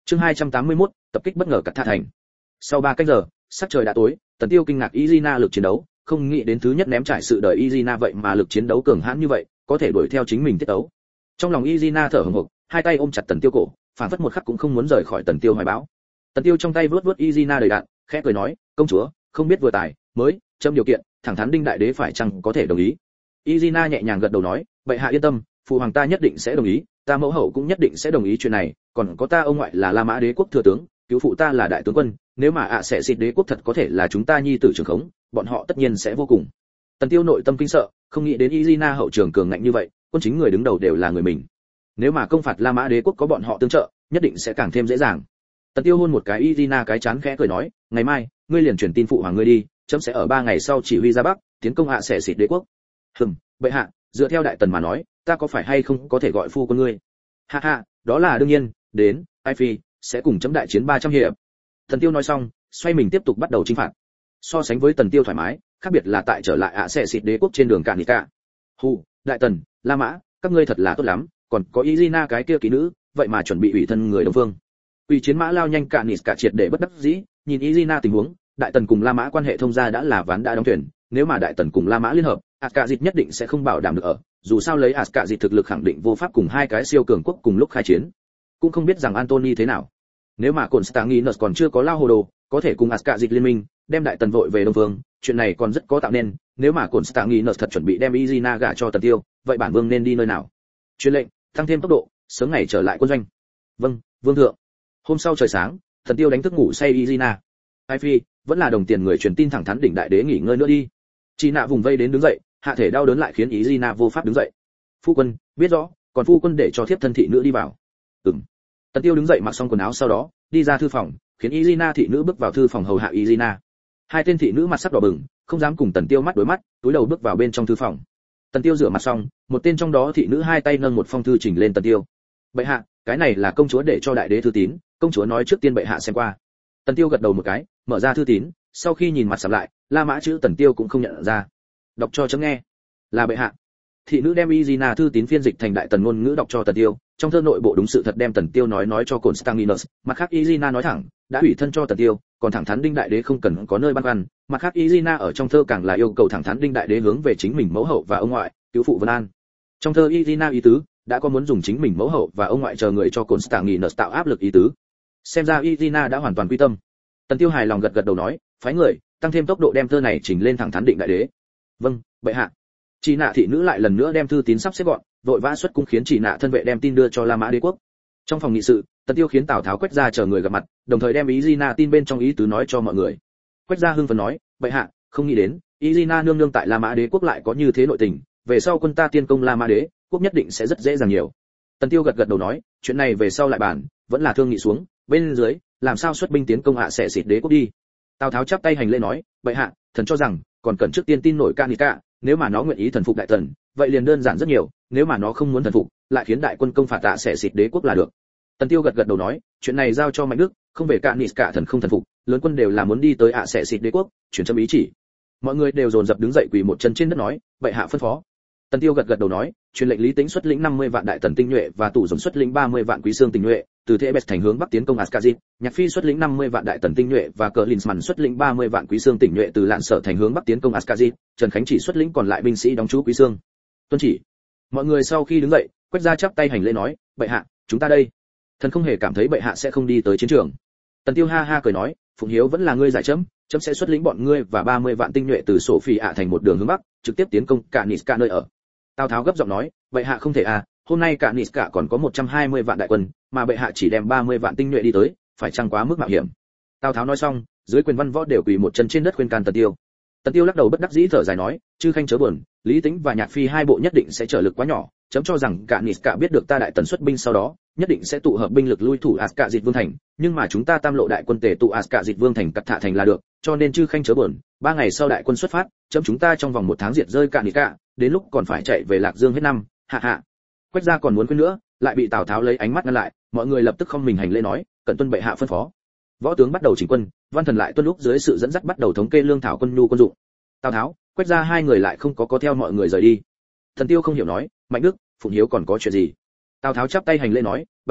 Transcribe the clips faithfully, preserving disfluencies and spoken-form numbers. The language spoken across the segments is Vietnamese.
Chương hai trăm tám mươi mốt, tập kích bất ngờ cắt Thạ thành. Sau ba canh giờ, sắc trời đã tối, Tần Tiêu kinh ngạc Izina lực chiến đấu, không nghĩ đến thứ nhất ném trải sự đời Izina vậy mà lực chiến đấu cường hãn như vậy, có thể đuổi theo chính mình tiết tấu. Trong lòng Izina thở hổn hộc, hai tay ôm chặt Tần Tiêu cổ, phản phất một khắc cũng không muốn rời khỏi Tần Tiêu hoài bão. Tần Tiêu trong tay vuốt vuốt Izina đầy đạn, khẽ cười nói, công chúa, không biết vừa tài, mới, châm điều kiện, thẳng thắn đinh đại đế phải chăng có thể đồng ý. Izina nhẹ nhàng gật đầu nói, bệ hạ yên tâm, phụ hoàng ta nhất định sẽ đồng ý, ta mẫu hậu cũng nhất định sẽ đồng ý chuyện này, còn có ta ông ngoại là La Mã đế quốc thừa tướng, cứu phụ ta là đại tướng quân, nếu mà ạ sẽ xịt đế quốc thật có thể là chúng ta nhi tử trưởng khống, bọn họ tất nhiên sẽ vô cùng. Tần Tiêu nội tâm kinh sợ, không nghĩ đến Izina hậu trường cường ngạnh như vậy, quân chính người đứng đầu đều là người mình. Nếu mà công phạt La Mã đế quốc có bọn họ tương trợ, nhất định sẽ càng thêm dễ dàng. Tần Tiêu hôn một cái Izina cái chán khẽ cười nói, ngày mai, ngươi liền truyền tin phụ hoàng ngươi đi, chấm sẽ ở ba ngày sau chỉ huy ra bắc, tiến công ạ sẽ xịt đế quốc. Hừm, bệ hạ, dựa theo đại tần mà nói, ta có phải hay không có thể gọi phu quân ngươi? Ha ha, đó là đương nhiên, đến, ai phi, sẽ cùng chấm đại chiến ba trăm hiệp. Tần Tiêu nói xong, xoay mình tiếp tục bắt đầu chinh phạt. So sánh với Tần Tiêu thoải mái, khác biệt là tại trở lại ạ sẽ xịt đế quốc trên đường cạn cả. Hù, đại tần, La Mã, các ngươi thật là tốt lắm, còn có Izina cái kia kỹ nữ, vậy mà chuẩn bị ủy thân người đồng phương. Ủy chiến mã lao nhanh cạn cả triệt để bất đắc dĩ, nhìn Izina tình huống, đại tần cùng La Mã quan hệ thông gia đã là ván đã đóng thuyền, nếu mà đại tần cùng La Mã liên hợp, Ascazit nhất định sẽ không bảo đảm được ở, dù sao lấy Ascazit thực lực khẳng định vô pháp cùng hai cái siêu cường quốc cùng lúc khai chiến. Cũng không biết rằng Antony thế nào. Nếu mà Constantinus còn chưa có lao hồ đồ, có thể cùng Ascazit liên minh, đem đại tần vội về Đông Vương, chuyện này còn rất có tạo nên, nếu mà Constantinus thật chuẩn bị đem Izina gả cho Tần Tiêu, vậy bản vương nên đi nơi nào? Truyền lệnh, tăng thêm tốc độ, sớm ngày trở lại quân doanh. Vâng, vương thượng. Hôm sau trời sáng, Tần Tiêu đánh thức ngủ say Izina. Ai phi, vẫn là đồng tiền người truyền tin thẳng thắn đỉnh đại đế nghỉ ngơi nữa đi. Chị nạ vùng vây đến đứng dậy, hạ thể đau đớn lại khiến Izina vô pháp đứng dậy. Phu quân, biết rõ, còn phu quân để cho thiếp thân thị nữ đi vào. Ừm. Tần Tiêu đứng dậy mặc xong quần áo sau đó, đi ra thư phòng, khiến Izina thị nữ bước vào thư phòng hầu hạ Izina. Hai tên thị nữ mặt sắc đỏ bừng, không dám cùng Tần Tiêu mắt đối mắt, túi đầu bước vào bên trong thư phòng. Tần Tiêu rửa mặt xong, một tên trong đó thị nữ hai tay nâng một phong thư trình lên Tần Tiêu. Bệ hạ, cái này là công chúa để cho đại đế thư tín, công chúa nói trước tiên bệ hạ xem qua. Tần Tiêu gật đầu một cái, mở ra thư tín, sau khi nhìn mặt sầm lại, La Mã chữ Tần Tiêu cũng không nhận ra. Đọc cho chấm nghe. Là bệ hạ. Thị nữ đem Izina thư tín phiên dịch thành đại tần ngôn ngữ đọc cho Tần Tiêu, trong thơ nội bộ đúng sự thật đem Tần Tiêu nói nói cho Constantinus, mặt khác Izina nói thẳng, đã ủy thân cho Tần Tiêu, còn thẳng thắn đinh đại đế không cần có nơi băn khoăn, mặt khác Izina ở trong thơ càng là yêu cầu thẳng thắn đinh đại đế hướng về chính mình mẫu hậu và ông ngoại, cứu phụ Vân An. Trong thơ Izina ý tứ, đã có muốn dùng chính mình mẫu hậu và ông ngoại chờ người cho Constantinus tạo áp lực ý tứ. Xem ra Izina đã hoàn toàn quy tâm. Tần Tiêu hài lòng gật gật đầu nói, phái người, tăng thêm tốc độ đem thơ này chỉnh lên thẳng thắn định đại đế. Vâng, bệ hạ. Chị nạ thị nữ lại lần nữa đem thư tín sắp xếp gọn, vội vã xuất cung khiến chị nạ thân vệ đem tin đưa cho La Mã đế quốc. Trong phòng nghị sự, Tần Tiêu khiến Tào Tháo Quách gia chờ người gặp mặt, đồng thời đem Izina tin bên trong ý tứ nói cho mọi người. Quách gia hưng phấn nói, bệ hạ, không nghĩ đến, Izina nương nương tại La Mã đế quốc lại có như thế nội tình, về sau quân ta tiên công La Mã đế quốc nhất định sẽ rất dễ dàng nhiều. Tần Tiêu gật gật đầu nói, chuyện này về sau lại bàn, vẫn là thương nghị xuống, bên dưới, làm sao xuất binh tiến công hạ sẽ xịt đế quốc đi. Tào Tháo chắp tay hành lễ nói, bệ hạ, thần cho rằng còn cần trước tiên tin nổi Canica, nếu mà nó nguyện ý thần phục đại tần, vậy liền đơn giản rất nhiều, nếu mà nó không muốn thần phục, lại khiến đại quân công phạt tạ sẽ xịt đế quốc là được. Tần Tiêu gật gật đầu nói, chuyện này giao cho Mạnh Đức, không về Canica thần không thần phục, lớn quân đều là muốn đi tới ạ sẽ xịt đế quốc, chuyển châm ý chỉ. Mọi người đều dồn dập đứng dậy quỳ một chân trên đất nói, bệ hạ phân phó. Tần Tiêu gật gật đầu nói, truyền lệnh Lý Tĩnh xuất lĩnh năm mươi vạn đại tần tinh nhuệ và tủ dồn xuất lĩnh ba mươi vạn quý xương tinh nhuệ, từ Thebes thành hướng bắc tiến công Ascazit, Nhạc Phi xuất lĩnh năm mươi vạn đại tần tinh nhuệ và Cờ Linsman xuất lĩnh ba mươi vạn quý xương tinh nhuệ từ Lạn Sở thành hướng bắc tiến công Ascazit, Trần Khánh chỉ xuất lĩnh còn lại binh sĩ đóng trú quý xương. Tuân chỉ. Mọi người sau khi đứng dậy, Quách gia chắp tay hành lễ nói, bệ hạ, chúng ta đây. Thần không hề cảm thấy bệ hạ sẽ không đi tới chiến trường. Tần Tiêu ha ha cười nói, Phụng Hiếu vẫn là ngươi giải chấm, chấm sẽ xuất lĩnh bọn ngươi và ba mươi vạn tinh nhuệ từ Sổ Phi ạ thành một đường hướng bắc, trực tiếp tiến công cả Niska nơi ở. Tào Tháo gấp giọng nói, bệ hạ không thể à, hôm nay cả Niska còn có một trăm hai mươi vạn đại quân, mà bệ hạ chỉ đem ba mươi vạn tinh nhuệ đi tới, phải chăng quá mức mạo hiểm. Tào Tháo nói xong, dưới quyền văn võ đều quỳ một chân trên đất khuyên can Tần Tiêu. Tần Tiêu lắc đầu bất đắc dĩ thở dài nói, chư khanh chớ buồn, Lý Tĩnh và Nhạc Phi hai bộ nhất định sẽ trở lực quá nhỏ, chấm cho rằng cả Niska biết được ta đại tần xuất binh sau đó, nhất định sẽ tụ hợp binh lực lui thủ Ascazit vương thành, nhưng mà chúng ta tam lộ đại quân tề tụ Ascazit vương thành cắt thạ thành là được, cho nên chư khanh chớ buồn, ba ngày sau đại quân xuất phát, chấm chúng ta trong vòng một tháng diệt rơi cả Niska, đến lúc còn phải chạy về Lạc Dương hết năm, hạ hạ. Quách gia còn muốn quên nữa, lại bị Tào Tháo lấy ánh mắt ngăn lại, mọi người lập tức không mình hành lễ nói, cẩn tuân bệ hạ phân phó. Võ tướng bắt đầu chỉnh quân, Văn Thần lại tuân lúc dưới sự dẫn dắt bắt đầu thống kê lương thảo quân nhu quân dụng. Tào Tháo, Quách gia hai người lại không có có theo mọi người rời đi. Thần Tiêu không hiểu nói, Mạnh Đức, Phụng Hiếu còn có chuyện gì? Tào Tháo chắp tay hành lễ nói, bệ hạ,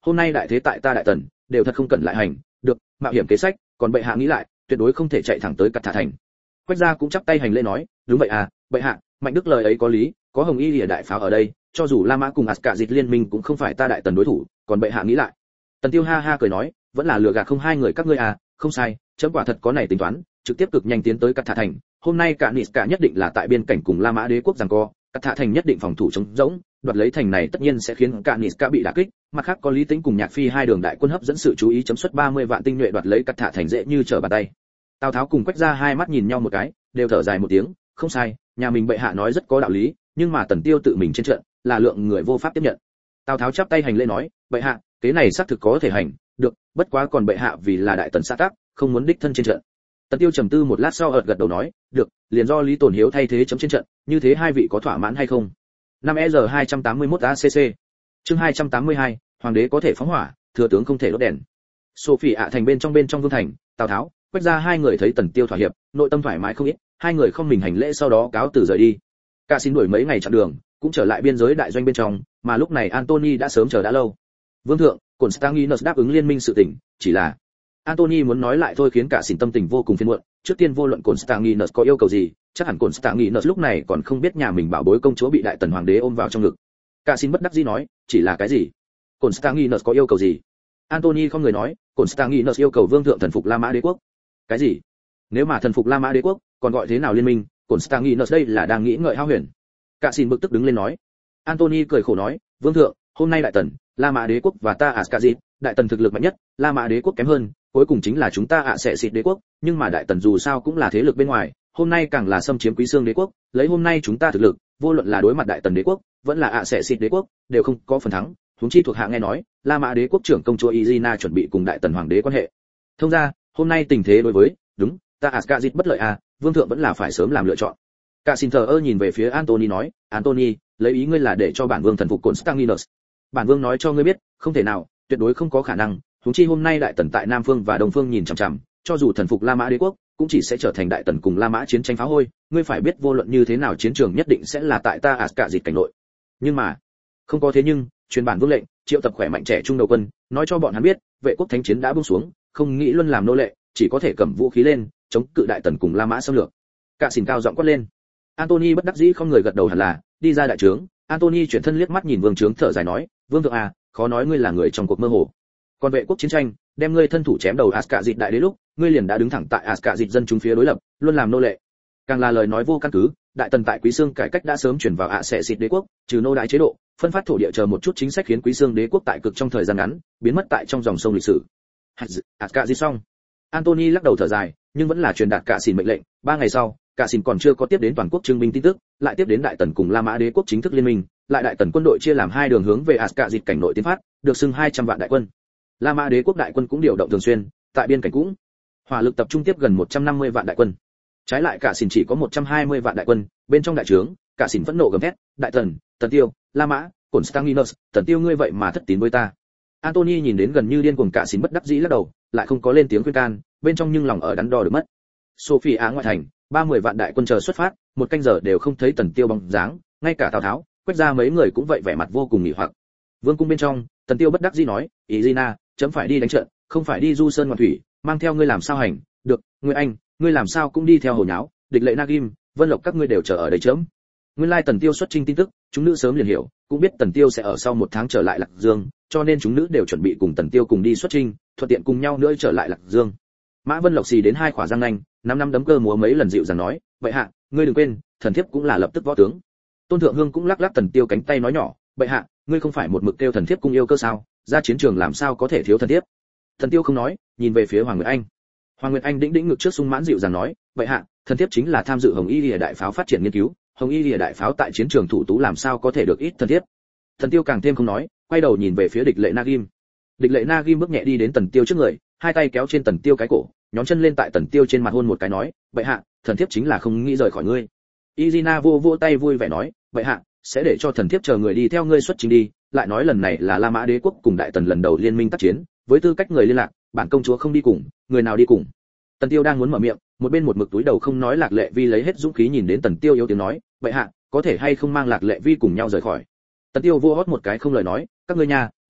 hôm nay đại thế tại ta đại tần, đều thật không cần lại hành, được, mạo hiểm kế sách, còn bệ hạ nghĩ lại, tuyệt đối không thể chạy thẳng tới Cắt Thả thành. Quách gia cũng chắp tay hành lễ nói, đúng vậy à, bệ hạ, Mạnh Đức lời ấy có lý, có Hồng Y Lìa đại pháo ở đây, cho dù La Mã cùng Ascazit liên minh cũng không phải ta đại tần đối thủ, còn bệ hạ nghĩ lại. Tần Tiêu ha ha cười nói, vẫn là lừa gạt không hai người các ngươi à, không sai, chấm quả thật có này tính toán, trực tiếp cực nhanh tiến tới Cắt Thả thành, hôm nay cả Niska nhất định là tại biên cảnh cùng La Mã đế quốc giằng co, Cắt Thả thành nhất định phòng thủ chống rỗng, đoạt lấy thành này tất nhiên sẽ khiến cả Niska bị đả kích, mặt khác có Lý Tĩnh cùng Nhạc Phi hai đường đại quân hấp dẫn sự chú ý, chấm xuất ba mươi vạn tinh nhuệ đoạt lấy Cắt Thả thành dễ như trở bàn tay. Tào Tháo cùng Quách gia hai mắt nhìn nhau một cái, đều thở dài một tiếng, không sai, nhà mình bệ hạ nói rất có đạo lý, nhưng mà Tần Tiêu tự mình trên trận, là lượng người vô pháp tiếp nhận. Tào Tháo chắp tay hành lễ nói, bệ hạ, kế này xác thực có thể hành, được, bất quá còn bệ hạ vì là đại tần xã tắc, không muốn đích thân trên trận. Tần Tiêu trầm tư một lát sau ợt gật đầu nói, được, liền do Lý Tồn Hiếu thay thế chấm trên trận, như thế hai vị có thỏa mãn hay không? năm E R hai trăm tám mươi mốt A C C. Chương hai trăm tám mươi hai, hoàng đế có thể phóng hỏa, thừa tướng không thể đốt đèn. Sophie ạ thành bên trong bên trong vương thành, Tào Tháo, Quách gia hai người thấy Tần Tiêu thỏa hiệp, nội tâm thoải mái không ít, hai người không mình hành lễ sau đó cáo từ rời đi. Cả xin đuổi mấy ngày chặng đường, cũng trở lại biên giới đại doanh bên trong, mà lúc này Antony đã sớm chờ đã lâu. Vương thượng, Constantinus đáp ứng liên minh sự tình, chỉ là Antony muốn nói lại thôi khiến cả xin tâm tình vô cùng phiền muộn. Trước tiên vô luận Constantinus có yêu cầu gì, chắc hẳn Constantinus lúc này còn không biết nhà mình bảo bối công chúa bị đại tần hoàng đế ôm vào trong ngực. Cả xin bất đắc dĩ nói, chỉ là cái gì? Constantinus có yêu cầu gì? Antony không người nói, Constantinus yêu cầu vương thượng thần phục La Mã đế quốc. Cái gì? Nếu mà thần phục La Mã đế quốc, còn gọi thế nào liên minh? Constantinus đây là đang nghĩ ngợi hao huyền. Cả xin bực tức đứng lên nói. Antony cười khổ nói, vương thượng, hôm nay đại tần, La Mã đế quốc và ta Ascazit, đại tần thực lực mạnh nhất, La Mã đế quốc kém hơn, cuối cùng chính là chúng ta ạ sẽ xịt đế quốc, nhưng mà đại tần dù sao cũng là thế lực bên ngoài, hôm nay càng là xâm chiếm Quý Xương đế quốc, lấy hôm nay chúng ta thực lực, vô luận là đối mặt đại tần đế quốc, vẫn là ạ sẽ xịt đế quốc, đều không có phần thắng. Huống chi thuộc hạ nghe nói, La Mã đế quốc trưởng công chúa Irina chuẩn bị cùng đại tần hoàng đế quan hệ. Thông ra, hôm nay tình thế đối với, đúng, ta Ascazit bất lợi à, vương thượng vẫn là phải sớm làm lựa chọn. Cả xin thờ ơ nhìn về phía Antony nói, Antony, lấy ý ngươi là để cho bản vương thần phục Constantinus. Bản vương nói cho ngươi biết, không thể nào, tuyệt đối không có khả năng. Huống chi hôm nay đại tần tại Nam Phương và Đông Phương nhìn chằm chằm, cho dù thần phục La Mã đế quốc, cũng chỉ sẽ trở thành đại tần cùng La Mã chiến tranh phá hôi. Ngươi phải biết vô luận như thế nào chiến trường nhất định sẽ là tại ta Ascazit cảnh nội. Nhưng mà, không có thế nhưng, truyền bản vương lệnh, triệu tập khỏe mạnh trẻ trung đầu quân, nói cho bọn hắn biết, vệ quốc thánh chiến đã buông xuống, không nghĩ luân làm nô lệ, chỉ có thể cầm vũ khí lên, chống cự đại tần cùng La Mã xâm lược. Cả xỉn cao giọng quát lên. Antony bất đắc dĩ không người gật đầu hẳn là, đi ra đại trướng, Antony chuyển thân liếc mắt nhìn vương trướng thở dài nói, vương thượng à, khó nói ngươi là người trong cuộc mơ hồ. Còn vệ quốc chiến tranh, đem ngươi thân thủ chém đầu Ascazit đại đế lúc, ngươi liền đã đứng thẳng tại Ascazit dân chúng phía đối lập, luôn làm nô lệ. Càng là lời nói vô căn cứ, đại tần tại Quý Xương cải cách đã sớm chuyển vào ạ sẽ xịt đế quốc, trừ nô đại chế độ, phân phát thổ địa chờ một chút chính sách khiến Quý Xương đế quốc tại cực trong thời gian ngắn, biến mất tại trong dòng sông lịch sử. Ascazit xong. Antony lắc đầu thở dài, nhưng vẫn là truyền đạt cả xỉn mệnh lệnh, ba ngày sau, cả xỉn còn chưa có tiếp đến toàn quốc trưng binh tin tức, lại tiếp đến đại tần cùng La Mã đế quốc chính thức liên minh, lại đại tần quân đội chia làm hai đường hướng về Ascazit cảnh nội tiến phát, được xưng hai trăm vạn đại quân. La Mã đế quốc đại quân cũng điều động thường xuyên, tại biên cảnh cũng hỏa lực tập trung tiếp gần một trăm năm mươi vạn đại quân. Trái lại cả xỉn chỉ có một trăm hai mươi vạn đại quân, bên trong đại trướng, cả xỉn phẫn nộ gầm thét, đại tần, Tần Tiêu, La Mã, Constantinus, Tần Tiêu ngươi vậy mà thất tín với ta. Antony nhìn đến gần như điên cuồng cả xỉn bất đắc dĩ lắc đầu, lại không có lên tiếng khuyên can, bên trong nhưng lòng ở đắn đo được mất. Sophie á ngoại thành, ba mươi vạn đại quân chờ xuất phát, một canh giờ đều không thấy Tần Tiêu bóng dáng, ngay cả Tào Tháo, Quách gia mấy người cũng vậy vẻ mặt vô cùng nghỉ hoặc. Vương cung bên trong, Tần Tiêu bất đắc dĩ nói, Irina, chấm phải đi đánh trận, không phải đi du sơn ngoạn thủy, mang theo ngươi làm sao hành? Được, Nguyên Anh, ngươi làm sao cũng đi theo hồ nháo, địch lệ Nagim, Vân Lộc các ngươi đều chờ ở đây chấm. Nguyên lai Tần Tiêu xuất chinh tin tức, chúng nữ sớm liền hiểu, cũng biết Tần Tiêu sẽ ở sau một tháng trở lại Lạc Dương, cho nên chúng nữ đều chuẩn bị cùng Tần Tiêu cùng đi xuất chinh, thuận tiện cùng nhau nữa trở lại Lạc Dương. Mã Vân Lộc xì đến hai khỏa răng nanh, năm năm đấm cơ múa mấy lần dịu dàng nói, vậy hạ, ngươi đừng quên, thần thiếp cũng là lập tức võ tướng. Tôn Thượng Hương cũng lắc lắc Tần Tiêu cánh tay nói nhỏ, vậy hạ, ngươi không phải một mực kêu thần thiếp cung yêu cơ sao, ra chiến trường làm sao có thể thiếu thần thiếp. Thần Tiêu không nói, nhìn về phía Hoàng Nguyệt Anh. Hoàng Nguyệt Anh đĩnh đĩnh ngực trước sung mãn dịu dàng nói, vậy hạ, thần thiếp chính là tham dự Hồng Y Lìa đại pháo phát triển nghiên cứu, Hồng Y Lìa đại pháo tại chiến trường thủ tú làm sao có thể được ít thần thiếp. Thần Tiêu càng thêm không nói, quay đầu nhìn về phía địch lệ Nagim. Địch lệ Nagim bước nhẹ đi đến Tần Tiêu trước người, hai tay kéo trên Tần Tiêu cái cổ, nhón chân lên tại Tần Tiêu trên mặt hôn một cái nói, vậy hạ, thần thiếp chính là không nghĩ rời khỏi ngươi. Irina vô vô tay vui vẻ nói, vậy hạ, sẽ để cho thần thiếp chờ người đi theo ngươi xuất trình đi, lại nói lần này là La Mã đế quốc cùng đại tần lần đầu liên minh tác chiến, với tư cách người liên lạc, bản công chúa không đi cùng, người nào đi cùng. Tần Tiêu đang muốn mở miệng, một bên một mực túi đầu không nói Lạc Lệ Vi lấy hết dũng khí nhìn đến Tần Tiêu yếu tiếng nói, vậy hạ, có thể hay không mang Lạc Lệ Vi cùng nhau rời khỏi. Tần Tiêu vô hót một cái không lời nói, các ngươi nha,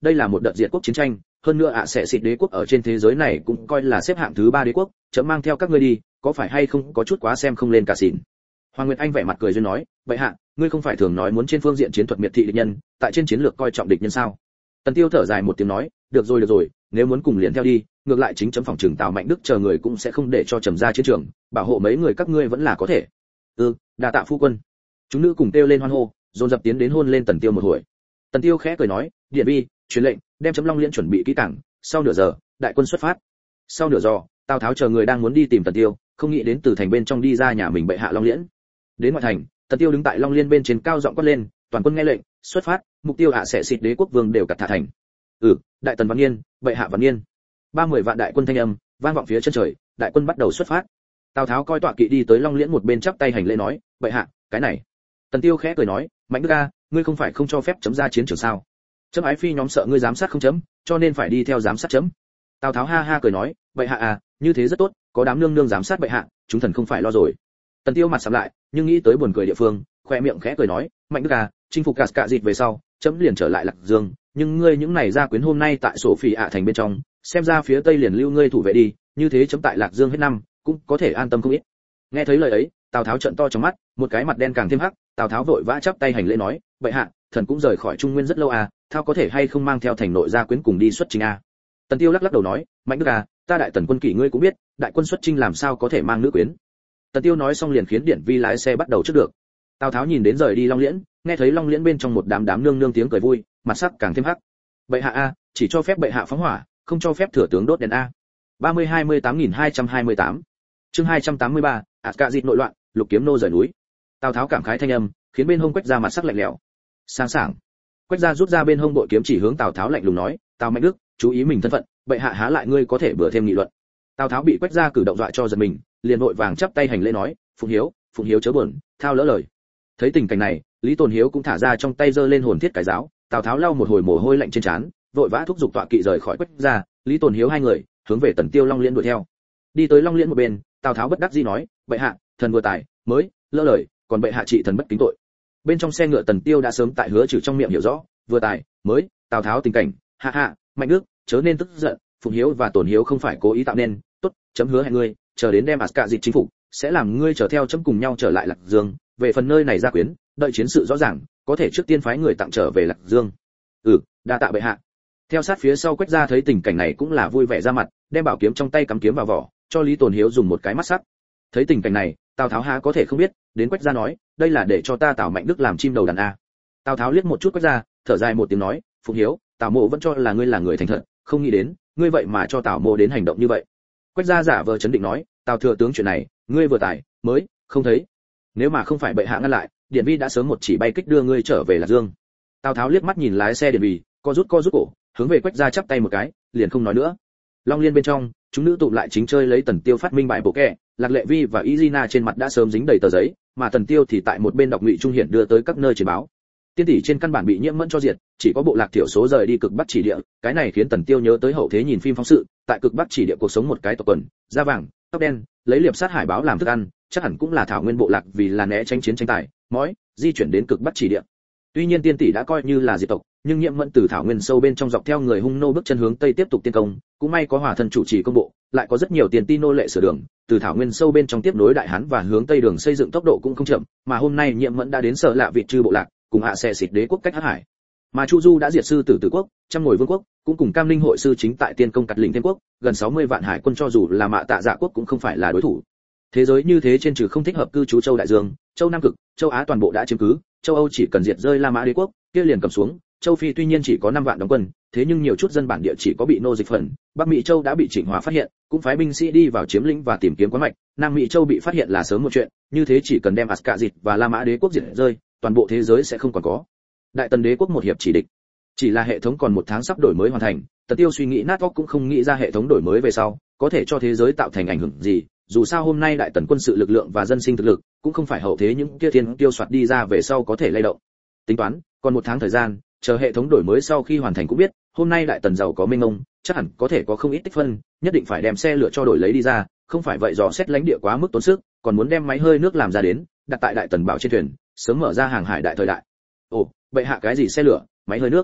đây là một đợt diệt quốc chiến tranh, hơn nữa ạ sẽ xịt đế quốc ở trên thế giới này cũng coi là xếp hạng thứ ba đế quốc, chấm mang theo các ngươi đi, có phải hay không có chút quá xem không lên cả xỉn. Hoàng Nguyệt Anh vẻ mặt cười duyên nói, vậy hạ, ngươi không phải thường nói muốn trên phương diện chiến thuật miệt thị địch nhân, tại trên chiến lược coi trọng địch nhân sao? Tần Tiêu thở dài một tiếng nói, được rồi được rồi, nếu muốn cùng liền theo đi, ngược lại chính chấm phòng trường Tào Mạnh Đức chờ người cũng sẽ không để cho trầm ra chiến trường, bảo hộ mấy người các ngươi vẫn là có thể. Ừ, đa tạ phu quân. Chúng nữ cùng kêu lên hoan hô, dồn dập tiến đến hôn lên Tần Tiêu một hồi. Tần Tiêu khẽ cười nói, điện vi, truyền lệnh, đem chấm Long Liễn chuẩn bị kỹ càng, sau nửa giờ, đại quân xuất phát. Sau nửa giờ, Tào Tháo chờ người đang muốn đi tìm Tần Tiêu, không nghĩ đến từ thành bên trong đi ra nhà mình bệ hạ Long Liễn. Đến ngoại thành, Tần Tiêu đứng tại Long Liên bên trên cao giọng quát lên, toàn quân nghe lệnh, xuất phát, mục tiêu hạ sẽ xịt đế quốc vương đều cặt thả thành. Ừ, đại tần Văn Nghiên, bệ hạ Văn Nghiên. ba mươi vạn đại quân thanh âm vang vọng phía chân trời, đại quân bắt đầu xuất phát. Tào Tháo coi tọa kỵ đi tới Long Liễn một bên chắp tay hành lễ nói, bệ hạ, cái này. Tần Tiêu khẽ cười nói, Mạnh Đức a, ngươi không phải không cho phép chấm ra chiến trường sao? Chấm ái phi nhóm sợ ngươi giám sát không chấm, cho nên phải đi theo giám sát chấm. Tào Tháo ha ha cười nói, bệ hạ à, như thế rất tốt, có đám nương nương giám sát bệ hạ, chúng thần không phải lo rồi. Tần Tiêu mặt sầm lại, nhưng nghĩ tới buồn cười địa phương, khoe miệng khẽ cười nói, Mạnh Đức à, chinh phục cả cả dịt về sau, chấm liền trở lại Lạc Dương, nhưng ngươi những này gia quyến hôm nay tại sổ phỉ ạ thành bên trong, xem ra phía tây liền lưu ngươi thủ vệ đi, như thế chấm tại Lạc Dương hết năm, cũng có thể an tâm không ít. Nghe thấy lời ấy, Tào Tháo trợn to trong mắt, một cái mặt đen càng thêm hắc, Tào Tháo vội vã chắp tay hành lễ nói, bệ hạ, thần cũng rời khỏi Trung Nguyên rất lâu à, thao có thể hay không mang theo thành nội gia quyến cùng đi xuất chinh à? Tần Tiêu lắc lắc đầu nói, Mạnh Đức à, ta đại tần quân kỷ ngươi cũng biết, đại quân xuất chinh làm sao có thể mang nữ quyến. Tần Tiêu nói xong liền khiến Điển Vi lái xe bắt đầu trước được. Tào Tháo nhìn đến rời đi Long Liễn, nghe thấy Long Liễn bên trong một đám đám nương nương tiếng cười vui, mặt sắc càng thêm hắc. Bệ hạ a, chỉ cho phép bệ hạ phóng hỏa, không cho phép thừa tướng đốt đèn a. ba mươi hai mươi tám nghìn hai trăm hai mươi tám. Chương hai trăm tám mươi ba, ạt cả dịt nội loạn, lục kiếm nô rời núi. Tào Tháo cảm khái thanh âm, khiến bên hông Quách Gia mặt sắc lạnh lẽo. Sáng sảng. Quách Gia rút ra bên hông bội kiếm chỉ hướng Tào Tháo lạnh lùng nói, Tào Mạnh Đức, chú ý mình thân phận, bệ hạ há lại ngươi có thể bừa thêm nghị luận. Tào Tháo bị Quách Gia cử động dọa cho giật mình, liền vội vàng chắp tay hành lễ nói, Phụng Hiếu, Phụng Hiếu chớ buồn, thao lỡ lời. Thấy tình cảnh này, Lý Tồn Hiếu cũng thả ra trong tay giơ lên hồn thiết cái giáo, Tào Tháo lau một hồi mồ hôi lạnh trên trán, vội vã thúc giục tọa kỵ rời khỏi Quách Gia, Lý Tồn Hiếu hai người hướng về Tần Tiêu Long Liễn đuổi theo. Đi tới Long Liễn một bên, Tào Tháo bất đắc dĩ nói, bệ hạ, thần vừa tài mới lỡ lời, còn bệ hạ trị thần bất kính tội. Bên trong xe ngựa Tần Tiêu đã sớm tại hứa trừ trong miệng hiểu rõ, vừa tài mới Tào Tháo tình cảnh, hạ hạ, Mạnh Đức, chớ nên tức giận, Phụng Hiếu và Tồn Hiếu không phải cố ý tạo nên, tốt, chấm hứa hẹn ngươi, chờ đến đem Asca dịp chính phủ, sẽ làm ngươi trở theo chấm cùng nhau trở lại Lạc Dương, về phần nơi này gia quyến, đợi chiến sự rõ ràng, có thể trước tiên phái người tặng trở về Lạc Dương. Ừ, đa tạ bệ hạ. Theo sát phía sau Quách Gia thấy tình cảnh này cũng là vui vẻ ra mặt, đem bảo kiếm trong tay cắm kiếm vào vỏ, cho Lý Tồn Hiếu dùng một cái mắt sắc. Thấy tình cảnh này, Tào Tháo há có thể không biết, đến Quách Gia nói, đây là để cho ta Tào Mạnh Đức làm chim đầu đàn a. Tào Tháo liếc một chút Quách Gia, thở dài một tiếng nói, Phụng Hiếu, Tào Mộ vẫn cho là ngươi là người thành thật, không nghĩ đến, ngươi vậy mà cho Tào Mộ đến hành động như vậy. Quách Gia giả vờ chấn định nói, Tào thừa tướng chuyện này, ngươi vừa tài mới không thấy, nếu mà không phải bệ hạ ngăn lại, Điển Vi đã sớm một chỉ bay kích đưa ngươi trở về Lạc Dương. Tào Tháo liếc mắt nhìn lái xe Điển Vi, co rút co rút cổ, hướng về Quách Gia chắp tay một cái, liền không nói nữa. Long Liên bên trong, chúng nữ tụm lại chính chơi lấy Tần Tiêu phát minh bài bộ kẻ, Lạc Lệ Vi và Izina trên mặt đã sớm dính đầy tờ giấy, mà Tần Tiêu thì tại một bên đọc ngụy trung hiển đưa tới các nơi truyền báo. Tiên tỷ trên căn bản bị nhiễm mẫn cho diệt, chỉ có bộ lạc thiểu số rời đi cực bắc chỉ địa, cái này khiến Tần Tiêu nhớ tới hậu thế nhìn phim phóng sự, tại cực bắc chỉ địa cuộc sống một cái tộc quần, da vàng, tóc đen, lấy liệp sát hải báo làm thức ăn, chắc hẳn cũng là thảo nguyên bộ lạc vì là né tránh chiến tranh tài, mói, di chuyển đến cực bắc chỉ địa. Tuy nhiên tiên tỷ đã coi như là diệt tộc, nhưng nhiễm mẫn từ thảo nguyên sâu bên trong dọc theo người hung nô bước chân hướng tây tiếp tục tiên công, cũng may có hòa thân chủ trì công bộ, lại có rất nhiều tiền ti nô lệ sửa đường, từ thảo nguyên sâu bên trong tiếp nối đại hán và hướng tây đường xây dựng tốc độ cũng không chậm, mà hôm nay nhiễm mẫn đã đến sở lạ vị trư bộ lạc, cùng hạ xe xịt đế quốc cách hắc hải. Mà Chu Du đã diệt sư tử tử quốc, trăm ngồi vương quốc, cũng cùng Cam Linh hội sư chính tại tiên công cắt lĩnh thiên quốc, gần sáu mươi vạn hải quân cho dù là mạ tạ dạ quốc cũng không phải là đối thủ. Thế giới như thế trên trừ không thích hợp cư trú châu đại dương, châu Nam cực, châu Á toàn bộ đã chiếm cứ, châu Âu chỉ cần diệt rơi La Mã đế quốc, kia liền cầm xuống, châu Phi tuy nhiên chỉ có năm vạn đóng quân, thế nhưng nhiều chút dân bản địa chỉ có bị nô dịch phần, Bắc Mỹ châu đã bị Trịnh Hóa phát hiện, cũng phái binh sĩ đi vào chiếm lĩnh và tìm kiếm quán mạch, Nam Mỹ châu bị phát hiện là sớm một chuyện, như thế chỉ cần đem Asca dịt và La Mã đế quốc diệt rơi, toàn bộ thế giới sẽ không còn có. Đại Tần đế quốc một hiệp chỉ địch. Chỉ là hệ thống còn một tháng sắp đổi mới hoàn thành, Tần Tiêu suy nghĩ nát óc cũng không nghĩ ra hệ thống đổi mới về sau có thể cho thế giới tạo thành ảnh hưởng gì, dù sao hôm nay Đại Tần quân sự lực lượng và dân sinh thực lực cũng không phải hậu thế những kia thiên tiêu soạt đi ra về sau có thể lay động. Tính toán, còn một tháng thời gian, chờ hệ thống đổi mới sau khi hoàn thành cũng biết, hôm nay Đại Tần giàu có mênh mông, chắc hẳn có thể có không ít tích phân, nhất định phải đem xe lửa cho đổi lấy đi ra, không phải vậy dò xét lãnh địa quá mức tốn sức, còn muốn đem máy hơi nước làm ra đến, đặt tại Đại Tần bảo trên thuyền, sớm mở ra hàng hải đại thời đại. Ồ, bệ hạ cái gì xe lửa, máy hơi nước?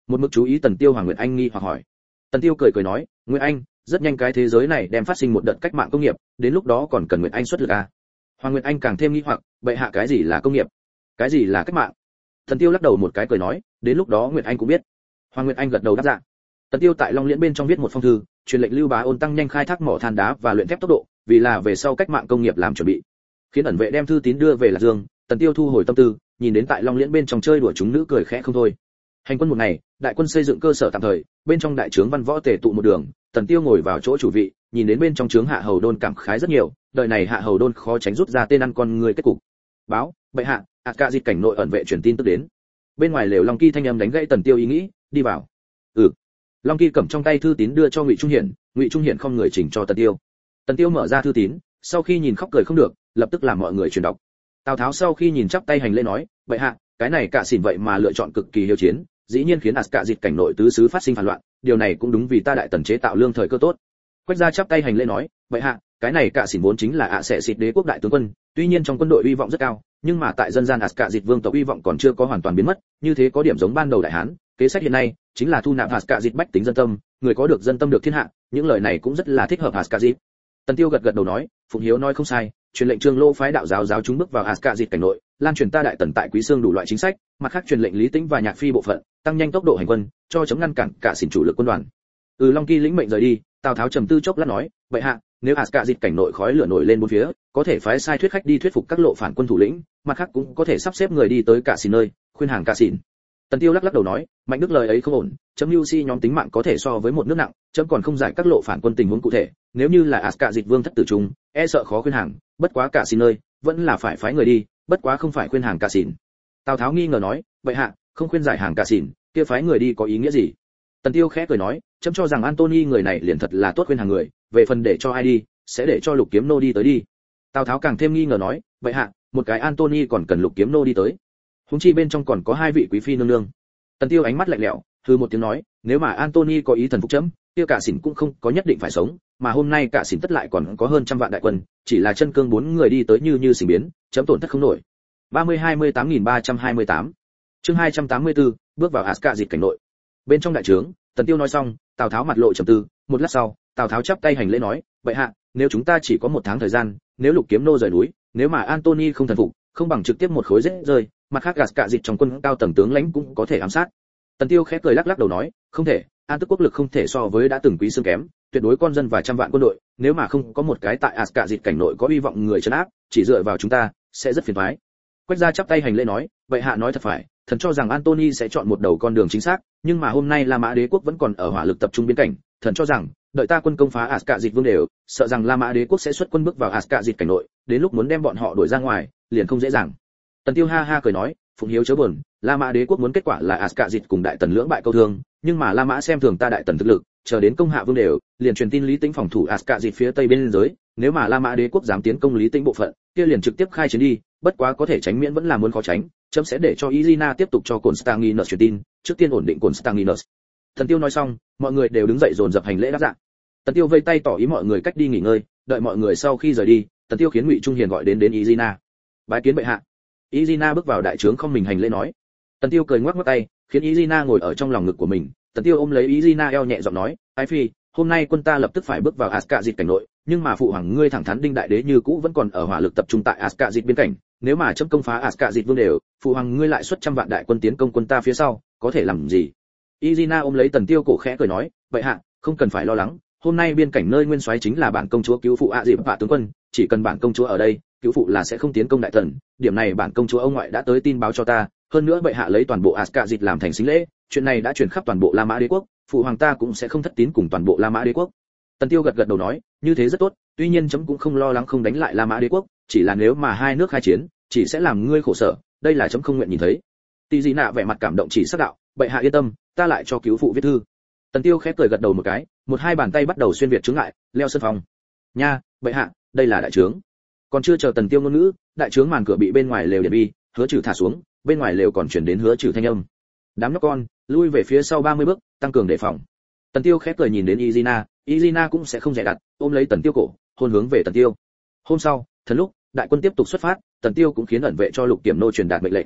Một mực chú ý Tần Tiêu Hoàng Nguyệt Anh nghi hoặc hỏi. Tần Tiêu cười cười nói, Nguyệt Anh, rất nhanh cái thế giới này đem phát sinh một đợt cách mạng công nghiệp, đến lúc đó còn cần Nguyệt Anh xuất lực à? Hoàng Nguyệt Anh càng thêm nghi hoặc, bệ hạ cái gì là công nghiệp, cái gì là cách mạng? Tần Tiêu lắc đầu một cái cười nói, đến lúc đó Nguyệt Anh cũng biết. Hoàng Nguyệt Anh gật đầu đáp dạ. Tần Tiêu tại Long Liễn bên trong viết một phong thư, truyền lệnh Lưu Bá Ôn tăng nhanh khai thác mỏ than đá và luyện thép tốc độ, vì là về sau cách mạng công nghiệp làm chuẩn bị. Khiến ẩn vệ đem thư tín đưa về Lạc Dương, Tần Tiêu thu hồi tâm tư, nhìn đến tại Long Liễn bên trong chơi đùa chúng nữ cười khẽ không thôi. Hành quân một ngày, đại quân xây dựng cơ sở tạm thời, bên trong đại trướng văn võ tề tụ một đường, Tần Tiêu ngồi vào chỗ chủ vị, nhìn đến bên trong trướng Hạ Hầu Đôn cảm khái rất nhiều, đời này Hạ Hầu Đôn khó tránh rút ra tên ăn con người kết cục. Báo, bệ hạ, ạt cả dịch cảnh nội ẩn vệ truyền tin tức đến. Bên ngoài lều Long Kỳ thanh âm đánh gãy Tần Tiêu ý nghĩ, đi vào. Ừ. Long Kỳ cầm trong tay thư tín đưa cho Ngụy Trung Hiển, Ngụy Trung Hiển không người chỉnh cho Tần Tiêu. Tần Tiêu mở ra thư tín, sau khi nhìn khóc cười không được, lập tức làm mọi người truyền đọc. Tào Tháo sau khi nhìn chắp tay hành lễ nói, bệ hạ, cái này cả xỉn vậy mà lựa chọn cực kỳ hiếu chiến, dĩ nhiên khiến ạt cả dịch cảnh nội tứ xứ phát sinh phản loạn, điều này cũng đúng vì ta đại tần chế tạo lương thời cơ tốt. Quách gia chắp tay hành lễ nói, bệ hạ, cái này cả xỉn vốn chính là ạ sẽ xịt đế quốc đại tướng quân, tuy nhiên trong quân đội uy vọng rất cao, nhưng mà tại dân gian ạt cả dịch vương tộc uy vọng còn chưa có hoàn toàn biến mất, như thế có điểm giống ban đầu đại hán, kế sách hiện nay chính là thu nạp ạt cả dịch bách tính dân tâm, người có được dân tâm được thiên hạ, những lời này cũng rất là thích hợp ạt cả dịch. Tần Tiêu gật gật đầu nói, Phụng Hiếu nói không sai, truyền lệnh Trương Lô phái đạo giáo giáo chúng bước vào ạt cả dịch cảnh nội, lan truyền ta đại tần tại Quý Xương đủ loại chính sách, mặt khác truyền lệnh Lý Tĩnh và Nhạc Phi bộ phận, tăng nhanh tốc độ hành quân, cho chống ngăn cản cả xỉn chủ lực quân đoàn. Ừ, Long Kỳ lĩnh mệnh rời đi, Tào Tháo trầm tư chốc lát nói, vậy hạ, nếu ạt cả dịch cảnh nội khói lửa nổi lên bốn phía, có thể phái sai thuyết khách đi thuyết phục các lộ phản quân thủ lĩnh, mặt khác cũng có thể sắp xếp người đi tới cả xỉn nơi, khuyên hàng cả xỉn. Tần Tiêu lắc lắc đầu nói, Mạnh Đức lời ấy không ổn, chấm lưu si nhóm tính mạng có thể so với một nước nặng, chấm còn không giải các lộ phản quân tình huống cụ thể, nếu như là ạt cả dịch vương thất tử trung, e sợ khó khuyên hàng, bất quá cả xỉn nơi, vẫn là phải phái người đi, bất quá không phải khuyên hàng cả xỉn. Tào Tháo nghi ngờ nói, vậy hạ, không khuyên giải hàng cả xỉn, kia phái người đi có ý nghĩa gì? Tần Tiêu khẽ cười nói, chấm cho rằng Antony người này liền thật là tốt khuyên hàng người, về phần để cho ai đi, sẽ để cho Lục Kiếm Nô đi tới đi. Tào Tháo càng thêm nghi ngờ nói, vậy hạ, một cái Antony còn cần Lục Kiếm Nô đi tới? Huống chi bên trong còn có hai vị quý phi nương nương. Tần Tiêu ánh mắt lạnh lẽo, hừ một tiếng nói, nếu mà Antony có ý thần phục chấm, kia cả xỉn cũng không có nhất định phải sống, mà hôm nay cả xỉn tất lại còn có hơn trăm vạn đại quân, chỉ là chân cương bốn người đi tới như như xỉn biến, chấm tổn thất không nổi. ba mươi hai mươi tám nghìn ba trăm hai mươi tám Chương hai trăm tám mươi tư, bước vào Asca dịch cảnh nội. Bên trong đại trướng, Tần Tiêu nói xong, Tào Tháo mặt lộ trầm tư, một lát sau, Tào Tháo chắp tay hành lễ nói, "Bệ hạ, nếu chúng ta chỉ có một tháng thời gian, nếu Lục Kiếm Nô rời núi, nếu mà Antony không thần phục, không bằng trực tiếp một khối giết rơi, mặt khác Asca dịch trong quân cao tầng tướng lãnh cũng có thể ám sát." Tần Tiêu khẽ cười lắc lắc đầu nói, "Không thể, An Tức quốc lực không thể so với đã từng Quý Xương kém, tuyệt đối con dân và trăm vạn quân đội, nếu mà không có một cái tại Asca dịch cảnh nội có hy vọng người trấn áp, chỉ dựa vào chúng ta, sẽ rất phiền toái." Quách gia chắp tay hành lễ nói, "Vậy hạ nói thật phải, thần cho rằng Antony sẽ chọn một đầu con đường chính xác, nhưng mà hôm nay La Mã Đế quốc vẫn còn ở hỏa lực tập trung biên cảnh, thần cho rằng, đợi ta quân công phá Asca dịch vương đều, sợ rằng La Mã Đế quốc sẽ xuất quân bước vào Asca dịch cảnh nội, đến lúc muốn đem bọn họ đuổi ra ngoài, liền không dễ dàng." Tần Tiêu ha ha cười nói, "Phụng Hiếu chớ buồn, La Mã Đế quốc muốn kết quả là Asca dịch cùng đại tần lưỡng bại câu thương, nhưng mà La Mã xem thường ta đại tần thực lực, chờ đến công hạ vương đều, liền truyền tin Lý Tĩnh phòng thủ Asca dịch phía tây bên giới, nếu mà La Mã Đế quốc dám tiến công Lý Tĩnh bộ phận, kia liền trực tiếp khai chiến đi, bất quá có thể tránh miễn vẫn là muốn khó tránh, chấm sẽ để cho Irina tiếp tục cho Constantinus truyền tin, trước tiên ổn định Constantinus." Tần Tiêu nói xong, mọi người đều đứng dậy dồn dập hành lễ đáp dạ. Tần Tiêu vây tay tỏ ý mọi người cách đi nghỉ ngơi, đợi mọi người sau khi rời đi, Tần Tiêu khiến Ngụy Trung Hiền gọi đến đến Irina. "Bái kiến bệ hạ." Irina bước vào đại trướng không mình hành lễ nói. Tần Tiêu cười ngoắc ngoắc tay, khiến Irina ngồi ở trong lòng ngực của mình. Tần Tiêu ôm lấy Irina eo nhẹ giọng nói, "Ái phi, hôm nay quân ta lập tức phải bước vào Asca dịch cảnh nội, nhưng mà phụ hoàng ngươi thẳng thắn Đinh đại đế như cũ vẫn còn ở hỏa lực tập trung tại Asca dịch biên cảnh, nếu mà chấm công phá Asca dịch vương đều, phụ hoàng ngươi lại xuất trăm vạn đại quân tiến công quân ta phía sau, có thể làm gì?" Irina ôm lấy Tần Tiêu cổ khẽ cười nói, "Vậy hạ, không cần phải lo lắng, hôm nay biên cảnh nơi nguyên soái chính là bản công chúa cứu phụ ạ dịp vạ tướng quân, chỉ cần bản công chúa ở đây, cứu phụ là sẽ không tiến công đại tần, điểm này bản công chúa ông ngoại đã tới tin báo cho ta, hơn nữa bệ hạ lấy toàn bộ Asca dịch làm thành sính lễ, chuyện này đã truyền khắp toàn bộ La Mã Đế quốc, phụ hoàng ta cũng sẽ không thất tín cùng toàn bộ La Mã Đế quốc." Tần Tiêu gật gật đầu nói, "Như thế rất tốt, tuy nhiên chấm cũng không lo lắng không đánh lại La Mã Đế quốc, chỉ là nếu mà hai nước khai chiến, chỉ sẽ làm ngươi khổ sở, đây là chấm không nguyện nhìn thấy." Tỷ Dị Nạ vẻ mặt cảm động chỉ sắc đạo, "Bệ hạ yên tâm, ta lại cho cứu phụ viết thư." Tần Tiêu khẽ cười gật đầu một cái, một hai bàn tay bắt đầu xuyên việt chướng ngại, leo sân phòng. "Nha, bệ hạ, đây là đại trướng." Còn chưa chờ Tần Tiêu ngôn ngữ, đại trướng màn cửa bị bên ngoài lều điện bi, Hứa Trừ thả xuống, bên ngoài lều còn truyền đến Hứa Trừ thanh âm. "Đám nhóc con, lui về phía sau ba mươi bước, tăng cường đề phòng." Tần Tiêu khẽ cười nhìn đến Irina, Irina cũng sẽ không dè đặt, ôm lấy Tần Tiêu cổ, hôn hướng về Tần Tiêu. Hôm sau, thần lúc, đại quân tiếp tục xuất phát, Tần Tiêu cũng khiến ẩn vệ cho Lục Kiểm Nô truyền đạt mệnh lệnh.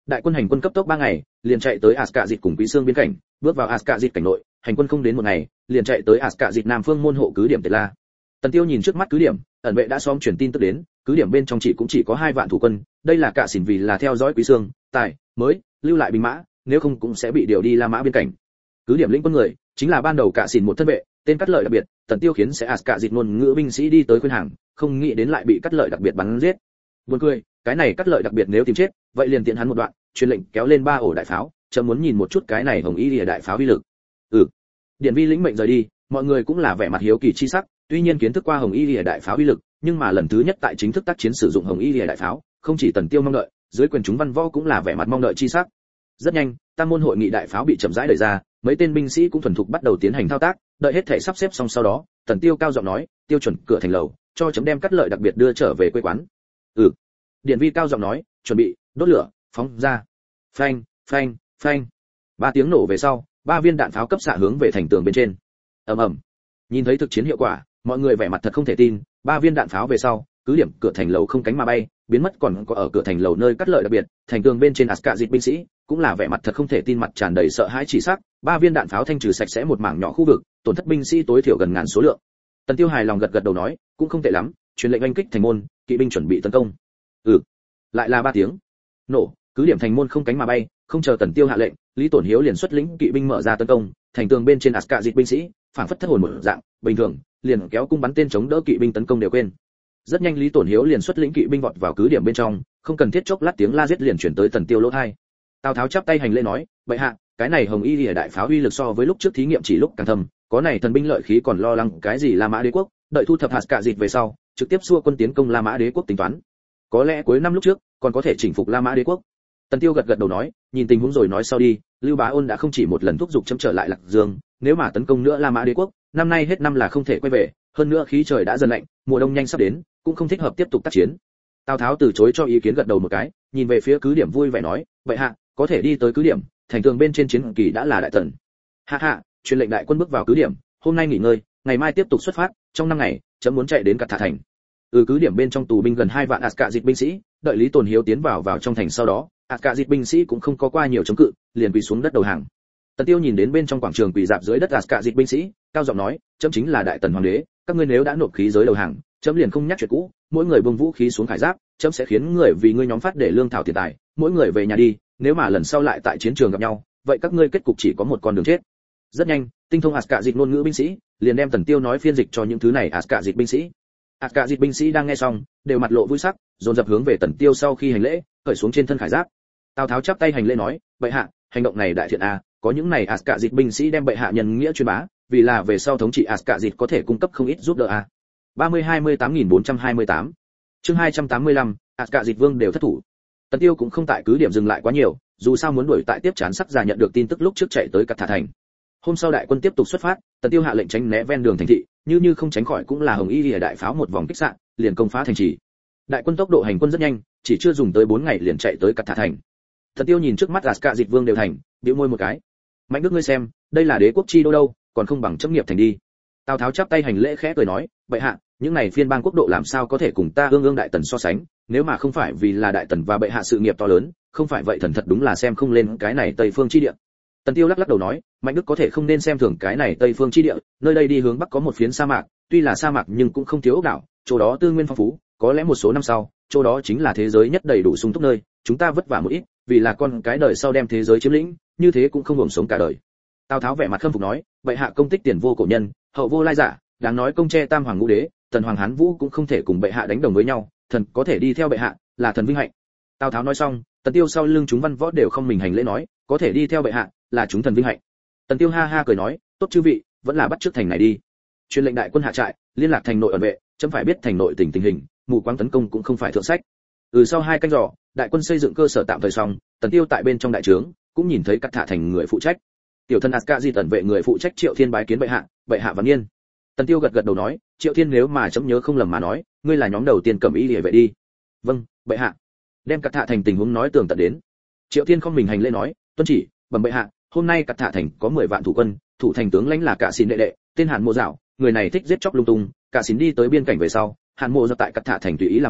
Đại quân hành quân cấp tốc ba ngày, liền chạy tới Ascazit cùng Quý Xương biên cảnh, bước vào Ascazit cảnh nội, hành quân không đến một ngày, liền chạy tới Ascazit nam phương môn hộ cứ điểm Tề La. Tần Tiêu nhìn trước mắt cứ điểm, ẩn vệ đã xóm truyền tin tức đến, cứ điểm bên trong chỉ cũng chỉ có hai vạn thủ quân, đây là cả xỉn vì là theo dõi Quý Xương, tài mới lưu lại binh mã, nếu không cũng sẽ bị điều đi La Mã biên cảnh. Cứ điểm lĩnh quân người, chính là ban đầu cả xỉn một thân vệ, tên cắt lợi đặc biệt, Tần Tiêu khiến sẽ Ascazit ngôn ngữ binh sĩ đi tới khuyên hàng, không nghĩ đến lại bị cắt lợi đặc biệt bắn giết. Buồn cười, cái này cắt lợi đặc biệt nếu tìm chết, vậy liền tiện hắn một đoạn, truyền lệnh kéo lên ba ổ đại pháo, chợt muốn nhìn một chút cái này hồng y lìa đại pháo uy lực. Ừ. Điện vi lĩnh mệnh rời đi, mọi người cũng là vẻ mặt hiếu kỳ chi sắc, tuy nhiên kiến thức qua hồng y lìa đại pháo uy lực, nhưng mà lần thứ nhất tại chính thức tác chiến sử dụng hồng y lìa đại pháo, không chỉ Tần Tiêu mong đợi, dưới quyền chúng văn võ cũng là vẻ mặt mong đợi chi sắc. Rất nhanh, tam môn hội nghị đại pháo bị chậm rãi đẩy ra, mấy tên binh sĩ cũng thuần thục bắt đầu tiến hành thao tác, đợi hết thể sắp xếp xong sau đó, Tần Tiêu cao giọng nói, tiêu chuẩn cửa thành lầu, cho chấm đem cắt lợi đặc biệt đưa trở về quê quán. Ừ. Điện vi cao giọng nói, chuẩn bị, đốt lửa, phóng ra. Phanh, phanh, phanh. Ba tiếng nổ về sau, ba viên đạn pháo cấp xạ hướng về thành tường bên trên. Ầm ầm. Nhìn thấy thực chiến hiệu quả, mọi người vẻ mặt thật không thể tin, ba viên đạn pháo về sau, cứ điểm cửa thành lầu không cánh mà bay, biến mất còn có ở cửa thành lầu nơi cắt lợi đặc biệt, thành tường bên trên Ascazit binh sĩ, cũng là vẻ mặt thật không thể tin, mặt tràn đầy sợ hãi chỉ sắc, ba viên đạn pháo thanh trừ sạch sẽ một mảng nhỏ khu vực, tổn thất binh sĩ tối thiểu gần ngàn số lượng. Tần Tiêu hài lòng gật gật đầu nói, cũng không tệ lắm, truyền lệnh oanh kích thành môn, kỵ binh chuẩn bị tấn công. Ừ. Lại là ba tiếng. Nổ, cứ điểm thành môn không cánh mà bay, không chờ Tần Tiêu hạ lệnh, Lý Tổn Hiếu liền xuất lĩnh kỵ binh mở ra tấn công, thành tường bên trên Ascazit binh sĩ, phảng phất thất hồn một dạng, bình thường, liền kéo cung bắn tên chống đỡ kỵ binh tấn công đều quên. Rất nhanh Lý Tổn Hiếu liền xuất lĩnh kỵ binh vọt vào cứ điểm bên trong, không cần thiết chốc lát tiếng la giết liền chuyển tới Tần Tiêu lỗ tai. Tào Tháo chắp tay hành lễ nói, bệ hạ, cái này hồng y lìa đại pháo uy lực so với lúc trước thí nghiệm chỉ lúc càng thâm, có này thần binh lợi khí còn lo lắng cái gì La Mã đế quốc, đợi thu thập hạt cả dịt về sau, trực tiếp xua quân tiến công La Mã đế quốc tính toán. Có lẽ cuối năm lúc trước, còn có thể chỉnh phục La Mã đế quốc. Tần Tiêu gật gật đầu nói, nhìn tình huống rồi nói sau đi, Lưu Bá Ôn đã không chỉ một lần thúc giục chấm trở lại Lạc Dương, nếu mà tấn công nữa La Mã đế quốc, năm nay hết năm là không thể quay về, hơn nữa khí trời đã dần lạnh, mùa đông nhanh sắp đến, cũng không thích hợp tiếp tục tác chiến. Tào Tháo từ chối cho ý kiến gật đầu một cái, nhìn về phía cứ điểm vui vẻ nói, vậy hạ, có thể đi tới cứ điểm, thành tường bên trên chiến kỳ đã là đại tần. Hạ hạ, truyền lệnh đại quân bước vào cứ điểm, hôm nay nghỉ ngơi, ngày mai tiếp tục xuất phát, trong năm ngày, chấm muốn chạy đến Cát Thả thành. Ừ, cứ điểm bên trong tù binh gần hai vạn Ascazit binh sĩ, đợi Lý Tồn Hiếu tiến vào vào trong thành sau đó, Ascazit binh sĩ cũng không có qua nhiều chống cự, liền quỳ xuống đất đầu hàng. Tần Tiêu nhìn đến bên trong quảng trường quỳ rạp dưới đất Ascazit binh sĩ, cao giọng nói, chấm chính là đại tần hoàng đế, các ngươi nếu đã nộp khí giới đầu hàng, chấm liền không nhắc chuyện cũ, mỗi người buông vũ khí xuống khải giáp, chấm sẽ khiến người vì ngươi nhóm phát để lương thảo tiền tài, mỗi người về nhà đi, nếu mà lần sau lại tại chiến trường gặp nhau, vậy các ngươi kết cục chỉ có một con đường chết. Rất nhanh, tinh thông Ascazit ngôn ngữ binh sĩ liền đem Tần Tiêu nói phiên dịch cho những thứ này Ascazit binh sĩ. Ascazit binh sĩ đang nghe xong, đều mặt lộ vui sắc, dồn dập hướng về Tần Tiêu sau khi hành lễ, cởi xuống trên thân khải giáp. Tào Tháo chắp tay hành lễ nói, bệ hạ, hành động này đại thiện a, có những này Ascazit binh sĩ đem bệ hạ nhân nghĩa truyền bá, vì là về sau thống trị Ascazit có thể cung cấp không ít giúp đỡ a. ba mươi hai mươi tám nghìn bốn trăm hai mươi tám. Chương hai trăm tám mươi lăm, Ascazit vương đều thất thủ. Tần Tiêu cũng không tại cứ điểm dừng lại quá nhiều, dù sao muốn đuổi tại tiếp chán sắc già nhận được tin tức lúc trước chạy tới Cát Thả thành. Hôm sau đại quân tiếp tục xuất phát, Tần Tiêu hạ lệnh tránh né ven đường thành thị, như như không tránh khỏi cũng là hồng y lìa đại pháo một vòng kích xạ, liền công phá thành trì. Đại quân tốc độ hành quân rất nhanh, chỉ chưa dùng tới bốn ngày liền chạy tới Cát Thả thành. Tần Tiêu nhìn trước mắt Ascazit vương đều thành, bĩu môi một cái. Mạnh Đức ngươi xem, đây là đế quốc chi đô đâu, còn không bằng chấm nghiệp thành đi. Tào Tháo chắp tay hành lễ khẽ cười nói, bệ hạ, những này phiên bang quốc độ làm sao có thể cùng ta ương ương đại tần so sánh, nếu mà không phải vì là đại tần và bệ hạ sự nghiệp to lớn, không phải vậy thần thật đúng là xem không lên cái này Tây phương chi địa. Tần Tiêu lắc lắc đầu nói, Mạnh Đức có thể không nên xem thường cái này Tây phương chi địa, nơi đây đi hướng bắc có một phiến sa mạc, tuy là sa mạc nhưng cũng không thiếu ốc đảo, chỗ đó tư nguyên phong phú, có lẽ một số năm sau, chỗ đó chính là thế giới nhất đầy đủ sung túc nơi, chúng ta vất vả một ít, vì là con cái đời sau đem thế giới chiếm lĩnh, như thế cũng không hưởng sống cả đời. Tào Tháo vẻ mặt khâm phục nói, bệ hạ công tích tiền vô cổ nhân, hậu vô lai giả, đáng nói công che tam hoàng ngũ đế, tần hoàng hán vũ cũng không thể cùng bệ hạ đánh đồng với nhau, thần có thể đi theo bệ hạ, là thần vinh hạnh. Tào Tháo nói xong, Tần Tiêu sau lưng chúng văn võ đều không mình hành lễ nói, có thể đi theo bệ hạ, là chúng thần vinh hạnh. Tần Tiêu ha ha cười nói, tốt chư vị, vẫn là bắt trước thành này đi. Truyền lệnh đại quân hạ trại, liên lạc thành nội ẩn vệ, chấm phải biết thành nội tình tình hình, mù quáng tấn công cũng không phải thượng sách. Ừ, sau hai canh giờ, đại quân xây dựng cơ sở tạm thời xong, Tần Tiêu tại bên trong đại trướng cũng nhìn thấy Cát Thả thành người phụ trách. Tiểu thân Ascazit ẩn vệ người phụ trách Triệu Thiên bái kiến bệ hạ, bệ hạ vạn niên. Tần Tiêu gật gật đầu nói, Triệu Thiên nếu mà chấm nhớ không lầm mà nói, ngươi là nhóm đầu tiên cầm ý liễu vệ đi. Vâng, bệ hạ. Đem Cát Thả thành tình huống nói tường tận đến. Triệu Thiên không mình hành lễ nói, tuân chỉ, bẩm bệ hạ, hôm nay Cát Thả thành có mười vạn thủ quân, thủ thành tướng lãnh là Cả Xín đệ đệ, tên Hàn Mộ Dạo, người này thích giết chóc lung tung, Cả Xín đi tới biên cảnh về sau, Hàn Mộ Dạo tại Cát Thả thành tùy ý làm vậy,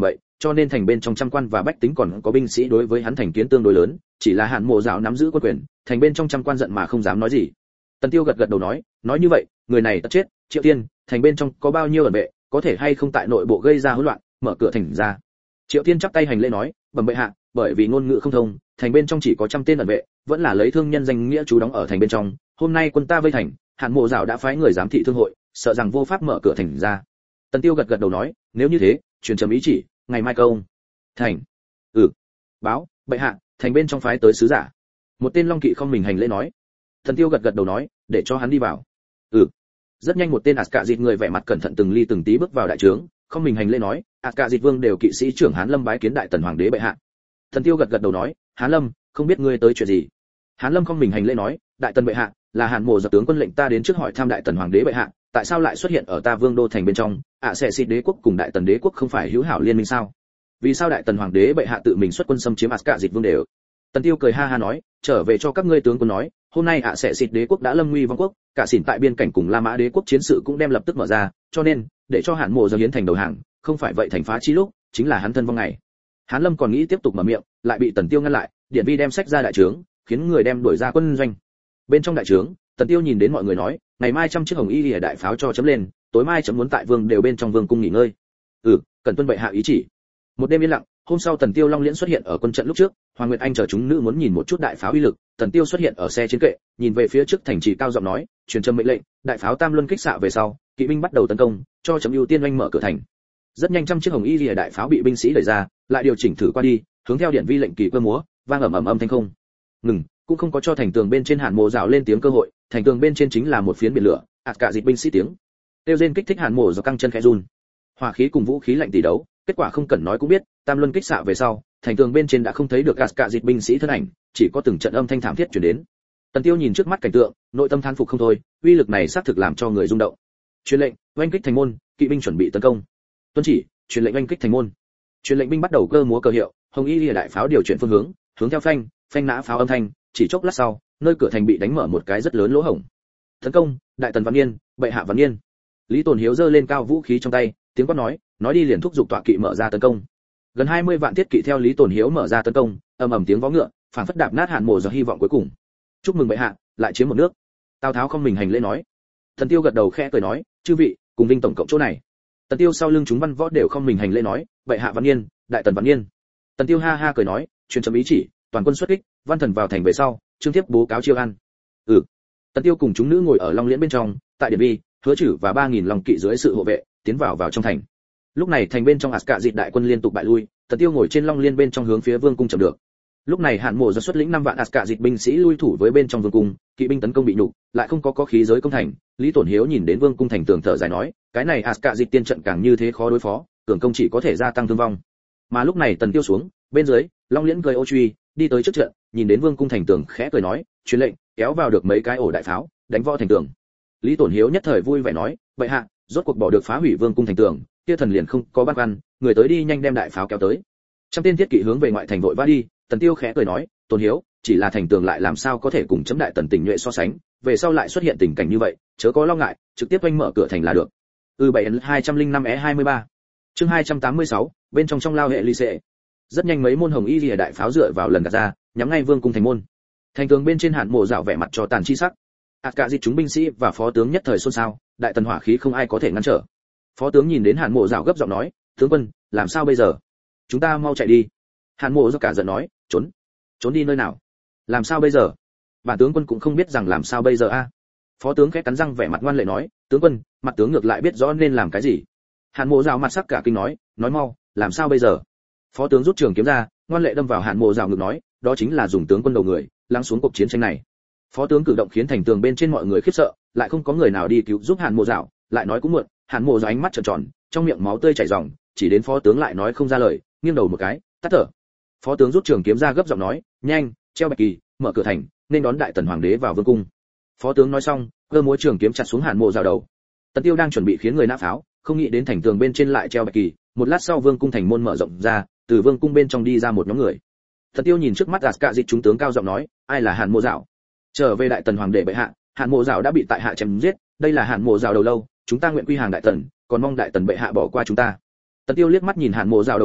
cho nên thành bên trong trăm quan và bách tính còn có binh sĩ đối với hắn thành kiến tương đối lớn, chỉ là Hàn Mộ Dạo nắm giữ quân quyền, thành bên trong trăm quan giận mà không dám nói gì. Tần Tiêu gật gật đầu nói, nói như vậy, người này tất chết, Triệu Tiên, thành bên trong có bao nhiêu ẩn vệ, có thể hay không tại nội bộ gây ra hỗn loạn, mở cửa thành ra. Triệu Tiên chắp tay hành lễ nói, bẩm bệ hạ, bởi vì ngôn ngữ không thông, thành bên trong chỉ có trăm tên ẩn vệ, vẫn là lấy thương nhân danh nghĩa trú đóng ở thành bên trong, hôm nay quân ta vây thành, Hàn Mộ Dạo đã phái người giám thị thương hội, sợ rằng vô pháp mở cửa thành ra. Tần Tiêu gật gật đầu nói, nếu như thế, truyền trầm ý chỉ, ngày mai công thành. Ừ. Báo, bệ hạ, thành bên trong phái tới sứ giả. Một tên long kỵ không mình hành lễ nói. Tần Tiêu gật gật đầu nói, để cho hắn đi vào. Ừ. Rất nhanh một tên Ascazit người vẻ mặt cẩn thận từng ly từng tí bước vào đại trướng, không mình hành lễ nói, Ascazit vương đều kỵ sĩ trưởng Hán Lâm bái kiến đại tần hoàng đế bệ hạ. Tần Tiêu gật gật đầu nói, Hán Lâm, không biết ngươi tới chuyện gì. Hán Lâm không mình hành lễ nói, đại tần bệ hạ, là Hàn Mộ Dạo tướng quân lệnh ta đến trước hỏi thăm đại tần hoàng đế bệ hạ, tại sao lại xuất hiện ở ta vương đô thành bên trong? ạ sẽ xịt đế quốc cùng đại tần đế quốc không phải hữu hảo liên minh sao? Vì sao đại tần hoàng đế bệ hạ tự mình xuất quân xâm chiếm Ascazit vương đều? Tần Tiêu cười ha ha nói, trở về cho các ngươi tướng quân nói, hôm nay ạ sẽ xịt đế quốc đã lâm nguy vong quốc, cả xỉn tại biên cảnh cùng La Mã đế quốc chiến sự cũng đem lập tức mở ra, cho nên để cho Hàn Mộ Dạo hiến thành đầu hàng, không phải vậy thành phá chi lúc, chính là hắn thân vong ngày. Hán Lâm còn nghĩ tiếp tục mở miệng, lại bị Tần Tiêu ngăn lại, điện vi đem sách ra đại trướng, khiến người đem đuổi ra quân doanh. Bên trong đại trướng, Tần Tiêu nhìn đến mọi người nói, ngày mai trăm chiếc hồng y lìa đại pháo cho chấm lên, tối mai chấm muốn tại vương đều bên trong vương cung nghỉ ngơi. Ừ, cần tuân bệ hạ ý chỉ. Một đêm yên lặng, hôm sau Tần Tiêu long liễn xuất hiện ở quân trận lúc trước, Hoàng Nguyệt Anh chờ chúng nữ muốn nhìn một chút đại pháo uy lực, Tần Tiêu xuất hiện ở xe chiến kệ, nhìn về phía trước thành trì cao giọng nói, truyền trầm mệnh lệnh, đại pháo tam luân kích xạ về sau, kỵ binh bắt đầu tấn công, cho chấm ưu tiên oanh mở cửa thành. Rất nhanh trăm chiếc hồng y lìa đại pháo bị binh sĩ đẩy ra, lại điều chỉnh thử qua đi, hướng theo điện vi lệnh kỳ cơ múa, vang ầm ầm âm thanh không ngừng, cũng không có cho thành tường bên trên Hàn Mộ Dạo lên tiếng cơ hội, thành tường bên trên chính là một phiến biển lửa, ạt cả dịch binh sĩ tiếng tiêu rên kích thích Hàn Mộ Dạo căng chân khẽ run. Hỏa khí cùng vũ khí lạnh tỷ đấu, kết quả không cần nói cũng biết, tam luân kích xạ về sau, thành tường bên trên đã không thấy được ạt cả dịch binh sĩ thân ảnh, chỉ có từng trận âm thanh thảm thiết truyền đến. Tần Tiêu nhìn trước mắt cảnh tượng, nội tâm thán phục không thôi, uy lực này xác thực làm cho người rung động. Truyền lệnh, oanh kích thành môn, kỵ binh chuẩn bị tấn công. Tuân chỉ, truyền lệnh oanh kích thành môn. Truyền lệnh binh bắt đầu cơ múa cờ hiệu, hồng y lìa đại pháo điều chuyển phương hướng, hướng theo phanh, phanh nã pháo âm thanh, chỉ chốc lát sau, nơi cửa thành bị đánh mở một cái rất lớn lỗ hổng. Tấn công, đại tần Văn Nghiên, bệ hạ Văn Nghiên. Lý Tồn Hiếu giơ lên cao vũ khí trong tay, tiếng quát nói, nói đi liền thúc giục tọa kỵ mở ra tấn công. Gần hai mươi vạn thiết kỵ theo Lý Tồn Hiếu mở ra tấn công, ầm ầm tiếng vó ngựa, phảng phất đạp nát Hàn Mộ Dạo hy vọng cuối cùng. Chúc mừng bệ hạ, lại chiếm một nước. Tào Tháo không mình hành lễ nói. Thần Tiêu gật đầu khẽ cười nói, chư vị, cùng vinh tổng cộng chỗ này. Tần Tiêu sau lưng chúng văn võ đều không mình hành lễ nói, bệ hạ Văn Nghiên, đại tần Văn Nghiên. Tần Tiêu ha ha cười nói, truyền chấm ý chỉ, toàn quân xuất kích, văn thần vào thành về sau, trương tiếp bố cáo chiêu ăn. Ừ. Tần Tiêu cùng chúng nữ ngồi ở long liễn bên trong, tại điện bi, hứa chử và ba nghìn long kỵ dưới sự hộ vệ, tiến vào vào trong thành. Lúc này thành bên trong Ascazit đại quân liên tục bại lui, Tần Tiêu ngồi trên long liễn bên trong hướng phía vương cung chậm được. Lúc này Hàn Mộ Dạo xuất lĩnh năm vạn Ascazit binh sĩ lui thủ với bên trong vương cung, kỵ binh tấn công bị nhục, lại không có có khí giới công thành. Lý Tổn Hiếu nhìn đến vương cung thành tường thở dài nói, cái này Ascazit tiên trận càng như thế khó đối phó, cường công chỉ có thể gia tăng thương vong. Mà lúc này Tần Tiêu xuống, bên dưới, long liễn cười ô truy, đi tới trước trận, nhìn đến vương cung thành tường khẽ cười nói, truyền lệnh, kéo vào được mấy cái ổ đại pháo, đánh võ thành tường. Lý Tổn Hiếu nhất thời vui vẻ nói, vậy hạ, rốt cuộc bỏ được phá hủy vương cung thành tường, kia thần liền không có băn khoăn, người tới đi nhanh đem đại pháo kéo tới. Trăm tên thiết kỵ hướng về ngoại thành vội vã đi, Tần Tiêu khẽ cười nói, Tổn Hiếu, chỉ là thành tường lại làm sao có thể cùng chấm đại tần tình nhuệ so sánh, về sau lại xuất hiện tình cảnh như vậy, chớ có lo ngại, trực tiếp oanh mở cửa thành là được. Ừ bảy hai không năm e hai mươi ba. Chương hai trăm tám mươi sáu, bên trong trong lao hệ ly xệ. Rất nhanh mấy môn hồng y lìa đại pháo dựa vào lần gạt ra, nhắm ngay vương cung thành môn. Thành tường bên trên Hàn Mộ Dạo vẻ mặt cho tàn chi sắc. ạt cả dịch chúng binh sĩ và phó tướng nhất thời xôn xao, đại tần hỏa khí không ai có thể ngăn trở. Phó tướng nhìn đến Hàn Mộ Dạo gấp giọng nói, tướng quân, làm sao bây giờ? Chúng ta mau chạy đi. Hàn Mộ Dạo cả giận nói, trốn, trốn đi nơi nào? Làm sao bây giờ? Bản tướng quân cũng không biết rằng làm sao bây giờ a. Phó tướng khẽ cắn răng vẻ mặt ngoan lệ nói, tướng quân, mặt tướng ngược lại biết rõ nên làm cái gì. Hàn Mộ Dạo mặt sắc cả kinh nói, nói mau, làm sao bây giờ? Phó tướng rút trường kiếm ra, ngoan lệ đâm vào Hàn Mộ Dạo ngực nói, đó chính là dùng tướng quân đầu người, lắng xuống cuộc chiến tranh này. Phó tướng cử động khiến thành tường bên trên mọi người khiếp sợ, lại không có người nào đi cứu giúp Hàn Mộ Dạo, lại nói cũng muộn. Hàn Mộ Dạo ánh mắt tròn tròn, trong miệng máu tươi chảy ròng, chỉ đến phó tướng lại nói không ra lời, nghiêng đầu một cái, tắt thở. Phó tướng rút trường kiếm ra gấp giọng nói, nhanh, treo bạch kỳ, mở cửa thành, nên đón đại tần hoàng đế vào vương cung. Phó tướng nói xong, cơ múa trường kiếm chặt xuống Hàn Mộ Dạo đầu. Tần Tiêu đang chuẩn bị khiến người nã pháo, không nghĩ đến thành tường bên trên lại treo bạch kỳ, một lát sau vương cung thành môn mở rộng ra, từ vương cung bên trong đi ra một nhóm người. Tần Tiêu nhìn trước mắt Ascazit chúng tướng cao giọng nói, ai là Hàn Mộ Dạo? Trở về đại tần hoàng đế bệ hạ, Hàn Mộ Dạo đã bị tại hạ chém giết, đây là Hàn Mộ Dạo đầu lâu, chúng ta nguyện quy hàng đại tần, còn mong đại tần bệ hạ bỏ qua chúng ta. Tần Tiêu liếc mắt nhìn Hàn Mộ Dạo đầu lâu,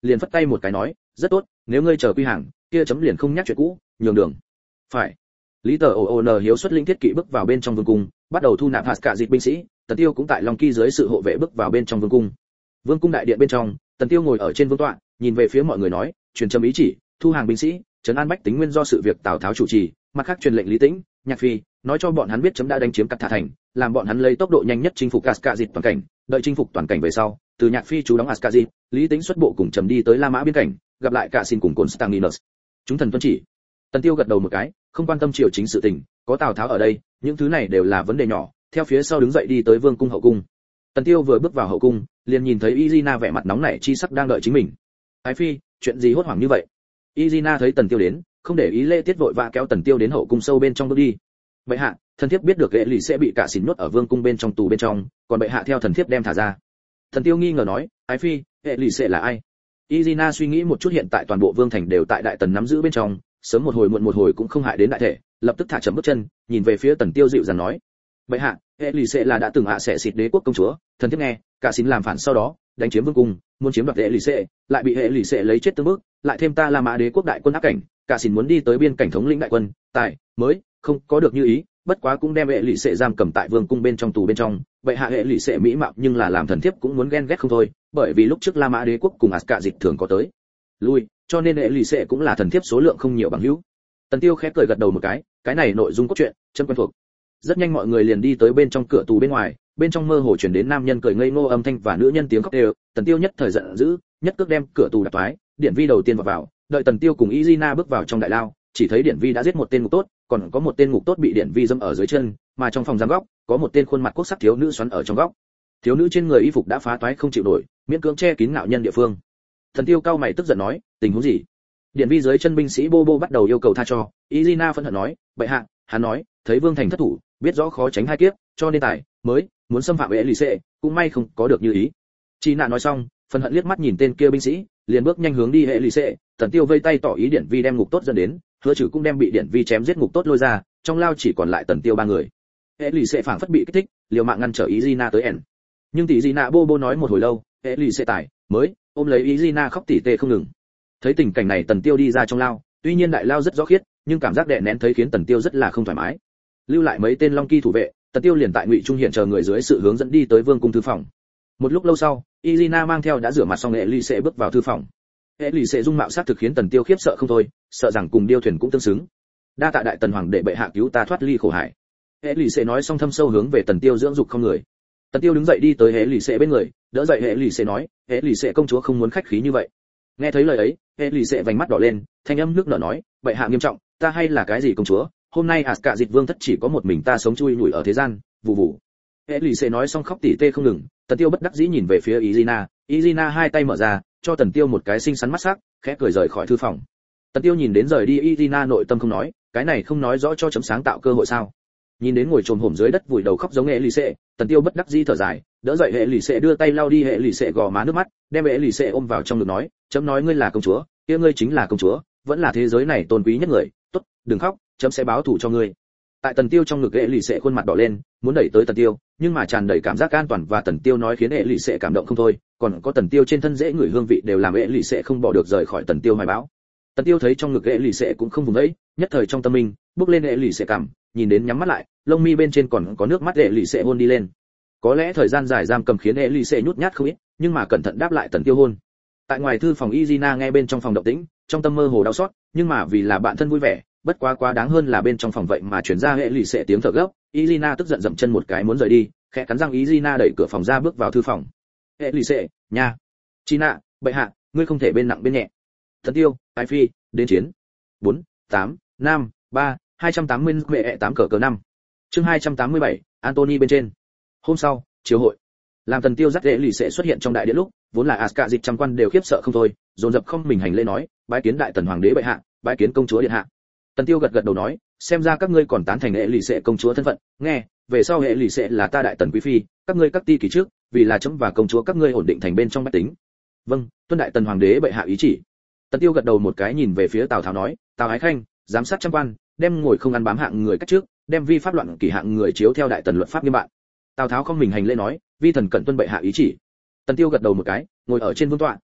liền phất tay một cái nói, rất tốt, nếu ngươi chờ quy hàng, kia chấm liền không nhắc chuyện cũ, nhường đường. Phải. Lý Tở ồ ồ nờ hiếu xuất linh thiết kỵ bước vào bên trong vương cung, bắt đầu thu nạp hạt cả dịch binh sĩ, Tần Tiêu cũng tại Long Kỳ dưới sự hộ vệ bước vào bên trong vương cung. Vương cung đại điện bên trong, Tần Tiêu ngồi ở trên vương tọa, nhìn về phía mọi người nói, truyền trầm ý chỉ, thu hàng binh sĩ, trấn an bách tính nguyên do sự việc Tào Tháo chủ trì, mặt khác truyền lệnh Lý Tĩnh, Nhạc Phi, nói cho bọn hắn biết chấm đã đánh chiếm Cát Thả thành, làm bọn hắn lấy tốc độ nhanh nhất chinh phục Ascazit toàn cảnh, đợi chinh phục toàn cảnh về sau, từ Nhạc Phi chú đóng Ascazit, Lý Tĩnh xuất bộ cùng chấm đi tới La Mã biên cảnh, gặp lại cả xin cùng Constantinus. Chúng thần tuân chỉ. Tần Tiêu gật đầu một cái, không quan tâm triều chính sự tình, có Tào Tháo ở đây, những thứ này đều là vấn đề nhỏ, theo phía sau đứng dậy đi tới vương cung hậu cung. Tần Tiêu vừa bước vào hậu cung, liền nhìn thấy Izina vẻ mặt nóng nảy chi sắc đang đợi chính mình. Ái phi, chuyện gì hốt hoảng như vậy? Izina thấy Tần Tiêu đến, không để ý lễ tiết vội vã kéo Tần Tiêu đến hậu cung sâu bên trong bước đi. Bệ hạ, thần thiếp biết được Ghệ lì sẽ bị cả xỉn nhốt ở vương cung bên trong tù bên trong, còn bệ hạ theo thần thiếp đem thả ra. Tần Tiêu nghi ngờ nói, ái phi, Ghệ lì sẽ là ai? Izina suy nghĩ một chút, hiện tại toàn bộ vương thành đều tại đại tần nắm giữ bên trong, sớm một hồi muộn một hồi cũng không hại đến đại thể, lập tức thả chậm bước chân, nhìn về phía Tần Tiêu dịu dàng nói, bệ hạ, Ghệ lì sẽ là đã từng hạ sẽ xịt đế quốc công chúa, thần thiếp nghe, cả xỉn làm phản sau đó, đánh chiếm vương cung, muốn chiếm đoạt Ghệ lì sẽ, lại bị Ghệ lì sẽ lấy chết tương bức, lại thêm ta La Mã đế quốc đại quân áp cảnh, cả xỉn muốn đi tới biên cảnh thống lĩnh đại quân, tại mới không có được như ý, bất quá cũng đem Ghệ lì sẽ giam cầm tại vương cung bên trong tù bên trong, bệ hạ Ghệ lì sẽ mỹ mạo nhưng là làm thần thiếp cũng muốn ghen ghét không thôi, bởi vì lúc trước La Mã đế quốc cùng Ascazit thường có tới lui, cho nên Ghệ lì sẽ cũng là thần thiếp số lượng không nhiều bằng hữu. Tần Tiêu khẽ cười gật đầu một cái, cái này nội dung cốt truyện, chân quen thuộc. Rất nhanh mọi người liền đi tới bên trong cửa tù bên ngoài, bên trong mơ hồ truyền đến nam nhân cười ngây ngô âm thanh và nữ nhân tiếng khóc đều. Tần Tiêu nhất thời giận dữ, nhất cước đem cửa tù đập toái, Điển Vi đầu tiên vào vào, đợi Tần Tiêu cùng Izina bước vào trong đại lao, chỉ thấy Điển Vi đã giết một tên ngục tốt, còn có một tên ngục tốt bị Điển Vi dẫm ở dưới chân, mà trong phòng giam góc, có một tên khuôn mặt quốc sắc thiếu nữ xoắn ở trong góc. Thiếu nữ trên người y phục đã phá toái không chịu nổi, miễn cưỡng che kín ngạo nhân địa phương. Tần Tiêu cao mày tức giận nói, tình huống gì? Điển Vi dưới chân binh sĩ Bô Bô bắt đầu yêu cầu tha cho, Izina phẫn hận nói, bệ hạ, hắn nói, thấy vương thành thất thủ, biết rõ khó tránh hai kiếp, cho nên tài mới muốn xâm phạm Ghệ lì sẽ, cũng may không có được như ý. Chi Nạ nói xong, phân hận liếc mắt nhìn tên kia binh sĩ, liền bước nhanh hướng đi Ghệ lì sẽ. Tần Tiêu vây tay tỏ ý Điển Vi đem ngục tốt dẫn đến, Hứa Trừ cũng đem bị Điển Vi chém giết ngục tốt lôi ra, trong lao chỉ còn lại Tần Tiêu ba người. Ghệ lì sẽ phảng phất bị kích thích, liều mạng ngăn trở Izina tới ẻn. Nhưng tỷ Izina Bô Bô nói một hồi lâu, Ghệ lì sẽ tài mới ôm lấy Izina khóc tỉ tê không ngừng. Thấy tình cảnh này Tần Tiêu đi ra trong lao, tuy nhiên đại lao rất rõ khiết, nhưng cảm giác đè nén thấy khiến Tần Tiêu rất là không thoải mái. Lưu lại mấy tên Long Kỳ thủ vệ, Tần Tiêu liền tại Ngụy Trung hiện chờ người dưới sự hướng dẫn đi tới vương cung thư phòng. Một lúc lâu sau, Izina mang theo đã rửa mặt xong Ghệ lì sẽ bước vào thư phòng. Ghệ lì sẽ dung mạo sát thực khiến Tần Tiêu khiếp sợ không thôi, sợ rằng cùng điêu thuyền cũng tương xứng. Đa tạ đại tần hoàng để bệ hạ cứu ta thoát ly khổ hải. Ghệ lì sẽ nói xong thâm sâu hướng về Tần Tiêu dưỡng dục không người. Tần Tiêu đứng dậy đi tới Ghệ lì sẽ bên người, đỡ dậy Ghệ lì sẽ nói, Ghệ lì sẽ công chúa không muốn khách khí như vậy. Nghe thấy lời ấy, Ghệ lì sẽ vành mắt đỏ lên, thanh âm nước nở nói, bệ hạ nghiêm trọng, ta hay là cái gì công chúa, hôm nay Ascazit vương thất chỉ có một mình ta sống chui nhủi ở thế gian, vụ vụ. Ghệ lì sẽ nói xong khóc tỉ tê không ngừng. Tần Tiêu bất đắc dĩ nhìn về phía Izina, Izina hai tay mở ra, cho Tần Tiêu một cái xinh xắn mắt sắc, khẽ cười rời khỏi thư phòng. Tần Tiêu nhìn đến rời đi Izina nội tâm không nói, cái này không nói rõ cho chấm sáng tạo cơ hội sao? Nhìn đến ngồi trồm hổm dưới đất vùi đầu khóc giống Ghệ lì sẽ, Tần Tiêu bất đắc dĩ thở dài, đỡ dậy Ghệ lì sẽ đưa tay lau đi Ghệ lì sẽ gò má nước mắt, đem Ghệ lì sẽ ôm vào trong ngực nói, chấm nói ngươi là công chúa, kia ngươi chính là công chúa, vẫn là thế giới này tôn quý nhất người, tốt, đừng khóc, chấm sẽ báo thù cho ngươi. Tại Tần Tiêu trong ngực Ghệ lì sẽ khuôn mặt đỏ lên, muốn đẩy tới Tần Tiêu, nhưng mà tràn đầy cảm giác an toàn và Tần Tiêu nói khiến Ghệ lì sẽ cảm động không thôi, còn có Tần Tiêu trên thân dễ ngửi hương vị đều làm Ghệ lì sẽ không bỏ được rời khỏi Tần Tiêu hoài bão. Tần Tiêu thấy trong ngực Ghệ lì sẽ cũng không vùng ấy, nhất thời trong tâm mình bước lên Ghệ lì sẽ cảm, nhìn đến nhắm mắt lại, lông mi bên trên còn có nước mắt Ghệ lì sẽ hôn đi lên. Có lẽ thời gian dài giam cầm khiến Ghệ lì sẽ nhút nhát không ít, nhưng mà cẩn thận đáp lại Tần Tiêu hôn. Tại ngoài thư phòng Izina nghe bên trong phòng động tĩnh, trong tâm mơ hồ đau xót, nhưng mà vì là bạn thân vui vẻ, bất quá quá đáng hơn là bên trong phòng vậy mà truyền ra Ghệ lì sẽ tiếng thở gấp. Izina tức giận dậm chân một cái muốn rời đi, khẽ cắn răng Izina đẩy cửa phòng ra bước vào thư phòng. Ghệ lì sẽ, nha. China, bệ hạ, ngươi không thể bên nặng bên nhẹ. Tần Tiêu, Ái Phi, đến chiến. bốn, tám, năm, ba, hai trăm tám mươi vệ tám cờ cờ năm. Chương hai trăm tám mươi bảy, Anthony bên trên. Hôm sau, chiều hội. Làm Tần Tiêu dắt Ghệ lì sẽ xuất hiện trong đại điện lúc, vốn là Ascazit trăm quan đều khiếp sợ không thôi, dồn dập không mình hành lễ nói, bái kiến đại tần hoàng đế bệ hạ, bái kiến công chúa điện hạ. Tần Tiêu gật gật đầu nói, xem ra các ngươi còn tán thành Ghệ lì sẽ công chúa thân phận, nghe, về sau Ghệ lì sẽ là ta đại tần quý phi, các ngươi các ti kỳ trước, vì là chấm và công chúa các ngươi ổn định thành bên trong bách tính. Vâng, tuân đại tần hoàng đế bệ hạ ý chỉ. Tần Tiêu gật đầu một cái nhìn về phía Tào Tháo nói, Tào Ái Khanh, giám sát trăm quan, đem ngồi không ăn bám hạng người cách trước, đem vi pháp loạn kỷ hạng người chiếu theo đại tần luật pháp nghiêm bạn. Tào Tháo không mình hành lễ nói, vi thần cẩn tuân bệ hạ ý chỉ. Tần Tiêu gật đầu một cái, ngồi ở trên vương tọa,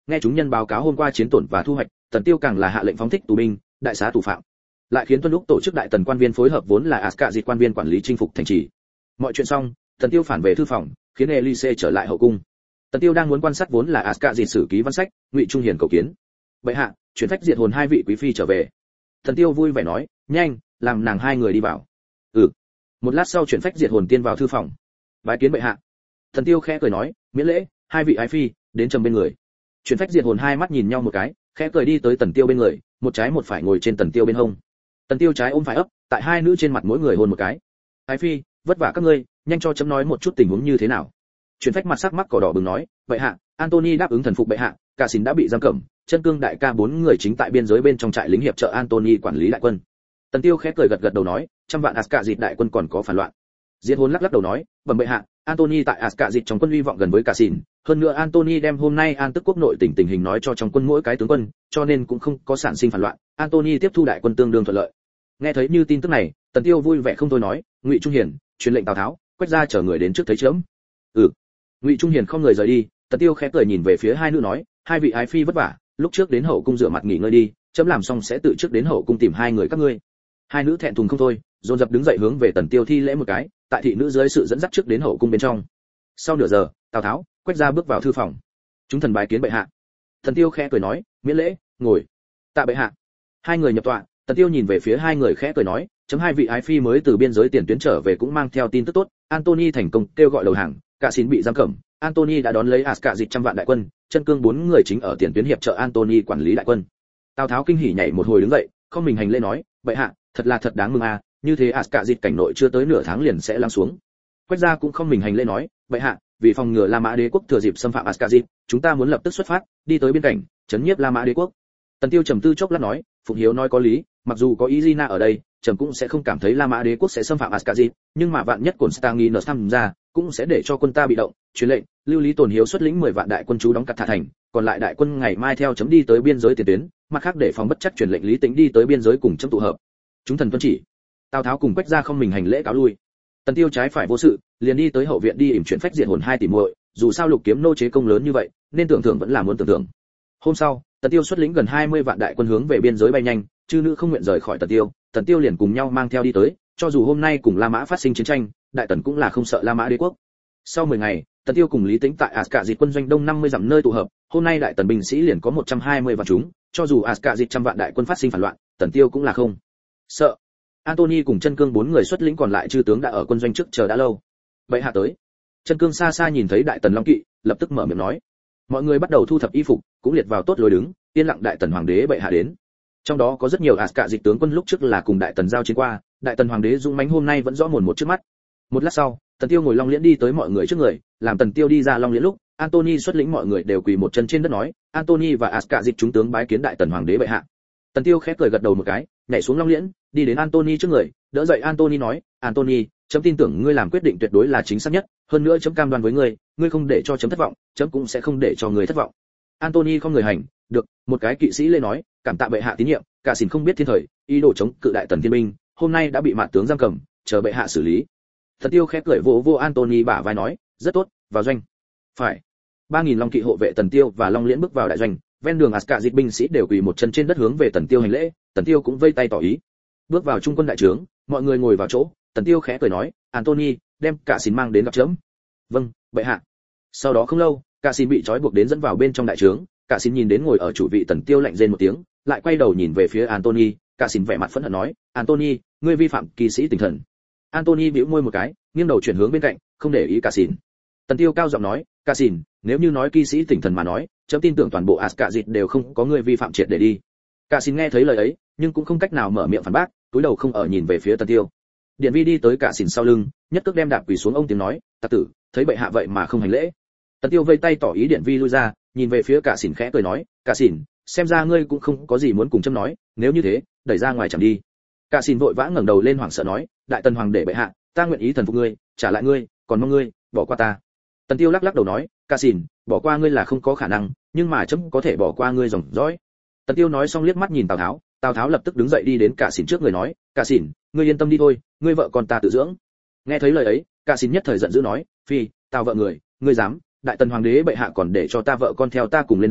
Nghe chúng nhân báo cáo hôm qua chiến tổn và thu hoạch, Tần Tiêu càng là hạ lệnh phóng thích tù binh, đại xá tù phạm. Lại khiến tuân lúc tổ chức đại tần quan viên phối hợp vốn là Aska dịch quan viên quản lý chinh phục thành trì. Mọi chuyện xong, Tần Tiêu phản về thư phòng, khiến Elise trở lại hậu cung. Tần Tiêu đang muốn quan sát vốn là Aska dịch sử ký văn sách, Ngụy Trung Hiền cầu kiến. Bệ hạ, chuyển phách diệt hồn hai vị quý phi trở về. Tần Tiêu vui vẻ nói, nhanh, làm nàng hai người đi vào. Ừ. Một lát sau chuyển phách diệt hồn tiên vào thư phòng. Bái kiến bệ hạ. Tần Tiêu khẽ cười nói, miễn lễ, hai vị ái phi, đến trầm bên người. Chuyển phách diệt hồn hai mắt nhìn nhau một cái, khẽ cười đi tới Tần Tiêu bên người, một trái một phải ngồi trên Tần Tiêu bên hông. Tần Tiêu trái ôm phải ấp, tại hai nữ trên mặt mỗi người hôn một cái. Ái phi, vất vả các ngươi, nhanh cho chấm nói một chút tình huống như thế nào. Chuyển phách mặt sắc mắc cỏ đỏ bừng nói, vậy hạ, Anthony đáp ứng thần phục bệ hạ, cả xin đã bị giam cầm, chân cương đại ca bốn người chính tại biên giới bên trong trại lính hiệp trợ Anthony quản lý đại quân. Tần Tiêu khẽ cười gật gật đầu nói, trăm vạn Aska dịch đại quân còn có phản loạn. Diệt hồn lắc lắc đầu nói, bẩm bệ hạ, Anthony tại Aska dịch trong quân uy vọng gần với cả xin, hơn nữa Anthony đem hôm nay an tức quốc nội tình tình hình nói cho trong quân mỗi cái tướng quân, cho nên cũng không có sản sinh phản loạn, Anthony tiếp thu đại quân tương đương thuận lợi. Nghe thấy như tin tức này, Tần Tiêu vui vẻ không thôi nói, Ngụy Trung Hiền, truyền lệnh Tào Tháo, quét ra chờ người đến trước thấy chớm. Ừ. Ngụy Trung Hiền không người rời đi, Tần Tiêu khẽ cười nhìn về phía hai nữ nói, hai vị ái phi vất vả, lúc trước đến hậu cung rửa mặt nghỉ ngơi đi, chấm làm xong sẽ tự trước đến hậu cung tìm hai người các ngươi. Hai nữ thẹn thùng không thôi, dồn dập đứng dậy hướng về Tần Tiêu thi lễ một cái, tại thị nữ dưới sự dẫn dắt trước đến hậu cung bên trong. Sau nửa giờ, Tào Tháo, quét ra bước vào thư phòng. Chúng thần bái kiến bệ hạ. Tần Tiêu khẽ cười nói, miễn lễ, ngồi. Tạ bệ hạ. Hai người nhập tọa, Tần Tiêu nhìn về phía hai người khẽ cười nói, chấm hai vị ái phi mới từ biên giới tiền tuyến trở về cũng mang theo tin tức tốt, Anthony thành công kêu gọi đầu hàng, cả xin bị giam cầm, Anthony đã đón lấy Aska dịch trăm vạn đại quân, chân cương bốn người chính ở tiền tuyến hiệp trợ Anthony quản lý đại quân. Tào Tháo kinh hỉ nhảy một hồi đứng dậy, không mình hành lễ nói, bệ hạ, thật là thật đáng mừng a, như thế Aska dịch cảnh nội chưa tới nửa tháng liền sẽ lắng xuống. Quét ra cũng không mình hành lễ nói, bệ hạ, vì phòng ngừa La Mã đế quốc thừa dịp xâm phạm Aska dịch, chúng ta muốn lập tức xuất phát, đi tới biên cảnh, chấn nhiếp La Mã đế quốc. Tần Tiêu trầm tư chốc lát nói, Phụng Hiếu nói có lý, mặc dù có Izina ở đây, trầm cũng sẽ không cảm thấy La Mã đế quốc sẽ xâm phạm Aska dịch, nhưng mà vạn nhất Constantinus tham gia, cũng sẽ để cho quân ta bị động. Truyền lệnh, lưu Lý Tồn Hiếu xuất lĩnh mười vạn đại quân trú đóng Cát Thạ thành, còn lại đại quân ngày mai theo chấm đi tới biên giới tiền tuyến, mặt khác để phòng bất chắc truyền lệnh Lý Tĩnh đi tới biên giới cùng chấm tụ hợp. Chúng thần tuân chỉ. Tào Tháo cùng Quách gia không mình hành lễ cáo lui. Tần Tiêu trái phải vô sự, liền đi tới hậu viện đi ỉm chuyện phách diệt hồn hai tỷ muội, dù sao Lục Kiếm nô chế công lớn như vậy, nên tưởng thưởng vẫn là muốn tưởng thưởng. Hôm sau, Tần Tiêu xuất lĩnh gần hai mươi vạn đại quân hướng về biên giới bay nhanh, chư nữ không nguyện rời khỏi Tần Tiêu, Tần Tiêu liền cùng nhau mang theo đi tới, cho dù hôm nay cùng La Mã phát sinh chiến tranh, đại tần cũng là không sợ La Mã đế quốc. Sau mười ngày, Tần Tiêu cùng Lý Tĩnh tại Aska dịch quân doanh đông năm mươi dặm nơi tụ hợp, hôm nay đại tần binh sĩ liền có một trăm hai mươi vạn chúng, cho dù Aska dịch trăm vạn đại quân phát sinh phản loạn, Tần Tiêu cũng là không sợ. Anthony cùng chân cương bốn người xuất lĩnh còn lại chư tướng đã ở quân doanh trước chờ đã lâu. Bệ hạ tới. Chân cương xa xa nhìn thấy đại tần long kỵ, lập tức mở miệng nói. Mọi người bắt đầu thu thập y phục, cũng liệt vào tốt lối đứng, yên lặng đại tần hoàng đế bệ hạ đến. Trong đó có rất nhiều Aska dịch tướng quân lúc trước là cùng đại tần giao chiến qua, đại tần hoàng đế dũng mãnh hôm nay vẫn rõ mồn một trước mắt. Một lát sau, Tần Tiêu ngồi long liễn đi tới mọi người trước người, làm Tần Tiêu đi ra long liễn lúc, Anthony xuất lĩnh mọi người đều quỳ một chân trên đất nói, Anthony và Aska dịch chúng tướng bái kiến đại tần hoàng đế bệ hạ. Tần Tiêu khẽ cười gật đầu một cái, nhảy xuống long liễn, đi đến Anthony trước người, đỡ dậy Anthony nói, Anthony, chấm tin tưởng ngươi làm quyết định tuyệt đối là chính xác nhất, hơn nữa chấm cam đoan với ngươi, ngươi không để cho chấm thất vọng, chấm cũng sẽ không để cho ngươi thất vọng. Anthony không người hành, được, một cái kỵ sĩ lên nói, cảm tạ bệ hạ tín nhiệm, cả xin không biết thiên thời, ý đồ chống cự đại tần thiên binh, hôm nay đã bị mạn tướng giam cầm, chờ bệ hạ xử lý. Tần Tiêu khẽ cười vỗ vỗ Anthony bả vai nói, rất tốt, vào doanh. Phải. ba nghìn long kỵ hộ vệ Tần Tiêu và long liễn bước vào đại doanh, ven đường Aska dịch binh sĩ đều quỳ một chân trên đất hướng về Tần Tiêu hành lễ, Tần Tiêu cũng vây tay tỏ ý. Bước vào trung quân đại trướng, mọi người ngồi vào chỗ, Tần Tiêu khẽ cười nói, Anthony, đem cả xin mang đến gặp chấm. Vâng, bệ hạ. Sau đó không lâu, cả xin bị trói buộc đến dẫn vào bên trong đại trướng, cả xin nhìn đến ngồi ở chủ vị Tần Tiêu lạnh rên một tiếng, lại quay đầu nhìn về phía Anthony, cả xin vẻ mặt phẫn hận nói, Anthony, ngươi vi phạm kỵ sĩ tinh thần. Anthony bĩu môi một cái, nghiêng đầu chuyển hướng bên cạnh, không để ý cả xin. Tần Tiêu cao giọng nói, cả xin, nếu như nói kỵ sĩ tinh thần mà nói, chấm tin tưởng toàn bộ Aska dịch đều không có người vi phạm triệt để đi. Cả xin nghe thấy lời ấy, nhưng cũng không cách nào mở miệng phản bác, túi đầu không ở nhìn về phía Tần Tiêu. Điện Vi đi tới cả xỉn sau lưng, nhất cước đem đạp quỳ xuống ông tiếng nói, "Tặc tử, thấy bệ hạ vậy mà không hành lễ." Tần Tiêu vây tay tỏ ý Điện Vi lui ra, nhìn về phía cả xỉn khẽ cười nói, "Cả xỉn, xem ra ngươi cũng không có gì muốn cùng chấm nói, nếu như thế, đẩy ra ngoài chẳng đi." Cả xỉn vội vã ngẩng đầu lên hoảng sợ nói, "Đại tần hoàng để bệ hạ, ta nguyện ý thần phục ngươi, trả lại ngươi, còn mong ngươi bỏ qua ta." Tần Tiêu lắc lắc đầu nói, "Cả xỉn, bỏ qua ngươi là không có khả năng, nhưng mà chấm có thể bỏ qua ngươi dòng dõi." Tần Tiêu nói xong liếc mắt nhìn Tào Tháo, Tào Tháo lập tức đứng dậy đi đến cả xỉn trước người nói, "Cả xỉn, ngươi yên tâm đi thôi, ngươi vợ con ta tự dưỡng." Nghe thấy lời ấy, cả xỉn nhất thời giận dữ nói, "Phi, Tào vợ người, ngươi dám, đại tần hoàng đế bệ hạ còn để cho ta vợ con theo ta cùng lên đường,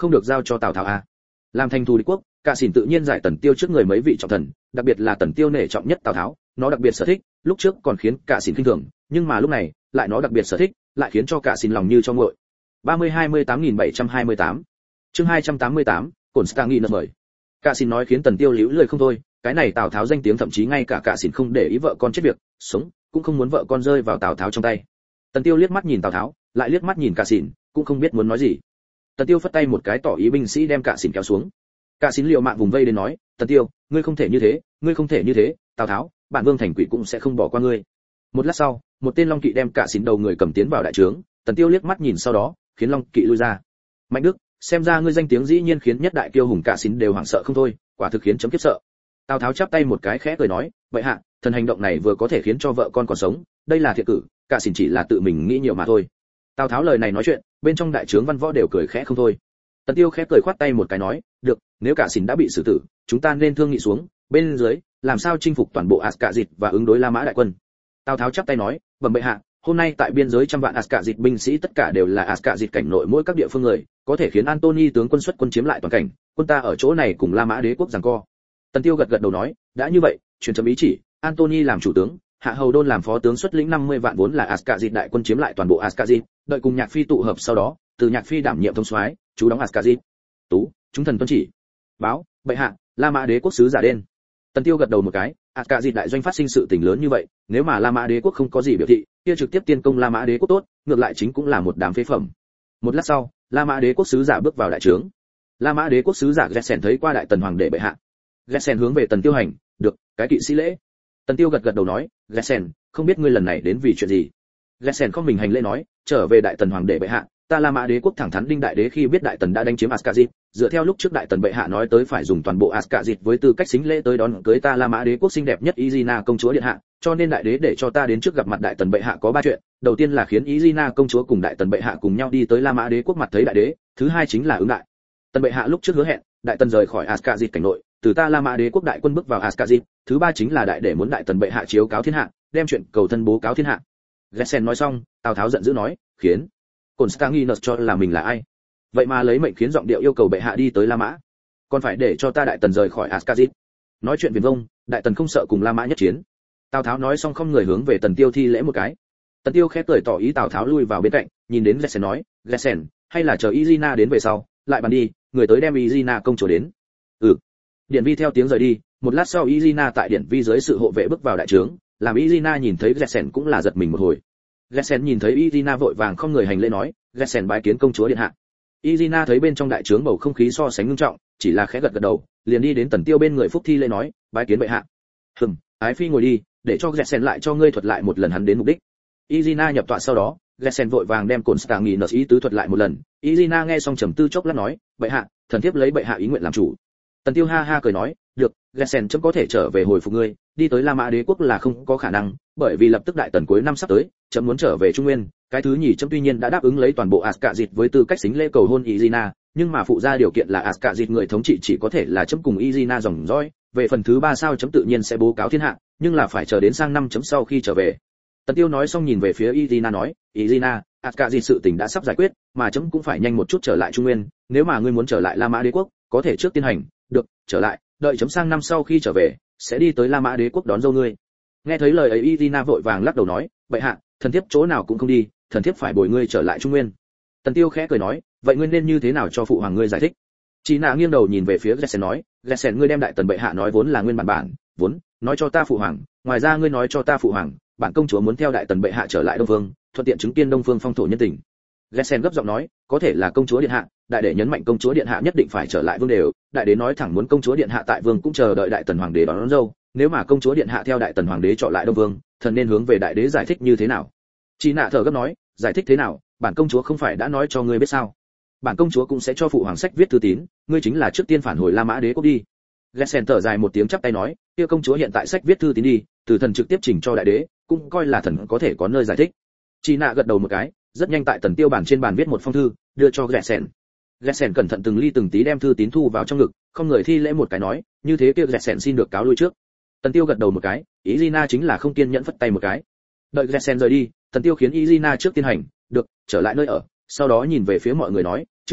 không được giao cho Tào Tháo à? Làm thành thù địch quốc, Cả Xỉn tự nhiên giải Tần Tiêu trước người mấy vị trọng thần, đặc biệt là Tần Tiêu nể trọng nhất Tào Tháo, nó đặc biệt sở thích, lúc trước còn khiến Cả Xỉn khinh thường, nhưng mà lúc này, lại nó đặc biệt sở thích, lại khiến cho Cả Xỉn lòng như cho nguội. ba mươi hai mươi tám nghìn bảy trăm hai mươi tám. Chương hai trăm tám mươi tám, Cổn Stang nghi nợ mời. Cả Xỉn nói khiến Tần Tiêu liễu lười không thôi, cái này Tào Tháo danh tiếng thậm chí ngay cả Cả Xỉn không để ý vợ con chết việc, sống, cũng không muốn vợ con rơi vào Tào Tháo trong tay. Tần Tiêu liếc mắt nhìn Tào Tháo, lại liếc mắt nhìn Cả Xỉn, cũng không biết muốn nói gì. Tần Tiêu phất tay một cái tỏ ý binh sĩ đem Cả Xỉn kéo xuống. Cả Xỉn liều mạng vùng vây đến nói, Tần Tiêu, ngươi không thể như thế, ngươi không thể như thế, Tào Tháo, bản vương thành quỷ cũng sẽ không bỏ qua ngươi. Một lát sau, một tên long kỵ đem Cả Xỉn đầu người cầm tiến vào đại trướng, Tần Tiêu liếc mắt nhìn sau đó, khiến long kỵ lui ra. Mạnh Đức, xem ra ngươi danh tiếng dĩ nhiên khiến nhất đại kiêu hùng Cả Xỉn đều hoảng sợ không thôi, quả thực khiến chấm kiếp sợ. Tào Tháo chắp tay một cái khẽ cười nói, vậy hạ, thần hành động này vừa có thể khiến cho vợ con còn sống, đây là thiện cử, Cả Xỉn chỉ là tự mình nghĩ nhiều mà thôi. Tào Tháo lời này nói chuyện, bên trong đại trướng văn võ đều cười khẽ không thôi. Tần Tiêu khẽ cười khoát tay một cái nói, được, nếu Cả Xỉn đã bị xử tử, chúng ta nên thương nghị xuống, bên dưới, làm sao chinh phục toàn bộ Ascazit và ứng đối La Mã đại quân. Tào Tháo chắp tay nói, bẩm bệ hạ, hôm nay tại biên giới trăm vạn Ascazit binh sĩ tất cả đều là Ascazit cảnh nội mỗi các địa phương người, có thể khiến Antony tướng quân xuất quân chiếm lại toàn cảnh, quân ta ở chỗ này cùng La Mã đế quốc giằng co. Tần Tiêu gật gật đầu nói, đã như vậy, truyền chấm ý chỉ, Antony làm chủ tướng, Hạ Hầu Đôn làm phó tướng xuất lĩnh năm mươi vạn vốn là Ascazit đại quân chiếm lại toàn bộ Ascazit, đợi cùng Nhạc Phi tụ hợp sau đó, từ Nhạc Phi đảm nhiệm thống soái, chú đóng Ascazit. Tú, chúng thần tuân chỉ. Báo, bệ hạ, La Mã đế quốc sứ giả đến. Tần Tiêu gật đầu một cái, Ascazit đại doanh phát sinh sự tình lớn như vậy, nếu mà La Mã đế quốc không có gì biểu thị, kia trực tiếp tiên công La Mã đế quốc tốt, ngược lại chính cũng là một đám phế phẩm. Một lát sau, La Mã đế quốc sứ giả bước vào đại trướng. La Mã đế quốc sứ giả Gessen thấy qua đại tần hoàng đệ bệ hạ. Gessen hướng về Tần Tiêu hành, được, cái kỵ sĩ lễ. Tần Tiêu gật gật đầu nói, Gessen, không biết ngươi lần này đến vì chuyện gì. Gessen không mình hành lễ nói, trở về đại tần hoàng đệ bệ hạ, ta La Mã đế quốc thẳng thắn đinh đại đế khi biết đại tần đã đánh chiếm Ascazit, dựa theo lúc trước đại tần bệ hạ nói tới phải dùng toàn bộ Ascazit với tư cách xính lễ tới đón cưới ta La Mã đế quốc xinh đẹp nhất Izina công chúa điện hạ, cho nên đại đế để cho ta đến trước gặp mặt đại tần bệ hạ có ba chuyện, đầu tiên là khiến Izina công chúa cùng đại tần bệ hạ cùng nhau đi tới La Mã đế quốc mặt thấy đại đế, thứ hai chính là ứng đại. Tần bệ hạ lúc trước hứa hẹn, đại tần rời khỏi Ascazit cảnh nội, từ ta La Mã đế quốc đại quân bước vào Ascazit, thứ ba chính là đại đế muốn đại tần bệ hạ chiếu cáo thiên hạ, đem chuyện cầu thân bố cáo thiên hạ. Gessen nói xong, Tào Tháo giận dữ nói, khiến Constantinus cho là mình là ai? Vậy mà lấy mệnh khiến giọng điệu yêu cầu bệ hạ đi tới La Mã, còn phải để cho ta đại tần rời khỏi Ascazit. Nói chuyện viển vông, đại tần không sợ cùng La Mã nhất chiến. Tào Tháo nói xong không người hướng về Tần Tiêu thi lễ một cái. Tần Tiêu khẽ cười tỏ ý Tào Tháo lui vào bên cạnh, nhìn đến Gessen nói, Gessen, hay là chờ Izina đến về sau, lại bàn đi, người tới đem Izina công chúa đến. Ừ. Điện vi theo tiếng rời đi, một lát sau Izina tại điện vi dưới sự hộ vệ bước vào đại trướng, làm Izina nhìn thấy Gessen cũng là giật mình một hồi. Gessen nhìn thấy Izina vội vàng không người hành lễ nói, Gessen bái kiến công chúa điện hạ. Izina thấy bên trong đại trướng bầu không khí so sánh ngưng trọng, chỉ là khẽ gật gật đầu, liền đi đến Tần Tiêu bên người phúc thi lễ nói, bái kiến bệ hạ. Hừm, ái phi ngồi đi, để cho Gessen lại cho ngươi thuật lại một lần hắn đến mục đích. Izina nhập tọa sau đó, Gessen vội vàng đem Constantinus ý tứ thuật lại một lần. Izina nghe xong trầm tư chốc lát nói, bệ hạ, thần thiếp lấy bệ hạ ý nguyện làm chủ. Tần Tiêu ha ha cười nói, được, Gessen chấm có thể trở về hồi phục ngươi, đi tới La Mã đế quốc là không có khả năng, bởi vì lập tức đại tần cuối năm sắp tới, chấm muốn trở về Trung Nguyên, cái thứ nhì chấm tuy nhiên đã đáp ứng lấy toàn bộ Ascazit với tư cách xính lễ cầu hôn Izina, nhưng mà phụ gia điều kiện là Ascazit người thống trị chỉ có thể là chấm cùng Izina dòng dõi, về phần thứ ba sao chấm tự nhiên sẽ bố cáo thiên hạ, nhưng là phải chờ đến sang năm chấm sau khi trở về. Tần Tiêu nói xong nhìn về phía Izina nói, Izina, Ascazit sự tình đã sắp giải quyết, mà chấm cũng phải nhanh một chút trở lại Trung Nguyên, nếu mà ngươi muốn trở lại La Mã đế quốc, có thể trước tiên hành, được, trở lại, đợi chấm sang năm sau khi trở về, sẽ đi tới La Mã đế quốc đón dâu ngươi. Nghe thấy lời ấy Izina vội vàng lắc đầu nói, bệ hạ, thần thiếp chỗ nào cũng không đi, thần thiếp phải bồi ngươi trở lại Trung Nguyên. Tần Tiêu khẽ cười nói, vậy ngươi nên như thế nào cho phụ hoàng ngươi giải thích? Chỉ nạ nghiêng đầu nhìn về phía Gessen nói, Gessen ngươi đem đại tần bệ hạ nói vốn là nguyên bản bản, vốn, nói cho ta phụ hoàng, ngoài ra ngươi nói cho ta phụ hoàng, bản công chúa muốn theo đại tần bệ hạ trở lại Đông Vương, thuận tiện chứng kiến Đông Phương phong thổ nhân tình. Gessen gấp giọng nói, có thể là công chúa điện hạ, đại đệ nhấn mạnh công chúa điện hạ nhất định phải trở lại vương đều, đại đế nói thẳng muốn công chúa điện hạ tại vương cũng chờ đợi đại tần hoàng đế đón, đón dâu, nếu mà công chúa điện hạ theo đại tần hoàng đế chọn lại Đông Vương, thần nên hướng về đại đế giải thích như thế nào? Chỉ nạ thở gấp nói, giải thích thế nào, bản công chúa không phải đã nói cho ngươi biết sao? Bản công chúa cũng sẽ cho phụ hoàng sách viết thư tín, ngươi chính là trước tiên phản hồi La Mã đế quốc đi. Gessen thở dài một tiếng chắp tay nói, kia công chúa hiện tại sách viết thư tín đi, từ thần trực tiếp trình cho đại đế, cũng coi là thần có thể có nơi giải thích. Chỉ nạ gật đầu một cái, rất nhanh tại Tần Tiêu bản trên bàn viết một phong thư, đưa cho Gessen. Gessen cẩn thận từng ly từng tí đem thư tín thu vào trong ngực, không người thi lễ một cái nói, như thế kia Gessen xin được cáo lui trước. Tần Tiêu gật đầu một cái, Izina chính là không kiên nhẫn phất tay một cái. Đợi Gessen rời đi, Tần Tiêu khiến Izina trước tiên hành, được, trở lại nơi ở, sau đó nhìn về phía mọi người nói, chư vị,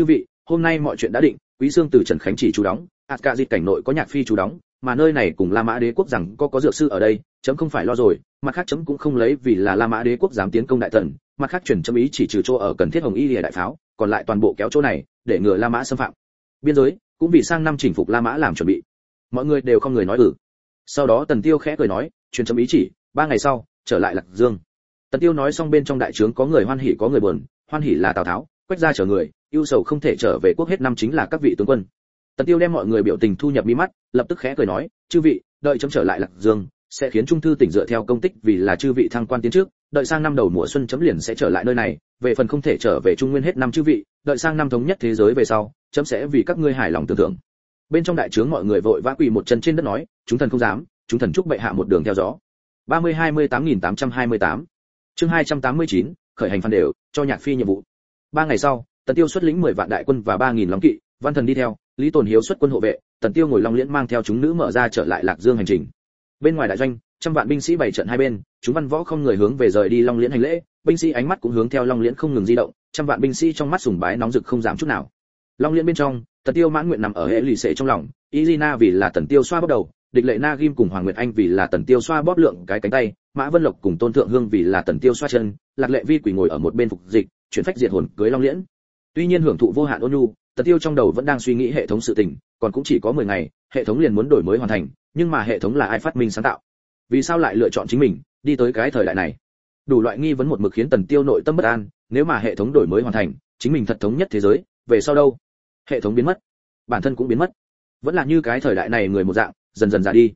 hôm nay mọi chuyện đã định, Quý Xương từ Trần Khánh Chỉ chú đóng, Ascazit cảnh nội có Nhạc Phi chú đóng, mà nơi này cùng La Mã Đế quốc rằng có có dược sư ở đây, chấm không phải lo rồi, mặt khác chấm cũng không lấy vì là La Mã Đế quốc dám tiến công đại tần, mặt khác chuyển chấm ý chỉ trừ chỗ ở cần thiết Hồng Y Lìa đại pháo, còn lại toàn bộ kéo chỗ này, để ngừa La Mã xâm phạm biên giới, cũng vì sang năm chỉnh phục La Mã làm chuẩn bị. Mọi người đều không người nói ừ. Sau đó Tần Tiêu khẽ cười nói, truyền chấm ý chỉ, ba ngày sau trở lại Lạc Dương. Tần Tiêu nói xong bên trong đại trướng có người hoan hỉ có người buồn, hoan hỉ là Tào Tháo, Quách gia chở người, ưu sầu không thể trở về quốc hết năm chính là các vị tướng quân. Tần Tiêu đem mọi người biểu tình thu nhập mi mắt, lập tức khẽ cười nói, chư vị, đợi chấm trở lại Lạc Dương, sẽ khiến Trung thư tỉnh dựa theo công tích vì là chư vị thăng quan tiến trước, đợi sang năm đầu mùa xuân chấm liền sẽ trở lại nơi này, về phần không thể trở về Trung Nguyên hết năm chư vị, đợi sang năm thống nhất thế giới về sau, chấm sẽ vì các ngươi hài lòng tưởng tượng. Bên trong đại trướng mọi người vội vã quỳ một chân trên đất nói, chúng thần không dám, chúng thần chúc bệ hạ một đường theo gió. ba mươi hai mươi tám nghìn tám trăm hai mươi tám Chương hai trăm tám mươi chín, khởi hành phản đều, cho Nhạc Phi nhiệm vụ. Ba ngày sau, Tần Tiêu xuất lĩnh mười vạn đại quân và ba nghìn long kỵ, Văn Thần đi theo, Lý Tồn Hiếu xuất quân hộ vệ, Tần Tiêu ngồi long liễn mang theo chúng nữ mở ra trở lại Lạc Dương hành trình. Bên ngoài đại doanh, trăm vạn binh sĩ bày trận hai bên, chúng văn võ không người hướng về rời đi long liễn hành lễ, binh sĩ ánh mắt cũng hướng theo long liễn không ngừng di động, trăm vạn binh sĩ trong mắt sùng bái nóng rực không giảm chút nào. Long liễn bên trong, Tần Tiêu mãn nguyện nằm ở hệ lì xệ trong lòng, Izina vì là Tần Tiêu xoa bóp đầu, địch lệ Na Ghim cùng Hoàng Nguyệt Anh vì là Tần Tiêu xoa bóp lượng cái cánh tay, Mã Vân Lộc cùng Tôn Thượng Hương vì là Tần Tiêu xoa chân, Lạc Lệ Vi quỳ ngồi ở một bên phục dịch, chuyển phách diệt hồn cưới long liễn. Tuy nhiên hưởng thụ vô hạn ôn nhu, Tần Tiêu trong đầu vẫn đang suy nghĩ hệ thống sự tình, còn cũng chỉ có mười ngày, hệ thống liền muốn đổi mới hoàn thành, nhưng mà hệ thống là ai phát minh sáng tạo? Vì sao lại lựa chọn chính mình, đi tới cái thời đại này? Đủ loại nghi vấn một mực khiến Tần Tiêu nội tâm bất an, nếu mà hệ thống đổi mới hoàn thành, chính mình thật thống nhất thế giới, về sau đâu? Hệ thống biến mất, bản thân cũng biến mất, vẫn là như cái thời đại này người một dạng, dần dần già đi.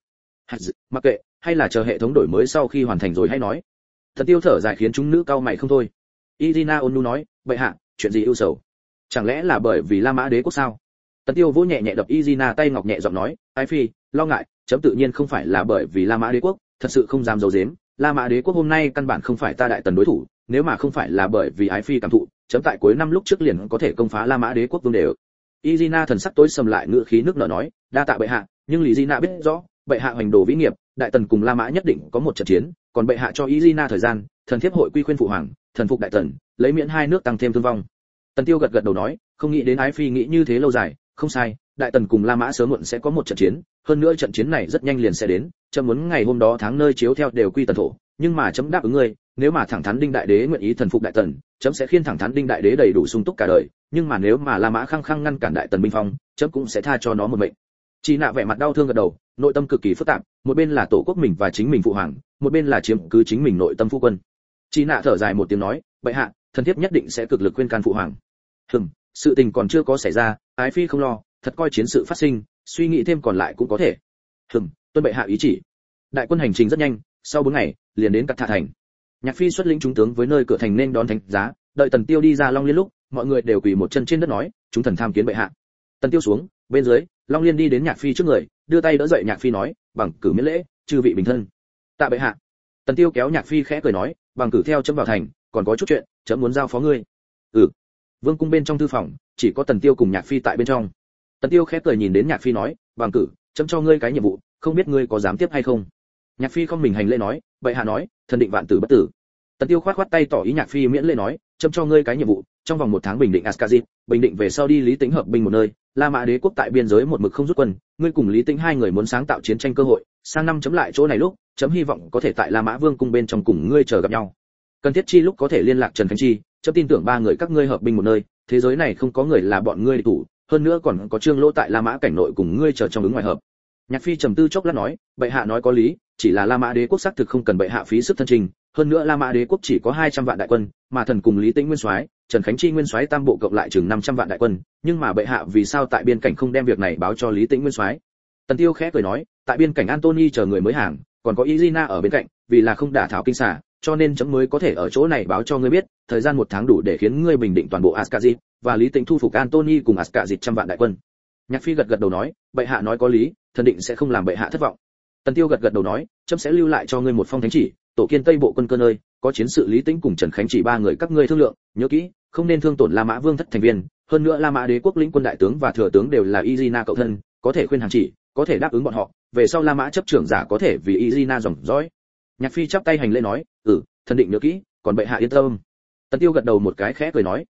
Mặc kệ, hay là chờ hệ thống đổi mới sau khi hoàn thành rồi hay nói. Tần Tiêu thở dài khiến chúng nữ cau mày không thôi. Irina ôn nhu nói, bệ hạ, chuyện gì ưu sầu? Chẳng lẽ là bởi vì La Mã Đế quốc sao? Tần Tiêu vỗ nhẹ nhẹ đập Irina tay ngọc nhẹ giọng nói, Ái Phi, lo ngại, chấm tự nhiên không phải là bởi vì La Mã Đế quốc, thật sự không dám giấu giếm, La Mã Đế quốc hôm nay căn bản không phải ta đại tần đối thủ, nếu mà không phải là bởi vì Ái Phi cảm thụ, chấm tại cuối năm lúc trước liền có thể công phá La Mã Đế quốc vương đều. Irina thần sắc tối sầm lại ngữ khí nước nở nói, đa tạ bệ hạ, nhưng Lý Gina biết rõ, bệ hạ hoành đồ vĩ nghiệp, đại tần cùng La Mã nhất định có một trận chiến, còn bệ hạ cho Irina thời gian, thần thiếp hội quy khuyên phụ hoàng, thần phục đại tần, lấy miễn hai nước tăng thêm thương vong. Tần Tiêu gật gật đầu nói, không nghĩ đến Ái Phi nghĩ như thế lâu dài, không sai, đại tần cùng La Mã sớm muộn sẽ có một trận chiến, hơn nữa trận chiến này rất nhanh liền sẽ đến, chấm muốn ngày hôm đó tháng nơi chiếu theo đều quy tần thổ, nhưng mà chấm đáp ứng ngươi, nếu mà thẳng thắn Đinh Đại Đế nguyện ý thần phục đại tần, chấm sẽ khiên thẳng thắn Đinh Đại Đế đầy đủ sung túc cả đời, nhưng mà nếu mà La Mã khăng khăng ngăn cản đại tần binh phong, chấm cũng sẽ tha cho nó một mệnh. Chi Nạ vẻ mặt đau thương gật đầu, nội tâm cực kỳ phức tạp, một bên là tổ quốc mình và chính mình phụ hoàng, một bên là chiếm cứ chính mình nội tâm phu quân. Chi Nạ thở dài một tiếng nói, bệ hạ, thần thiếp nhất định sẽ cực lực khuyên can phụ hoàng. Hừm, sự tình còn chưa có xảy ra, Ái Phi không lo, thật coi chiến sự phát sinh, suy nghĩ thêm còn lại cũng có thể. Hừm, tuân bệ hạ ý chỉ. Đại quân hành trình rất nhanh, sau bốn ngày, liền đến Cát Thạ thành. Nhạc Phi xuất lĩnh chúng tướng với nơi cửa thành nên đón thánh giá, đợi Tần Tiêu đi ra Long Liên lúc, mọi người đều quỳ một chân trên đất nói, chúng thần tham kiến bệ hạ. Tần Tiêu xuống, bên dưới, Long Liên đi đến Nhạc Phi trước người, đưa tay đỡ dậy Nhạc Phi nói, bằng cử miễn lễ, chư vị bình thân. Tạ bệ hạ. Tần Tiêu kéo Nhạc Phi khẽ cười nói, bằng cử theo chấm vào thành, còn có chút chuyện, chấm muốn giao phó ngươi. Ừ. Vương cung bên trong thư phòng, chỉ có Tần Tiêu cùng Nhạc Phi tại bên trong. Tần Tiêu khẽ cười nhìn đến Nhạc Phi nói, bằng cử, chấm cho ngươi cái nhiệm vụ, không biết ngươi có dám tiếp hay không. Nhạc Phi không mình hành lễ nói, bệ hạ nói, thần định vạn tử bất tử. Tần Tiêu khoát khoát tay tỏ ý Nhạc Phi miễn lễ nói, chấm cho ngươi cái nhiệm vụ, trong vòng một tháng bình định Ascazit, bình định về sau đi Lý Tĩnh hợp binh một nơi, La Mã Đế quốc tại biên giới một mực không rút quân, ngươi cùng Lý Tĩnh hai người muốn sáng tạo chiến tranh cơ hội, sang năm chấm lại chỗ này lúc, chấm hy vọng có thể tại La Mã Vương cung bên trong cùng ngươi chờ gặp nhau. Cần thiết chi lúc có thể liên lạc Trần Khánh Chi, chấm tin tưởng ba người các ngươi hợp binh một nơi, thế giới này không có người là bọn ngươi địch thủ, hơn nữa còn có Trương Lỗ tại La Mã cảnh nội cùng ngươi chờ trong ứng ngoài hợp. Nhạc Phi trầm tư chốc lát nói, bệ hạ nói có lý, chỉ là La Mã Đế quốc xác thực không cần bệ hạ phí sức thân trình, hơn nữa La Mã Đế quốc chỉ có hai trăm vạn đại quân, mà thần cùng Lý Tĩnh nguyên soái, Trần Khánh Chi nguyên soái tam bộ cộng lại chừng năm trăm vạn đại quân, nhưng mà bệ hạ vì sao tại biên cảnh không đem việc này báo cho Lý Tĩnh nguyên soái? Tần Tiêu khẽ cười nói, tại biên cảnh Antony chờ người mới hàng, còn có Irina ở bên cạnh, vì là không đả thảo kinh xà, cho nên chấm mới có thể ở chỗ này báo cho ngươi biết, thời gian một tháng đủ để khiến ngươi bình định toàn bộ Ascazit, và Lý Tĩnh thu phục Antony cùng Ascazit trăm vạn đại quân. Nhạc Phi gật gật đầu nói, bệ hạ nói có lý, thần định sẽ không làm bệ hạ thất vọng. Tần Tiêu gật gật đầu nói, chấm sẽ lưu lại cho ngươi một phong thánh chỉ, tổ kiên Tây bộ quân cơ nơi, có chiến sự Lý Tĩnh cùng Trần Khánh Chỉ ba người các ngươi thương lượng, nhớ kỹ, không nên thương tổn La Mã Vương thất thành viên, hơn nữa La Mã Đế quốc lĩnh quân đại tướng và thừa tướng đều là Irina cậu thân, có thể khuyên hàng chỉ, có thể đáp ứng bọn họ, về sau La Mã chấp trưởng giả có thể vì Irina dòng dõi. Nhạc Phi chắp tay hành lễ nói, "Ừ, thần định nhớ kỹ, còn bệ hạ yên tâm." Tần Tiêu gật đầu một cái khẽ cười nói, "Được,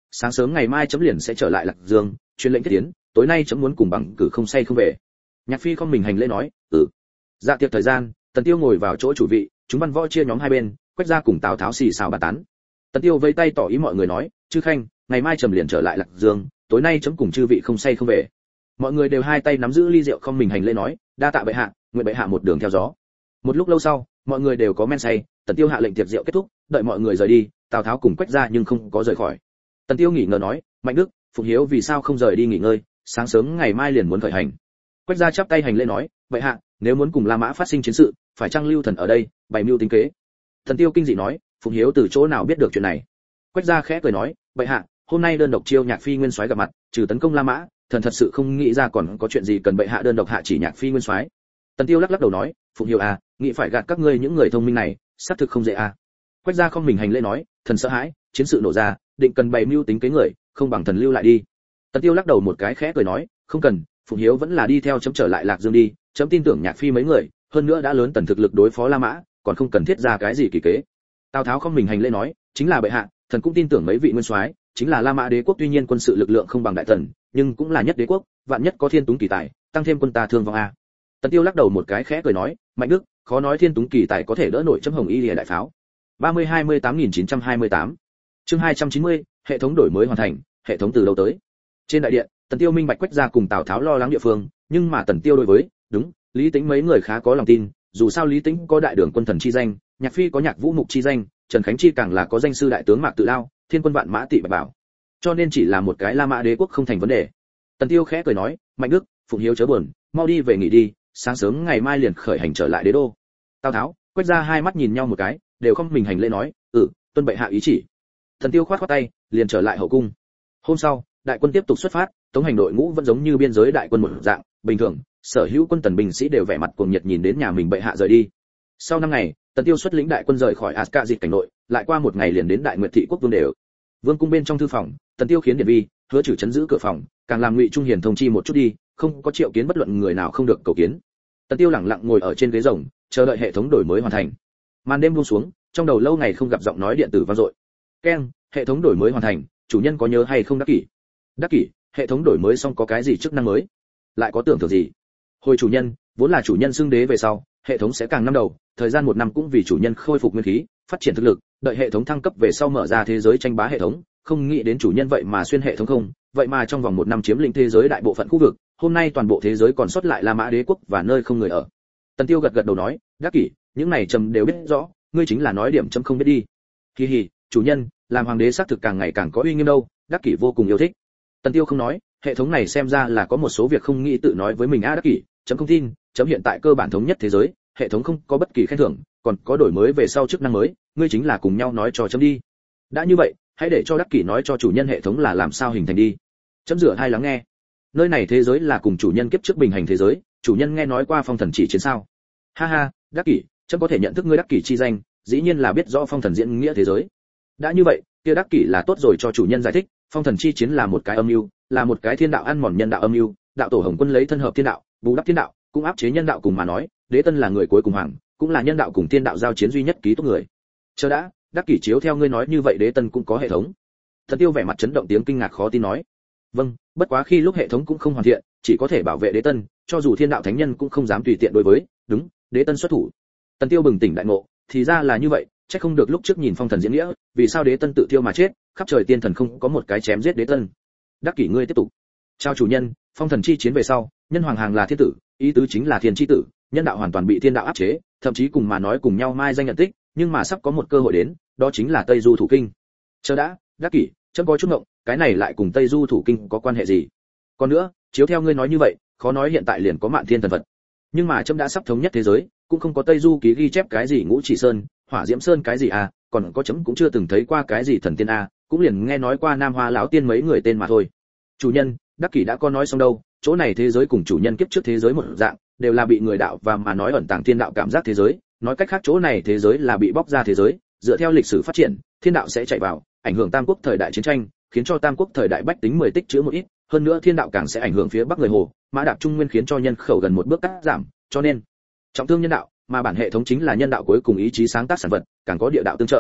sáng sớm ngày mai chấm liền sẽ trở lại Lạc Dương, truyền lệnh thiết tiến, tối nay chấm muốn cùng bằng cử không say không về. Nhạc Phi không mình hành lễ nói, "Ừ." Dạ tiệc thời gian, Tần Tiêu ngồi vào chỗ chủ vị, chúng văn võ chia nhóm hai bên, Quách Gia cùng Tào Tháo xì xào bàn tán. Tần Tiêu vẫy tay tỏ ý mọi người nói, "Chư khanh, ngày mai trầm liền trở lại Lạc Dương, tối nay chấm cùng chư vị không say không về." Mọi người đều hai tay nắm giữ ly rượu không mình hành lễ nói, "Đa tạ bệ hạ, nguyện bệ hạ một đường theo gió." Một lúc lâu sau, mọi người đều có men say, Tần Tiêu hạ lệnh tiệc rượu kết thúc, đợi mọi người rời đi, Tào Tháo cùng Quách Gia nhưng không có rời khỏi. Tần Tiêu nghỉ ngờ nói, "Mạnh Đức, Phụng Hiếu vì sao không rời đi nghỉ ngơi, sáng sớm ngày mai liền muốn khởi hành?" Quách Gia chắp tay hành lễ nói, "Bệ hạ, nếu muốn cùng La Mã phát sinh chiến sự, phải chăng lưu thần ở đây, bày mưu tính kế?" Tần Tiêu kinh dị nói, "Phụng Hiếu từ chỗ nào biết được chuyện này?" Quách Gia khẽ cười nói, "Bệ hạ, hôm nay đơn độc chiêu Nhạc Phi nguyên soái gặp mặt, trừ tấn công La Mã, thần thật sự không nghĩ ra còn có chuyện gì cần bệ hạ đơn độc hạ chỉ Nhạc Phi nguyên soái." Tần Tiêu lắc lắc đầu nói, "Phụng Hiếu à, nghĩ phải gạt các ngươi những người thông minh này, xác thực không dễ à." Quách Gia không mình hành lễ nói, "Thần sợ hãi, chiến sự nổ ra, định cần bày mưu tính kế người, không bằng thần lưu lại đi." Tần Tiêu lắc đầu một cái khẽ cười nói, "Không cần, Phụng Hiếu vẫn là đi theo chấm trở lại Lạc Dương đi, chấm tin tưởng Nhạc Phi mấy người, hơn nữa đã lớn tần thực lực đối phó La Mã, còn không cần thiết ra cái gì kỳ kế." Tào Tháo không mình hành lễ nói, "Chính là bệ hạ, thần cũng tin tưởng mấy vị nguyên soái, chính là La Mã đế quốc tuy nhiên quân sự lực lượng không bằng đại tần, nhưng cũng là nhất đế quốc, vạn nhất có thiên túng kỳ tài, tăng thêm quân ta thương vong a." Tần Tiêu lắc đầu một cái khẽ cười nói, "Mạnh Đức, khó nói thiên túng kỳ tài có thể đỡ nổi chấm Hồng Y Liễu đại pháo." ba mươi hai mươi tám nghìn chín trăm hai mươi tám Chương hai trăm chín mươi, hệ thống đổi mới hoàn thành, hệ thống từ đâu tới? Trên đại điện, Tần Tiêu minh bạch Quách Gia cùng Tào Tháo lo lắng địa phương, nhưng mà Tần Tiêu đối với, đúng, Lý Tĩnh mấy người khá có lòng tin, dù sao Lý Tĩnh có đại đường quân thần chi danh, Nhạc Phi có Nhạc Vũ Mục chi danh, Trần Khánh Chi càng là có danh sư đại tướng Mạc Tự Lao, thiên quân vạn mã tị bạch bảo. Cho nên chỉ là một cái La Mã đế quốc không thành vấn đề. Tần Tiêu khẽ cười nói, "Mạnh Đức, Phụng Hiếu chớ buồn, mau đi về nghỉ đi, sáng sớm ngày mai liền khởi hành trở lại đế đô." Tào Tháo, Quách Gia hai mắt nhìn nhau một cái, đều không mình hành lễ nói, "Ừ, tuân bệ hạ ý chỉ." Tần Tiêu khoát khoát tay, liền trở lại hậu cung. Hôm sau, đại quân tiếp tục xuất phát, tống hành đội ngũ vẫn giống như biên giới đại quân một dạng, bình thường, sở hữu quân tần binh sĩ đều vẻ mặt cuồng nhiệt nhìn đến nhà mình bệ hạ rời đi. Sau năm ngày, Tần Tiêu xuất lĩnh đại quân rời khỏi Ascazit cảnh nội, lại qua một ngày liền đến Đại Nguyệt thị quốc vương đều. Vương cung bên trong thư phòng, Tần Tiêu khiến Điển Vi, hứa trừ chấn giữ cửa phòng, càng làm Ngụy Trung Hiền thông chi một chút đi, không có triệu kiến bất luận người nào không được cầu kiến. Tần Tiêu lặng lặng ngồi ở trên ghế rồng, chờ đợi hệ thống đổi mới hoàn thành. Màn đêm buông xuống, trong đầu lâu ngày không gặp giọng nói điện tử vang dội. Keng, hệ thống đổi mới hoàn thành, chủ nhân có nhớ hay không Đắc Kỷ? Đắc Kỷ, hệ thống đổi mới xong có cái gì chức năng mới? Lại có tưởng tượng gì? Hồi chủ nhân, vốn là chủ nhân xưng đế về sau, hệ thống sẽ càng năm đầu, thời gian một năm cũng vì chủ nhân khôi phục nguyên khí, phát triển thực lực, đợi hệ thống thăng cấp về sau mở ra thế giới tranh bá hệ thống, không nghĩ đến chủ nhân vậy mà xuyên hệ thống không, vậy mà trong vòng một năm chiếm lĩnh thế giới đại bộ phận khu vực, hôm nay toàn bộ thế giới còn sót lại La Mã đế quốc và nơi không người ở. Tần Tiêu gật gật đầu nói, Đắc Kỷ, những này trầm đều biết rõ, ngươi chính là nói điểm chấm không biết đi. Hi hi, chủ nhân, làm hoàng đế xác thực càng ngày càng có uy nghiêm đâu, Đắc Kỷ vô cùng yêu thích. Tần Tiêu không nói, hệ thống này xem ra là có một số việc không nghĩ tự nói với mình a Đắc Kỷ, chấm không tin, chấm hiện tại cơ bản thống nhất thế giới, hệ thống không có bất kỳ khen thưởng, còn có đổi mới về sau chức năng mới, ngươi chính là cùng nhau nói cho chấm đi. Đã như vậy, hãy để cho Đắc Kỷ nói cho chủ nhân hệ thống là làm sao hình thành đi. Chấm rửa hai lắng nghe. Nơi này thế giới là cùng chủ nhân kiếp trước bình hành thế giới, chủ nhân nghe nói qua phong thần chỉ chiến sao? Ha ha, Đắc Kỷ, chấm có thể nhận thức ngươi Đắc Kỷ chi danh, dĩ nhiên là biết rõ phong thần diễn nghĩa thế giới. Đã như vậy, kia Đắc Kỷ là tốt rồi cho chủ nhân giải thích, phong thần chi chiến là một cái âm mưu, là một cái thiên đạo ăn mòn nhân đạo âm mưu, đạo tổ Hồng Quân lấy thân hợp thiên đạo, bù đắp thiên đạo, cũng áp chế nhân đạo cùng mà nói, Đế Tân là người cuối cùng hoàng, cũng là nhân đạo cùng thiên đạo giao chiến duy nhất ký túc người. Chờ đã, Đắc Kỷ chiếu theo ngươi nói như vậy Đế Tân cũng có hệ thống. Thần Tiêu vẻ mặt chấn động tiếng kinh ngạc khó tin nói. Vâng, bất quá khi lúc hệ thống cũng không hoàn thiện, chỉ có thể bảo vệ Đế Tân, cho dù thiên đạo thánh nhân cũng không dám tùy tiện đối với, đúng, Đế Tân xuất thủ. Tần Tiêu bừng tỉnh đại ngộ, thì ra là như vậy, chắc không được lúc trước nhìn phong thần diễn nghĩa, vì sao Đế Tân tự thiêu mà chết, khắp trời tiên thần không có một cái chém giết Đế Tân. Đắc Kỷ ngươi tiếp tục. Chào chủ nhân, phong thần chi chiến về sau, nhân hoàng hàng là thiên tử, ý tứ chính là thiên chi tử, nhân đạo hoàn toàn bị thiên đạo áp chế, thậm chí cùng mà nói cùng nhau mai danh nhận tích, nhưng mà sắp có một cơ hội đến, đó chính là Tây Du thủ kinh. Chờ đã, Đắc Kỷ, chấm có chút ngộng, cái này lại cùng Tây Du thủ kinh có quan hệ gì? Còn nữa, chiếu theo ngươi nói như vậy, khó nói hiện tại liền có Mạn Thiên thần vật. Nhưng mà chấm đã sắp thống nhất thế giới, cũng không có Tây Du ký ghi chép cái gì Ngũ Chỉ Sơn, Hỏa Diễm Sơn cái gì à, còn có chấm cũng chưa từng thấy qua cái gì thần tiên a, cũng liền nghe nói qua Nam Hoa lão tiên mấy người tên mà thôi. Chủ nhân, Đắc Kỷ đã có nói xong đâu, chỗ này thế giới cùng chủ nhân kiếp trước thế giới một dạng, đều là bị người đạo và mà nói ẩn tàng thiên đạo cảm giác thế giới, nói cách khác chỗ này thế giới là bị bóc ra thế giới, dựa theo lịch sử phát triển, thiên đạo sẽ chạy vào, ảnh hưởng Tam Quốc thời đại chiến tranh, khiến cho Tam Quốc thời đại bách tính mười tích trữ một ít, hơn nữa thiên đạo càng sẽ ảnh hưởng phía Bắc người Hồ, Mã Đạp Trung Nguyên khiến cho nhân khẩu gần một bước cắt giảm, cho nên trọng thương nhân đạo, mà bản hệ thống chính là nhân đạo cuối cùng ý chí sáng tác sản vật, càng có địa đạo tương trợ.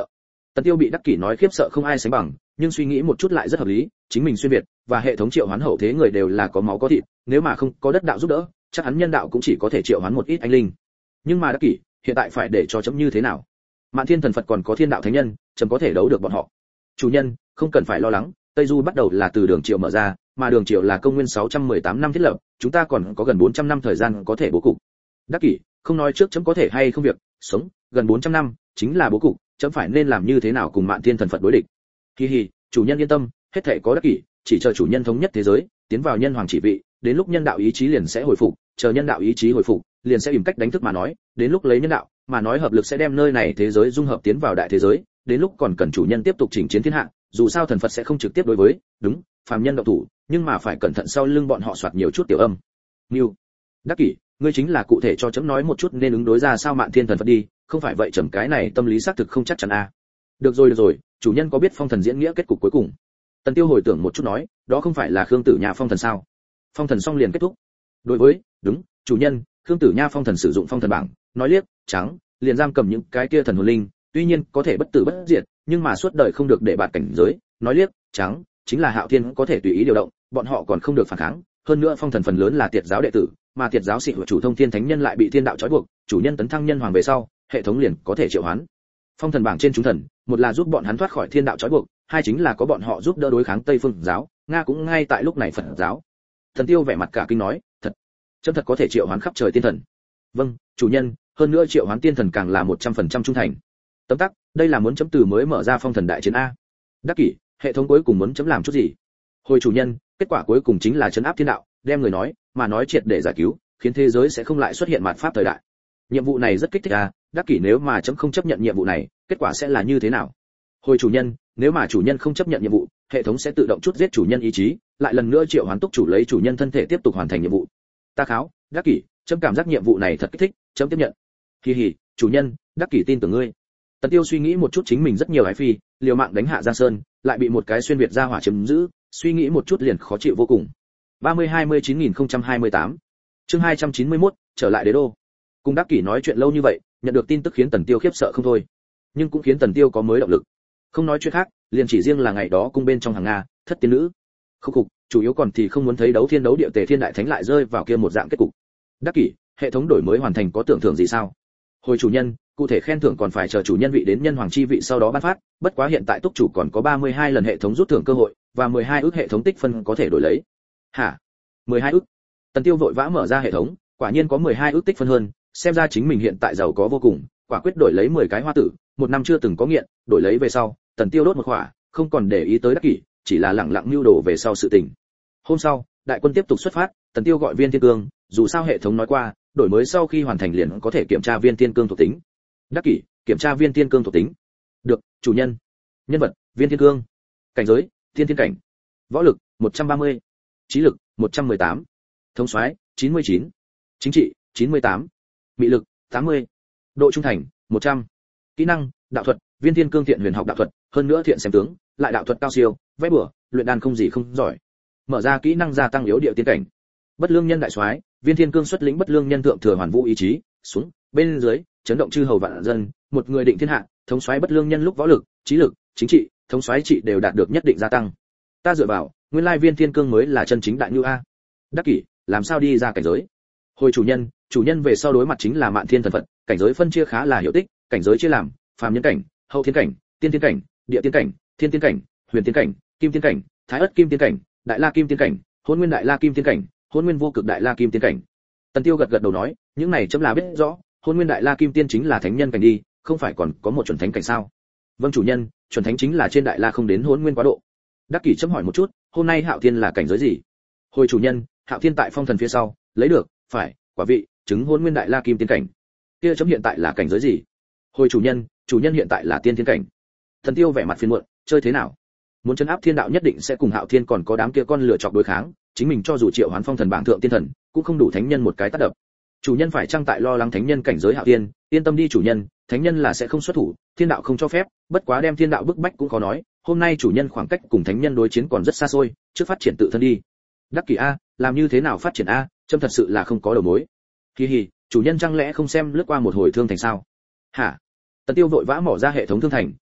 Tần Tiêu bị Đắc Kỷ nói khiếp sợ không ai sánh bằng, nhưng suy nghĩ một chút lại rất hợp lý, chính mình xuyên việt và hệ thống triệu hoán hậu thế người đều là có máu có thịt, nếu mà không có đất đạo giúp đỡ, chắc hắn nhân đạo cũng chỉ có thể triệu hoán một ít anh linh. Nhưng mà Đắc Kỷ, hiện tại phải để cho chấm như thế nào? Mạn Thiên Thần Phật còn có Thiên Đạo Thánh Nhân, chấm có thể đấu được bọn họ. Chủ nhân, không cần phải lo lắng, Tây Du bắt đầu là từ đường triệu mở ra, mà đường triệu là công nguyên sáu trăm mười tám năm thiết lập, chúng ta còn có gần bốn trăm năm thời gian có thể bố cục. Đắc Kỷ, không nói trước chấm có thể hay không việc, sống gần bốn trăm năm, chính là bố cục, chấm phải nên làm như thế nào cùng Mạn Thiên Thần Phật đối địch. Hi hi, chủ nhân yên tâm, hết thảy có Đắc Kỷ, chỉ chờ chủ nhân thống nhất thế giới, tiến vào nhân hoàng chỉ vị, đến lúc nhân đạo ý chí liền sẽ hồi phục, chờ nhân đạo ý chí hồi phục, liền sẽ tìm cách đánh thức mà nói, đến lúc lấy nhân đạo, mà nói hợp lực sẽ đem nơi này thế giới dung hợp tiến vào đại thế giới, đến lúc còn cần chủ nhân tiếp tục chỉnh chiến thiên hạ, dù sao thần Phật sẽ không trực tiếp đối với, đúng, phàm nhân động thủ, nhưng mà phải cẩn thận sau lưng bọn họ soạt nhiều chút tiểu âm. Niu, Đắc Kỷ, ngươi chính là cụ thể cho chấm nói một chút nên ứng đối ra sao Mạn Thiên Thần Phật đi, không phải vậy trầm cái này tâm lý xác thực không chắc chắn a. À. Được rồi được rồi, chủ nhân có biết phong thần diễn nghĩa kết cục cuối cùng? Tần Tiêu hồi tưởng một chút nói, đó không phải là Khương Tử Nha phong thần sao? Phong thần xong liền kết thúc. Đối với, đúng, chủ nhân, Khương Tử Nha phong thần sử dụng phong thần bảng, nói liếc, trắng, liền giam cầm những cái kia thần hồn linh, tuy nhiên có thể bất tử bất diệt, nhưng mà suốt đời không được để bạt cảnh giới, nói liếc, trắng, chính là Hạo Thiên có thể tùy ý điều động, bọn họ còn không được phản kháng, hơn nữa phong thần phần lớn là tiệt giáo đệ tử, mà tiệt giáo sĩ của chủ thông thiên thánh nhân lại bị thiên đạo trói buộc, chủ nhân tấn thăng nhân hoàng về sau, hệ thống liền có thể triệu hoán. Phong thần bảng trên chúng thần, một là giúp bọn hắn thoát khỏi thiên đạo trói buộc, hai chính là có bọn họ giúp đỡ đối kháng Tây Phương giáo, Nga cũng ngay tại lúc này Phật giáo. Thần Tiêu vẻ mặt cả kinh nói, thật, chấm thật có thể triệu hoán khắp trời tiên thần. Vâng, chủ nhân, hơn nữa triệu hoán tiên thần càng là một trăm phần trăm trung thành. Tấm tắc, đây là muốn chấm từ mới mở ra phong thần đại chiến a. Đắc Kỷ, hệ thống cuối cùng muốn chấm làm chút gì? Hồi chủ nhân, kết quả cuối cùng chính là trấn áp thiên đạo, đem người nói, mà nói triệt để giải cứu, khiến thế giới sẽ không lại xuất hiện mạt pháp thời đại. Nhiệm vụ này rất kích thích a, Đắc Kỷ nếu mà chấm không chấp nhận nhiệm vụ này, kết quả sẽ là như thế nào? Hồi chủ nhân, nếu mà chủ nhân không chấp nhận nhiệm vụ, hệ thống sẽ tự động chút giết chủ nhân ý chí, lại lần nữa triệu hoán túc chủ lấy chủ nhân thân thể tiếp tục hoàn thành nhiệm vụ. Ta kháo, Đắc Kỷ, chấm cảm giác nhiệm vụ này thật kích thích, chấm tiếp nhận. Hi hi, chủ nhân, Đắc Kỷ tin tưởng ngươi. Tần Tiêu suy nghĩ một chút chính mình rất nhiều ái phi, liều mạng đánh hạ Giang Sơn, lại bị một cái xuyên việt ra hỏa chiếm giữ, suy nghĩ một chút liền khó chịu vô cùng. ba mươi hai mươi chín nghìn không trăm hai mươi tám. Chương hai trăm chín mươi mốt, trở lại đế đô. Cùng Đắc Kỷ nói chuyện lâu như vậy, nhận được tin tức khiến Tần Tiêu khiếp sợ không thôi, nhưng cũng khiến Tần Tiêu có mới động lực. Không nói chuyện khác, liền chỉ riêng là ngày đó cung bên trong hàng Nga, thất tiên nữ. Khúc khục, chủ yếu còn thì không muốn thấy đấu thiên đấu địa tề thiên đại thánh lại rơi vào kia một dạng kết cục. Đắc Kỷ, hệ thống đổi mới hoàn thành có tưởng thưởng gì sao? Hồi chủ nhân, cụ thể khen thưởng còn phải chờ chủ nhân vị đến nhân hoàng chi vị sau đó ban phát, bất quá hiện tại túc chủ còn có ba mươi hai lần hệ thống rút thưởng cơ hội, và mười hai ức hệ thống tích phân có thể đổi lấy. Hả? mười hai ức? Tần Tiêu vội vã mở ra hệ thống, quả nhiên có mười hai ức tích phân hơn, xem ra chính mình hiện tại giàu có vô cùng, quả quyết đổi lấy mười cái hoa tử, một năm chưa từng có nghiện, đổi lấy về sau, Tần Tiêu đốt một khỏa, không còn để ý tới Đắc Kỷ, chỉ là lặng lặng mưu đồ về sau sự tình. Hôm sau, đại quân tiếp tục xuất phát, Tần Tiêu gọi Viên Thiên Cương, dù sao hệ thống nói qua, đổi mới sau khi hoàn thành liền có thể kiểm tra Viên Thiên Cương thuộc tính. Đắc Kỷ, kiểm tra Viên Thiên Cương thuộc tính. Được, chủ nhân. Nhân vật, Viên Thiên Cương. Cảnh giới, Thiên Thiên cảnh. Võ lực, một trăm ba mươi. Trí lực, một trăm mười tám. Thống soái, chín mươi chín. Chính trị, chín mươi tám. Mị lực, tám mươi. Độ trung thành, một trăm. Kỹ năng, đạo thuật, Viên Thiên Cương thiện huyền học đạo thuật, hơn nữa thiện xem tướng, lại đạo thuật cao siêu, vẽ bùa, luyện đan không gì không giỏi. Mở ra kỹ năng gia tăng yếu địa tiên cảnh. Bất lương nhân đại soái, Viên Thiên Cương xuất lĩnh bất lương nhân thượng thừa hoàn vũ ý chí, xuống, bên dưới, chấn động chư hầu vạn dân, một người định thiên hạ, thống soái bất lương nhân lúc võ lực, trí lực, chính trị, thống soái trị đều đạt được nhất định gia tăng. Ta dựa vào, nguyên lai Viên Thiên Cương mới là chân chính đại nhu a. Đắc Kỷ, làm sao đi ra cảnh giới? Hồi chủ nhân, chủ nhân về sau đối mặt chính là Mạn Thiên Thần Phật, cảnh giới phân chia khá là hiệu tích, cảnh giới chia làm phàm nhân cảnh, hậu thiên cảnh, tiên thiên cảnh, địa tiên cảnh, thiên tiên cảnh, huyền tiên cảnh, kim tiên cảnh, thái ất kim tiên cảnh, đại la kim tiên cảnh, hôn nguyên đại la kim tiên cảnh, hôn nguyên vô cực đại la kim tiên cảnh. Tần Tiêu gật gật đầu nói, những này chấm là biết rõ, hôn nguyên đại la kim tiên chính là thánh nhân cảnh đi, không phải còn có một chuẩn thánh cảnh sao? Vâng chủ nhân, chuẩn thánh chính là trên đại la không đến hôn nguyên quá độ. Đắc Kỷ chấm hỏi một chút, hôm nay Hạo Thiên là cảnh giới gì? Hồi chủ nhân, Hạo Thiên tại phong thần phía sau, lấy được, phải, quả vị, chứng hôn nguyên đại la kim tiên cảnh. Kia chấm hiện tại là cảnh giới gì? Hồi chủ nhân, chủ nhân hiện tại là tiên thiên cảnh. Thần Tiêu vẻ mặt phiền muộn, chơi thế nào? Muốn trấn áp thiên đạo nhất định sẽ cùng Hạo Thiên còn có đám kia con lửa chọc đối kháng, chính mình cho dù triệu hoán phong thần bảng thượng tiên thần, cũng không đủ thánh nhân một cái tác đập. Chủ nhân phải trang tại lo lắng thánh nhân cảnh giới Hạo Thiên, yên tâm đi chủ nhân, thánh nhân là sẽ không xuất thủ, thiên đạo không cho phép, bất quá đem thiên đạo bức bách cũng khó nói, hôm nay chủ nhân khoảng cách cùng thánh nhân đối chiến còn rất xa xôi, trước phát triển tự thân đi. Đắc Kỷ a, làm như thế nào phát triển a, trâm thật sự là không có đầu mối. Hi hi, chủ nhân chẳng lẽ không xem lướt qua một hồi thương thành sao? Hả? Tần Tiêu vội vã mở ra hệ thống thương thành,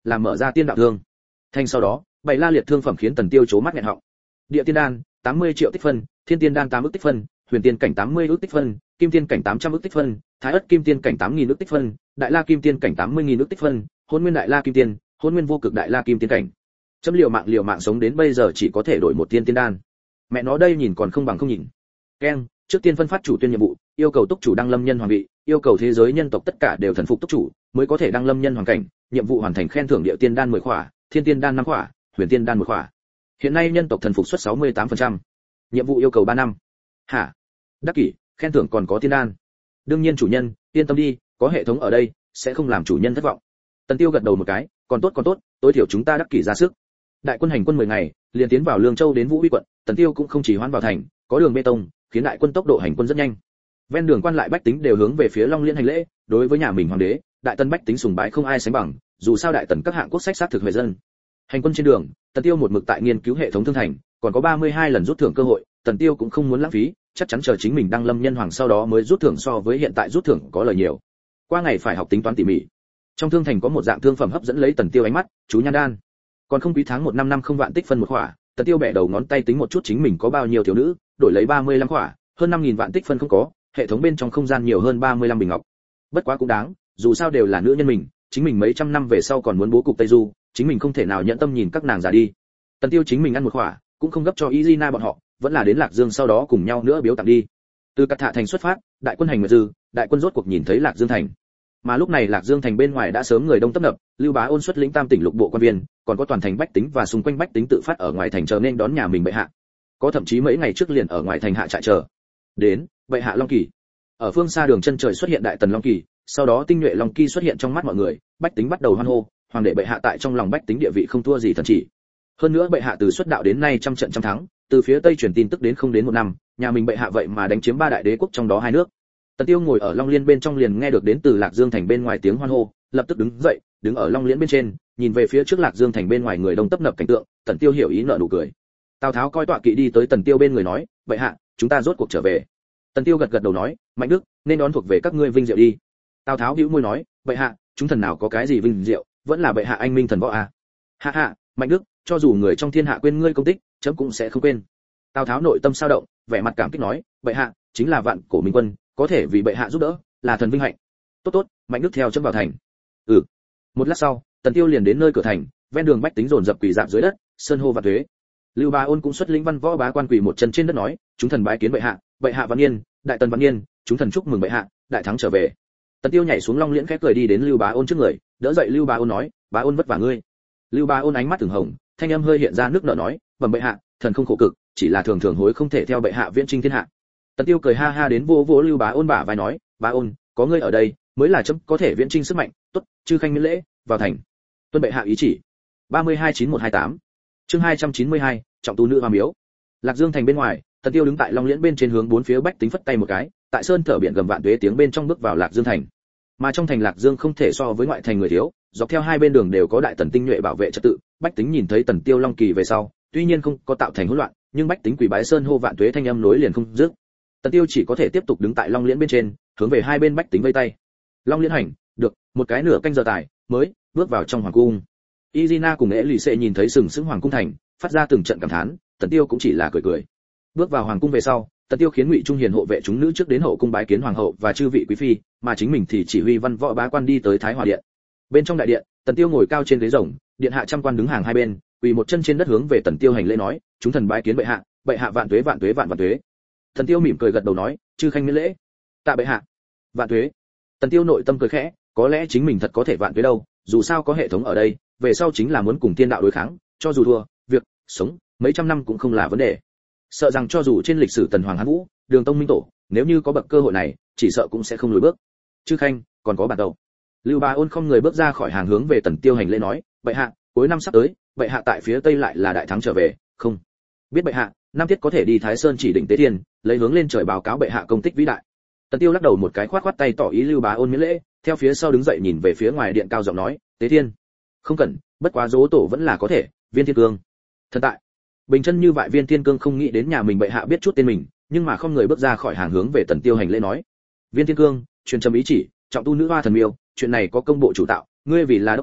làm mở ra tiên đạo thương. Thanh sau đó, bảy la liệt thương phẩm khiến Tần Tiêu chố mắt nghẹn họng. Địa tiên đan, tám mươi triệu tích phân, thiên tiên đan tám ức tích phân, huyền tiên cảnh tám mươi ức tích phân, kim tiên cảnh tám trăm ức tích phân, thái ất kim tiên cảnh tám nghìn ức tích phân, đại la kim tiên cảnh tám mươi nghìn ức tích phân, hôn nguyên đại la kim tiên, hôn nguyên vô cực đại la kim tiên cảnh. Chấm liều mạng liều mạng sống đến bây giờ chỉ có thể đổi một tiên tiên đan. Mẹ nó đây nhìn còn không bằng không nhìn. Keng, trước tiên phân phát chủ tuyên nhiệm vụ, yêu cầu túc chủ đăng lâm nhân hoàng vị, yêu cầu thế giới nhân tộc tất cả đều thần phục túc chủ, mới có thể đăng lâm nhân hoàng cảnh, nhiệm vụ hoàn thành khen thưởng địa tiên đan mười khỏa, thiên tiên đan năm khỏa, huyền tiên đan một khỏa. Hiện nay nhân tộc thần phục suất sáu mươi tám phần trăm. Nhiệm vụ yêu cầu ba năm. Hả? Đắc kỷ, khen thưởng còn có tiên đan. Đương nhiên chủ nhân, yên tâm đi, có hệ thống ở đây, sẽ không làm chủ nhân thất vọng. Tần Tiêu gật đầu một cái, còn tốt còn tốt, tối thiểu chúng ta đắc kỷ ra sức. Đại quân hành quân mười ngày, liền tiến vào Lương Châu đến Vũ Uy quận, Tần Tiêu cũng không chỉ hoãn vào thành, có đường bê tông, khiến đại quân tốc độ hành quân rất nhanh. Ven đường quan lại bách tính đều hướng về phía Long Liên hành lễ, đối với nhà mình hoàng đế, đại tân bách tính sùng bái không ai sánh bằng, dù sao đại tần các hạng quốc sách sát thực huệ dân. Hành quân trên đường, Tần Tiêu một mực tại nghiên cứu hệ thống thương thành, còn có ba mươi hai lần rút thưởng cơ hội, Tần Tiêu cũng không muốn lãng phí, chắc chắn chờ chính mình đăng lâm nhân hoàng sau đó mới rút thưởng, so với hiện tại rút thưởng có lời nhiều. Qua ngày phải học tính toán tỉ mỉ. Trong thương thành có một dạng thương phẩm hấp dẫn lấy Tần Tiêu ánh mắt, chú nhan đan. Còn không quý tháng một năm năm không vạn tích phân một khỏa, Tần Tiêu bẻ đầu ngón tay tính một chút chính mình có bao nhiêu thiếu nữ, đổi lấy ba mươi lăm khỏa, hơn năm nghìn vạn tích phân không có, hệ thống bên trong không gian nhiều hơn ba mươi lăm bình ngọc. Bất quá cũng đáng, dù sao đều là nữ nhân mình, chính mình mấy trăm năm về sau còn muốn bố cục Tây Du, chính mình không thể nào nhẫn tâm nhìn các nàng già đi. Tần Tiêu chính mình ăn một khỏa, cũng không gấp cho Izina bọn họ, vẫn là đến Lạc Dương sau đó cùng nhau nữa biếu tặng đi. Từ Cát Thạ thành xuất phát, đại quân hành nguyệt dư, đại quân rốt cuộc nhìn thấy Lạc Dương thành. Mà lúc này Lạc Dương thành bên ngoài đã sớm người đông tấp nập, Lưu Bá Ôn xuất lĩnh tam tỉnh lục bộ quan viên, còn có toàn thành bách tính và xung quanh bách tính tự phát ở ngoài thành chờ nên đón nhà mình bệ hạ. Có thậm chí mấy ngày trước liền ở ngoài thành hạ trại chờ. Đến, bệ hạ Long Kỳ. Ở phương xa đường chân trời xuất hiện đại tần Long Kỳ, sau đó tinh nhuệ Long Kỳ xuất hiện trong mắt mọi người, bách tính bắt đầu hoan hô, hoàng đệ bệ hạ tại trong lòng bách tính địa vị không thua gì thần chỉ. Hơn nữa bệ hạ từ xuất đạo đến nay trăm trận trăm thắng, từ phía tây truyền tin tức đến không đến một năm, nhà mình bệ hạ vậy mà đánh chiếm ba đại đế quốc trong đó hai nước. Tần Tiêu ngồi ở Long Liên bên trong liền nghe được đến từ Lạc Dương thành bên ngoài tiếng hoan hô, lập tức đứng dậy, đứng ở Long Liên bên trên, nhìn về phía trước Lạc Dương thành bên ngoài người đông tấp nập cảnh tượng, Tần Tiêu hiểu ý nở nụ cười. Tào Tháo coi tọa kỵ đi tới Tần Tiêu bên người nói, bệ hạ, chúng ta rốt cuộc trở về. Tần Tiêu gật gật đầu nói, Mạnh Đức, nên đón thuộc về các ngươi vinh diệu đi. Tào Tháo bĩu môi nói, bệ hạ, chúng thần nào có cái gì vinh diệu, vẫn là bệ hạ anh minh thần võ à. Hạ hạ, Mạnh Đức, cho dù người trong thiên hạ quên ngươi công tích, chấm cũng sẽ không quên. Tào Tháo nội tâm sao động, vẻ mặt cảm kích nói, bệ hạ, chính là vạn cổ minh quân, có thể vì bệ hạ giúp đỡ, là thần vinh hạnh. Tốt tốt, Mạnh Đức theo chấm vào thành. Ừ. Một lát sau, Tần Tiêu liền đến nơi cửa thành, ven đường bách tính dồn dập quỳ dạp dưới đất, sơn hô vạn tuế. Lưu Bá Ôn cũng xuất lĩnh văn võ bá quan quỳ một chân trên đất nói, chúng thần bái kiến bệ hạ, bệ hạ vạn niên, đại tần vạn niên, chúng thần chúc mừng bệ hạ, đại thắng trở về. Tần Tiêu nhảy xuống Long Liễn khẽ cười đi đến Lưu Bá Ôn trước người, đỡ dậy Lưu Bá Ôn nói, Bá Ôn vất vả ngươi. Lưu Bá Ôn ánh mắt ửng hồng, thanh âm hơi hiện ra nước nở nói, bẩm bệ hạ, thần không khổ cực, chỉ là thường thường hối không thể theo bệ hạ viễn chinh thiên hạ. Tần Tiêu cười ha ha đến vỗ vỗ Lưu Bá Ôn bả vai nói, Bá Ôn, có ngươi ở đây, mới là chấm có thể viễn chinh sức mạnh, tốt, chư khanh miễn lễ, vào thành. Tuân bệ hạ ý chỉ. ba mươi hai chín một hai tám. Chương hai trăm chín mươi hai, trọng tu nữ hoa miếu. Lạc Dương thành bên ngoài, Tần Tiêu đứng tại Long Liễn bên trên hướng bốn phía bách tính phất tay một cái, tại sơn thở biển gầm vạn tuế tiếng bên trong bước vào Lạc Dương thành. Mà trong thành Lạc Dương không thể so với ngoại thành người thiếu, dọc theo hai bên đường đều có đại tần tinh nhuệ bảo vệ trật tự, bách tính nhìn thấy Tần Tiêu Long Kỳ về sau, tuy nhiên không có tạo thành hỗn loạn, nhưng bách tính quỳ bái sơn hô vạn tuế thanh âm nối liền không dứt. Tần Tiêu chỉ có thể tiếp tục đứng tại Long Liễn bên trên, hướng về hai bên bách tính vây tay. Long Liễn hành, được, một cái nửa canh giờ tài, mới bước vào trong hoàng cung. Izina cùng Elise nhìn thấy sừng sững hoàng cung thành, phát ra từng trận cảm thán, Tần Tiêu cũng chỉ là cười cười. Bước vào hoàng cung về sau, Tần Tiêu khiến Ngụy Trung Hiền hộ vệ chúng nữ trước đến hậu cung bái kiến hoàng hậu và chư vị quý phi, mà chính mình thì chỉ huy văn võ bá quan đi tới Thái Hòa điện. Bên trong đại điện, Tần Tiêu ngồi cao trên ghế rồng, điện hạ trăm quan đứng hàng hai bên, quỳ một chân trên đất hướng về Tần Tiêu hành lễ nói, chúng thần bái kiến bệ hạ, bệ hạ vạn tuế vạn tuế vạn vạn tuế. Tần Tiêu mỉm cười gật đầu nói, chư khanh miễn lễ. Tạ bệ hạ. Vạn tuế. Tần Tiêu nội tâm cười khẽ, có lẽ chính mình thật có thể vạn tuế đâu, dù sao có hệ thống ở đây, về sau chính là muốn cùng tiên đạo đối kháng, cho dù thua, việc sống mấy trăm năm cũng không là vấn đề. Sợ rằng cho dù trên lịch sử Tần Hoàng Hán Vũ, Đường Tông Minh Tổ, nếu như có bậc cơ hội này, chỉ sợ cũng sẽ không lùi bước. Chư khanh, còn có bản đầu. Lưu Bá Ôn không người bước ra khỏi hàng hướng về Tần Tiêu hành lễ nói, bệ hạ, cuối năm sắp tới, bệ hạ tại phía tây lại là đại thắng trở về, không biết bệ hạ, năm tiết có thể đi Thái Sơn chỉ định tế thiên, lấy hướng lên trời báo cáo bệ hạ công tích vĩ đại. Tần Tiêu lắc đầu một cái khoát khoát tay tỏ ý Lưu Bá Ôn miễn lễ, theo phía sau đứng dậy nhìn về phía ngoài điện cao giọng nói, tế thiên, không cần, bất quá dỗ tổ vẫn là có thể, Viên Thiên Cương. Thần tại. Bình chân như vậy Viên Thiên Cương không nghĩ đến nhà mình bệ hạ biết chút tên mình, nhưng mà không người bước ra khỏi hàng hướng về Tần Tiêu hành lễ nói, Viên Thiên Cương, truyền trầm ý chỉ, trọng tu nữ hoa thần miêu, chuyện này có công bộ chủ tạo, ngươi vì là đốc công,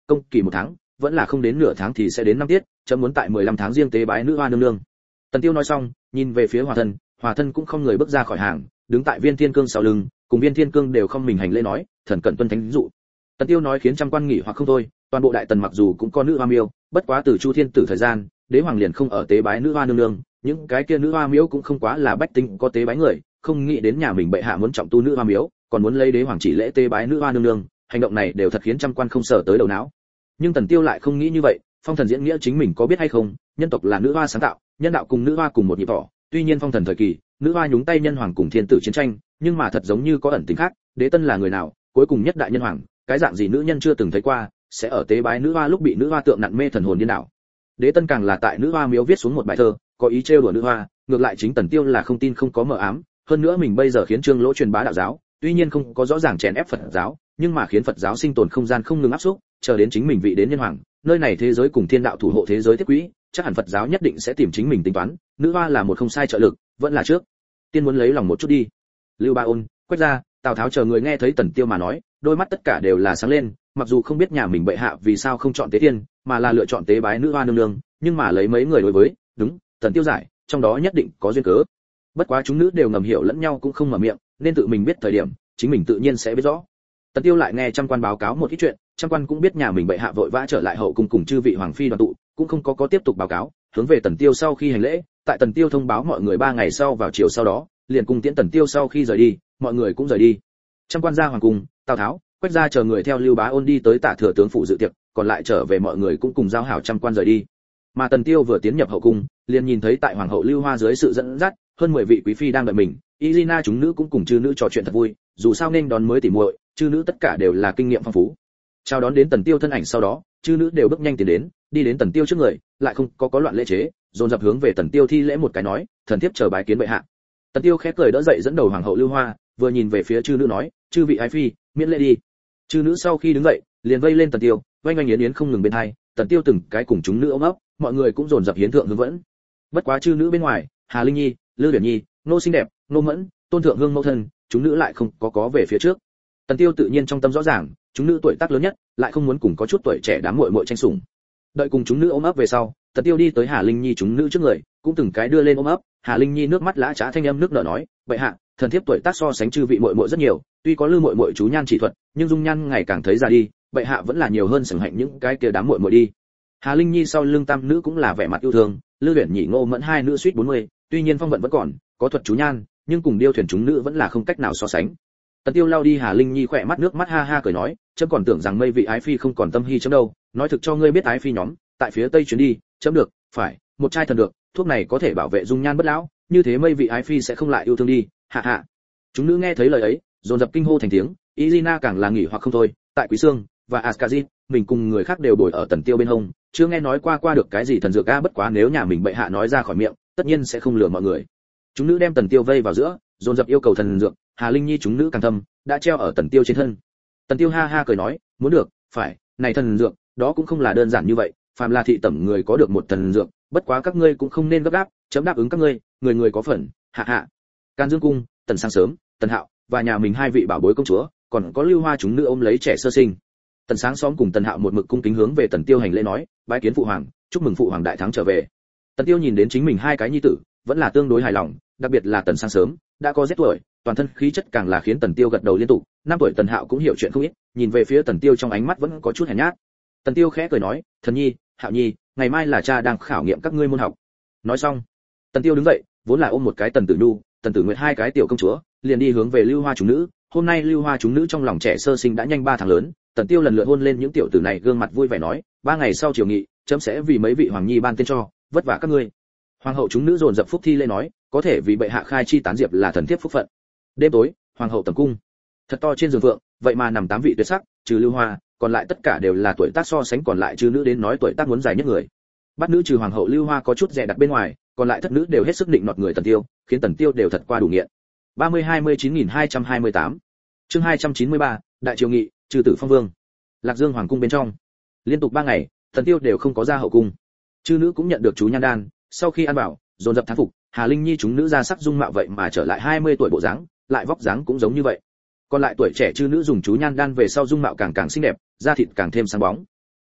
công kỳ một tháng, vẫn là không đến nửa tháng thì sẽ đến năm tiết, chấm muốn tại mười lăm tháng riêng tế bái nữ hoa nương nương. Tần Tiêu nói xong, nhìn về phía Hòa Thân, Hòa Thân cũng không người bước ra khỏi hàng, đứng tại Viên Thiên Cương sau lưng, cùng Viên Thiên Cương đều không mình hành lễ nói, thần cẩn tuân thánh dụ. Tần Tiêu nói khiến trăm quan nghỉ hoặc không thôi, toàn bộ đại tần mặc dù cũng có nữ hoa miêu, bất quá từ Chu Thiên Tử thời gian, đế hoàng liền không ở tế bái nữ hoa nương nương, những cái kia nữ hoa miếu cũng không quá là bách tính có tế bái người, không nghĩ đến nhà mình bệ hạ muốn trọng tu nữ hoa miếu, còn muốn lấy đế hoàng chỉ lễ tế bái nữ hoa nương nương, hành động này đều thật khiến trăm quan không sở tới đầu não. Nhưng Tần Tiêu lại không nghĩ như vậy, phong thần diễn nghĩa chính mình có biết hay không, nhân tộc là nữ hoa sáng tạo, nhân đạo cùng nữ hoa cùng một nhịp thỏ, tuy nhiên phong thần thời kỳ, nữ hoa nhúng tay nhân hoàng cùng thiên tử chiến tranh, nhưng mà thật giống như có ẩn tình khác, đế tân là người nào, cuối cùng nhất đại nhân hoàng, cái dạng gì nữ nhân chưa từng thấy qua, sẽ ở tế bái nữ hoa lúc bị nữ hoa tượng nặn mê thần hồn điên đảo. Đế tân càng là tại nữ hoa miếu viết xuống một bài thơ, có ý trêu đùa nữ hoa, ngược lại chính Tần Tiêu là không tin không có mờ ám, hơn nữa mình bây giờ khiến Trương Lỗ truyền bá đạo giáo, tuy nhiên không có rõ ràng chèn ép Phật giáo, nhưng mà khiến Phật giáo sinh tồn không gian không ngừng áp xúc, chờ đến chính mình vị đến nhân hoàng, nơi này thế giới cùng thiên đạo thủ hộ thế giới tiếp quỹ, chắc hẳn Phật giáo nhất định sẽ tìm chính mình tính toán, nữ hoa là một không sai trợ lực, vẫn là trước tiên muốn lấy lòng một chút đi. Lưu Ba Ôn, Quách Gia, Tào Tháo chờ người nghe thấy Tần Tiêu mà nói, đôi mắt tất cả đều là sáng lên, mặc dù không biết nhà mình bệ hạ vì sao không chọn tế thiên, mà là lựa chọn tế bái nữ hoa nương nương, nhưng mà lấy mấy người đối với, đúng, Tần Tiêu giải, trong đó nhất định có duyên cớ. Bất quá chúng nữ đều ngầm hiểu lẫn nhau cũng không mở miệng, nên tự mình biết thời điểm, chính mình tự nhiên sẽ biết rõ. Tần Tiêu lại nghe trăm quan báo cáo một ít chuyện, trăm quan cũng biết nhà mình bệ hạ vội vã trở lại hậu cung cùng chư vị hoàng phi đoàn tụ, cũng không có có tiếp tục báo cáo, hướng về Tần Tiêu sau khi hành lễ, tại Tần Tiêu thông báo mọi người ba ngày sau vào chiều sau đó, liền cùng tiễn Tần Tiêu sau khi rời đi, mọi người cũng rời đi. Trăm quan ra hoàng cung, Tào Tháo, Quách Gia chờ người theo Lưu Bá Ôn đi tới Tả thừa tướng phủ dự tiệc, còn lại trở về mọi người cũng cùng giao hảo trăm quan rời đi. Mà Tần Tiêu vừa tiến nhập hậu cung, liền nhìn thấy tại hoàng hậu Lưu Hoa dưới sự dẫn dắt, hơn mười vị quý phi đang đợi mình, Irina chúng nữ cũng cùng chư nữ trò chuyện thật vui, dù sao nên đón mới tỉ muội, chư nữ tất cả đều là kinh nghiệm phong phú. Chào đón đến Tần Tiêu thân ảnh sau đó, chư nữ đều bước nhanh tiến đến, đi đến Tần Tiêu trước người, lại không có có loạn lễ chế, dồn dập hướng về Tần Tiêu thi lễ một cái nói, thần thiếp chờ bái kiến bệ hạ. Tần Tiêu khẽ cười đỡ dậy dẫn đầu hoàng hậu Lưu Hoa, vừa nhìn về phía chư nữ nói, chư vị ái phi, miễn lễ đi. Chư nữ sau khi đứng dậy, liền vây lên Tần Tiêu, oanh oanh yến yến không ngừng bên hai, Tần Tiêu từng cái cùng chúng nữ ôm ấp, mọi người cũng dồn dập hiến thượng hướng vẫn. Bất quá chư nữ bên ngoài, Hà Linh Nhi, Lư Uyển Nhi, Nô Xinh Đẹp, Nô Mẫn, Tôn Thượng Hương mẫu thân, chúng nữ lại không có có về phía trước. Tần Tiêu tự nhiên trong tâm rõ ràng, chúng nữ tuổi tác lớn nhất, lại không muốn cùng có chút tuổi trẻ đám muội muội tranh sủng. Đợi cùng chúng nữ ôm ấp về sau, Tần Tiêu đi tới Hà Linh Nhi chúng nữ trước người, cũng từng cái đưa lên ôm ấp. Hà Linh Nhi nước mắt lã chã thanh âm nước nở nói, "Bệ hạ, thần thiếp tuổi tác so sánh chư vị muội muội rất nhiều, tuy có Lư muội muội chú nhan chỉ thuật, nhưng dung nhan ngày càng thấy già đi, bệ hạ vẫn là nhiều hơn sủng hạnh những cái kia đám muội muội đi." Hà Linh Nhi sau lưng tam nữ cũng là vẻ mặt yêu thương, Lư Uyển Nhị Ngô Mẫn hai nữ suýt bốn mươi, tuy nhiên phong vận vẫn còn, có thuật chú nhan, nhưng cùng điêu thuyền chúng nữ vẫn là không cách nào so sánh. Tần Tiêu lau đi Hà Linh Nhi khỏe mắt nước mắt ha ha cười nói, chấm còn tưởng rằng mây vị ái phi không còn tâm hy chấm đâu, nói thực cho ngươi biết ái phi nhóm, tại phía tây chuyến đi, chấm được, phải, một trai thần được, thuốc này có thể bảo vệ dung nhan bất lão, như thế mây vị ái phi sẽ không lại yêu thương đi, hạ hạ. Chúng nữ nghe thấy lời ấy, dồn dập kinh hô thành tiếng, Irina càng là nghỉ hoặc không thôi, tại Quý Sương và Askazit, mình cùng người khác đều bồi ở Tần Tiêu bên hông, chưa nghe nói qua qua được cái gì thần dược a, bất quá nếu nhà mình bệ hạ nói ra khỏi miệng, tất nhiên sẽ không lừa mọi người. Chúng nữ đem Tần Tiêu vây vào giữa, dồn dập yêu cầu thần dược, Hà Linh Nhi chúng nữ càng thâm, đã treo ở Tần Tiêu trên thân. Tần Tiêu ha ha cười nói, muốn được, phải, này thần dược, đó cũng không là đơn giản như vậy, phàm là thị tẩm người có được một thần dược, bất quá các ngươi cũng không nên gấp gáp, chấm đáp ứng các ngươi, người người có phần, hạ hạ. Can Dương cung, Tần Sáng Sớm, Tần Hạo và nhà mình hai vị bảo bối công chúa, còn có Lưu Hoa chúng nữ ôm lấy trẻ sơ sinh. Tần Sáng Xóm cùng Tần Hạo một mực cung kính hướng về Tần Tiêu hành lễ nói, bái kiến phụ hoàng, chúc mừng phụ hoàng đại thắng trở về. Tần Tiêu nhìn đến chính mình hai cái nhi tử, vẫn là tương đối hài lòng, đặc biệt là Tần Sáng Sớm, đã có rất tuổi, toàn thân khí chất càng là khiến Tần Tiêu gật đầu liên tục. Năm tuổi Tần Hạo cũng hiểu chuyện không ít, nhìn về phía Tần Tiêu trong ánh mắt vẫn có chút hèn nhát. Tần Tiêu khẽ cười nói, thần nhi, Hạo nhi, ngày mai là cha đang khảo nghiệm các ngươi môn học. Nói xong, Tần Tiêu đứng dậy, vốn là ôm một cái Tần Tử Nhu, Tần Tử Nguyệt hai cái tiểu công chúa, liền đi hướng về Lưu Hoa chúng nữ. Hôm nay Lưu Hoa chúng nữ trong lòng trẻ sơ sinh đã nhanh ba tháng lớn, Tần Tiêu lần lượt hôn lên những tiểu tử này, gương mặt vui vẻ nói, ba ngày sau triều nghị, chấm sẽ vì mấy vị hoàng nhi ban tên cho, vất vả các ngươi. Hoàng hậu chúng nữ dồn dập phúc thi lễ nói, có thể vì bệ hạ khai chi tán diệp là thần thiếp phúc phận. Đêm tối, hoàng hậu tầm cung, thật to trên giường vượng, vậy mà nằm tám vị tuyệt sắc, trừ Lưu Hoa, còn lại tất cả đều là tuổi tác so sánh còn lại chư nữ đến nói tuổi tác muốn dài nhất người. Bát nữ trừ hoàng hậu Lưu Hoa có chút dè đặt bên ngoài, còn lại thất nữ đều hết sức định nọt người Tần Tiêu, khiến Tần Tiêu đều thật qua đủ nghiện. ba mươi hai mươi chín nghìn hai trăm hai mươi tám Chương hai trăm chín mươi ba, đại triều nghị, trừ tử phong vương. Lạc Dương hoàng cung bên trong, liên tục ba ngày, Tần Tiêu đều không có ra hậu cung. Chư nữ cũng nhận được chú nhan đan, sau khi ăn vào, dồn dập thán phục, Hà Linh Nhi chúng nữ ra sắc dung mạo vậy mà trở lại hai mươi tuổi bộ dáng, lại vóc dáng cũng giống như vậy. Còn lại tuổi trẻ chư nữ dùng chú nhan đan về sau dung mạo càng càng xinh đẹp, da thịt càng thêm sáng bóng.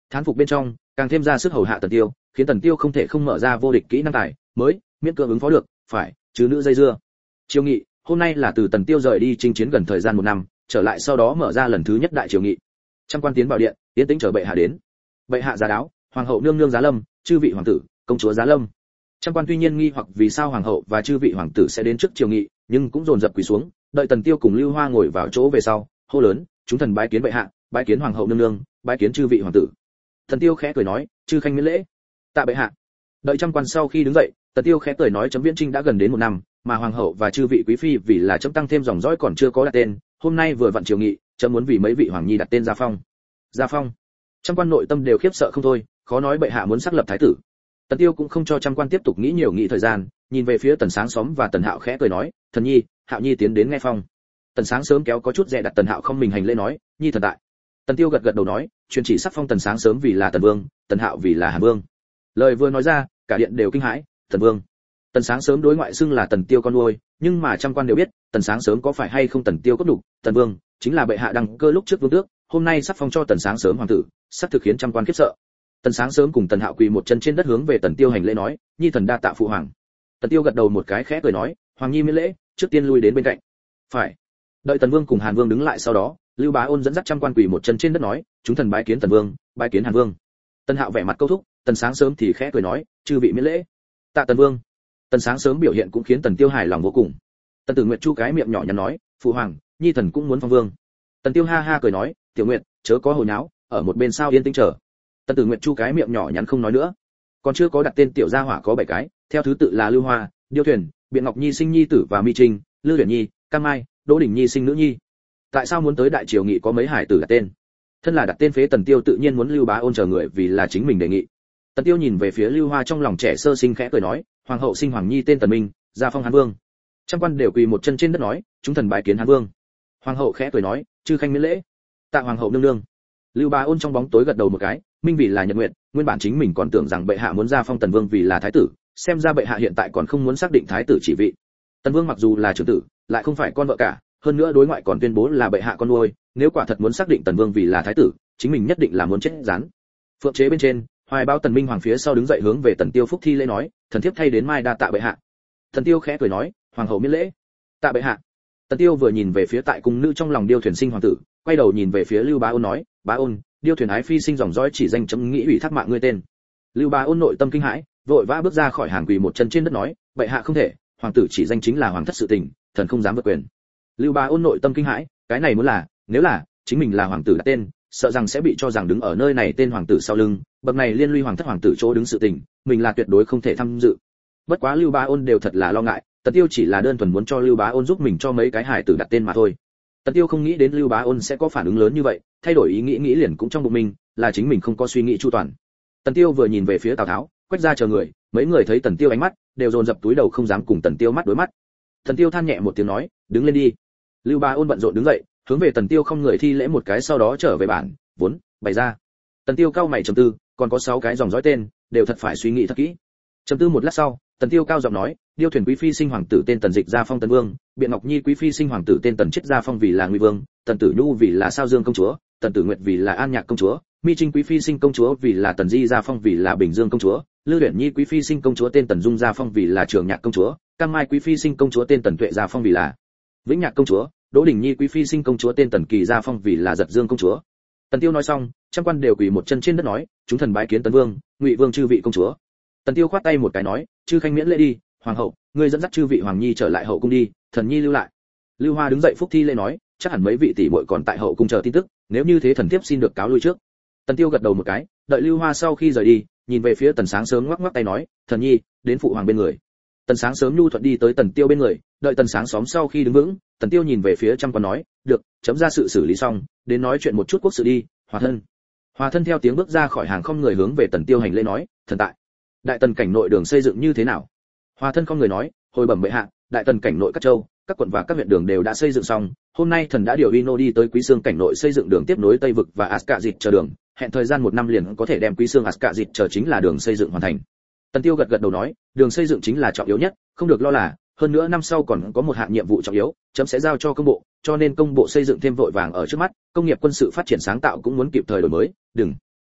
Thán phục bên trong, càng thêm ra sức hầu hạ Tần Tiêu, khiến Tần Tiêu không thể không mở ra vô địch kỹ năng tài mới, miễn cưỡng ứng phó được, phải, chứ nữ dây dưa. Triều nghị, hôm nay là từ Tần Tiêu rời đi chinh chiến gần thời gian một năm, trở lại sau đó mở ra lần thứ nhất đại triều nghị. Trăm quan tiến vào điện, tiến tĩnh chờ bệ hạ đến. Bệ hạ giá đáo, hoàng hậu nương nương giá lâm, chư vị hoàng tử, công chúa giá lâm. Trăm quan tuy nhiên nghi hoặc vì sao hoàng hậu và chư vị hoàng tử sẽ đến trước triều nghị, nhưng cũng dồn dập quỳ xuống, đợi Tần Tiêu cùng Lưu Hoa ngồi vào chỗ về sau, hô lớn, chúng thần bái kiến bệ hạ, bái kiến hoàng hậu nương nương, bái kiến chư vị hoàng tử. Tần Tiêu khẽ cười nói, chư khanh miễn lễ. Tạ bệ hạ. Đợi trăm quan sau khi đứng dậy, Tần Tiêu khẽ cười nói, chấm viễn trinh đã gần đến một năm, mà hoàng hậu và chư vị quý phi vì là chấm tăng thêm dòng dõi còn chưa có đặt tên, hôm nay vừa vặn triều nghị, chấm muốn vì mấy vị hoàng nhi đặt tên gia phong. Gia phong. Trăm quan nội tâm đều khiếp sợ không thôi, khó nói bệ hạ muốn xác lập thái tử. Tần Tiêu cũng không cho trăm quan tiếp tục nghĩ nhiều nghĩ thời gian, nhìn về phía Tần Sáng Xóm và Tần Hạo khẽ cười nói, thần nhi, Hạo nhi tiến đến nghe phong. Tần Sáng sớm kéo có chút dè đặt Tần Hạo không mình hành lễ nói, nhi thần tại. Tần Tiêu gật gật đầu nói, truyền chỉ sắc phong Tần Sáng sớm vì là Tần Vương, Tần Hạo vì là Hàn Vương. Lời vừa nói ra, cả điện đều kinh hãi, Tần Vương. Tần Sáng sớm đối ngoại xưng là Tần Tiêu con nuôi, nhưng mà trăm quan đều biết, Tần Sáng sớm có phải hay không Tần Tiêu cốt đủ, Tần Vương chính là bệ hạ đăng cơ lúc trước vương tước, hôm nay sắc phong cho Tần Sáng sớm hoàng tử, sắp thực khiến trăm quan khiếp sợ. Tần Sáng sớm cùng Tần Hạo quỳ một chân trên đất hướng về Tần Tiêu hành lễ nói, nhi thần đa tạ phụ hoàng. Tần Tiêu gật đầu một cái khẽ cười nói, hoàng nhi miễn lễ, trước tiên lui đến bên cạnh. Phải. Đợi Tần Vương cùng Hàn Vương đứng lại sau đó, Lưu Bá Ôn dẫn dắt trăm quan quỳ một chân trên đất nói, chúng thần bái kiến Tần Vương, bái kiến Hàn Vương. Tần Hạo vẻ mặt câu thúc, Tần Sáng sớm thì khẽ cười nói, chư vị miễn lễ. Tạ Tần Vương. Tần Sáng sớm biểu hiện cũng khiến Tần Tiêu hài lòng vô cùng. Tần Tử Nguyệt chu cái miệng nhỏ nhắn nói, phụ hoàng, nhi thần cũng muốn phong vương. Tần Tiêu ha ha cười nói, tiểu Nguyệt, chớ có hồ nháo, ở một bên sao yên tĩnh chờ. Tần Tử Nguyệt chu cái miệng nhỏ nhắn không nói nữa. Còn chưa có đặt tên tiểu gia hỏa có bảy cái, theo thứ tự là Lưu Hoa, Điêu Thuyền, Biện Ngọc Nhi sinh nhi tử và Mi Trinh, Lư Uyển Nhi, Cam Mai, Đỗ Đình Nhi sinh nữ nhi. Tại sao muốn tới đại triều nghị có mấy hải tử đặt tên? Thân là đặt tên phế Tần Tiêu tự nhiên muốn Lưu Bá Ôn chờ người vì là chính mình đề nghị. Tần Tiêu nhìn về phía Lưu Hoa trong lòng trẻ sơ sinh khẽ cười nói, hoàng hậu sinh hoàng nhi tên Tần Minh, gia phong Hán Vương. Trăm quan đều quỳ một chân trên đất nói, chúng thần bái kiến Hán Vương. Hoàng hậu khẽ cười nói, chư khanh miễn lễ. Tạ hoàng hậu nương nương. Lưu Bá Ôn trong bóng tối gật đầu một cái, minh vì là nhật nguyện, nguyên bản chính mình còn tưởng rằng bệ hạ muốn gia phong Tần Vương vì là thái tử, xem ra bệ hạ hiện tại còn không muốn xác định thái tử chỉ vị. Tần Vương mặc dù là trưởng tử, lại không phải con vợ cả, hơn nữa đối ngoại còn tuyên bố là bệ hạ con nuôi, nếu quả thật muốn xác định Tần Vương vì là thái tử, chính mình nhất định là muốn chết rắn. Phượng chế bên trên, Hoài Bao Tần Minh hoàng phía sau đứng dậy hướng về Tần Tiêu phúc thi lễ nói, thần thiếp thay đến mai đa tạ bệ hạ. Tần Tiêu khẽ cười nói, hoàng hậu miễn lễ. Tạ bệ hạ. Tần Tiêu vừa nhìn về phía tại cung nữ trong lòng Điêu Thuyền sinh hoàng tử, quay đầu nhìn về phía Lưu Bá Ôn nói, Bá Ôn, Điêu Thuyền ái phi sinh dòng dõi chỉ danh chấm nghĩ ủy thác mạng ngươi tên. Lưu Bá Ôn nội tâm kinh hãi, vội vã bước ra khỏi hàng quỳ một chân trên đất nói, bệ hạ không thể, hoàng tử chỉ danh chính là hoàng thất sự tình, thần không dám vượt quyền. Lưu Bá Ôn nội tâm kinh hãi, cái này muốn là, nếu là chính mình là hoàng tử đặt tên, sợ rằng sẽ bị cho rằng đứng ở nơi này tên hoàng tử sau lưng, bậc này liên lụy hoàng thất hoàng tử chỗ đứng sự tình, mình là tuyệt đối không thể tham dự. Bất quá Lưu Bá Ôn đều thật là lo ngại, Tần Tiêu chỉ là đơn thuần muốn cho Lưu Bá Ôn giúp mình cho mấy cái hải tử đặt tên mà thôi. Tần Tiêu không nghĩ đến Lưu Bá Ôn sẽ có phản ứng lớn như vậy, thay đổi ý nghĩ nghĩ liền cũng trong bụng mình, là chính mình không có suy nghĩ chu toàn. Tần Tiêu vừa nhìn về phía Tào Tháo, Quách gia chờ người, mấy người thấy Tần Tiêu ánh mắt, đều dồn dập túi đầu không dám cùng Tần Tiêu mắt đối mắt. Tần Tiêu than nhẹ một tiếng nói, đứng lên đi. Lưu Bá Ôn bận rộn đứng dậy, hướng về Tần Tiêu không người thi lễ một cái sau đó trở về bản, vốn bày ra. Tần Tiêu cao mày trầm tư, còn có sáu cái dòng dõi tên, đều thật phải suy nghĩ thật kỹ. Trầm tư một lát sau, Tần Tiêu cao giọng nói, Điêu Thuyền quý phi sinh hoàng tử tên Tần Dịch gia phong Tần Vương, Biện Ngọc Nhi quý phi sinh hoàng tử tên Tần Chiết gia phong vì là Ngụy Vương, Tần Tử Nhu vì là Sao Dương công chúa, Tần Tử Nguyệt vì là An Nhạc công chúa, Mi Trinh quý phi sinh công chúa vì là Tần Di gia phong vì là Bình Dương công chúa, Lư Uyển Nhi quý phi sinh công chúa tên Tần Dung gia phong vì là Trường Nhạc công chúa, Cam Mai quý phi sinh công chúa tên Tần Tuệ gia phong vì là Vĩnh Nhạc công chúa, Đỗ Đình Nhi quý phi sinh công chúa tên Tần Kỳ gia phong vì là Giật Dương công chúa. Tần Tiêu nói xong, trăm quan đều quỳ một chân trên đất nói, chúng thần bái kiến Tần Vương, Ngụy Vương chư vị công chúa. Tần Tiêu khoát tay một cái nói, chư khanh miễn lễ đi, hoàng hậu, ngươi dẫn dắt chư vị hoàng nhi trở lại hậu cung đi, thần nhi lưu lại. Lưu Hoa đứng dậy phúc thi lễ nói, chắc hẳn mấy vị tỷ muội còn tại hậu cung chờ tin tức, nếu như thế thần thiếp xin được cáo lui trước. Tần Tiêu gật đầu một cái, đợi Lưu Hoa sau khi rời đi, nhìn về phía Tần Sáng sớm ngoắc ngoắc tay nói, thần nhi, đến phụ hoàng bên người. Tần Sáng sớm nhu thuận đi tới Tần Tiêu bên người, đợi Tần Sáng xóm sau khi đứng vững, Tần Tiêu nhìn về phía trăm quan nói, được, chấm ra sự xử lý xong, đến nói chuyện một chút quốc sự đi, Hòa thân. Hòa thân theo tiếng bước ra khỏi hàng không người hướng về Tần Tiêu hành lễ nói, thần tại. Đại tần cảnh nội đường xây dựng như thế nào? Hòa thân không người nói, hồi bẩm bệ hạ, đại tần cảnh nội các châu, các quận và các huyện đường đều đã xây dựng xong, hôm nay thần đã điều Ino đi tới Quý Xương cảnh nội xây dựng đường tiếp nối Tây vực và Ascazit chờ đường, hẹn thời gian một năm liền có thể đem Quý Xương Ascazit chờ chính là đường xây dựng hoàn thành. Tần Tiêu gật gật đầu nói, đường xây dựng chính là trọng yếu nhất, không được lo là, hơn nữa năm sau còn có một hạng nhiệm vụ trọng yếu, chấm sẽ giao cho công bộ, cho nên công bộ xây dựng thêm vội vàng ở trước mắt, công nghiệp quân sự phát triển sáng tạo cũng muốn kịp thời đổi mới, đừng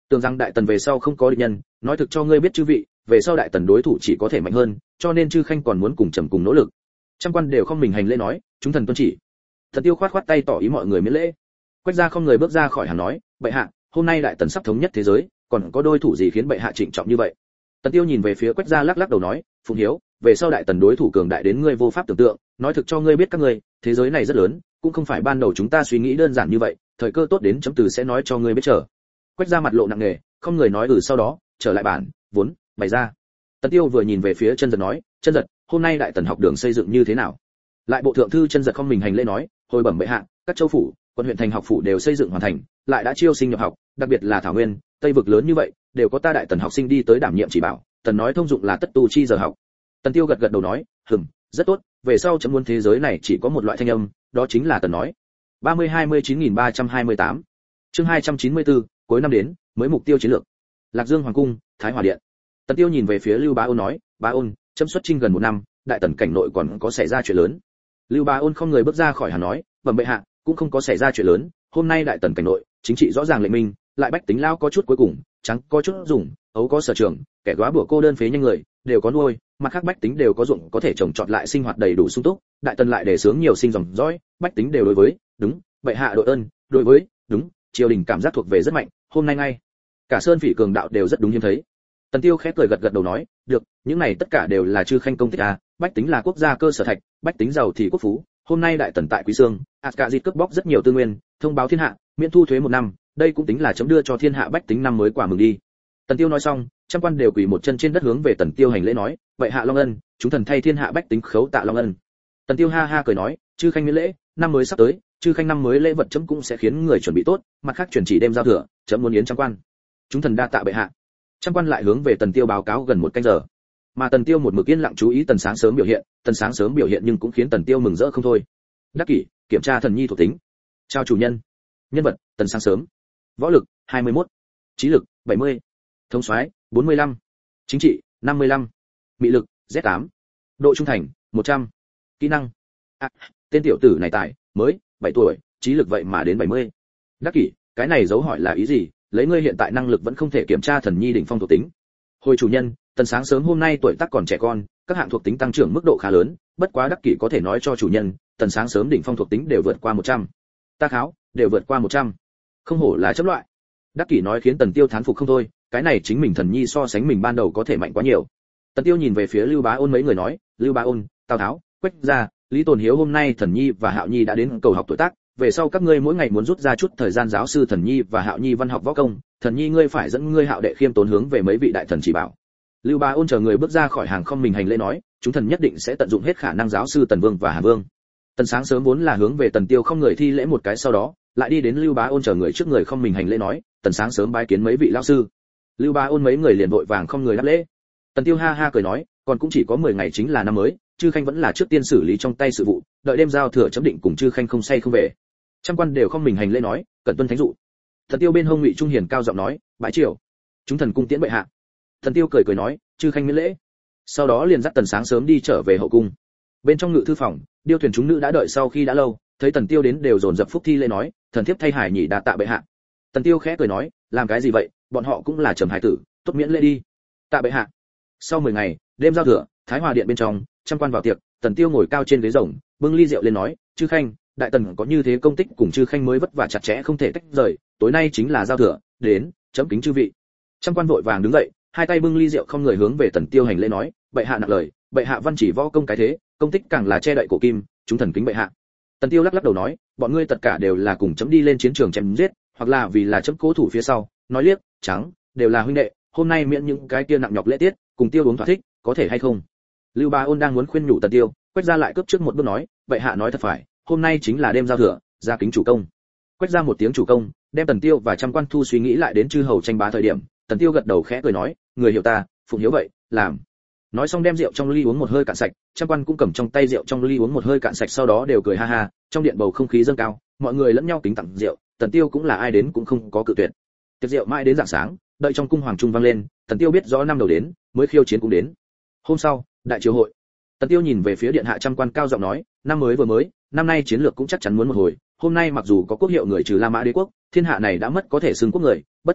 Tưởng rằng đại tần về sau không có địch nhân, nói thực cho ngươi biết chư vị, về sau đại tần đối thủ chỉ có thể mạnh hơn, cho nên chư khanh còn muốn cùng trầm cùng nỗ lực. Trăm quan đều không mình hành lễ nói, chúng thần tuân chỉ. Thần Tiêu khoát khoát tay tỏ ý mọi người miễn lễ. Quách gia không người bước ra khỏi hàng nói, bệ hạ, hôm nay đại tần sắp thống nhất thế giới, còn có đôi thủ gì khiến bệ hạ trịnh trọng như vậy? Tần Tiêu nhìn về phía Quách gia lắc lắc đầu nói, Phùng Hiếu, về sau đại tần đối thủ cường đại đến ngươi vô pháp tưởng tượng, nói thực cho ngươi biết các ngươi, thế giới này rất lớn, cũng không phải ban đầu chúng ta suy nghĩ đơn giản như vậy, thời cơ tốt đến chấm từ sẽ nói cho ngươi biết chờ. Quách gia mặt lộ nặng nề, không người nói ừ sau đó, trở lại bản, vốn, bày ra. Tần Tiêu vừa nhìn về phía Chân Giật nói, Chân Giật, hôm nay đại tần học đường xây dựng như thế nào? Lại bộ thượng thư Chân Giật không mình hành lễ nói, hồi bẩm bệ hạ, các châu phủ, quận huyện thành học phủ đều xây dựng hoàn thành, lại đã chiêu sinh nhập học, đặc biệt là thảo nguyên, tây vực lớn như vậy, đều có ta đại tần học sinh đi tới đảm nhiệm chỉ bảo, tần nói thông dụng là tất tu chi giờ học. Tần Tiêu gật gật đầu nói, hừm, rất tốt, về sau chấm muốn thế giới này chỉ có một loại thanh âm, đó chính là tần nói. ba mươi hai mươi chín nghìn ba trăm hai mươi tám Chương hai trăm chín mươi tư, cuối năm đến, mới mục tiêu chiến lược. Lạc Dương hoàng cung, Thái Hòa điện. Tần Tiêu nhìn về phía Lưu Bá Ôn nói, Bá Ôn, chấm xuất chinh gần một năm, đại tần cảnh nội còn có xảy ra chuyện lớn. Lưu Bá Ôn không người bước ra khỏi hàng nói, bẩm bệ hạ, cũng không có xảy ra chuyện lớn, hôm nay đại tần cảnh nội, chính trị rõ ràng lệnh minh, lại bách tính lao có chút cuối cùng, trắng có chút dùng, ấu có sở trường, kẻ góa bủa cô đơn phế nhanh người, đều có nuôi, mặt khác bách tính đều có ruộng có thể trồng trọt lại sinh hoạt đầy đủ sung túc, đại tần lại đề xướng nhiều sinh dòng dõi, bách tính đều đối với, đúng, bệ hạ đội ơn, đối với, đúng, triều đình cảm giác thuộc về rất mạnh, hôm nay ngay, cả sơn phỉ cường đạo đều rất đúng hiếm thấy. Tần Tiêu khẽ cười gật gật đầu nói, được, những này tất cả đều là chư khanh công tích à, bách tính là quốc gia cơ sở thạch, bách tính giàu thì quốc phú, hôm nay đại tần tại Quý Dương, Asgard cướp bóc rất nhiều tư nguyên, thông báo thiên hạ, miễn thu thuế một năm, đây cũng tính là chấm đưa cho thiên hạ bách tính năm mới quả mừng đi. Tần Tiêu nói xong, trăm quan đều quỳ một chân trên đất hướng về Tần Tiêu hành lễ nói, vậy hạ long ân, chúng thần thay thiên hạ bách tính khấu tạ long ân. Tần Tiêu ha ha cười nói, chư khanh miễn lễ, năm mới sắp tới, chư khanh năm mới lễ vật chấm cũng sẽ khiến người chuẩn bị tốt, mặt khác truyền chỉ đêm giao thừa, chấm muốn yến trăm quan. Chúng thần đa tạ bệ hạ. Trăm quan lại hướng về Tần Tiêu báo cáo gần một canh giờ. Mà Tần Tiêu một mực yên lặng chú ý Tần Sáng sớm biểu hiện, Tần Sáng sớm biểu hiện nhưng cũng khiến Tần Tiêu mừng rỡ không thôi. Đắc kỷ, kiểm tra thần nhi thuộc tính. Chào chủ nhân. Nhân vật, Tần Sáng sớm. Võ lực, hai mươi mốt. Trí lực, bảy mươi. Thống soái, bốn mươi lăm. Chính trị, năm mươi lăm. Mị lực, Z tám. Độ trung thành, một trăm. Kỹ năng. À, tên tiểu tử này tài, mới, bảy tuổi, trí lực vậy mà đến bảy mươi. Đắc kỷ, cái này dấu hỏi là ý gì? Lấy ngươi hiện tại năng lực vẫn không thể kiểm tra thần nhi đỉnh phong thuộc tính. Hồi chủ nhân, Tần Sáng sớm hôm nay tuổi tác còn trẻ con, các hạng thuộc tính tăng trưởng mức độ khá lớn, bất quá đắc kỷ có thể nói cho chủ nhân, Tần Sáng sớm đỉnh phong thuộc tính đều vượt qua một trăm. Ta kháo, đều vượt qua một trăm. Không hổ là chấp loại. Đắc kỷ nói khiến Tần Tiêu thán phục không thôi, cái này chính mình thần nhi so sánh mình ban đầu có thể mạnh quá nhiều. Tần Tiêu nhìn về phía Lưu Bá Ôn mấy người nói, Lưu Bá Ôn, Tào Tháo, Quách gia, Lý Tồn Hiếu hôm nay thần nhi và Hạo Nhi đã đến cầu học tuổi tác, về sau các ngươi mỗi ngày muốn rút ra chút thời gian giáo sư thần nhi và Hạo Nhi văn học võ công, thần nhi ngươi phải dẫn ngươi Hạo đệ khiêm tốn hướng về mấy vị đại thần chỉ bảo. Lưu Bá Ôn chờ người bước ra khỏi hàng không mình hành lễ nói, chúng thần nhất định sẽ tận dụng hết khả năng giáo sư Tần Vương và Hà Vương. Tần Sáng sớm vốn là hướng về Tần Tiêu không người thi lễ một cái sau đó, lại đi đến Lưu Bá Ôn chờ người trước người không mình hành lễ nói, Tần Sáng sớm bái kiến mấy vị lão sư. Lưu Bá Ôn mấy người liền vội vàng không người đáp lễ. Tần Tiêu ha ha cười nói, còn cũng chỉ có mười ngày chính là năm mới, chư khanh vẫn là trước tiên xử lý trong tay sự vụ, đợi đêm giao thừa chấm định cùng chư khanh không say không về. Trăm quan đều không mình hành lễ nói, cẩn tuân thánh dụ. Thần Tiêu bên hông Ngụy Trung Hiền cao giọng nói, bái triều. Chúng thần cung tiễn bệ hạ. Thần Tiêu cười cười nói, chư khanh miễn lễ. Sau đó liền dắt Tần Sáng sớm đi trở về hậu cung. Bên trong ngự thư phòng, điêu thuyền chúng nữ đã đợi sau khi đã lâu, thấy Tần Tiêu đến đều dồn dập phúc thi lễ nói, thần thiếp thay hải nhị đa tạ bệ hạ. Tần Tiêu khẽ cười nói, làm cái gì vậy, bọn họ cũng là trầm hải tử, tốt miễn lễ đi. Tạ bệ hạ. Sau mười ngày, đêm giao thừa, Thái Hòa điện bên trong, trăm quan vào tiệc, Tần Tiêu ngồi cao trên ghế rồng, bưng ly rượu lên nói, chư khanh, đại tần có như thế công tích cùng chư khanh mới vất vả chặt chẽ không thể tách rời, tối nay chính là giao thừa, đến, chấm kính chư vị. Trăm quan vội vàng đứng dậy, hai tay bưng ly rượu không người hướng về Tần Tiêu hành lễ nói, bệ hạ nặng lời, bệ hạ văn chỉ võ công cái thế, công tích càng là che đậy cổ kim, chúng thần kính bệ hạ. Tần Tiêu lắc lắc đầu nói, bọn ngươi tất cả đều là cùng chấm đi lên chiến trường chém giết, hoặc là vì là chấm cố thủ phía sau, nói liếc, trắng, đều là huynh đệ, hôm nay miễn những cái kia nặng nhọc lễ tiết, cùng Tiêu uống thỏa thích, có thể hay không? Lưu Bá Ôn đang muốn khuyên nhủ Tần Tiêu, Quách gia lại cướp trước một bước nói, bệ hạ nói thật phải, hôm nay chính là đêm giao thừa, gia kính chủ công. Quách gia một tiếng chủ công, đem Tần Tiêu và trăm quan thu suy nghĩ lại đến chư hầu tranh bá thời điểm, Tần Tiêu gật đầu khẽ cười nói, người hiểu ta, phụng hiếu vậy, làm. Nói xong đem rượu trong ly uống một hơi cạn sạch, trăm quan cũng cầm trong tay rượu trong ly uống một hơi cạn sạch, sau đó đều cười ha ha, trong điện bầu không khí dâng cao, mọi người lẫn nhau kính tặng rượu, Tần Tiêu cũng là ai đến cũng không có cự tuyệt. Tiệc rượu mãi đến rạng sáng, đợi trong cung hoàng trung vang lên, Tần Tiêu biết rõ năm đầu đến, mới khiêu chiến cũng đến. Hôm sau, đại triều hội. Tần Tiêu nhìn về phía điện hạ trăm quan cao giọng nói, năm mới vừa mới, năm nay chiến lược cũng chắc chắn muốn một hồi, hôm nay mặc dù có quốc hiệu người trừ La Mã đế quốc, thiên hạ này đã mất có thể xưng quốc người, bất quá,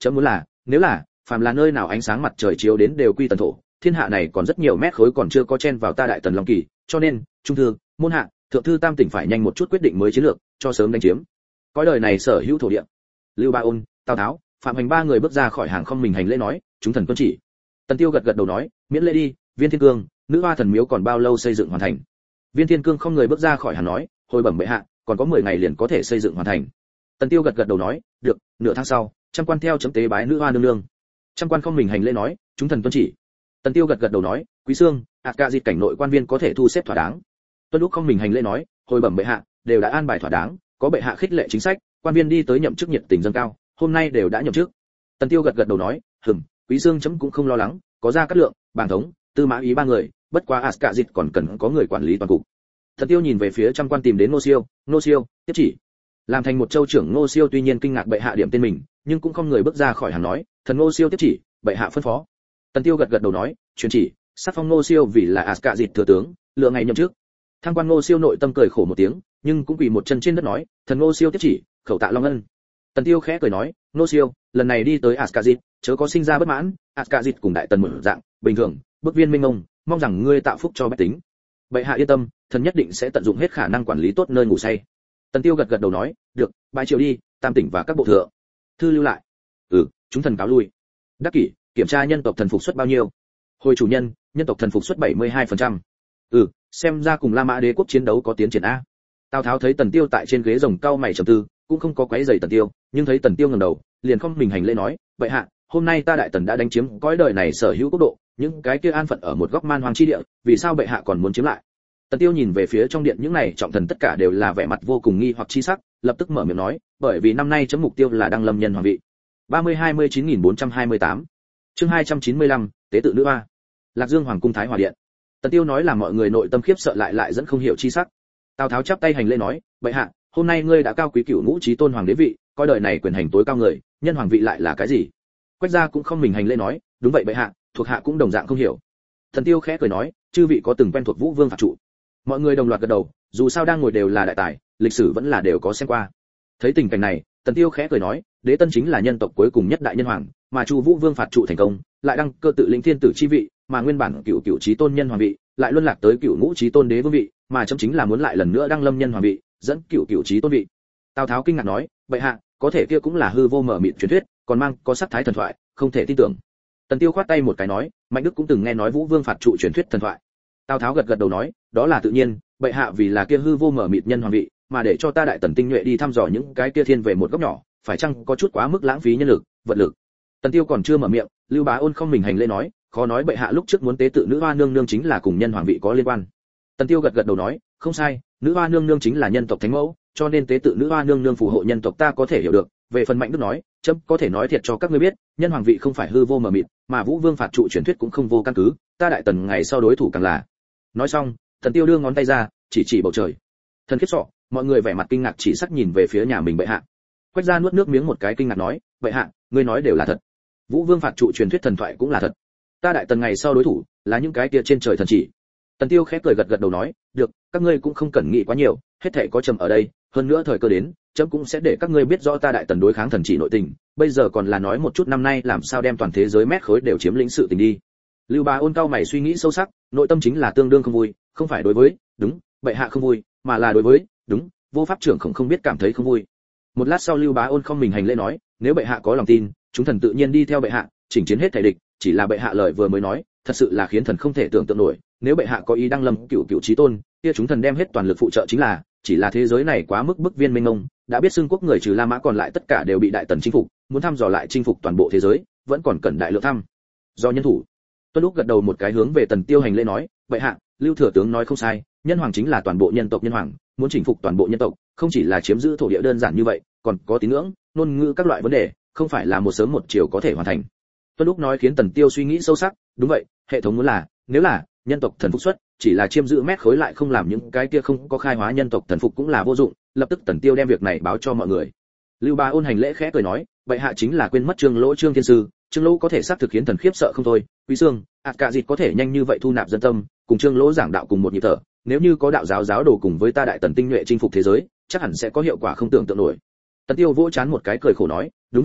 chấm muốn là, nếu là, phàm là nơi nào ánh sáng mặt trời chiếu đến đều quy tần thổ, thiên hạ này còn rất nhiều mét khối còn chưa có chen vào ta đại tần long kỳ, cho nên, trung thư, môn hạ, thượng thư tam tỉnh phải nhanh một chút quyết định mới chiến lược, cho sớm đánh chiếm. Cõi đời này sở hữu thổ địa. Lưu Ba Ôn, Tào Tháo, Phạm Hành ba người bước ra khỏi hàng không mình hành lễ nói, chúng thần tuân chỉ. Tần Tiêu gật gật đầu nói, miễn lễ đi, Viên Thiên Cương, nữ hoa thần miếu còn bao lâu xây dựng hoàn thành? Viên Thiên Cương không người bước ra khỏi hàng nói, hồi bẩm bệ hạ, còn có mười ngày liền có thể xây dựng hoàn thành. Tần Tiêu gật gật đầu nói, được, nửa tháng sau, trăm quan theo chấm tế bái nữ hoa nương nương. Trăm quan không mình hành lễ nói, chúng thần tuân chỉ. Tần Tiêu gật gật đầu nói, quý xương, ạt cả dịp cảnh nội quan viên có thể thu xếp thỏa đáng. Tuân Lúc không mình hành lễ nói, hồi bẩm bệ hạ, đều đã an bài thỏa đáng, có bệ hạ khích lệ chính sách, quan viên đi tới nhậm chức nhiệt tình dâng cao, hôm nay đều đã nhậm chức. Tần Tiêu gật gật đầu nói, hừm, quý xương chấm cũng không lo lắng, có ra cát lượng, bàng thống, tư mã ý ba người, bất quá ạt cả dịp còn cần có người quản lý toàn cục. Tần Tiêu nhìn về phía trăm quan tìm đến Ngô Siêu, Ngô Siêu, tiếp chỉ. Làm thành một châu trưởng Ngô Siêu tuy nhiên kinh ngạc bệ hạ điểm tên mình, nhưng cũng không người bước ra khỏi hàng nói, thần Ngô Siêu tiếp chỉ, bệ hạ phân phó. Tần Tiêu gật gật đầu nói, truyền chỉ, sắc phong Ngô Siêu vì là ạt cả dịp thừa tướng, lựa ngày nhậm chức. Thang quan Ngô Siêu nội tâm cười khổ một tiếng, nhưng cũng quỳ một chân trên đất nói, thần Ngô Siêu tiếp chỉ, khẩu tạ long ân. Tần Tiêu khẽ cười nói, Ngô Siêu, lần này đi tới Ascazit, chớ có sinh ra bất mãn, Ascazit cùng đại tần một dạng, bình thường, bức viên minh ông, mong rằng ngươi tạo phúc cho bách tính. Bệ hạ yên tâm, thần nhất định sẽ tận dụng hết khả năng quản lý tốt nơi ngủ say. Tần Tiêu gật gật đầu nói, được, bãi triều đi, tam tỉnh và các bộ thượng. Thư lưu lại. Ừ, chúng thần cáo lui. Đắc kỷ, kiểm tra nhân tộc thần phục suất bao nhiêu? Hồi chủ nhân, nhân tộc thần phục suất bảy mươi hai phần trăm. Ừ, xem ra cùng La Mã đế quốc chiến đấu có tiến triển a. Tào Tháo thấy Tần Tiêu tại trên ghế rồng cao mày trầm tư, cũng không có quấy rầy Tần Tiêu, nhưng thấy Tần Tiêu ngẩng đầu, liền không mình hành lễ nói, "Bệ hạ, hôm nay ta đại tần đã đánh chiếm cõi đời này sở hữu quốc độ, những cái kia an phận ở một góc man hoang chi địa, vì sao bệ hạ còn muốn chiếm lại?" Tần Tiêu nhìn về phía trong điện những này trọng thần tất cả đều là vẻ mặt vô cùng nghi hoặc chi sắc, lập tức mở miệng nói, "Bởi vì năm nay chấm mục tiêu là đăng lâm nhân hoàng vị." ba mươi hai mươi chín nghìn bốn trăm hai mươi tám. Chương hai trăm chín mươi lăm, tế tự nữ hoa. Lạc Dương Hoàng cung Thái Hòa điện. Tần Tiêu nói là mọi người nội tâm khiếp sợ lại lại dẫn không hiểu chi sắc. Tào Tháo chắp tay hành lễ nói, "Bệ hạ, hôm nay ngươi đã cao quý cửu ngũ chí tôn hoàng đế vị, coi đời này quyền hành tối cao người, nhân hoàng vị lại là cái gì?" Quách gia cũng không mình hành lễ nói, "Đúng vậy bệ hạ, thuộc hạ cũng đồng dạng không hiểu." Tần Tiêu khẽ cười nói, "Chư vị có từng quen thuộc Vũ Vương phạt trụ?" Mọi người đồng loạt gật đầu, dù sao đang ngồi đều là đại tài, lịch sử vẫn là đều có xem qua. Thấy tình cảnh này, Tần Tiêu khẽ cười nói, "Đế Tân chính là nhân tộc cuối cùng nhất đại nhân hoàng, mà Chu Vũ Vương phạt trụ thành công, lại đăng cơ tự lĩnh thiên tử chi vị, mà nguyên bản cửu cửu chí tôn nhân hoàng vị, lại luân lạc tới cửu ngũ chí tôn đế vương vị, mà chấm chính là muốn lại lần nữa đăng lâm nhân hoàng vị, dẫn cửu cửu chí tôn vị." Tào Tháo kinh ngạc nói, "Bệ hạ, có thể kia cũng là hư vô mở mịt truyền thuyết, còn mang có sắc thái thần thoại, không thể tin tưởng." Tần Tiêu khoát tay một cái nói, "Mạnh Đức cũng từng nghe nói Vũ Vương phạt trụ truyền thuyết thần thoại." Tào Tháo gật gật đầu nói, "Đó là tự nhiên, bệ hạ vì là kia hư vô mở mịt nhân hoàng vị, mà để cho ta đại tần tinh nhuệ đi thăm dò những cái kia thiên về một góc nhỏ, phải chăng có chút quá mức lãng phí nhân lực, vật lực." Tần Tiêu còn chưa mở miệng, Lưu Bá Ôn không mình hành lễ nói, "Khó nói bệ hạ lúc trước muốn tế tự nữ hoa nương nương chính là cùng nhân hoàng vị có liên quan." Tần Tiêu gật gật đầu nói, "Không sai, nữ hoa nương nương chính là nhân tộc thánh mẫu, cho nên tế tự nữ hoa nương nương phù hộ nhân tộc ta có thể hiểu được. Về phần Mạnh Đức nói, chấm có thể nói thiệt cho các ngươi biết, nhân hoàng vị không phải hư vô mờ mịt, mà Vũ Vương phạt trụ truyền thuyết cũng không vô căn cứ, ta đại tần ngày sau đối thủ càng là." Nói xong, Tần Tiêu đưa ngón tay ra, chỉ chỉ bầu trời. Thần khiếp sọ, mọi người vẻ mặt kinh ngạc chỉ sắc nhìn về phía nhà mình bệ hạ. Quách gia nuốt nước miếng một cái kinh ngạc nói, "Bệ hạ, ngươi nói đều là thật. Vũ Vương phạt trụ truyền thuyết thần thoại cũng là thật. Ta đại tần ngày sau đối thủ là những cái kia trên trời thần chỉ." Tần Tiêu khẽ cười gật gật đầu nói, "Được, các ngươi cũng không cần nghĩ quá nhiều, hết thảy có trầm ở đây, hơn nữa thời cơ đến, chấm cũng sẽ để các ngươi biết rõ ta đại tần đối kháng thần chỉ nội tình, bây giờ còn là nói một chút năm nay làm sao đem toàn thế giới mét khối đều chiếm lĩnh sự tình đi." Lưu Bá Ôn cao mày suy nghĩ sâu sắc, nội tâm chính là tương đương không vui, không phải đối với, đúng, bệ hạ không vui, mà là đối với, đúng, vô pháp trưởng không không biết cảm thấy không vui. Một lát sau Lưu Bá Ôn không mình hành lễ nói, "Nếu bệ hạ có lòng tin, chúng thần tự nhiên đi theo bệ hạ, chỉnh chiến hết thảy địch, chỉ là bệ hạ lời vừa mới nói, thật sự là khiến thần không thể tưởng tượng nổi, nếu bệ hạ có ý đăng lâm cửu cửu chí tôn, kia chúng thần đem hết toàn lực phụ trợ chính là, chỉ là thế giới này quá mức bức viên mênh mông, đã biết xương quốc người trừ La Mã còn lại tất cả đều bị đại tần chinh phục, muốn thăm dò lại chinh phục toàn bộ thế giới, vẫn còn cần đại lượng thăm do nhân thủ." Tuân Lúc gật đầu một cái hướng về Tần Tiêu hành lễ nói, "Bệ hạ, Lưu thừa tướng nói không sai, nhân hoàng chính là toàn bộ nhân tộc nhân hoàng, muốn chinh phục toàn bộ nhân tộc, không chỉ là chiếm giữ thổ địa đơn giản như vậy, còn có tín ngưỡng, ngôn ngữ các loại vấn đề, không phải là một sớm một chiều có thể hoàn thành." Tuân Lúc nói khiến Tần Tiêu suy nghĩ sâu sắc, đúng vậy, hệ thống muốn là, nếu là nhân tộc thần phục xuất, chỉ là chiếm giữ mét khối lại không làm những cái kia không có khai hóa nhân tộc thần phục cũng là vô dụng, lập tức Tần Tiêu đem việc này báo cho mọi người. Lưu Bá Ôn hành lễ khẽ cười nói, "Bệ hạ chính là quên mất Trương Lỗ Trương thiên sư, Trương Lỗ có thể xác thực khiến thần khiếp sợ không thôi, Quý Xương, ạt cả dịt có thể nhanh như vậy thu nạp dân tâm, cùng Trương Lỗ giảng đạo cùng một nhịp thở, nếu như có đạo giáo giáo đồ cùng với ta đại tần tinh nhuệ chinh phục thế giới, chắc hẳn sẽ có hiệu quả không tưởng tượng nổi." Tần Tiêu vỗ chán một cái cười khổ nói, "Đúng vậy à,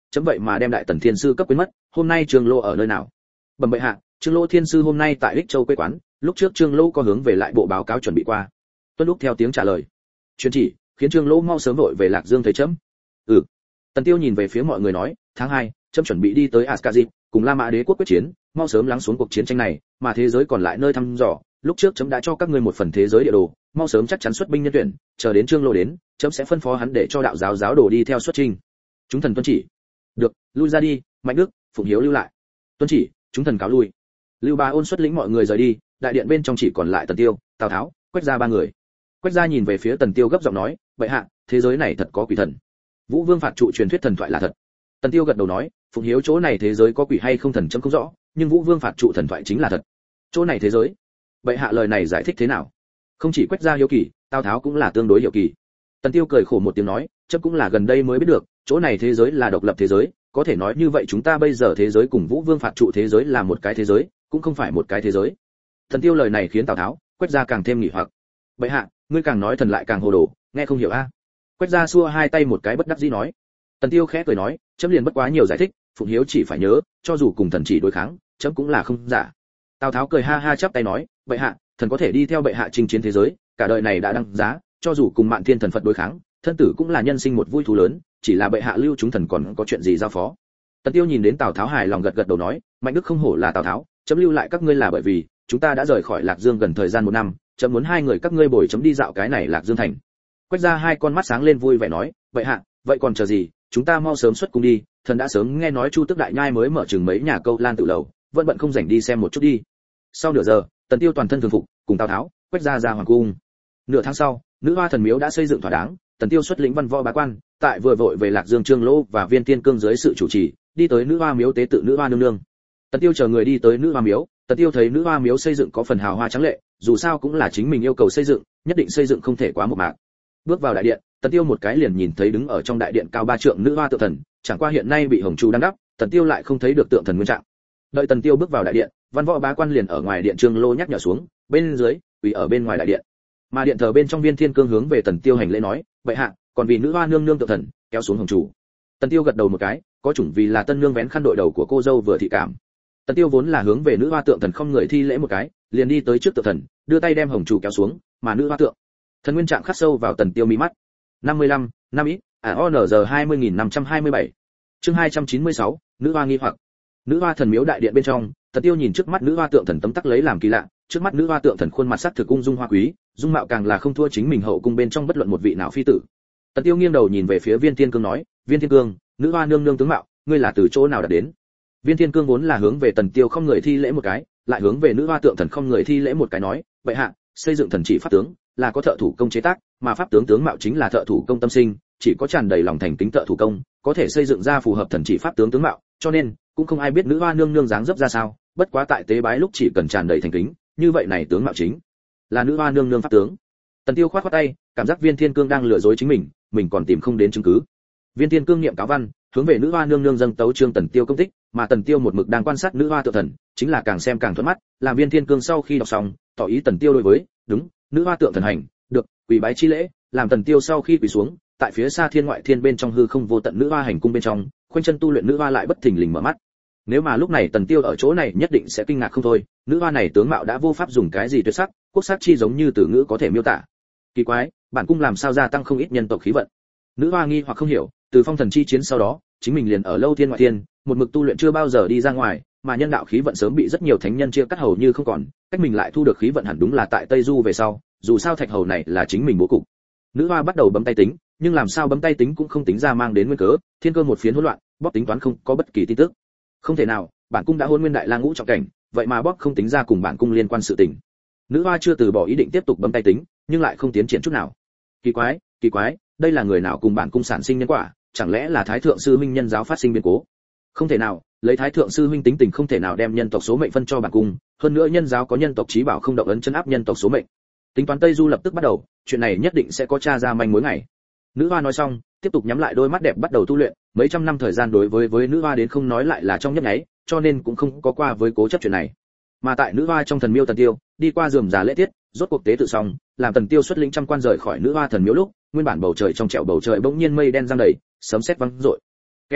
chấm vậy mà đem đại tần thiên sư cấp quên mất, hôm nay Trương Lô ở nơi nào? Bẩm bệ hạ, Trương Lô thiên sư hôm nay tại Ích Châu quê quán, lúc trước Trương Lô có hướng về lại bộ báo cáo chuẩn bị qua. Tuân Lúc theo tiếng trả lời. Truyền chỉ, khiến Trương Lô mau sớm vội về Lạc Dương thấy chấm. Ừ. Tần Tiêu nhìn về phía mọi người nói, tháng hai, chấm chuẩn bị đi tới Ascazip, cùng La Mã đế quốc quyết chiến, mau sớm lắng xuống cuộc chiến tranh này, mà thế giới còn lại nơi thăm dò, lúc trước chấm đã cho các ngươi một phần thế giới địa đồ, mau sớm chắc chắn xuất binh nhân tuyển, chờ đến Trương Lô đến, chấm sẽ phân phó hắn để cho đạo giáo giáo đồ đi theo xuất trình. Chúng thần tuân chỉ. Được, lui ra đi, Mạnh Đức, Phụng Hiếu lưu lại. Tuân chỉ, chúng thần cáo lui. Lưu Bá Ôn xuất lĩnh mọi người rời đi, đại điện bên trong chỉ còn lại Tần Tiêu, Tào Tháo, Quách gia ba người. Quách gia nhìn về phía Tần Tiêu gấp giọng nói, bệ hạ, thế giới này thật có quỷ thần. Vũ Vương phạt trụ truyền thuyết thần thoại là thật. Tần Tiêu gật đầu nói, Phụng Hiếu chỗ này thế giới có quỷ hay không thần chấm không rõ, nhưng Vũ Vương phạt trụ thần thoại chính là thật. Chỗ này thế giới, bệ hạ lời này giải thích thế nào? Không chỉ Quách gia hiếu kỳ, Tào Tháo cũng là tương đối hiểu kỳ. Tần Tiêu cười khổ một tiếng nói, chấm cũng là gần đây mới biết được, chỗ này thế giới là độc lập thế giới, có thể nói như vậy chúng ta bây giờ thế giới cùng Vũ Vương phạt trụ thế giới là một cái thế giới, cũng không phải một cái thế giới. Tần Tiêu lời này khiến Tào Tháo, Quách gia càng thêm nghi hoặc. Bệ hạ, ngươi càng nói thần lại càng hồ đồ, nghe không hiểu a? Quách gia xua hai tay một cái bất đắc dĩ nói. Tần Tiêu khẽ cười nói, chấm liền bất quá nhiều giải thích, Phụng Hiếu chỉ phải nhớ, cho dù cùng thần chỉ đối kháng, chấm cũng là không giả. Tào Tháo cười ha ha chắp tay nói, bệ hạ, thần có thể đi theo bệ hạ chinh chiến thế giới, cả đời này đã đăng giá, cho dù cùng Mạn Thiên thần Phật đối kháng, thân tử cũng là nhân sinh một vui thú lớn, chỉ là bệ hạ lưu chúng thần còn có chuyện gì giao phó. Tần Tiêu nhìn đến Tào Tháo hài lòng gật gật đầu nói, Mạnh Đức không hổ là Tào Tháo, chấm lưu lại các ngươi là bởi vì chúng ta đã rời khỏi Lạc Dương gần thời gian một năm, chấm muốn hai người các ngươi bồi chấm đi dạo cái này Lạc Dương thành. Quách ra hai con mắt sáng lên vui vẻ nói, vậy hạ, vậy còn chờ gì, chúng ta mau sớm xuất cung đi, thần đã sớm nghe nói Chu Tước đại nhai mới mở chừng mấy nhà câu lan tự lầu, vẫn bận không rảnh đi xem một chút đi. Sau nửa giờ, Tần Tiêu toàn thân thường phục, cùng Tào Tháo, Quách ra ra hoàng cung. Nửa tháng sau, Nữ Hoa Thần Miếu đã xây dựng thỏa đáng, Tần Tiêu xuất lĩnh văn võ bá quan, tại vừa vội về Lạc Dương Trương Lô và Viên Tiên Cương dưới sự chủ trì, đi tới Nữ Hoa Miếu tế tự Nữ Hoa nương nương. Tần Tiêu chờ người đi tới Nữ Hoa Miếu, Tần Tiêu thấy Nữ Hoa Miếu xây dựng có phần hào hoa tráng lệ, dù sao cũng là chính mình yêu cầu xây dựng, nhất định xây dựng không thể quá một mạc. Bước vào đại điện, Tần Tiêu một cái liền nhìn thấy đứng ở trong đại điện cao ba trượng Nữ Hoa tượng thần, chẳng qua hiện nay bị hồng chu đan đắp, Tần Tiêu lại không thấy được tượng thần nguyên trạng. Đợi Tần Tiêu bước vào đại điện, văn võ bá quan liền ở ngoài điện Trương Lô nhắc nhở xuống, bên dưới, quỳ ở bên ngoài đại điện. Mà điện thờ bên trong Viên Thiên Cương hướng về Tần Tiêu hành lễ nói, vậy hạ, còn vì Nữ Hoa nương nương tượng thần, kéo xuống hồng chủ. Tần Tiêu gật đầu một cái, có chủng vì là tân nương vén khăn đội đầu của cô dâu vừa thị cảm. Tần Tiêu vốn là hướng về Nữ Hoa tượng thần không người thi lễ một cái, liền đi tới trước tượng thần, đưa tay đem hồng chủ kéo xuống, mà Nữ Hoa tượng thần nguyên trạng khắc sâu vào Tần Tiêu mi mắt. năm mươi lăm, năm ít, a o n g hai mươi nghìn năm trăm hai mươi bảy. Chương hai trăm chín mươi sáu, Nữ Hoa nghi hoặc. Nữ Hoa thần miếu đại điện bên trong, Tần Tiêu nhìn trước mắt Nữ Hoa tượng thần tấm tắc lấy làm kỳ lạ, trước mắt Nữ Hoa tượng thần khuôn mặt sắc thực ung dung hoa quý, dung mạo càng là không thua chính mình hậu cung bên trong bất luận một vị nào phi tử. Tần Tiêu nghiêng đầu nhìn về phía Viên Thiên Cương nói, Viên Thiên Cương, Nữ Hoa nương nương tướng mạo, ngươi là từ chỗ nào đạt đến? Viên Thiên Cương vốn là hướng về Tần Tiêu không người thi lễ một cái, lại hướng về Nữ Hoa tượng thần không người thi lễ một cái nói, vậy hạ, xây dựng thần chỉ pháp tướng là có thợ thủ công chế tác, mà pháp tướng tướng mạo chính là thợ thủ công tâm sinh, chỉ có tràn đầy lòng thành kính thợ thủ công, có thể xây dựng ra phù hợp thần chỉ pháp tướng tướng mạo, cho nên cũng không ai biết Nữ Hoa nương nương dáng dấp ra sao, bất quá tại tế bái lúc chỉ cần tràn đầy thành kính, như vậy này tướng mạo chính là Nữ Hoa nương nương pháp tướng. Tần Tiêu khoát khoát tay, cảm giác Viên Thiên Cương đang lừa dối chính mình, mình còn tìm không đến chứng cứ. Viên Thiên Cương niệm cáo văn, hướng về Nữ Hoa nương nương dâng tấu trương Tần Tiêu công tích, mà Tần Tiêu một mực đang quan sát Nữ Hoa tượng thần, chính là càng xem càng thuận mắt, làm Viên Thiên Cương sau khi đọc xong, tỏ ý Tần Tiêu đối với, đúng, Nữ Hoa tượng thần hành, được, quỳ bái chi lễ, làm Tần Tiêu sau khi quỳ xuống, tại phía xa thiên ngoại thiên bên trong hư không vô tận Nữ Hoa hành cung bên trong, khoanh chân tu luyện Nữ Hoa lại bất thình lình mở mắt. Nếu mà lúc này Tần Tiêu ở chỗ này nhất định sẽ kinh ngạc không thôi, Nữ Hoa này tướng mạo đã vô pháp dùng cái gì tuyệt sắc, quốc sắc chi giống như từ ngữ có thể miêu tả. Kỳ quái, bản cung làm sao gia tăng không ít nhân tộc khí vận? Nữ Hoa nghi hoặc không hiểu, từ phong thần chi chiến sau đó, chính mình liền ở lâu thiên ngoại thiên, một mực tu luyện chưa bao giờ đi ra ngoài, mà nhân đạo khí vận sớm bị rất nhiều thánh nhân chia cắt hầu như không còn, cách mình lại thu được khí vận hẳn đúng là tại Tây Du về sau, dù sao thạch hầu này là chính mình bố cục. Nữ Hoa bắt đầu bấm tay tính, nhưng làm sao bấm tay tính cũng không tính ra mang đến nguyên cớ, thiên cơ một phiến hỗn loạn, bóp tính toán không có bất kỳ tin tức. Không thể nào, bản cung đã hôn nguyên đại la ngũ trọng cảnh, vậy mà bóp không tính ra cùng bản cung liên quan sự tình. Nữ Hoa chưa từ bỏ ý định tiếp tục bấm tay tính, nhưng lại không tiến triển chút nào. Kỳ quái, kỳ quái, đây là người nào cùng bản cung sản sinh nhân quả, chẳng lẽ là Thái thượng sư huynh nhân giáo phát sinh biến cố? Không thể nào, lấy Thái thượng sư huynh tính tình không thể nào đem nhân tộc số mệnh phân cho bản cung, hơn nữa nhân giáo có nhân tộc chí bảo không động ấn chân áp nhân tộc số mệnh. Tính toán Tây Du lập tức bắt đầu, chuyện này nhất định sẽ có tra ra manh mối ngày. Nữ Hoa nói xong, tiếp tục nhắm lại đôi mắt đẹp bắt đầu tu luyện, mấy trăm năm thời gian đối với với Nữ Hoa đến không nói lại là trong nhấp nháy, cho nên cũng không có qua với cố chấp chuyện này. Mà tại Nữ Hoa trong thần miếu Tần Tiêu, đi qua rườm rà lễ tiết, rốt cuộc tế tự xong, làm Tần Tiêu xuất lĩnh trăm quan rời khỏi Nữ Hoa thần miếu lúc, nguyên bản bầu trời trong trẻo bầu trời bỗng nhiên mây đen giăng đầy, sấm sét vang rội. Keng,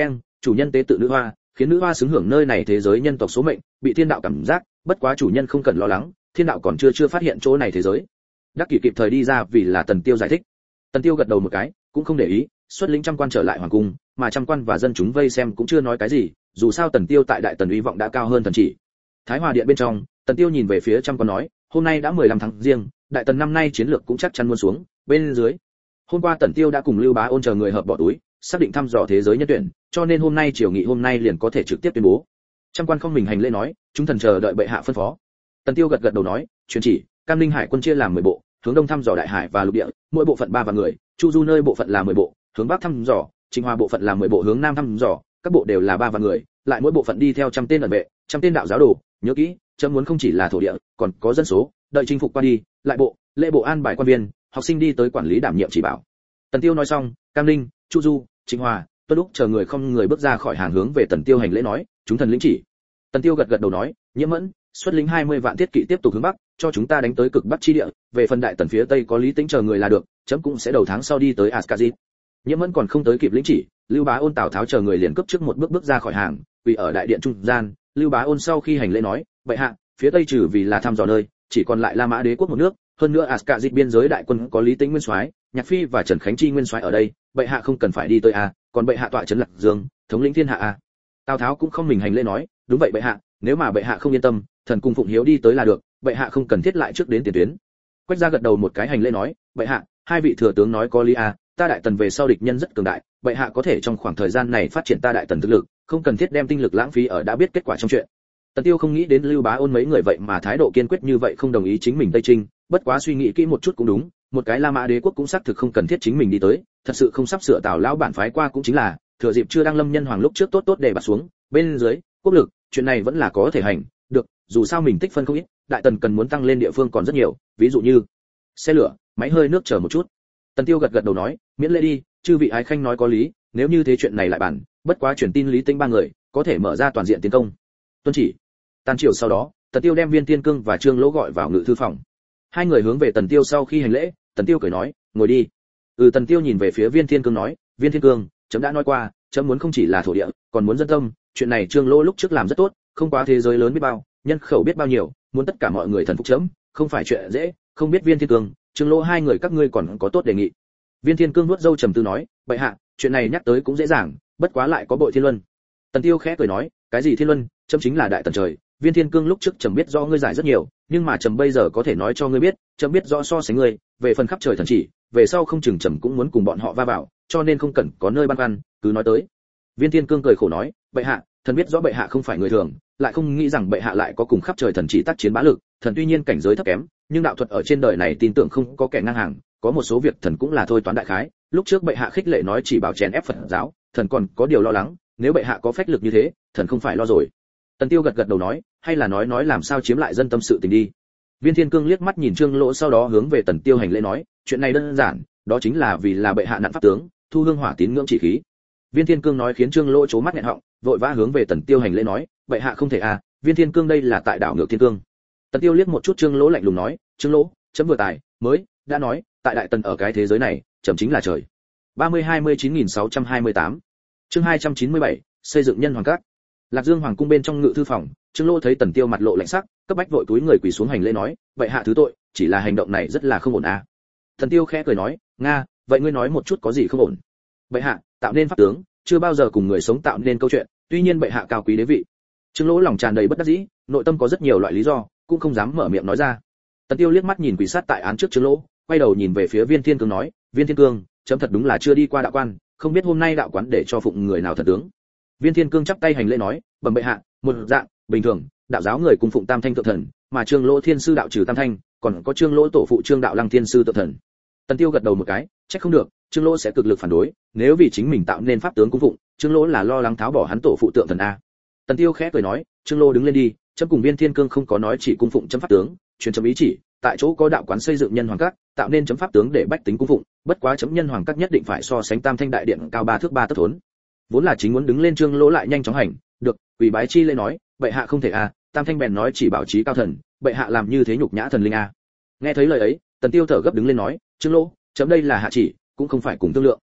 chủ nhân tế tự nữ hoa, khiến nữ hoa xứng hưởng nơi này thế giới nhân tộc số mệnh, bị thiên đạo cảm giác, bất quá chủ nhân không cần lo lắng, thiên đạo còn chưa chưa phát hiện chỗ này thế giới. Đắc Kỷ kịp thời đi ra vì là Tần Tiêu giải thích. Tần Tiêu gật đầu một cái, cũng không để ý, xuất lĩnh trăm quan trở lại hoàng cung, mà trăm quan và dân chúng vây xem cũng chưa nói cái gì, dù sao Tần Tiêu tại Đại Tần uy vọng đã cao hơn thần chỉ. Thái Hòa điện bên trong, Tần Tiêu nhìn về phía trăm quan nói, hôm nay đã mười lăm tháng riêng, Đại Tần năm nay chiến lược cũng chắc chắn muốn xuống. Bên dưới, hôm qua Tần Tiêu đã cùng Lưu Bá Ôn chờ người hợp bỏ túi, xác định thăm dò thế giới nhân tuyển, cho nên hôm nay triều nghị hôm nay liền có thể trực tiếp tuyên bố. Trăm quan không mình hành lễ nói, chúng thần chờ đợi bệ hạ phân phó. Tần Tiêu gật gật đầu nói, truyền chỉ, Cam Ninh Hải quân chia làm mười bộ, hướng đông thăm dò đại hải và lục địa, mỗi bộ phận ba vạn người, Chu Du nơi bộ phận là mười bộ, hướng bắc thăm dò, Trịnh Hoa bộ phận là mười bộ hướng nam thăm dò, các bộ đều là ba vạn người, lại mỗi bộ phận đi theo trăm tên ẩn vệ, trăm tên đạo giáo đồ, nhớ kỹ, chấm muốn không chỉ là thổ địa, còn có dân số, đợi chinh phục qua đi, lại bộ, lễ bộ an bài quan viên, học sinh đi tới quản lý đảm nhiệm chỉ bảo. Tần Tiêu nói xong, Cam Ninh, Chu Du, Trịnh Hoa, Tuân Lúc chờ người không người bước ra khỏi hàng hướng về Tần Tiêu hành lễ nói, chúng thần lĩnh chỉ. Tần Tiêu gật gật đầu nói, Nhiễm Mẫn, xuất lĩnh hai mươi vạn thiết kỵ tiếp tục hướng bắc, cho chúng ta đánh tới cực bắc chi địa, về phần Đại Tần phía tây có Lý Tĩnh chờ người là được, chấm cũng sẽ đầu tháng sau đi tới Ascazit. Nhiễm Mẫn còn không tới kịp lĩnh chỉ, Lưu Bá Ôn Tào Tháo chờ người liền cấp trước một bước bước ra khỏi hàng, vì ở đại điện trung gian, Lưu Bá Ôn sau khi hành lễ nói, bệ hạ, phía tây trừ vì là thăm dò nơi, chỉ còn lại La Mã Đế quốc một nước, hơn nữa Ascazit biên giới đại quân có Lý Tĩnh nguyên soái, Nhạc Phi và Trần Khánh Chi nguyên soái ở đây, bệ hạ không cần phải đi tới a, còn bệ hạ tọa trấn Lạc Dương, thống lĩnh thiên hạ a. Tào Tháo cũng không mình hành lễ nói, đúng vậy bệ hạ, nếu mà bệ hạ không yên tâm, thần cung phụng hiếu đi tới là được, bệ hạ không cần thiết lại trước đến tiền tuyến. Quách gia gật đầu một cái hành lễ nói, bệ hạ, hai vị thừa tướng nói có lý a, ta Đại Tần về sau địch nhân rất cường đại, bệ hạ có thể trong khoảng thời gian này phát triển ta Đại Tần thực lực, không cần thiết đem tinh lực lãng phí ở đã biết kết quả trong chuyện. Tần Tiêu không nghĩ đến Lưu Bá Ôn mấy người vậy mà thái độ kiên quyết như vậy không đồng ý chính mình Tây Trinh, bất quá suy nghĩ kỹ một chút cũng đúng, một cái La Mã Đế quốc cũng xác thực không cần thiết chính mình đi tới, thật sự không sắp sửa Tào lão bản phái qua cũng chính là, thừa dịp chưa đăng lâm nhân hoàng lúc trước tốt tốt để bạt xuống, bên dưới, quốc lực, chuyện này vẫn là có thể hành, được, dù sao mình tích phân không ít, Đại Tần cần muốn tăng lên địa phương còn rất nhiều, ví dụ như xe lửa, máy hơi nước chờ một chút. Tần Tiêu gật gật đầu nói, miễn lễ đi, chư vị ái khanh nói có lý, nếu như thế chuyện này lại bàn, bất quá truyền tin Lý Tĩnh ba người, có thể mở ra toàn diện tiến công. Tuân chỉ. Tan chiều sau đó, Tần Tiêu đem Viên Thiên Cương và Trương Lỗ gọi vào ngự thư phòng. Hai người hướng về Tần Tiêu sau khi hành lễ, Tần Tiêu cười nói, ngồi đi. Ừ, Tần Tiêu nhìn về phía Viên Thiên Cương nói, Viên Thiên Cương, chấm đã nói qua, chấm muốn không chỉ là thổ địa, còn muốn dân tâm, chuyện này Trương Lỗ lúc trước làm rất tốt, không quá thế giới lớn biết bao, nhân khẩu biết bao nhiêu, muốn tất cả mọi người thần phục chấm, không phải chuyện dễ, không biết Viên Thiên Cương, Trương Lỗ hai người các ngươi còn có tốt đề nghị. Viên Thiên Cương nuốt dâu trầm tư nói, bệ hạ, chuyện này nhắc tới cũng dễ dàng, bất quá lại có bội thiên luân. Tần Tiêu khẽ cười nói, cái gì thiên luân, chấm chính là đại tần trời. Viên Thiên Cương lúc trước trầm biết rõ ngươi giải rất nhiều, nhưng mà trầm bây giờ có thể nói cho ngươi biết, trầm biết rõ so sánh ngươi, về phần khắp trời thần chỉ, về sau không chừng trầm cũng muốn cùng bọn họ va vào, cho nên không cần có nơi băn khoăn, cứ nói tới. Viên Thiên Cương cười khổ nói, bệ hạ, thần biết rõ bệ hạ không phải người thường, lại không nghĩ rằng bệ hạ lại có cùng khắp trời thần chỉ tác chiến bá lực, thần tuy nhiên cảnh giới thấp kém, nhưng đạo thuật ở trên đời này tin tưởng không có kẻ ngang hàng, có một số việc thần cũng là thôi toán đại khái, lúc trước bệ hạ khích lệ nói chỉ bảo chèn ép Phật giáo, thần còn có điều lo lắng, nếu bệ hạ có phách lực như thế, thần không phải lo rồi. Tần Tiêu gật gật đầu nói, hay là nói nói làm sao chiếm lại dân tâm sự tình đi. Viên Thiên Cương liếc mắt nhìn Trương Lỗ sau đó hướng về Tần Tiêu hành lễ nói, chuyện này đơn giản, đó chính là vì là bệ hạ nặn pháp tướng, thu hương hỏa tín ngưỡng chỉ khí. Viên Thiên Cương nói khiến Trương Lỗ chố mắt nghẹn họng, vội vã hướng về Tần Tiêu hành lễ nói, bệ hạ không thể à, Viên Thiên Cương đây là tại đảo ngược Thiên Cương. Tần Tiêu liếc một chút Trương Lỗ lạnh lùng nói, Trương Lỗ, chấm vừa tài, mới đã nói, tại Đại Tần ở cái thế giới này, chấm chính là trời. ba mươi hai mươi chín nghìn sáu trăm hai mươi tám. Chương hai trăm chín mươi bảy, xây dựng nhân hoàng các. Lạc Dương hoàng cung bên trong ngự thư phòng, Trương Lỗ thấy Tần Tiêu mặt lộ lạnh sắc, cấp bách vội túi người quỳ xuống hành lễ nói, vậy hạ thứ tội, chỉ là hành động này rất là không ổn à. Tần Tiêu khẽ cười nói, nga, vậy ngươi nói một chút có gì không ổn? Bệ hạ, tạo nên pháp tướng, chưa bao giờ cùng người sống tạo nên câu chuyện, tuy nhiên bệ hạ cao quý đế vị. Trương Lỗ lòng tràn đầy bất đắc dĩ, nội tâm có rất nhiều loại lý do, cũng không dám mở miệng nói ra. Tần Tiêu liếc mắt nhìn quỳ sát tại án trước Trương Lỗ, quay đầu nhìn về phía Viên Thiên Cương nói, Viên Thiên Cương, chấm thật đúng là chưa đi qua đạo quan, không biết hôm nay đạo quán để cho phụng người nào thần tướng. Viên Thiên Cương chắp tay hành lễ nói, bẩm bệ hạ, một dạng bình thường, đạo giáo người cung phụng Tam Thanh tượng thần, mà Trương Lỗ Thiên sư đạo trừ Tam Thanh, còn có Trương Lỗ tổ phụ Trương đạo Lăng Thiên sư tượng thần. Tần Tiêu gật đầu một cái, trách không được, Trương Lỗ sẽ cực lực phản đối, nếu vì chính mình tạo nên pháp tướng cung phụng, Trương Lỗ là lo lắng tháo bỏ hắn tổ phụ tượng thần a. Tần Tiêu khẽ cười nói, Trương Lỗ đứng lên đi, chấm cùng Viên Thiên Cương không có nói chỉ cung phụng chấm pháp tướng, truyền chấm ý chỉ, tại chỗ có đạo quán xây dựng nhân hoàng các, tạo nên chấm pháp tướng để bách tính cung phụng, bất quá chấm nhân hoàng các nhất định phải so sánh Tam Thanh đại điện cao ba thước ba tấc thốn. Vốn là chính muốn đứng lên Trương Lỗ lại nhanh chóng hành, được, quỳ bái chi lễ nói, bệ hạ không thể a, Tam Thanh bèn nói chỉ bảo trí cao thần, bệ hạ làm như thế nhục nhã thần linh a. Nghe thấy lời ấy, Tần Tiêu thở gấp đứng lên nói, Trương Lỗ, chấm đây là hạ chỉ, cũng không phải cùng thương lượng.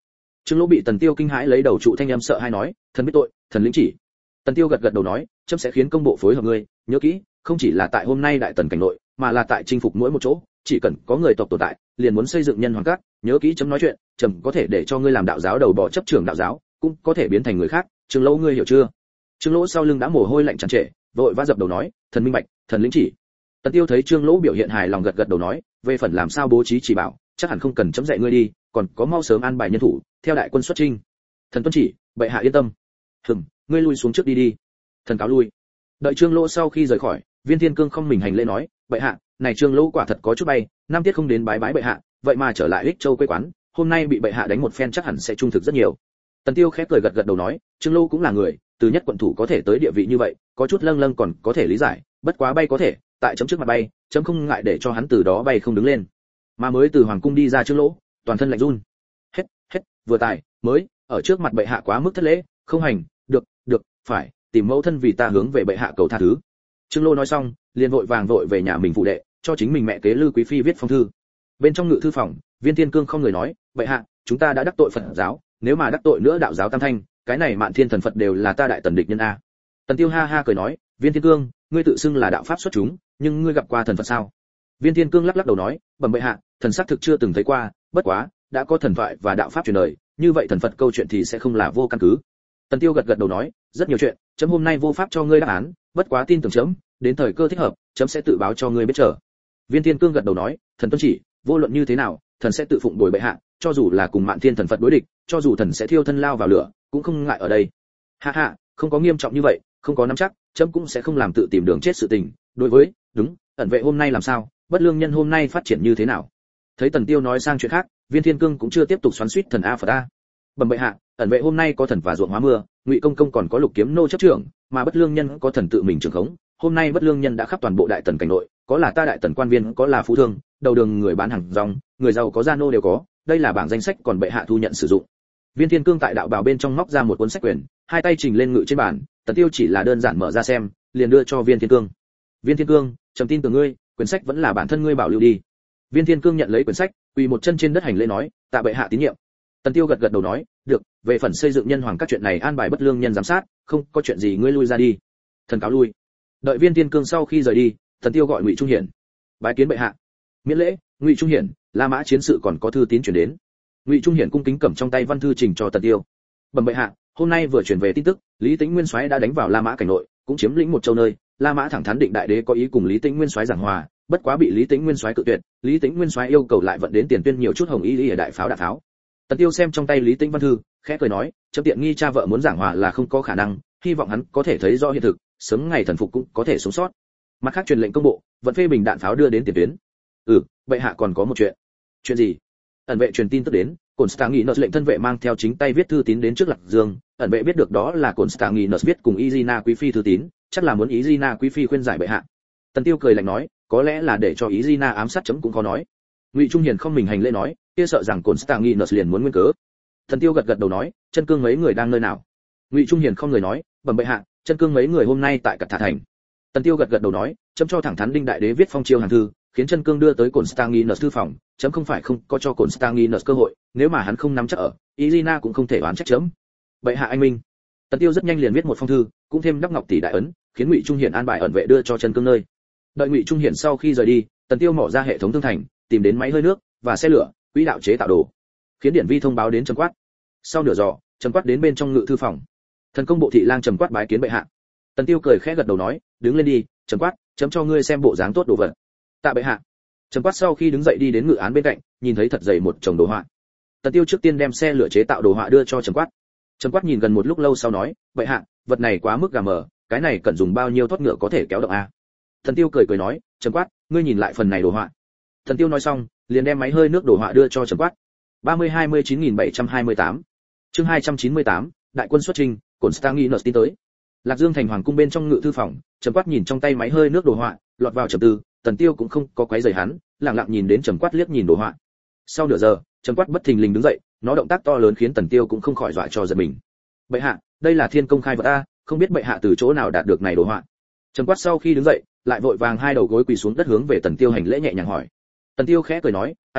Trương Lỗ bị Tần Tiêu kinh hãi lấy đầu trụ thanh âm sợ hai nói, thần biết tội, thần lĩnh chỉ. Tần Tiêu gật gật đầu nói, chấm sẽ khiến công bộ phối hợp ngươi, nhớ kỹ, không chỉ là tại hôm nay đại tần cảnh nội, mà là tại chinh phục mỗi một chỗ, chỉ cần có người tộc tồn tại, liền muốn xây dựng nhân hoàng các, nhớ kỹ chấm nói chuyện, chấm có thể để cho ngươi làm đạo giáo đầu bò chấp trưởng đạo giáo, cũng có thể biến thành người khác, Trương Lỗ ngươi hiểu chưa? Trương Lỗ sau lưng đã mồ hôi lạnh tràn trề, vội vã dập đầu nói, thần minh bạch, thần lĩnh chỉ. Tần Tiêu thấy Trương Lỗ biểu hiện hài lòng gật gật đầu nói, về phần làm sao bố trí chỉ bảo, chắc hẳn không cần chấm dạy ngươi đi, còn có mau sớm an bài nhân thủ, theo đại quân xuất chinh. Thần tuân chỉ, bệ hạ yên tâm. Hừm, ngươi lui xuống trước đi đi. Thần cáo lui. Đợi Trương Lỗ sau khi rời khỏi, Viên Thiên Cương không mình hành lễ nói, bệ hạ, này Trương Lỗ quả thật có chút bay, năm tiết không đến bái bái bệ hạ, vậy mà trở lại Ích Châu quê quán, hôm nay bị bệ hạ đánh một phen chắc hẳn sẽ trung thực rất nhiều. Tần Tiêu khẽ cười gật gật đầu nói, Trương Lỗ cũng là người, từ nhất quận thủ có thể tới địa vị như vậy, có chút lâng lâng còn có thể lý giải, bất quá bay có thể, tại chấm trước mặt bay, chấm không ngại để cho hắn từ đó bay không đứng lên. Mà mới từ hoàng cung đi ra Trương Lỗ, toàn thân lạnh run. Hết, hết, vừa tài, mới, ở trước mặt bệ hạ quá mức thất lễ, không hành, được, được, phải, tìm mẫu thân vì ta hướng về bệ hạ cầu tha thứ. Trương Lỗ nói xong, liền vội vàng vội về nhà mình phụ đệ, cho chính mình mẹ kế Lư Quý phi viết phong thư. Bên trong ngự thư phòng, Viên Thiên Cương không người nói, bệ hạ, chúng ta đã đắc tội Phật giáo, nếu mà đắc tội nữa đạo giáo Tam Thanh, cái này Mạn Thiên thần Phật đều là ta đại tần địch nhân a. Tần Tiêu ha ha cười nói, Viên Thiên Cương, ngươi tự xưng là đạo pháp xuất chúng, nhưng ngươi gặp qua thần Phật sao? Viên Thiên Cương lắc lắc đầu nói, bẩm bệ hạ, thần xác thực chưa từng thấy qua, bất quá, đã có thần thoại và đạo pháp truyền đời, như vậy thần Phật câu chuyện thì sẽ không là vô căn cứ. Tần Tiêu gật gật đầu nói, rất nhiều chuyện, chấm hôm nay vô pháp cho ngươi đáp án, bất quá tin tưởng chấm, đến thời cơ thích hợp, chấm sẽ tự báo cho ngươi biết trở. Viên Thiên Cương gật đầu nói, thần tuân chỉ, vô luận như thế nào, thần sẽ tự phụng bồi bệ hạ, cho dù là cùng Mạn Thiên thần Phật đối địch, cho dù thần sẽ thiêu thân lao vào lửa, cũng không ngại ở đây. Ha ha, không có nghiêm trọng như vậy, không có nắm chắc, chấm cũng sẽ không làm tự tìm đường chết sự tình. Đối với, đúng, ẩn vệ hôm nay làm sao, bất lương nhân hôm nay phát triển như thế nào? Thấy Tần Tiêu nói sang chuyện khác, Viên Thiên Cương cũng chưa tiếp tục xoắn xuýt thần a Phật a. Bẩm bệ hạ, ẩn vệ hôm nay có thần và ruộng hóa mưa, Ngụy công công còn có Lục kiếm nô chấp trưởng, mà bất lương nhân có thần tự mình trưởng khống. Hôm nay bất lương nhân đã khắp toàn bộ đại tần cảnh nội, có là ta đại tần quan viên, có là phú thương, đầu đường người bán hàng rong, người giàu có gia nô đều có, đây là bảng danh sách còn bệ hạ thu nhận sử dụng. Viên Thiên Cương tại đạo bào bên trong móc ra một cuốn sách quyển, hai tay trình lên ngự trên bàn, Tần Tiêu chỉ là đơn giản mở ra xem, liền đưa cho Viên Thiên Cương. Viên Thiên Cương, trầm tin tưởng ngươi, quyển sách vẫn là bản thân ngươi bảo lưu đi. Viên Thiên Cương nhận lấy quyển sách, quỳ một chân trên đất hành lễ nói, tạ bệ hạ tín nhiệm. Tần Tiêu gật gật đầu nói, được, về phần xây dựng nhân hoàng các chuyện này an bài bất lương nhân giám sát, không có chuyện gì ngươi lui ra đi. Thần cáo lui. Đợi Viên Thiên Cương sau khi rời đi, Tần Tiêu gọi Ngụy Trung Hiển, bái kiến bệ hạ. Miễn lễ, Ngụy Trung Hiển, La Mã chiến sự còn có thư tín chuyển đến. Ngụy Trung Hiển cung kính cầm trong tay văn thư trình cho Tần Tiêu. Bẩm bệ hạ, hôm nay vừa chuyển về tin tức, Lý Tĩnh Nguyên soái đã đánh vào La Mã cảnh nội, cũng chiếm lĩnh một châu nơi. La Mã thẳng thắn định đại đế có ý cùng Lý Tĩnh Nguyên soái giảng hòa, bất quá bị Lý Tĩnh Nguyên soái cự tuyệt, Lý Tĩnh Nguyên soái yêu cầu lại vận đến tiền tuyên nhiều chút hồng y lý ở đại pháo đạn pháo. Tần Tiêu xem trong tay Lý Tĩnh văn thư, khẽ cười nói, chấm tiện nghi cha vợ muốn giảng hòa là không có khả năng, hy vọng hắn có thể thấy rõ hiện thực, sớm ngày thần phục cũng có thể sống sót. Mặt khác truyền lệnh công bộ, vận phê bình đạn pháo đưa đến tiền tuyến. Ừ, bệ hạ còn có một chuyện. Chuyện gì? Ẩn vệ truyền tin tức đến, Constantinus lệnh thân vệ mang theo chính tay viết thư tín đến trước Lạc Dương, ẩn vệ biết được đó là Constantinus viết cùng Izina quý phi thư tín, chắc là muốn Izina quý phi khuyên giải bệ hạ. Tần Tiêu cười lạnh nói, có lẽ là để cho Izina ám sát chấm cũng khó nói. Ngụy Trung Hiền không mình hành lễ nói, kia sợ rằng Constantinus liền muốn nguyên cớ. Tần Tiêu gật gật đầu nói, chân cương mấy người đang nơi nào? Ngụy Trung Hiền không người nói, bẩm bệ hạ, chân cương mấy người hôm nay tại Cật Thả thành. Tần Tiêu gật gật đầu nói, chấm cho thẳng thắn đinh đại đế viết phong chiêu hàng thư, khiến chân cương đưa tới Constantinus thư phòng, chấm không phải không có cho Constantinus cơ hội, nếu mà hắn không nắm chắc ở, Irina cũng không thể oán trách chấm. Bệ hạ anh minh. Tần Tiêu rất nhanh liền viết một phong thư, cũng thêm đắp ngọc tỷ đại ấn, khiến Ngụy Trung Hiển an bài ẩn vệ đưa cho chân cương nơi. Đợi Ngụy Trung Hiển sau khi rời đi, Tần Tiêu mở ra hệ thống thương thành, tìm đến máy hơi nước và xe lửa, quỹ đạo chế tạo đồ, khiến điển vi thông báo đến Trầm Quát. Sau nửa giờ, Trầm Quát đến bên trong ngự thư phòng. Thần công bộ thị lang Trầm Quát bái kiến bệ hạ. Tần Tiêu cười khẽ gật đầu nói, đứng lên đi, Trầm Quát, chấm cho ngươi xem bộ dáng tốt đồ vật. Tạ bệ hạ. Trầm Quát sau khi đứng dậy đi đến ngự án bên cạnh, nhìn thấy thật dày một chồng đồ họa. Tần Tiêu trước tiên đem xe lửa chế tạo đồ họa đưa cho Trầm Quát. Trầm Quát nhìn gần một lúc lâu sau nói, bệ hạ, vật này quá mức gà mờ, cái này cần dùng bao nhiêu thoát ngựa có thể kéo động a? Tần Tiêu cười cười nói, Trầm Quát, ngươi nhìn lại phần này đồ họa. Tần Tiêu nói xong, liền đem máy hơi nước đồ họa đưa cho Trầm Quát. ba mươi hai mươi chín nghìn bảy trăm hai mươi tám. Chương hai trăm chín mươi tám, đại quân xuất chinh, Constantinus tin tới. Lạc Dương thành hoàng cung bên trong ngự thư phòng, Trầm Quát nhìn trong tay máy hơi nước đồ họa, lọt vào trầm tư. Tần Tiêu cũng không có quấy rầy hắn, lặng lặng nhìn đến Trầm Quát liếc nhìn đồ họa. Sau nửa giờ, Trầm Quát bất thình lình đứng dậy, nó động tác to lớn khiến Tần Tiêu cũng không khỏi dọa cho giật mình. Bệ hạ, đây là thiên công khai vật a, không biết bệ hạ từ chỗ nào đạt được này đồ họa. Trầm Quát sau khi đứng dậy, lại vội vàng hai đầu gối quỳ xuống đất hướng về Tần Tiêu hành lễ nhẹ nhàng hỏi. Tần Tiêu khẽ cười nói, Ái Khanh,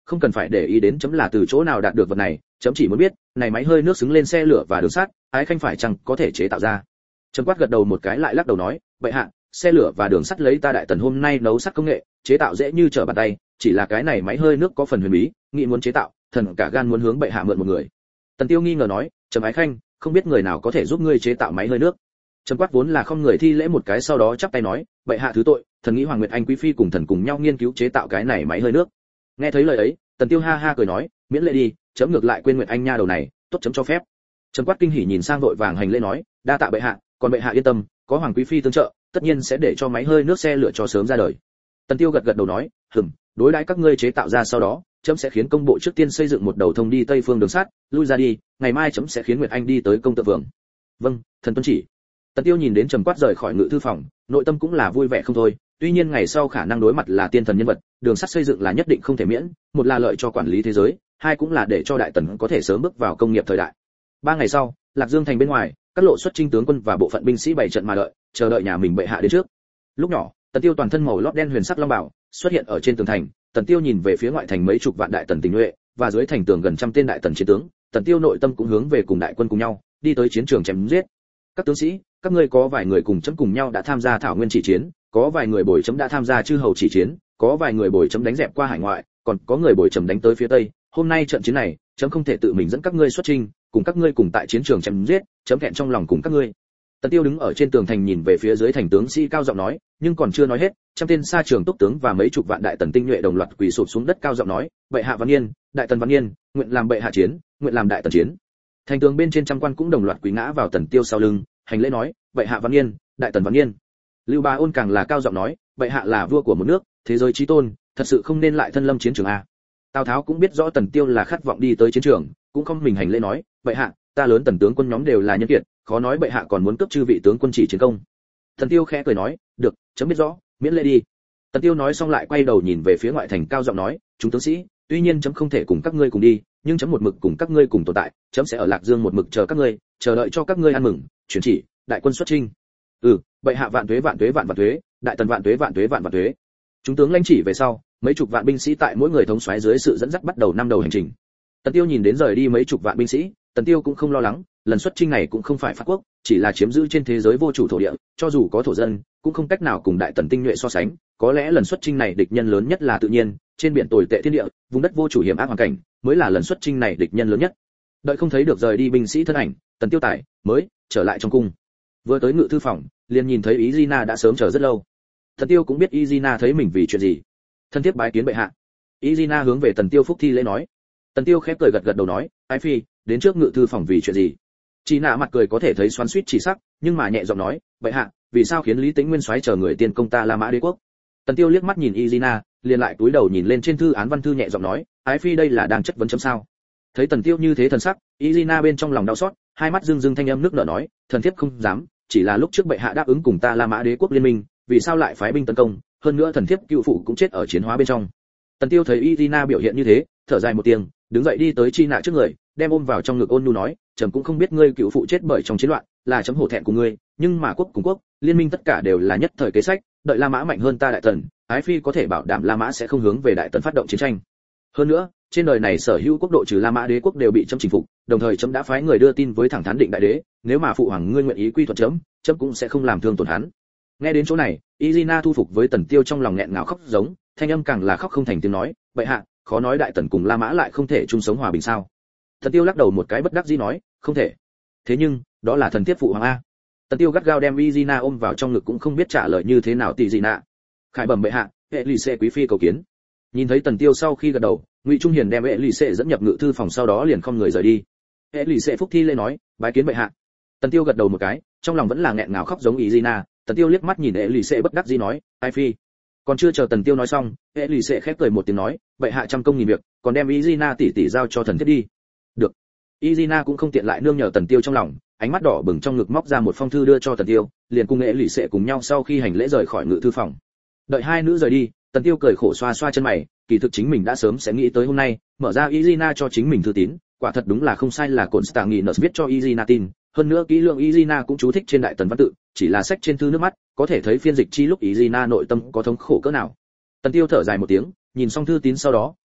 không cần phải để ý đến chấm là từ chỗ nào đạt được vật này, chấm chỉ muốn biết này máy hơi nước xứng lên xe lửa và đường sắt, ái khanh phải chăng có thể chế tạo ra. Trầm Quát gật đầu một cái lại lắc đầu nói, vậy hạ, xe lửa và đường sắt lấy ta đại tần hôm nay nấu sắt công nghệ, chế tạo dễ như trở bàn tay, chỉ là cái này máy hơi nước có phần huyền bí, nghĩ muốn chế tạo, thần cả gan muốn hướng bệ hạ mượn một người. Tần Tiêu nghi ngờ nói, Trầm ái khanh, không biết người nào có thể giúp ngươi chế tạo máy hơi nước. Trầm Quát vốn là không người thi lễ một cái, sau đó chắp tay nói, bệ hạ thứ tội, thần nghĩ Hoàng Nguyệt Anh quý phi cùng thần cùng nhau nghiên cứu chế tạo cái này máy hơi nước. Nghe thấy lời ấy, Tần Tiêu ha ha cười nói, miễn lễ đi, chấm ngược lại quên Nguyệt Anh nha đầu này, tốt chấm cho phép. Trầm Quát kinh hỉ nhìn sang vội vàng hành lễ nói, đa tạ bệ hạ, còn bệ hạ yên tâm, có Hoàng quý phi tương trợ, tất nhiên sẽ để cho máy hơi nước xe lửa cho sớm ra đời. Tần Tiêu gật gật đầu nói, hừm, đối đãi các ngươi chế tạo ra sau đó, chấm sẽ khiến công bộ trước tiên xây dựng một đầu thông đi tây phương đường sắt, lui ra đi, ngày mai chấm sẽ khiến Nguyệt Anh đi tới công tự vườn. Vâng, thần tuân chỉ. Tần Tiêu nhìn đến Trầm Quát rời khỏi ngự thư phòng, nội tâm cũng là vui vẻ không thôi, tuy nhiên ngày sau khả năng đối mặt là tiên thần nhân vật, đường sắt xây dựng là nhất định không thể miễn, một là lợi cho quản lý thế giới, hai cũng là để cho đại tần có thể sớm bước vào công nghiệp thời đại. Ba ngày sau, Lạc Dương thành bên ngoài, các lộ xuất chinh tướng quân và bộ phận binh sĩ bày trận mà đợi, chờ đợi nhà mình bệ hạ đến trước. Lúc nhỏ, Tần Tiêu toàn thân màu lót đen huyền sắc long bào xuất hiện ở trên tường thành, Tần Tiêu nhìn về phía ngoại thành mấy chục vạn đại tần tình nhuệ, và dưới thành tường gần trăm tên đại tần chiến tướng, Tần Tiêu nội tâm cũng hướng về cùng đại quân cùng nhau, đi tới chiến trường chém giết. Các tướng sĩ, các ngươi có vài người cùng chấm cùng nhau đã tham gia thảo nguyên chỉ chiến, có vài người bồi chấm đã tham gia chư hầu chỉ chiến, có vài người bồi chấm đánh dẹp qua hải ngoại, còn có người bồi chấm đánh tới phía tây. Hôm nay trận chiến này, chấm không thể tự mình dẫn các ngươi xuất chinh, cùng các ngươi cùng tại chiến trường chém giết, chấm thẹn trong lòng cùng các ngươi. Tần Tiêu đứng ở trên tường thành nhìn về phía dưới thành tướng sĩ cao giọng nói, nhưng còn chưa nói hết, trăm tên xa trường túc tướng và mấy chục vạn đại tần tinh nhuệ đồng loạt quỳ sụp xuống đất cao giọng nói, bệ hạ Văn Nghiên, đại tần Văn Nghiên, nguyện làm bệ hạ chiến, nguyện làm đại tần chiến. Thành tướng bên trên trăm quan cũng đồng loạt quỳ ngã vào Tần Tiêu sau lưng, hành lễ nói, bệ hạ Văn Nghiên, đại tần Văn Nghiên. Lưu Bá Ôn càng là cao giọng nói, bệ hạ là vua của một nước, thế giới chí tôn, thật sự không nên lại thân lâm chiến trường a. Tào Tháo cũng biết rõ Tần Tiêu là khát vọng đi tới chiến trường, cũng không mình hành lễ nói, bệ hạ, ta lớn tần tướng quân nhóm đều là nhân kiệt, khó nói bệ hạ còn muốn cướp chư vị tướng quân chỉ chiến công. Tần Tiêu khẽ cười nói, được, chấm biết rõ, miễn lễ đi. Tần Tiêu nói xong lại quay đầu nhìn về phía ngoại thành cao giọng nói, chúng tướng sĩ, tuy nhiên chấm không thể cùng các ngươi cùng đi, nhưng chấm một mực cùng các ngươi cùng tồn tại, chấm sẽ ở Lạc Dương một mực chờ các ngươi, chờ đợi cho các ngươi ăn mừng, chuyển chỉ, đại quân xuất chinh. Ừ, bệ hạ vạn tuế vạn tuế vạn vạn tuế, đại tần vạn tuế vạn tuế vạn vạn tuế. Chúng tướng lãnh chỉ về sau, mấy chục vạn binh sĩ tại mỗi người thống soái dưới sự dẫn dắt bắt đầu năm đầu hành trình. Tần Tiêu nhìn đến rời đi mấy chục vạn binh sĩ, Tần Tiêu cũng không lo lắng, lần xuất chinh này cũng không phải phạt quốc, chỉ là chiếm giữ trên thế giới vô chủ thổ địa, cho dù có thổ dân, cũng không cách nào cùng đại tần tinh nhuệ so sánh, có lẽ lần xuất chinh này địch nhân lớn nhất là tự nhiên, trên biển tồi tệ thiên địa, vùng đất vô chủ hiểm ác hoàn cảnh, mới là lần xuất chinh này địch nhân lớn nhất. Đợi không thấy được rời đi binh sĩ thân ảnh, Tần Tiêu tải mới trở lại trong cung. Vừa tới ngự thư phòng, liền nhìn thấy Izina đã sớm chờ rất lâu. Tần Tiêu cũng biết Izina thấy mình vì chuyện gì. Thân thiết bái kiến bệ hạ. Izina hướng về Tần Tiêu phúc thi lễ nói. Tần Tiêu khép cười gật gật đầu nói, ái phi, đến trước ngự thư phòng vì chuyện gì? Chị nạ mặt cười có thể thấy xoắn xuýt chỉ sắc, nhưng mà nhẹ giọng nói, bệ hạ, vì sao khiến Lý Tĩnh Nguyên soái chờ người tiên công ta La Mã Đế quốc? Tần Tiêu liếc mắt nhìn Izina, liền lại cúi đầu nhìn lên trên thư án văn thư nhẹ giọng nói, ái phi đây là đang chất vấn chấm sao? Thấy Tần Tiêu như thế thần sắc, Izina bên trong lòng đau xót, hai mắt rưng rưng thanh âm nước nở nói, thần thiếp không dám, chỉ là lúc trước bệ hạ đáp ứng cùng ta La Mã Đế quốc liên minh, vì sao lại phái binh tấn công, hơn nữa thần thiếp cựu phụ cũng chết ở chiến hóa bên trong. Tần Tiêu thấy Izina biểu hiện như thế, thở dài một tiếng, đứng dậy đi tới Chi Nạ trước người, đem ôm vào trong ngực ôn nhu nói, trẫm cũng không biết ngươi cựu phụ chết bởi trong chiến loạn, là chấm hổ thẹn của ngươi, nhưng mà quốc cùng quốc, liên minh tất cả đều là nhất thời kế sách, đợi La Mã mạnh hơn ta đại tần, ái phi có thể bảo đảm La Mã sẽ không hướng về đại tần phát động chiến tranh. Hơn nữa, trên đời này sở hữu quốc độ trừ La Mã Đế quốc đều bị chấm chinh phục, đồng thời chấm đã phái người đưa tin với thẳng thắn định đại đế, nếu mà phụ hoàng ngươi nguyện ý quy thuận chấm, chấm cũng sẽ không làm thương tổn hắn. Nghe đến chỗ này, Izina thu phục với Tần Tiêu trong lòng nghẹn ngào khóc giống, thanh âm càng là khóc không thành tiếng nói, bệ hạ, khó nói đại tần cùng La Mã lại không thể chung sống hòa bình sao? Tần Tiêu lắc đầu một cái bất đắc dĩ nói, không thể. Thế nhưng, đó là thần thiếp phụ hoàng a. Tần Tiêu gắt gao đem Izina ôm vào trong ngực cũng không biết trả lời như thế nào tỷ gì nạ. Khải bẩm bệ hạ, hệ lì xệ quý phi cầu kiến. Nhìn thấy Tần Tiêu sau khi gật đầu, Ngụy Trung Hiền đem hệ lì xệ dẫn nhập ngự thư phòng sau đó liền không người rời đi. Hệ lì xệ phúc thi lễ nói, bái kiến bệ hạ. Tần Tiêu gật đầu một cái, trong lòng vẫn là nghẹn ngào khóc giống Izina. Tần Tiêu liếc mắt nhìn hệ lì xệ bất đắc dĩ nói, ai phi. Còn chưa chờ Tần Tiêu nói xong, hệ lì xệ khép cười một tiếng nói, bệ hạ trăm công nghìn việc, còn đem Izina tỷ tỷ giao cho thần thiết đi. Được. Izina cũng không tiện lại nương nhờ Tần Tiêu trong lòng, ánh mắt đỏ bừng trong ngực móc ra một phong thư đưa cho Tần Tiêu, liền cùng hệ lì xệ cùng nhau sau khi hành lễ rời khỏi ngự thư phòng. Đợi hai nữ rời đi, Tần Tiêu cười khổ xoa xoa chân mày, kỳ thực chính mình đã sớm sẽ nghĩ tới hôm nay, mở ra Izina cho chính mình thư tín, quả thật đúng là không sai là Constantinus viết cho Izina tin, hơn nữa kỹ lượng Izina cũng chú thích trên đại tần văn tự, chỉ là sách trên thư nước mắt, có thể thấy phiên dịch chi lúc Izina nội tâm có thống khổ cỡ nào. Tần Tiêu thở dài một tiếng, nhìn xong thư tín sau đó,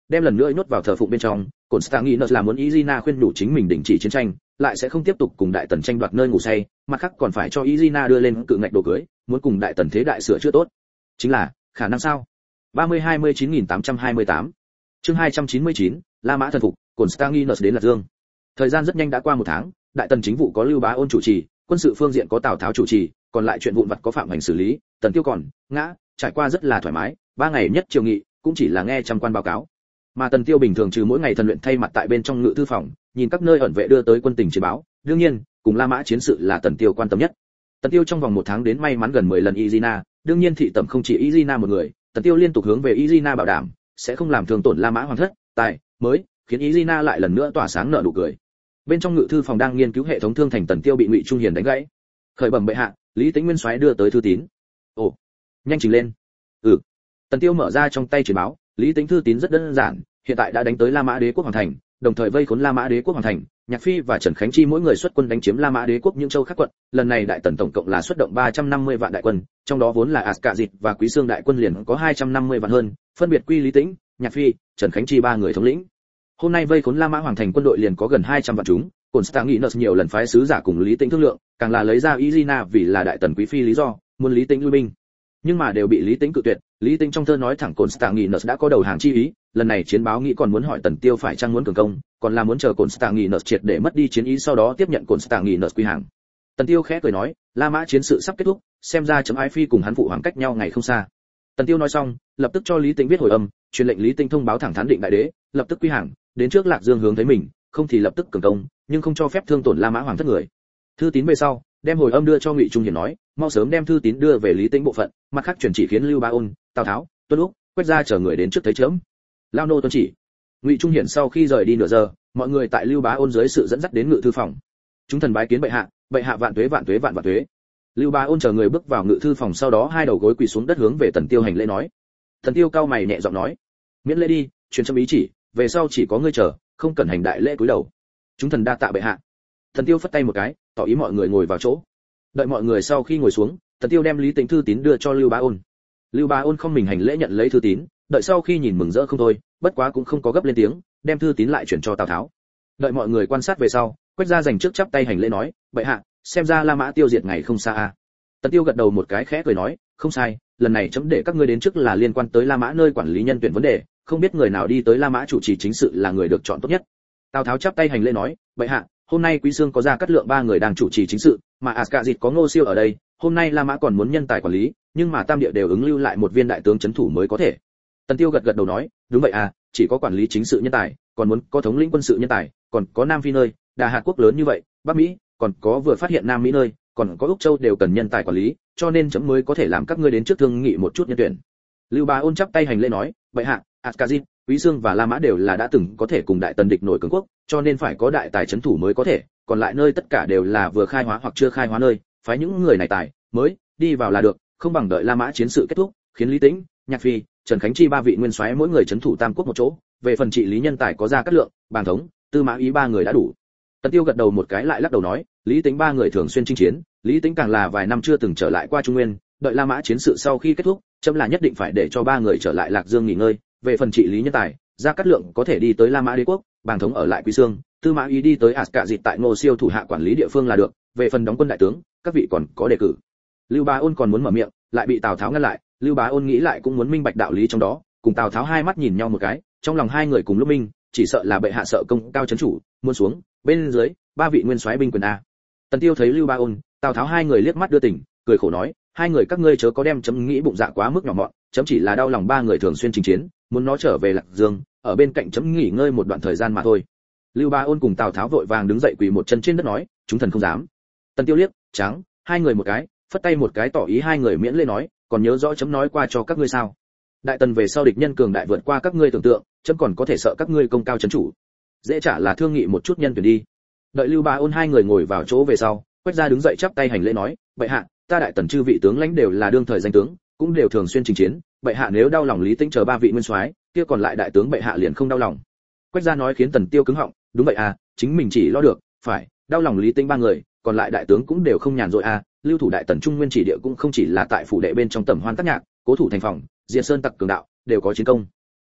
đem lần nữa nhốt vào thờ phụng bên trong. Constantinus là muốn Izina khuyên nhủ chính mình đình chỉ chiến tranh, lại sẽ không tiếp tục cùng đại tần tranh đoạt nơi ngủ say, mặt khác còn phải cho Izina đưa lên cự ngạch đồ cưới, muốn cùng đại tần thế đại sửa chữa tốt. Chính là, khả năng sao? ba mươi hai mươi chín nghìn tám trăm hai mươi tám. Chương hai trăm chín mươi chín, La Mã thần phục, Constantinus đến Lạc Dương. Thời gian rất nhanh đã qua một tháng, đại tần chính vụ có Lưu Bá Ôn chủ trì, quân sự phương diện có Tào Tháo chủ trì, còn lại chuyện vụn vặt có Phạm Hành xử lý, Tần Tiêu còn ngã, trải qua rất là thoải mái, ba ngày nhất triều nghị, cũng chỉ là nghe trăm quan báo cáo. Mà Tần Tiêu bình thường trừ mỗi ngày thần luyện thay mặt tại bên trong ngự thư phòng, nhìn các nơi ẩn vệ đưa tới quân tình chiến báo, đương nhiên, cùng La Mã chiến sự là Tần Tiêu quan tâm nhất. Tần Tiêu trong vòng một tháng đến may mắn gần mười lần Izina, đương nhiên thị tẩm không chỉ Izina một người, Tần Tiêu liên tục hướng về Izina bảo đảm, sẽ không làm thương tổn La Mã hoàng thất, tài mới khiến Izina lại lần nữa tỏa sáng nở nụ cười. Bên trong ngự thư phòng đang nghiên cứu hệ thống thương thành, Tần Tiêu bị Ngụy Trung Hiền đánh gãy. Khởi bẩm bệ hạ, Lý Tĩnh Nguyên soái đưa tới thư tín. Ồ, nhanh trình lên. Ừ. Tần Tiêu mở ra trong tay truyền báo, Lý Tĩnh thư tín rất đơn giản, hiện tại đã đánh tới La Mã Đế quốc hoàng thành, đồng thời vây khốn La Mã Đế quốc hoàng thành, Nhạc Phi và Trần Khánh Chi mỗi người xuất quân đánh chiếm La Mã Đế quốc những châu khác quận, lần này đại tần tổng cộng là xuất động ba trăm năm mươi vạn đại quân, trong đó vốn là Ascazit và Quý Xương đại quân liền có hai trăm năm mươi vạn hơn, phân biệt quy Lý Tĩnh, Nhạc Phi, Trần Khánh Chi ba người thống lĩnh. Hôm nay vây khốn La Mã hoàng thành quân đội liền có gần hai trăm vạn chúng, Constantinus nhiều lần phái sứ giả cùng Lý Tĩnh thương lượng, càng là lấy ra Izina vì là đại tần quý phi lý do, muốn Lý Tĩnh lui binh. Nhưng mà đều bị Lý Tĩnh cự tuyệt, Lý Tĩnh trong thơ nói thẳng Constantinus đã có đầu hàng chi ý, lần này chiến báo nghĩ còn muốn hỏi Tần Tiêu phải chăng muốn cường công, còn là muốn chờ Constantinus triệt để mất đi chiến ý sau đó tiếp nhận Constantinus quy hàng. Tần Tiêu khẽ cười nói, La Mã chiến sự sắp kết thúc, xem ra chấm Ái Phi cùng hắn phụ hoàng cách nhau ngày không xa. Tần Tiêu nói xong, lập tức cho Lý Tĩnh viết hồi âm, truyền lệnh Lý Tĩnh thông báo thẳng thắn định đại đế, lập tức quy hàng, đến trước Lạc Dương hướng thấy mình, không thì lập tức cường công, nhưng không cho phép thương tổn La Mã hoàng thất người. Thư tín về sau, đem hồi âm đưa cho Ngụy Trung Hiền nói, mau sớm đem thư tín đưa về Lý Tĩnh bộ phận, mặt khác truyền chỉ khiến Lưu Bá Ôn, Tào Tháo, Tuân Úc, Quách gia chờ người đến trước thấy chớm. Lao nô tuân chỉ. Ngụy Trung Hiền sau khi rời đi nửa giờ, mọi người tại Lưu Bá Ôn dưới sự dẫn dắt đến ngự thư phòng. Chúng thần bái kiến bệ hạ, bệ hạ vạn tuế vạn tuế vạn vạn tuế. Lưu Bá Ôn chờ người bước vào ngự thư phòng, sau đó hai đầu gối quỳ xuống đất hướng về Tần Tiêu hành lễ nói. Tần Tiêu cao mày nhẹ giọng nói, miễn lễ đi, truyền chấm ý chỉ, về sau chỉ có ngươi chờ, không cần hành đại lễ cúi đầu. Chúng thần đa tạ bệ hạ. Tần Tiêu phất tay một cái, tỏ ý mọi người ngồi vào chỗ. Đợi mọi người sau khi ngồi xuống, Tần Tiêu đem Lý Tĩnh thư tín đưa cho Lưu Bá Ôn. Lưu Bá Ôn không mình hành lễ nhận lấy thư tín, đợi sau khi nhìn mừng rỡ không thôi, bất quá cũng không có gấp lên tiếng, đem thư tín lại chuyển cho Tào Tháo. Đợi mọi người quan sát về sau, Quách gia dành trước chắp tay hành lễ nói, bệ hạ, xem ra La Mã tiêu diệt ngày không xa a. Tần Tiêu gật đầu một cái khẽ cười nói, không sai, lần này chấm để các ngươi đến trước là liên quan tới La Mã nơi quản lý nhân tuyển vấn đề, không biết người nào đi tới La Mã chủ trì chính sự là người được chọn tốt nhất. Tào Tháo chắp tay hành lễ nói, bệ hạ, hôm nay Quý Xương có Gia Cát Lượng ba người đang chủ trì chính sự, mà Ascazit có Ngô Siêu ở đây, hôm nay La Mã còn muốn nhân tài quản lý, nhưng mà tam địa đều ứng lưu lại một viên đại tướng chấn thủ mới có thể. Tần Tiêu gật gật đầu nói, đúng vậy à, chỉ có quản lý chính sự nhân tài, còn muốn có thống lĩnh quân sự nhân tài, còn có Nam Phi nơi, Đà Hạt quốc lớn như vậy, Bắc Mỹ, còn có vừa phát hiện Nam Mỹ nơi, còn có Úc Châu đều cần nhân tài quản lý, cho nên chấm mới có thể làm các ngươi đến trước thương nghị một chút nhân tuyển. Lưu Bá Ôn chắp tay hành lễ nói, bệ hạ, Ascazit, Quý Xương và La Mã đều là đã từng có thể cùng đại tần địch nổi cường quốc, cho nên phải có đại tài chấn thủ mới có thể, còn lại nơi tất cả đều là vừa khai hóa hoặc chưa khai hóa nơi, phái những người này tài mới đi vào là được, không bằng đợi La Mã chiến sự kết thúc, khiến Lý Tĩnh, Nhạc Phi, Trần Khánh Chi ba vị nguyên soái mỗi người chấn thủ tam quốc một chỗ, về phần trị lý nhân tài có Gia Cát Lượng, Bàng Thống, Tư Mã Ý ba người đã đủ. Tần Tiêu gật đầu một cái lại lắc đầu nói, Lý Tĩnh ba người thường xuyên chinh chiến, Lý Tĩnh càng là vài năm chưa từng trở lại qua Trung Nguyên, đợi La Mã chiến sự sau khi kết thúc, chấm là nhất định phải để cho ba người trở lại Lạc Dương nghỉ ngơi, về phần trị lý nhân tài, Gia Cát Lượng có thể đi tới La Mã Đế quốc, Bàng Thống ở lại Quý Xương, Tư Mã Ý đi tới Ascazit tại Ngô Siêu thủ hạ quản lý địa phương là được, về phần đóng quân đại tướng, các vị còn có đề cử. Lưu Bá Ôn còn muốn mở miệng, lại bị Tào Tháo ngăn lại, Lưu Bá Ôn nghĩ lại cũng muốn minh bạch đạo lý trong đó, cùng Tào Tháo hai mắt nhìn nhau một cái, trong lòng hai người cùng lúc minh, chỉ sợ là bệ hạ sợ công cao chấn chủ, muốn xuống, bên dưới, ba vị nguyên soái binh quyền a. Tần Tiêu thấy Lưu Bá Ôn, Tào Tháo hai người liếc mắt đưa tình, cười khổ nói, hai người các ngươi chớ có đem chấm nghĩ bụng dạ quá mức nhỏ mọn, chấm chỉ là đau lòng ba người thường xuyên chinh chiến, muốn nó trở về Lạc Dương, ở bên cạnh chấm nghỉ ngơi một đoạn thời gian mà thôi. Lưu Bá Ôn cùng Tào Tháo vội vàng đứng dậy quỳ một chân trên đất nói, chúng thần không dám. Tần Tiêu liếc, trắng, hai người một cái, phất tay một cái tỏ ý hai người miễn lên nói, còn nhớ rõ chấm nói qua cho các ngươi sao? Đại tần về sau địch nhân cường đại vượt qua các ngươi tưởng tượng, chấm còn có thể sợ các ngươi công cao chấn chủ. Dễ trả là thương nghị một chút nhân tuyển đi. Đợi Lưu Bá Ôn hai người ngồi vào chỗ về sau, Quách gia đứng dậy chắp tay hành lễ nói, bệ hạ, ta đại tần chư vị tướng lãnh đều là đương thời danh tướng, cũng đều thường xuyên chinh chiến, bệ hạ nếu đau lòng Lý Tĩnh chờ ba vị nguyên soái, kia còn lại đại tướng bệ hạ liền không đau lòng. Quách gia nói khiến Tần Tiêu cứng họng, đúng vậy à, chính mình chỉ lo được, phải, đau lòng Lý Tĩnh ba người, còn lại đại tướng cũng đều không nhàn rỗi à, lưu thủ đại tần trung nguyên chỉ địa cũng không chỉ là tại phủ đệ bên trong tầm hoan tác nhạc, cố thủ thành phòng, diệt sơn tặc cường đạo, đều có chiến công.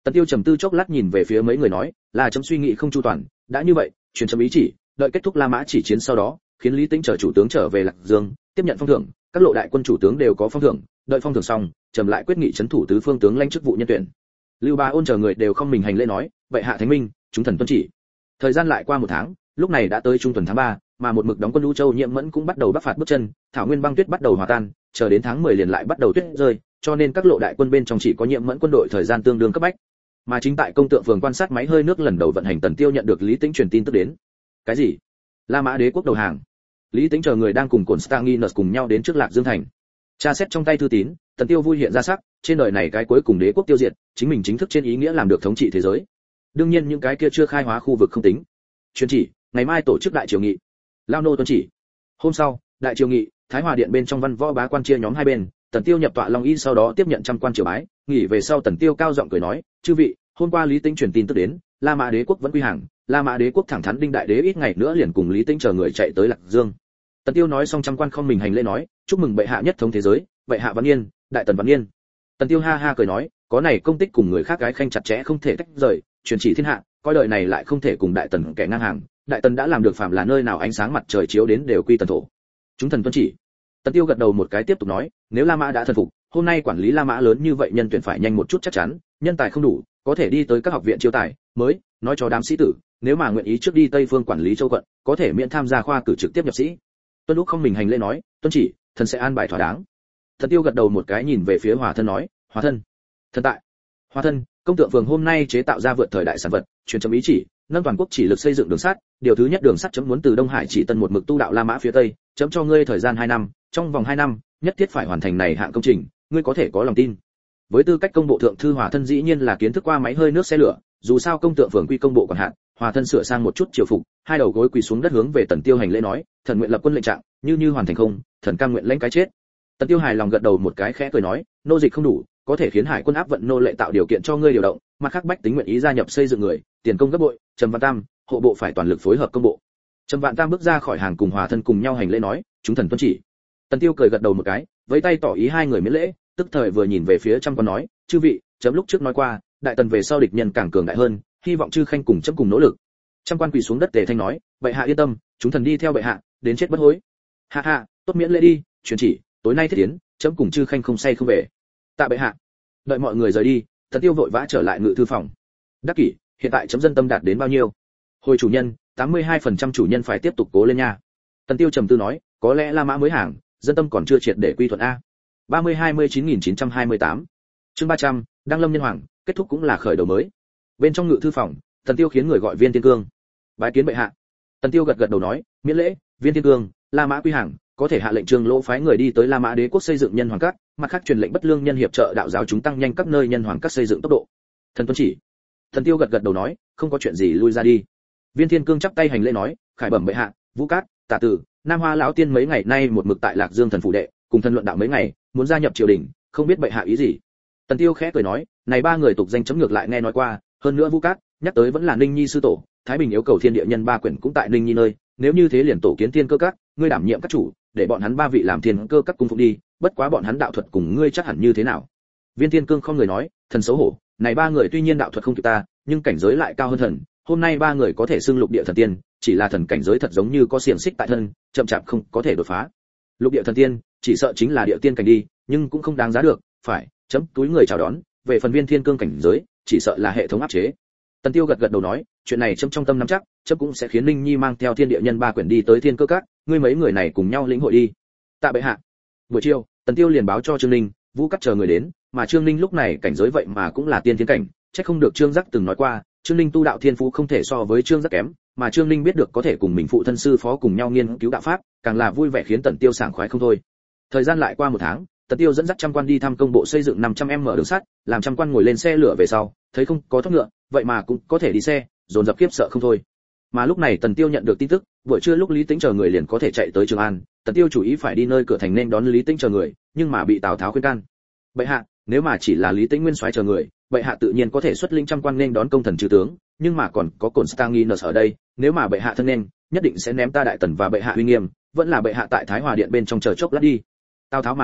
Tần Tiêu trầm tư chốc lát nhìn về phía mấy người nói, là chấm suy nghĩ không chu toàn, đã như vậy, truyền chấm ý chỉ, đợi kết thúc La Mã chỉ chiến sau đó, khiến Lý Tĩnh chờ chủ tướng trở về Lạc Dương, tiếp nhận phong thưởng, các lộ đại quân chủ tướng đều có phong thưởng, đợi phong thưởng xong, trầm lại quyết nghị chấn thủ tứ phương tướng lãnh chức vụ nhân tuyển. Lưu Bá Ôn chờ người đều không mình hành lễ nói, vậy hạ thánh minh, chúng thần tuân chỉ. Thời gian lại qua một tháng, lúc này đã tới trung tuần tháng ba, mà một mực đóng quân Lưu Châu Nhiệm Mẫn cũng bắt đầu bắc phạt bước chân, thảo nguyên băng tuyết bắt đầu hòa tan, chờ đến tháng mười liền lại bắt đầu tuyết rơi, cho nên các lộ đại quân bên trong chỉ có Nhiệm Mẫn quân đội thời gian tương đương cấp bách. Mà chính tại công tượng phường quan sát máy hơi nước lần đầu vận hành, Tần Tiêu nhận được Lý Tĩnh truyền tin tức đến. Cái gì? La Mã đế quốc đầu hàng? Lý Tĩnh chờ người đang cùng Constantinus cùng nhau đến trước Lạc Dương thành. Tra xét trong tay thư tín, Tần Tiêu vui hiện ra sắc, trên đời này cái cuối cùng đế quốc tiêu diệt, chính mình chính thức trên ý nghĩa làm được thống trị thế giới. Đương nhiên những cái kia chưa khai hóa khu vực không tính. Truyền chỉ, ngày mai tổ chức đại triều nghị. Lao nô tuân chỉ. Hôm sau, đại triều nghị, Thái Hòa điện bên trong văn võ bá quan chia nhóm hai bên, Tần Tiêu nhập tọa Long Y sau đó tiếp nhận trăm quan triều bái, nghỉ về sau Tần Tiêu cao giọng cười nói, chư vị, hôm qua Lý Tĩnh truyền tin tức đến, La Mã đế quốc vẫn quy hàng, La Mã đế quốc thẳng thắn đinh đại đế ít ngày nữa liền cùng Lý Tĩnh chờ người chạy tới Lạc Dương. Tần Tiêu nói xong trăm quan không mình hành lễ nói, chúc mừng bệ hạ nhất thống thế giới, bệ hạ văn yên, đại tần văn yên. Tần Tiêu ha ha cười nói, có này công tích cùng người khác gái khanh chặt chẽ không thể tách rời, truyền chỉ thiên hạ, coi đời này lại không thể cùng đại tần kẻ ngang hàng, đại tần đã làm được phạm là nơi nào ánh sáng mặt trời chiếu đến đều quy tần thổ. Chúng thần tuân chỉ. Tần Tiêu gật đầu một cái tiếp tục nói, nếu La Mã đã thần phục, hôm nay quản lý La Mã lớn như vậy nhân tuyển phải nhanh một chút chắc chắn, nhân tài không đủ, có thể đi tới các học viện chiêu tài, mới nói cho đám sĩ tử, nếu mà nguyện ý trước đi Tây Phương quản lý châu quận, có thể miễn tham gia khoa cử trực tiếp nhập sĩ. Tuân Lúc không mình hành lễ nói, tuân chỉ, thần sẽ an bài thỏa đáng. Thần Tiêu gật đầu một cái nhìn về phía Hòa thân nói, Hòa thân, thần tại. Hòa thân, công tượng phường hôm nay chế tạo ra vượt thời đại sản vật, truyền chấm ý chỉ, nâng toàn quốc chỉ lực xây dựng đường sắt, điều thứ nhất đường sắt chấm muốn từ Đông Hải chỉ tân một mực tu đạo La Mã phía Tây, chấm cho ngươi thời gian hai năm, trong vòng hai năm, nhất thiết phải hoàn thành này hạng công trình, ngươi có thể có lòng tin. Với tư cách công bộ thượng thư Hòa thân dĩ nhiên là kiến thức qua máy hơi nước xe lửa, dù sao công tượng phường quy công bộ còn hạn, Hòa thân sửa sang một chút triều phục, hai đầu gối quỳ xuống đất hướng về Tần Tiêu hành lễ nói, thần nguyện lập quân lệnh trạng, như như hoàn thành không, thần cam nguyện lãnh cái chết. Tần Tiêu hài lòng gật đầu một cái khẽ cười nói, nô dịch không đủ, có thể khiến hải quân áp vận nô lệ tạo điều kiện cho ngươi điều động, mặt khác bách tính nguyện ý gia nhập xây dựng người, tiền công gấp bội, Trầm Vạn Tam, hộ bộ phải toàn lực phối hợp công bộ. Trầm Vạn Tam bước ra khỏi hàng cùng Hòa thân cùng nhau hành lễ nói, chúng thần tuân chỉ. Tần Tiêu cười gật đầu một cái, với tay tỏ ý hai người miễn lễ, tức thời vừa nhìn về phía trăm quan nói, chư vị, chấm lúc trước nói qua, đại tần về sau địch nhân càng cường đại hơn, hy vọng chư khanh cùng chấm cùng nỗ lực. Trăm quan quỳ xuống đất tề thanh nói, bệ hạ yên tâm, chúng thần đi theo bệ hạ, đến chết bất hối. Hạ hạ, tốt miễn lễ đi, truyền chỉ, tối nay thiết tiến, chấm cùng chư khanh không say không về. Tạ bệ hạ. Đợi mọi người rời đi, Tần Tiêu vội vã trở lại ngự thư phòng. Đắc kỷ, hiện tại chấm dân tâm đạt đến bao nhiêu? Hồi chủ nhân, tám mươi hai phần trăm chủ nhân phải tiếp tục cố lên nha. Tần Tiêu trầm tư nói, có lẽ La Mã mới hàng, dân tâm còn chưa triệt để quy thuận a. ba mươi hai mươi chín nghìn chín trăm hai mươi tám. Chương ba trăm, Đăng Lâm nhân hoàng, kết thúc cũng là khởi đầu mới. Bên trong ngự thư phòng, Tần Tiêu khiến người gọi Viên Thiên Cương. Bái kiến bệ hạ. Tần Tiêu gật gật đầu nói, miễn lễ, Viên Thiên Cương, La Mã quy hàng, có thể hạ lệnh Trương Lỗ phái người đi tới La Mã đế quốc xây dựng nhân hoàng các, mặt khác truyền lệnh bất lương nhân hiệp trợ đạo giáo chúng tăng nhanh các nơi nhân hoàng các xây dựng tốc độ. Thần tuân chỉ. Tần Tiêu gật gật đầu nói, không có chuyện gì lui ra đi. Viên Thiên Cương chắp tay hành lễ nói, khải bẩm bệ hạ, Vũ Cát, Tả Tử, Nam Hoa lão tiên mấy ngày nay một mực tại Lạc Dương thần phủ đệ, cùng thân luận đạo mấy ngày, muốn gia nhập triều đình, không biết bệ hạ ý gì. Tần Tiêu khẽ cười nói, này ba người tục danh chấm ngược lại nghe nói qua, hơn nữa Vũ Cát, nhắc tới vẫn là Ninh Nhi sư tổ, Thái Bình yêu cầu thiên địa nhân ba quyển cũng tại Ninh Nhi nơi, nếu như thế liền tổ kiến thiên cơ các, ngươi đảm nhiệm các chủ, để bọn hắn ba vị làm thiên cơ các cung phụng đi, bất quá bọn hắn đạo thuật cùng ngươi chắc hẳn như thế nào. Viên Thiên Cương không người nói, thần xấu hổ, này ba người tuy nhiên đạo thuật không kịp ta, nhưng cảnh giới lại cao hơn thần, hôm nay ba người có thể xưng lục địa thần tiên, chỉ là thần cảnh giới thật giống như có xiềng xích tại thân, chậm chạp không có thể đột phá. Lục địa thần tiên, chỉ sợ chính là địa tiên cảnh đi, nhưng cũng không đáng giá được, phải, chấm túi người chào đón, về phần Viên Thiên Cương cảnh giới, chỉ sợ là hệ thống áp chế. Tần Tiêu gật gật đầu nói, chuyện này chấm trong tâm nắm chắc, chấm cũng sẽ khiến Ninh Nhi mang theo thiên địa nhân ba quyển đi tới thiên cơ các, ngươi mấy người này cùng nhau lĩnh hội đi. Tạ bệ hạ. Buổi chiều, Tần Tiêu liền báo cho Trương Ninh, Vũ Cát chờ người đến, mà Trương Ninh lúc này cảnh giới vậy mà cũng là tiên thiên cảnh, chắc không được Trương Giác từng nói qua, Trương Ninh tu đạo thiên phú không thể so với Trương Giác kém, mà Trương Ninh biết được có thể cùng mình phụ thân sư phó cùng nhau nghiên cứu đạo pháp, càng là vui vẻ khiến Tần Tiêu sảng khoái không thôi. Thời gian lại qua một tháng, Tần Tiêu dẫn dắt trăm quan đi thăm công bộ xây dựng năm trăm mét đường sắt, làm trăm quan ngồi lên xe lửa về sau, thấy không có thóc ngựa, vậy mà cũng có thể đi xe, dồn dập khiếp sợ không thôi. Mà lúc này Tần Tiêu nhận được tin tức, buổi trưa lúc Lý Tĩnh chờ người liền có thể chạy tới Trường An, Tần Tiêu chủ ý phải đi nơi cửa thành nên đón Lý Tĩnh chờ người, nhưng mà bị Tào Tháo khuyên can. Bệ hạ, nếu mà chỉ là Lý Tĩnh nguyên soái chờ người, bệ hạ tự nhiên có thể xuất lĩnh trăm quan nên đón công thần trừ tướng, nhưng mà còn có Constantinus ở đây, nếu mà bệ hạ thân nên, nhất định sẽ ném ta đại tần và bệ hạ uy nghiêm, vẫn là bệ hạ tại Thái Hòa điện bên trong chờ chốc lát đi. Tào Tháo mà nói,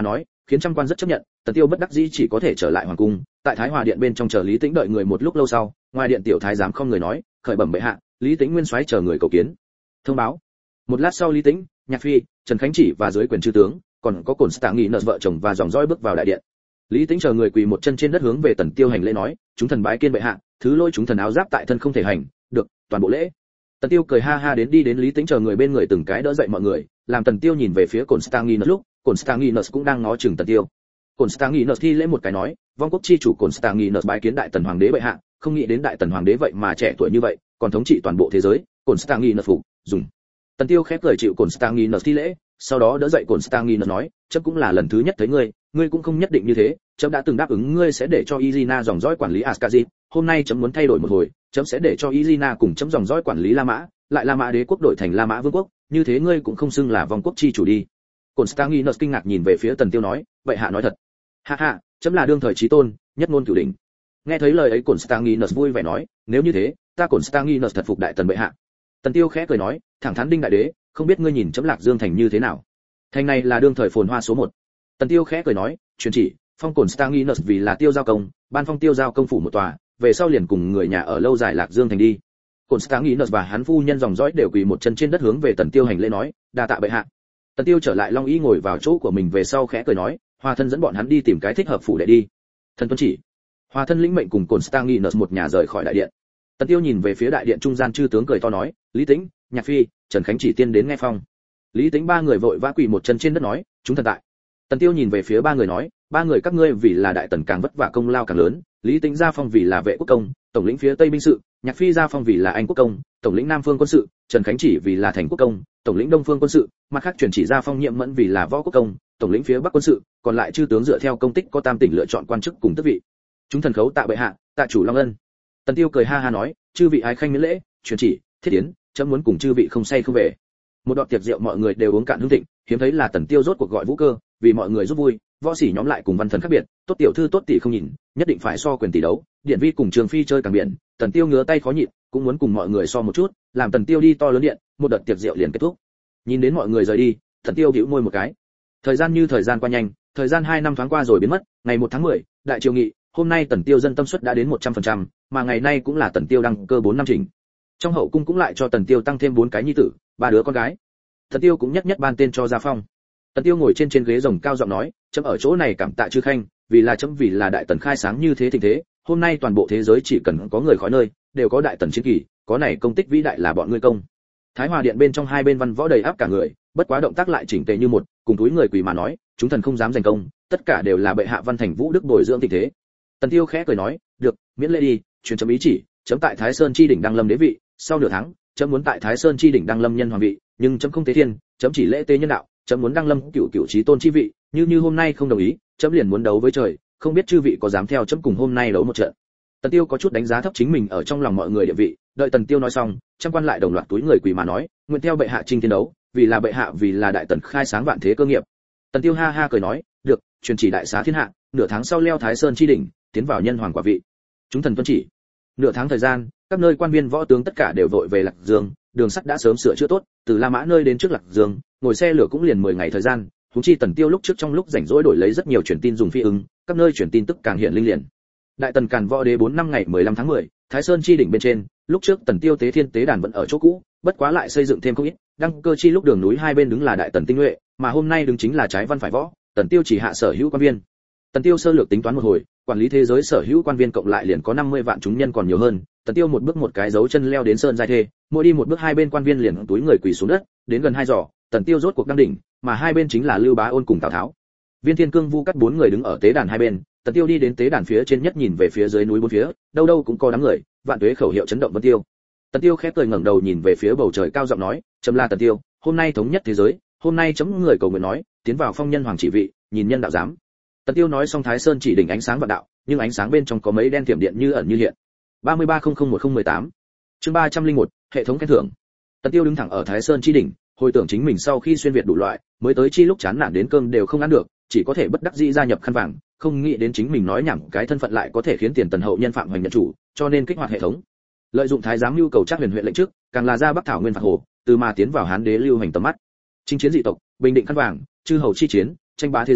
khiến trăm quan rất chấp nhận. Tần Tiêu bất đắc dĩ chỉ có thể trở lại hoàng cung, tại Thái Hòa điện bên trong chờ Lý Tĩnh đợi người một lúc lâu sau, ngoài điện tiểu thái giám không người nói, khởi bẩm bệ hạ, Lý Tĩnh nguyên soái chờ người cầu kiến. Thông báo. Một lát sau Lý Tĩnh, Nhạc Phi, Trần Khánh Chỉ và dưới quyền chư tướng, còn có Cổn Stạng Nghị nợ vợ chồng và dòng dõi bước vào đại điện. Lý Tĩnh chờ người quỳ một chân trên đất hướng về Tần Tiêu hành lễ nói, chúng thần bái kiên bệ hạ, thứ lỗi chúng thần áo giáp tại thân không thể hành, được, toàn bộ lễ. Tần Tiêu cười ha ha đến đi đến Lý Tĩnh chờ người bên người từng cái đỡ dậy mọi người, làm Tần Tiêu nhìn về phía Cổn Stạng Nghị nợ lúc, Cổn Stạng Nghị nợ cũng đang ngó chừng Tần Tiêu. Cổn Stạng Nghị nợ thi lễ một cái nói, vong quốc chi chủ Cổn Stạng Nghị nợ bái kiến đại tần hoàng đế bệ hạ, không nghĩ đến đại tần hoàng đế vậy mà trẻ tuổi như vậy, còn thống trị toàn bộ thế giới. Cổn Stạng Nghị nợ phục, dùng. Tần Tiêu khép cười chịu Cổn Stạng Nghị nợ thi lễ, sau đó đỡ dậy Cổn Stạng Nghị nợ nói, chấm cũng là lần thứ nhất thấy ngươi, ngươi cũng không nhất định như thế, chấm đã từng đáp ứng ngươi sẽ để cho Izina dòng dõi quản lý Askazit, hôm nay chấm muốn thay đổi một hồi, chấm sẽ để cho Izina cùng chấm dòng dõi quản lý La Mã, lại La Mã đế quốc đổi thành La Mã vương quốc, như thế ngươi cũng không xưng là vong quốc chi chủ đi. Constantinus kinh ngạc nhìn về phía Tần Tiêu nói, vậy hạ nói thật. Ha ha, chấm là đương thời chí tôn, nhất ngôn cửu đỉnh. Nghe thấy lời ấy Constantinus vui vẻ nói, nếu như thế, ta Constantinus thật phục đại tần bệ hạ. Tần Tiêu khẽ cười nói, thẳng thắn đinh đại đế, không biết ngươi nhìn chấm Lạc Dương thành như thế nào. Thành này là đương thời phồn hoa số một. Tần Tiêu khẽ cười nói, truyền chỉ, phong Constantinus vì là Tiêu giao công, ban phong Tiêu giao công phủ một tòa, về sau liền cùng người nhà ở lâu dài Lạc Dương thành đi. Constantinus và hắn phu nhân dòng dõi đều quỳ một chân trên đất hướng về Tần Tiêu hành lễ nói, đa tạ bệ hạ. Tần Tiêu trở lại Long Y ngồi vào chỗ của mình về sau khẽ cười nói, Hòa thân dẫn bọn hắn đi tìm cái thích hợp phủ để đi. Thần tuân chỉ. Hòa thân lĩnh mệnh cùng Constantinus một nhà rời khỏi đại điện. Tần Tiêu nhìn về phía đại điện trung gian chư tướng cười to nói, Lý Tĩnh, Nhạc Phi, Trần Khánh Chỉ tiên đến nghe phong. Lý Tĩnh ba người vội vã quỳ một chân trên đất nói, chúng thần tại. Tần Tiêu nhìn về phía ba người nói, ba người các ngươi vì là đại tần càng vất vả công lao càng lớn, Lý Tĩnh gia phong vì là vệ quốc công, tổng lĩnh phía tây binh sự, Nhạc Phi gia phong vì là anh quốc công, tổng lĩnh nam phương quân sự, Trần Khánh Chỉ vì là thành quốc công, tổng lĩnh đông phương quân sự, mặt khác truyền chỉ gia phong nhiệm mẫn vì là võ quốc công, tổng lĩnh phía bắc quân sự, còn lại chư tướng dựa theo công tích có tam tỉnh lựa chọn quan chức cùng tước vị. Chúng thần khấu tạ bệ hạ, tạ chủ long ân. Tần Tiêu cười ha ha nói, chư vị ái khanh miễn lễ, truyền chỉ, thiết yến, chấm muốn cùng chư vị không say không về. Một đoạn tiệc rượu mọi người đều uống cạn hương thịnh, hiếm thấy là Tần Tiêu rốt cuộc gọi vũ cơ, vì mọi người giúp vui, võ sĩ nhóm lại cùng văn thần khác biệt, tốt tiểu thư tốt tỷ không nhìn, nhất định phải so quyền tỷ đấu, điện vi cùng Trường Phi chơi càng biển, Tần Tiêu ngứa tay khó nhịn, cũng muốn cùng mọi người so một chút, làm Tần Tiêu đi to lớn điện, một đợt tiệc rượu liền kết thúc. Nhìn đến mọi người rời đi, Tần Tiêu bĩu môi một cái. Thời gian như thời gian qua nhanh, thời gian hai năm thoáng qua rồi biến mất, ngày một tháng mười, đại triều nghị, hôm nay Tần Tiêu dân tâm suất đã đến một trăm phần trăm, mà ngày nay cũng là Tần Tiêu đăng cơ bốn năm trình. Trong hậu cung cũng lại cho Tần Tiêu tăng thêm bốn cái nhi tử, ba đứa con gái. Tần Tiêu cũng nhất nhất ban tên cho Gia Phong. Tần Tiêu ngồi trên trên ghế rồng cao giọng nói, chấm ở chỗ này cảm tạ chư khanh, vì là chấm vì là đại tần khai sáng như thế tình thế, hôm nay toàn bộ thế giới chỉ cần có người khỏi nơi, đều có đại tần chiến kỳ, có này công tích vĩ đại là bọn ngươi công. Thái Hòa điện bên trong hai bên văn võ đầy áp cả người, bất quá động tác lại chỉnh tề như một, cùng túi người quỳ mà nói, chúng thần không dám giành công, tất cả đều là bệ hạ văn thành vũ đức bồi dưỡng tình thế. Tần Tiêu khẽ cười nói, được, miễn lễ đi, truyền chấm ý chỉ, chấm tại Thái Sơn chi đỉnh đăng lâm đế vị, sau nửa tháng, chấm muốn tại Thái Sơn chi đỉnh đăng lâm nhân hoàng vị, nhưng chấm không tế thiên, chấm chỉ lễ tế nhân đạo, chấm muốn đăng lâm cửu cửu chí tôn chi vị, như như hôm nay không đồng ý, chấm liền muốn đấu với trời, không biết chư vị có dám theo chấm cùng hôm nay đấu một trận. Tần Tiêu có chút đánh giá thấp chính mình ở trong lòng mọi người địa vị, đợi Tần Tiêu nói xong, trăm quan lại đồng loạt túi người quỳ mà nói, nguyện theo bệ hạ chinh thiên đấu, vì là bệ hạ vì là đại tần khai sáng vạn thế cơ nghiệp. Tần Tiêu ha ha cười nói, được, truyền chỉ đại xá thiên hạ, nửa tháng sau leo Thái Sơn chi đỉnh, tiến vào nhân hoàng quả vị. Chúng thần tuân chỉ. Nửa tháng thời gian, các nơi quan viên võ tướng tất cả đều vội về Lạc Dương, đường sắt đã sớm sửa chữa tốt, từ La Mã nơi đến trước Lạc Dương, ngồi xe lửa cũng liền mười ngày thời gian, huống chi Tần Tiêu lúc trước trong lúc rảnh rỗi đổi lấy rất nhiều truyền tin dùng phi ứng, các nơi truyền tin tức càng hiện linh liền. Đại tần Càn Võ Đế bốn năm ngày mười lăm tháng mười, Thái Sơn chi đỉnh bên trên, lúc trước Tần Tiêu tế thiên tế đàn vẫn ở chỗ cũ, bất quá lại xây dựng thêm không ít, đăng cơ chi lúc đường núi hai bên đứng là đại tần tinh nhuệ, mà hôm nay đứng chính là trái văn phải võ, Tần Tiêu chỉ hạ sở hữu quan viên. Tần Tiêu sơ lược tính toán một hồi, quản lý thế giới sở hữu quan viên cộng lại liền có năm mươi vạn chúng nhân còn nhiều hơn, Tần Tiêu một bước một cái dấu chân leo đến sơn giai thê, mỗi đi một bước hai bên quan viên liền túi người quỳ xuống đất, đến gần hai giỏ, Tần Tiêu rốt cuộc đăng đỉnh, mà hai bên chính là Lưu Bá Ôn cùng Tào Tháo. Viên Thiên Cương Vu Cắt bốn người đứng ở tế đàn hai bên, Tần Tiêu đi đến tế đàn phía trên nhất nhìn về phía dưới núi bốn phía, đâu đâu cũng có đám người, vạn tuế khẩu hiệu chấn động Vân Tiêu. Tần Tiêu khẽ cười ngẩng đầu nhìn về phía bầu trời cao giọng nói, "Chấm là Tần Tiêu, hôm nay thống nhất thế giới, hôm nay chấm người cầu nguyện nói, tiến vào phong nhân hoàng chỉ vị, nhìn nhân đạo giám." Tần Tiêu nói xong Thái Sơn chỉ đỉnh ánh sáng vạn đạo, nhưng ánh sáng bên trong có mấy đen tiềm điện như ẩn như hiện. ba mươi ba không không một không một tám Chương ba trăm linh một hệ thống khen thưởng. Tần Tiêu đứng thẳng ở Thái Sơn chi đỉnh, hồi tưởng chính mình sau khi xuyên việt đủ loại, mới tới chi lúc chán nản đến cơm đều không ăn được, chỉ có thể bất đắc dĩ gia nhập khăn vàng, không nghĩ đến chính mình nói nhảm cái thân phận lại có thể khiến tiền tần hậu nhân phạm hoành nhận chủ, cho nên kích hoạt hệ thống. Lợi dụng thái giám nhu cầu Trác Huyền huyện lệnh trước, càng là ra Bắc Thảo Nguyên phạt hồ, từ mà tiến vào Hán đế lưu hành tầm mắt. Chinh chiến dị tộc, bình định khăn vàng, chư hầu chi chiến, tranh bá thế giới,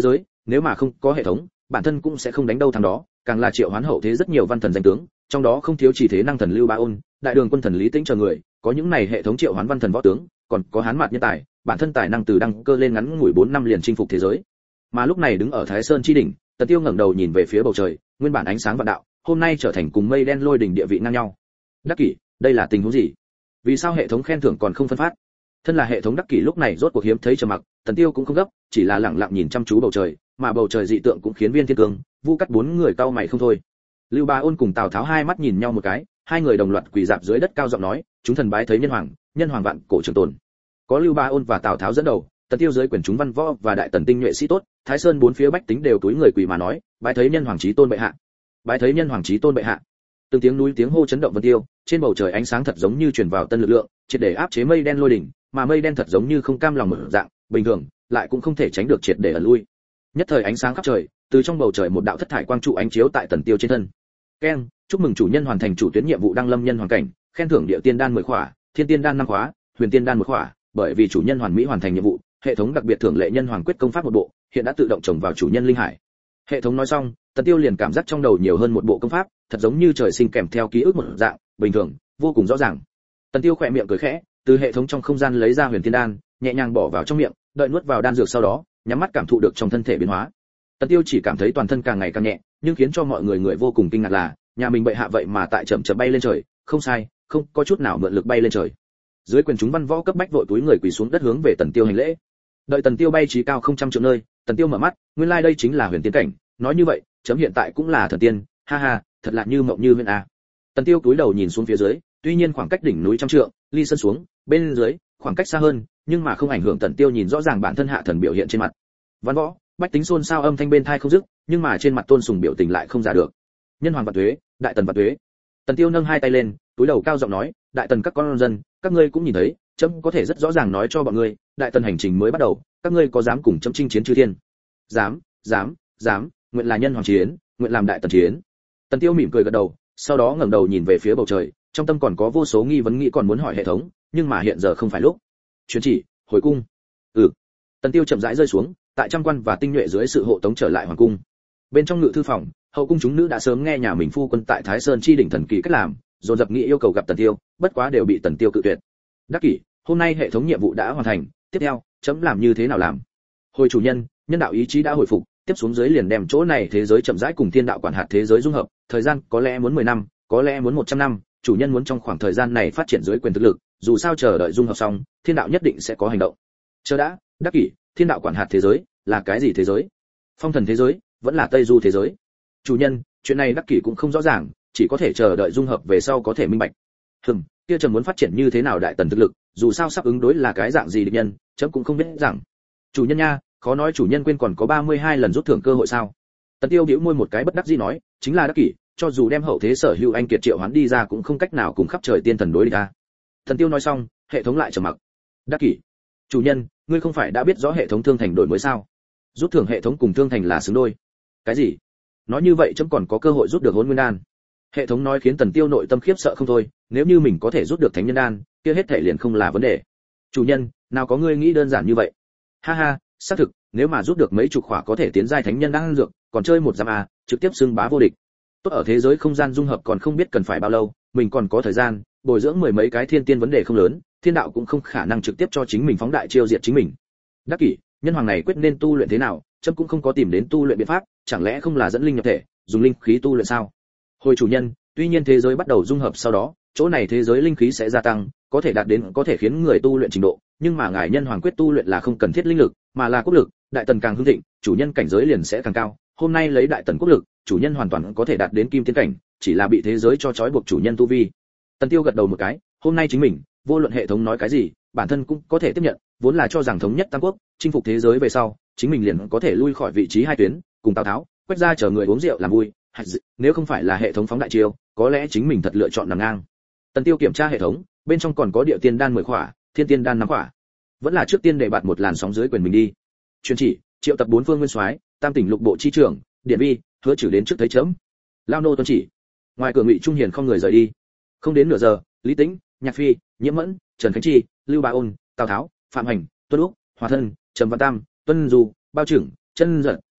nếu mà không có hệ thống, bản thân cũng sẽ không đánh đâu thằng đó, càng là triệu hoán hậu thế rất nhiều văn thần danh tướng, trong đó không thiếu chỉ thế năng thần Lưu Bá Ôn, đại đường quân thần Lý Tĩnh chờ người, có những này hệ thống triệu hoán văn thần võ tướng, còn có Hán Mạt nhân tài, bản thân tài năng từ đăng cơ lên ngắn ngủi bốn năm liền chinh phục thế giới. Mà lúc này đứng ở Thái Sơn chi đỉnh, Tần Tiêu ngẩng đầu nhìn về phía bầu trời, nguyên bản ánh sáng vạn đạo, hôm nay trở thành cùng mây đen lôi đỉnh địa vị ngang nhau. Đắc kỷ, đây là tình huống gì? Vì sao hệ thống khen thưởng còn không phân phát? Thân là hệ thống đắc kỷ lúc này rốt cuộc hiếm thấy trầm mặc, Tần Tiêu cũng không gấp, chỉ là lặng lặng nhìn chăm chú bầu trời, mà bầu trời dị tượng cũng khiến Viên Thiên Cương, Vu Cắt bốn người cau mày không thôi. Lưu Bá Ôn cùng Tào Tháo hai mắt nhìn nhau một cái, hai người đồng loạt quỳ dạp dưới đất cao giọng nói, chúng thần bái thấy nhân hoàng, nhân hoàng vạn cổ trường tồn. Có Lưu Bá Ôn và Tào Tháo dẫn đầu, Tần Tiêu dưới quyền chúng văn võ và đại tần tinh nhuệ sĩ tốt, Thái Sơn bốn phía bách tính đều túi người quỳ mà nói, bái thấy nhân hoàng chí tôn bệ hạ, bái thấy nhân hoàng chí tôn bệ hạ. Từng tiếng núi tiếng hô chấn động vân tiêu, trên bầu trời ánh sáng thật giống như truyền vào tân lực lượng, triệt để áp chế mây đen lôi đỉnh, mà mây đen thật giống như không cam lòng mở dạng, bình thường, lại cũng không thể tránh được triệt để ẩn lui. Nhất thời ánh sáng khắp trời, từ trong bầu trời một đạo thất thải quang trụ ánh chiếu tại Tần Tiêu trên thân. Keng, chúc mừng chủ nhân hoàn thành chủ tuyến nhiệm vụ đăng lâm nhân hoàng cảnh, khen thưởng địa tiên đan mười khỏa, thiên tiên đan năm khóa, huyền tiên đan một khỏa, bởi vì chủ nhân hoàn mỹ hoàn thành nhiệm vụ, hệ thống đặc biệt thưởng lệ nhân hoàng quyết công pháp một bộ, hiện đã tự động trồng vào chủ nhân linh hải. Hệ thống nói xong, Tần Tiêu liền cảm giác trong đầu nhiều hơn một bộ công pháp, thật giống như trời sinh kèm theo ký ức một dạng, bình thường, vô cùng rõ ràng. Tần Tiêu khẽ miệng cười khẽ, từ hệ thống trong không gian lấy ra huyền tiên đan, nhẹ nhàng bỏ vào trong miệng, đợi nuốt vào đan dược sau đó, nhắm mắt cảm thụ được trong thân thể biến hóa. Tần Tiêu chỉ cảm thấy toàn thân càng ngày càng nhẹ, nhưng khiến cho mọi người người vô cùng kinh ngạc là, nhà mình bệ hạ vậy mà tại chậm chậm bay lên trời, không sai, không có chút nào mượn lực bay lên trời. Dưới quyền chúng văn võ cấp bách vội túi người quỳ xuống đất hướng về Tần Tiêu hành lễ. Đợi Tần Tiêu bay trí cao không trăm trượng nơi, Tần Tiêu mở mắt, nguyên lai đây chính là huyền tiên cảnh, nói như vậy, chấm hiện tại cũng là thần tiên, ha ha, thật là như mộng như huyễn a. Tần Tiêu cúi đầu nhìn xuống phía dưới, tuy nhiên khoảng cách đỉnh núi trăm trượng, ly sân xuống, bên dưới, khoảng cách xa hơn, nhưng mà không ảnh hưởng Tần Tiêu nhìn rõ ràng bản thân hạ thần biểu hiện trên mặt. Văn võ, bách tính xôn xao âm thanh bên tai không dứt, nhưng mà trên mặt Tôn Sùng biểu tình lại không giả được. Nhân hoàng vạn tuế, đại tần vạn tuế. Tần Tiêu nâng hai tay lên, cúi đầu cao giọng nói, đại tần các con dân, các ngươi cũng nhìn thấy, chấm có thể rất rõ ràng nói cho bọn ngươi, đại tần hành trình mới bắt đầu, các ngươi có dám cùng chấm chinh chiến chư thiên? Dám, dám, dám, nguyện là nhân hoàng chiến, nguyện làm đại tần chiến. Tần Tiêu mỉm cười gật đầu, sau đó ngẩng đầu nhìn về phía bầu trời, trong tâm còn có vô số nghi vấn nghĩ còn muốn hỏi hệ thống, nhưng mà hiện giờ không phải lúc. Truyền chỉ, hồi cung. Ừ. Tần Tiêu chậm rãi rơi xuống, tại trăm quan và tinh nhuệ dưới sự hộ tống trở lại hoàng cung. Bên trong ngự thư phòng, hậu cung chúng nữ đã sớm nghe nhà mình phu quân tại Thái Sơn chi đỉnh thần kỳ cách làm, dồn dập nghĩ yêu cầu gặp Tần Tiêu, bất quá đều bị Tần Tiêu cự tuyệt. Đắc kỷ, hôm nay hệ thống nhiệm vụ đã hoàn thành, tiếp theo, chấm làm như thế nào làm? Hồi chủ nhân, nhân đạo ý chí đã hồi phục, tiếp xuống dưới liền đem chỗ này thế giới chậm rãi cùng thiên đạo quản hạt thế giới dung hợp, thời gian có lẽ muốn mười năm, có lẽ muốn một trăm năm, chủ nhân muốn trong khoảng thời gian này phát triển dưới quyền thực lực, dù sao chờ đợi dung hợp xong, thiên đạo nhất định sẽ có hành động. Chờ đã, Đắc kỷ, thiên đạo quản hạt thế giới là cái gì thế giới? Phong thần thế giới, vẫn là Tây Du thế giới? Chủ nhân, chuyện này Đắc kỷ cũng không rõ ràng, chỉ có thể chờ đợi dung hợp về sau có thể minh bạch. Hừm, kia trầm muốn phát triển như thế nào đại tần thực lực, dù sao sắp ứng đối là cái dạng gì địch nhân, chấm cũng không biết rằng. Chủ nhân nha, khó nói chủ nhân quên còn có ba mươi hai lần rút thưởng cơ hội sao? Tần Tiêu bĩu môi một cái bất đắc dĩ nói, chính là Đắc kỷ, cho dù đem hậu thế sở hữu anh kiệt triệu hoán đi ra cũng không cách nào cùng khắp trời tiên thần đối địch a. Tần Tiêu nói xong, hệ thống lại trầm mặc. Đắc kỷ, chủ nhân, ngươi không phải đã biết rõ hệ thống thương thành đổi mới sao? Rút thưởng hệ thống cùng thương thành là xứng đôi. Cái gì? Nói như vậy chấm còn có cơ hội rút được Hỗn Nguyên đan. Hệ thống nói khiến Tần Tiêu nội tâm khiếp sợ không thôi, nếu như mình có thể rút được Thánh Nhân đan, kia hết thể liền không là vấn đề. Chủ nhân, nào có ngươi nghĩ đơn giản như vậy? Ha ha, xác thực, nếu mà rút được mấy chục khỏa có thể tiến giai Thánh Nhân đan dược, còn chơi một giam a, trực tiếp xưng bá vô địch. Tốt ở thế giới không gian dung hợp còn không biết cần phải bao lâu, mình còn có thời gian, bồi dưỡng mười mấy cái thiên tiên vấn đề không lớn, thiên đạo cũng không khả năng trực tiếp cho chính mình phóng đại chiêu diệt chính mình. Đắc kỷ, nhân hoàng này quyết nên tu luyện thế nào, chấm cũng không có tìm đến tu luyện biện pháp, chẳng lẽ không là dẫn linh nhập thể, dùng linh khí tu luyện sao? Hồi chủ nhân, tuy nhiên thế giới bắt đầu dung hợp sau đó, chỗ này thế giới linh khí sẽ gia tăng, có thể đạt đến có thể khiến người tu luyện trình độ, nhưng mà ngài nhân hoàng quyết tu luyện là không cần thiết linh lực, mà là quốc lực, đại tần càng hưng thịnh, chủ nhân cảnh giới liền sẽ càng cao. Hôm nay lấy đại tần quốc lực, chủ nhân hoàn toàn có thể đạt đến kim tiên cảnh, chỉ là bị thế giới cho trói buộc chủ nhân tu vi. Tần Tiêu gật đầu một cái, hôm nay chính mình, vô luận hệ thống nói cái gì, bản thân cũng có thể tiếp nhận, vốn là cho rằng thống nhất tam quốc, chinh phục thế giới về sau, chính mình liền có thể lui khỏi vị trí hai tuyến, cùng Tào Tháo, quét ra chờ người uống rượu làm vui. Nếu không phải là hệ thống phóng đại chiêu, có lẽ chính mình thật lựa chọn nằm ngang. Tần Tiêu kiểm tra hệ thống, bên trong còn có địa tiên đan mười khỏa, thiên tiên đan năm khỏa. Vẫn là trước tiên để bạt một làn sóng dưới quyền mình đi. Truyền chỉ, triệu tập bốn phương nguyên soái, tam tỉnh lục bộ chi trưởng, điện vi, hứa trừ đến trước thấy chấm. Lao nô tuân chỉ. Ngoài cửa Ngụy Trung Hiền không người rời đi. Không đến nửa giờ, Lý Tĩnh, Nhạc Phi, Nhiễm Mẫn, Trần Khánh Chi, Lưu Bá Ôn, Tào Tháo, Phạm Hành, Tuân Úc, Hòa Thân, Trầm Văn Tam, Tuân Du, Bao Trưởng, Chân Giật,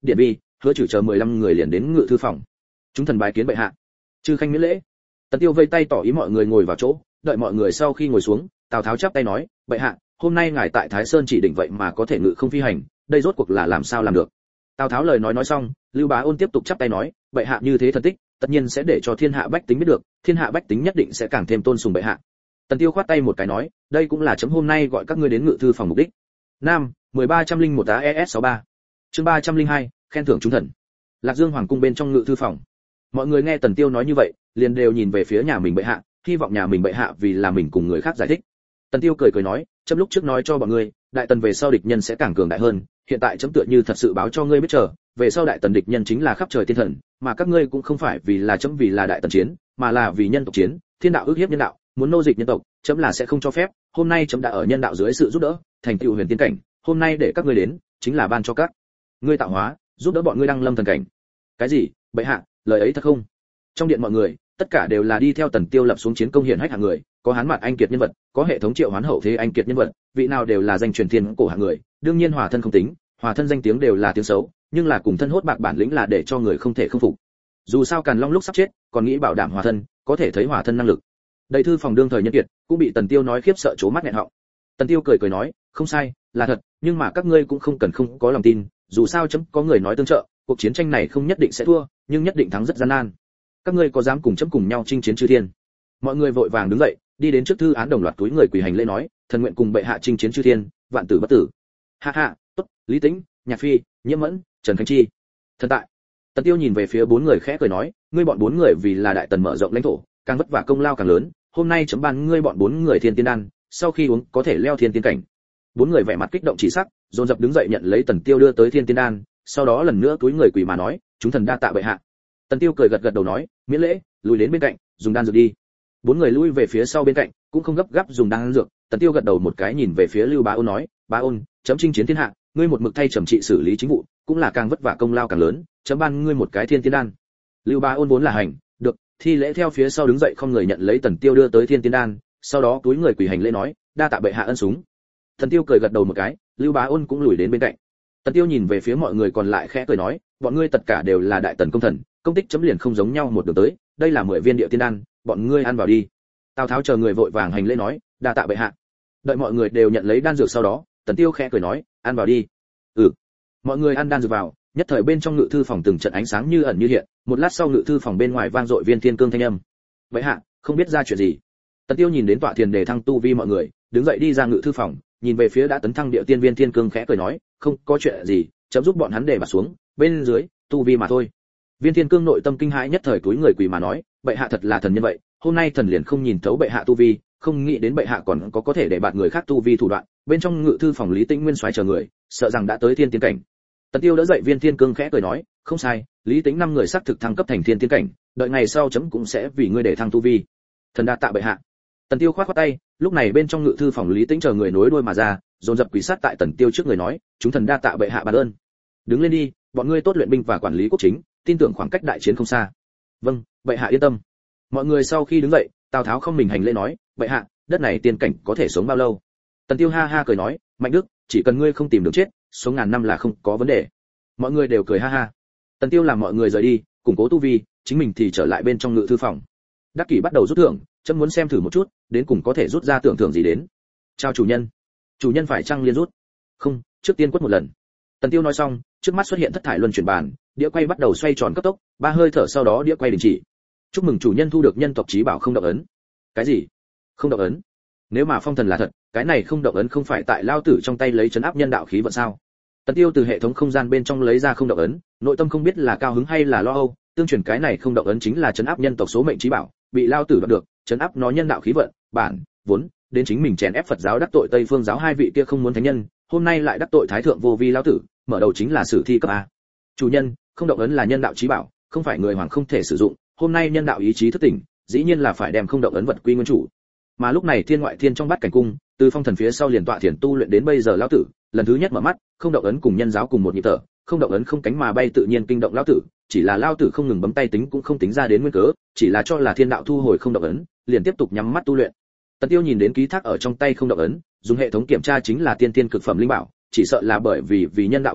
điện vi, hứa chử chờ mười lăm người liền đến ngự thư phòng. Chúng thần bái kiến bệ hạ. Chư khanh miễn lễ. Tần Tiêu vây tay tỏ ý mọi người ngồi vào chỗ, đợi mọi người sau khi ngồi xuống, Tào Tháo chắp tay nói, bệ hạ, hôm nay ngài tại Thái Sơn chỉ định vậy mà có thể ngự không phi hành, đây rốt cuộc là làm sao làm được? Tào Tháo lời nói nói xong, Lưu Bá Ôn tiếp tục chắp tay nói, bệ hạ như thế thần tích, tất nhiên sẽ để cho thiên hạ bách tính biết được, thiên hạ bách tính nhất định sẽ càng thêm tôn sùng bệ hạ. Tần Tiêu khoát tay một cái nói, đây cũng là chấm hôm nay gọi các ngươi đến ngự thư phòng mục đích. Nam, mười ba trăm lẻ một A E S sáu ba. Chương ba trăm lẻ hai, khen thưởng chúng thần. Lạc Dương hoàng cung bên trong ngự thư phòng. Mọi người nghe Tần Tiêu nói như vậy, liền đều nhìn về phía nhà mình bệ hạ, hy vọng nhà mình bệ hạ vì là mình cùng người khác giải thích. Tần Tiêu cười cười nói, chấm lúc trước nói cho bọn ngươi, đại tần về sau địch nhân sẽ càng cường đại hơn, hiện tại chấm tựa như thật sự báo cho ngươi biết chờ, về sau đại tần địch nhân chính là khắp trời thiên thần, mà các ngươi cũng không phải vì là chấm vì là đại tần chiến, mà là vì nhân tộc chiến, thiên đạo ước hiếp nhân đạo, muốn nô dịch nhân tộc, chấm là sẽ không cho phép, hôm nay chấm đã ở nhân đạo dưới sự giúp đỡ, thành tựu huyền tiên cảnh, hôm nay để các ngươi đến, chính là ban cho các ngươi tạo hóa, giúp đỡ bọn ngươi đăng lâm thần cảnh. Cái gì? Bệ hạ, lời ấy thật không? Trong điện mọi người, tất cả đều là đi theo Tần Tiêu lập xuống chiến công hiển hách hạng người, có hán mặt anh kiệt nhân vật, có hệ thống triệu hoán hậu thế anh kiệt nhân vật, vị nào đều là danh truyền thiên cổ hạng người, đương nhiên hòa thân không tính, hòa thân danh tiếng đều là tiếng xấu, nhưng là cùng thân hốt bạc bản lĩnh là để cho người không thể không phục. Dù sao Càn Long lúc sắp chết, còn nghĩ bảo đảm hòa thân, có thể thấy hòa thân năng lực. Đầy thư phòng đương thời nhân kiệt, cũng bị Tần Tiêu nói khiếp sợ trố mắt nghẹn họng. Tần Tiêu cười cười nói, không sai, là thật, nhưng mà các ngươi cũng không cần không có lòng tin, dù sao chấm có người nói tương trợ, cuộc chiến tranh này không nhất định sẽ thua, nhưng nhất định thắng rất gian nan. Các ngươi có dám cùng chấm cùng nhau chinh chiến chư thiên? Mọi người vội vàng đứng dậy, đi đến trước thư án đồng loạt túi người quỳ hành lễ nói, thần nguyện cùng bệ hạ chinh chiến chư thiên, vạn tử bất tử. Ha ha, tốt, Lý Tĩnh, Nhạc Phi, Nhiễm Mẫn, Trần Khánh Chi. Thần tại. Tần Tiêu nhìn về phía bốn người khẽ cười nói, ngươi bọn bốn người vì là đại tần mở rộng lãnh thổ, càng vất vả công lao càng lớn, hôm nay chấm ban ngươi bọn bốn người thiên tiên đan, sau khi uống có thể leo thiên tiên cảnh. Bốn người vẻ mặt kích động chỉ sắc, dồn dập đứng dậy nhận lấy Tần Tiêu đưa tới thiên tiên đan, sau đó lần nữa túi người quỳ mà nói, chúng thần đa tạ bệ hạ. Tần Tiêu cười gật gật đầu nói, miễn lễ, lùi đến bên cạnh, dùng đan dược đi. Bốn người lui về phía sau bên cạnh, cũng không gấp gáp dùng đan dược. Tần Tiêu gật đầu một cái nhìn về phía Lưu Bá Ôn nói, Bá Ôn, chấm chinh chiến thiên hạ, ngươi một mực thay trầm trị xử lý chính vụ, cũng là càng vất vả công lao càng lớn, chấm ban ngươi một cái thiên tiên đan. Lưu Bá Ôn vốn là hành, được, thi lễ theo phía sau đứng dậy không người nhận lấy Tần Tiêu đưa tới thiên tiên đan, sau đó túi người quỳ hành lễ nói, đa tạ bệ hạ ân súng. Tần Tiêu cười gật đầu một cái, Lưu Bá Ôn cũng lùi đến bên cạnh. Tần Tiêu nhìn về phía mọi người còn lại khẽ cười nói, bọn ngươi tất cả đều là đại tần công thần, công tích chấm liền không giống nhau một đường tới, đây là mười viên địa tiên đan, bọn ngươi ăn vào đi. Tào Tháo chờ người vội vàng hành lễ nói, đa tạ bệ hạ. Đợi mọi người đều nhận lấy đan dược sau đó, Tần Tiêu khẽ cười nói, ăn vào đi. Ừ. Mọi người ăn đan dược vào, nhất thời bên trong ngự thư phòng từng trận ánh sáng như ẩn như hiện, một lát sau ngự thư phòng bên ngoài vang dội viên thiên cương thanh âm. Bệ hạ, không biết ra chuyện gì. Tần Tiêu nhìn đến tọa thiền đề thăng tu vi mọi người, đứng dậy đi ra ngự thư phòng, nhìn về phía đã tấn thăng địa tiên viên thiên cương khẽ cười nói, không có chuyện gì, chấm giúp bọn hắn để bạt xuống, bên dưới tu vi mà thôi. Viên thiên cương nội tâm kinh hãi nhất thời túi người quỳ mà nói, bệ hạ thật là thần nhân vậy, hôm nay thần liền không nhìn thấu bệ hạ tu vi, không nghĩ đến bệ hạ còn có có thể để bạt người khác tu vi thủ đoạn. Bên trong ngự thư phòng Lý Tĩnh Nguyên soái chờ người, sợ rằng đã tới thiên tiên cảnh. Tần Tiêu đỡ dậy viên thiên cương khẽ cười nói, không sai, Lý Tĩnh năm người xác thực thăng cấp thành thiên tiên cảnh, đợi ngày sau chấm cũng sẽ vì ngươi để thăng tu vi. Thần đa tạ bệ hạ. Tần Tiêu khoát khoát tay, lúc này bên trong ngự thư phòng Lý Tĩnh chờ người nối đuôi mà ra, dồn dập quỳ sát tại Tần Tiêu trước người nói, chúng thần đa tạ bệ hạ ban ơn. Đứng lên đi, bọn ngươi tốt luyện binh và quản lý quốc chính, tin tưởng khoảng cách đại chiến không xa. Vâng, bệ hạ yên tâm. Mọi người sau khi đứng dậy, Tào Tháo không mình hành lễ nói, bệ hạ, đất này tiên cảnh có thể sống bao lâu? Tần Tiêu ha ha cười nói, Mạnh Đức, chỉ cần ngươi không tìm đường chết, sống ngàn năm là không có vấn đề. Mọi người đều cười ha ha. Tần Tiêu làm mọi người rời đi, củng cố tu vi, chính mình thì trở lại bên trong ngự thư phòng. Đắc Kỷ bắt đầu rút thưởng, chấm muốn xem thử một chút, đến cùng có thể rút ra tưởng thưởng gì đến. Chào chủ nhân. Chủ nhân phải chăng liên rút? Không, trước tiên quất một lần. Tần Tiêu nói xong, trước mắt xuất hiện thất thải luân chuyển bàn, đĩa quay bắt đầu xoay tròn cấp tốc, ba hơi thở sau đó đĩa quay đình chỉ. Chúc mừng chủ nhân thu được nhân tộc chí bảo không động ấn. Cái gì? Không động ấn? Nếu mà phong thần là thật, cái này không động ấn không phải tại lao tử trong tay lấy trấn áp nhân đạo khí vận sao? Tần Tiêu từ hệ thống không gian bên trong lấy ra không động ấn, nội tâm không biết là cao hứng hay là lo âu, tương truyền cái này không động ấn chính là trấn áp nhân tộc số mệnh chí bảo, bị lao tử đoạt được, trấn áp nó nhân đạo khí vận, bản, vốn, đến chính mình chèn ép Phật giáo đắc tội Tây Phương giáo hai vị kia không muốn thánh nhân, hôm nay lại đắc tội Thái thượng vô vi lao tử, mở đầu chính là sử thi cấp a. Chủ nhân, không động ấn là nhân đạo chí bảo, không phải người hoàng không thể sử dụng, hôm nay nhân đạo ý chí thức tỉnh, dĩ nhiên là phải đem không động ấn vật quy nguyên chủ. Mà lúc này thiên ngoại thiên trong bát cảnh cung, từ phong thần phía sau liền tọa thiền tu luyện đến bây giờ lão tử, lần thứ nhất mở mắt, không động ấn cùng nhân giáo cùng một nhịp thở, không động ấn không cánh mà bay tự nhiên kinh động lão tử, chỉ là lão tử không ngừng bấm tay tính cũng không tính ra đến nguyên cớ, chỉ là cho là thiên đạo thu hồi không động ấn, liền tiếp tục nhắm mắt tu luyện. Tần Tiêu nhìn đến ký thác ở trong tay không động ấn, dùng hệ thống kiểm tra chính là tiên tiên cực phẩm linh bảo, chỉ sợ là bởi vì vì nhân đạo quá yếu,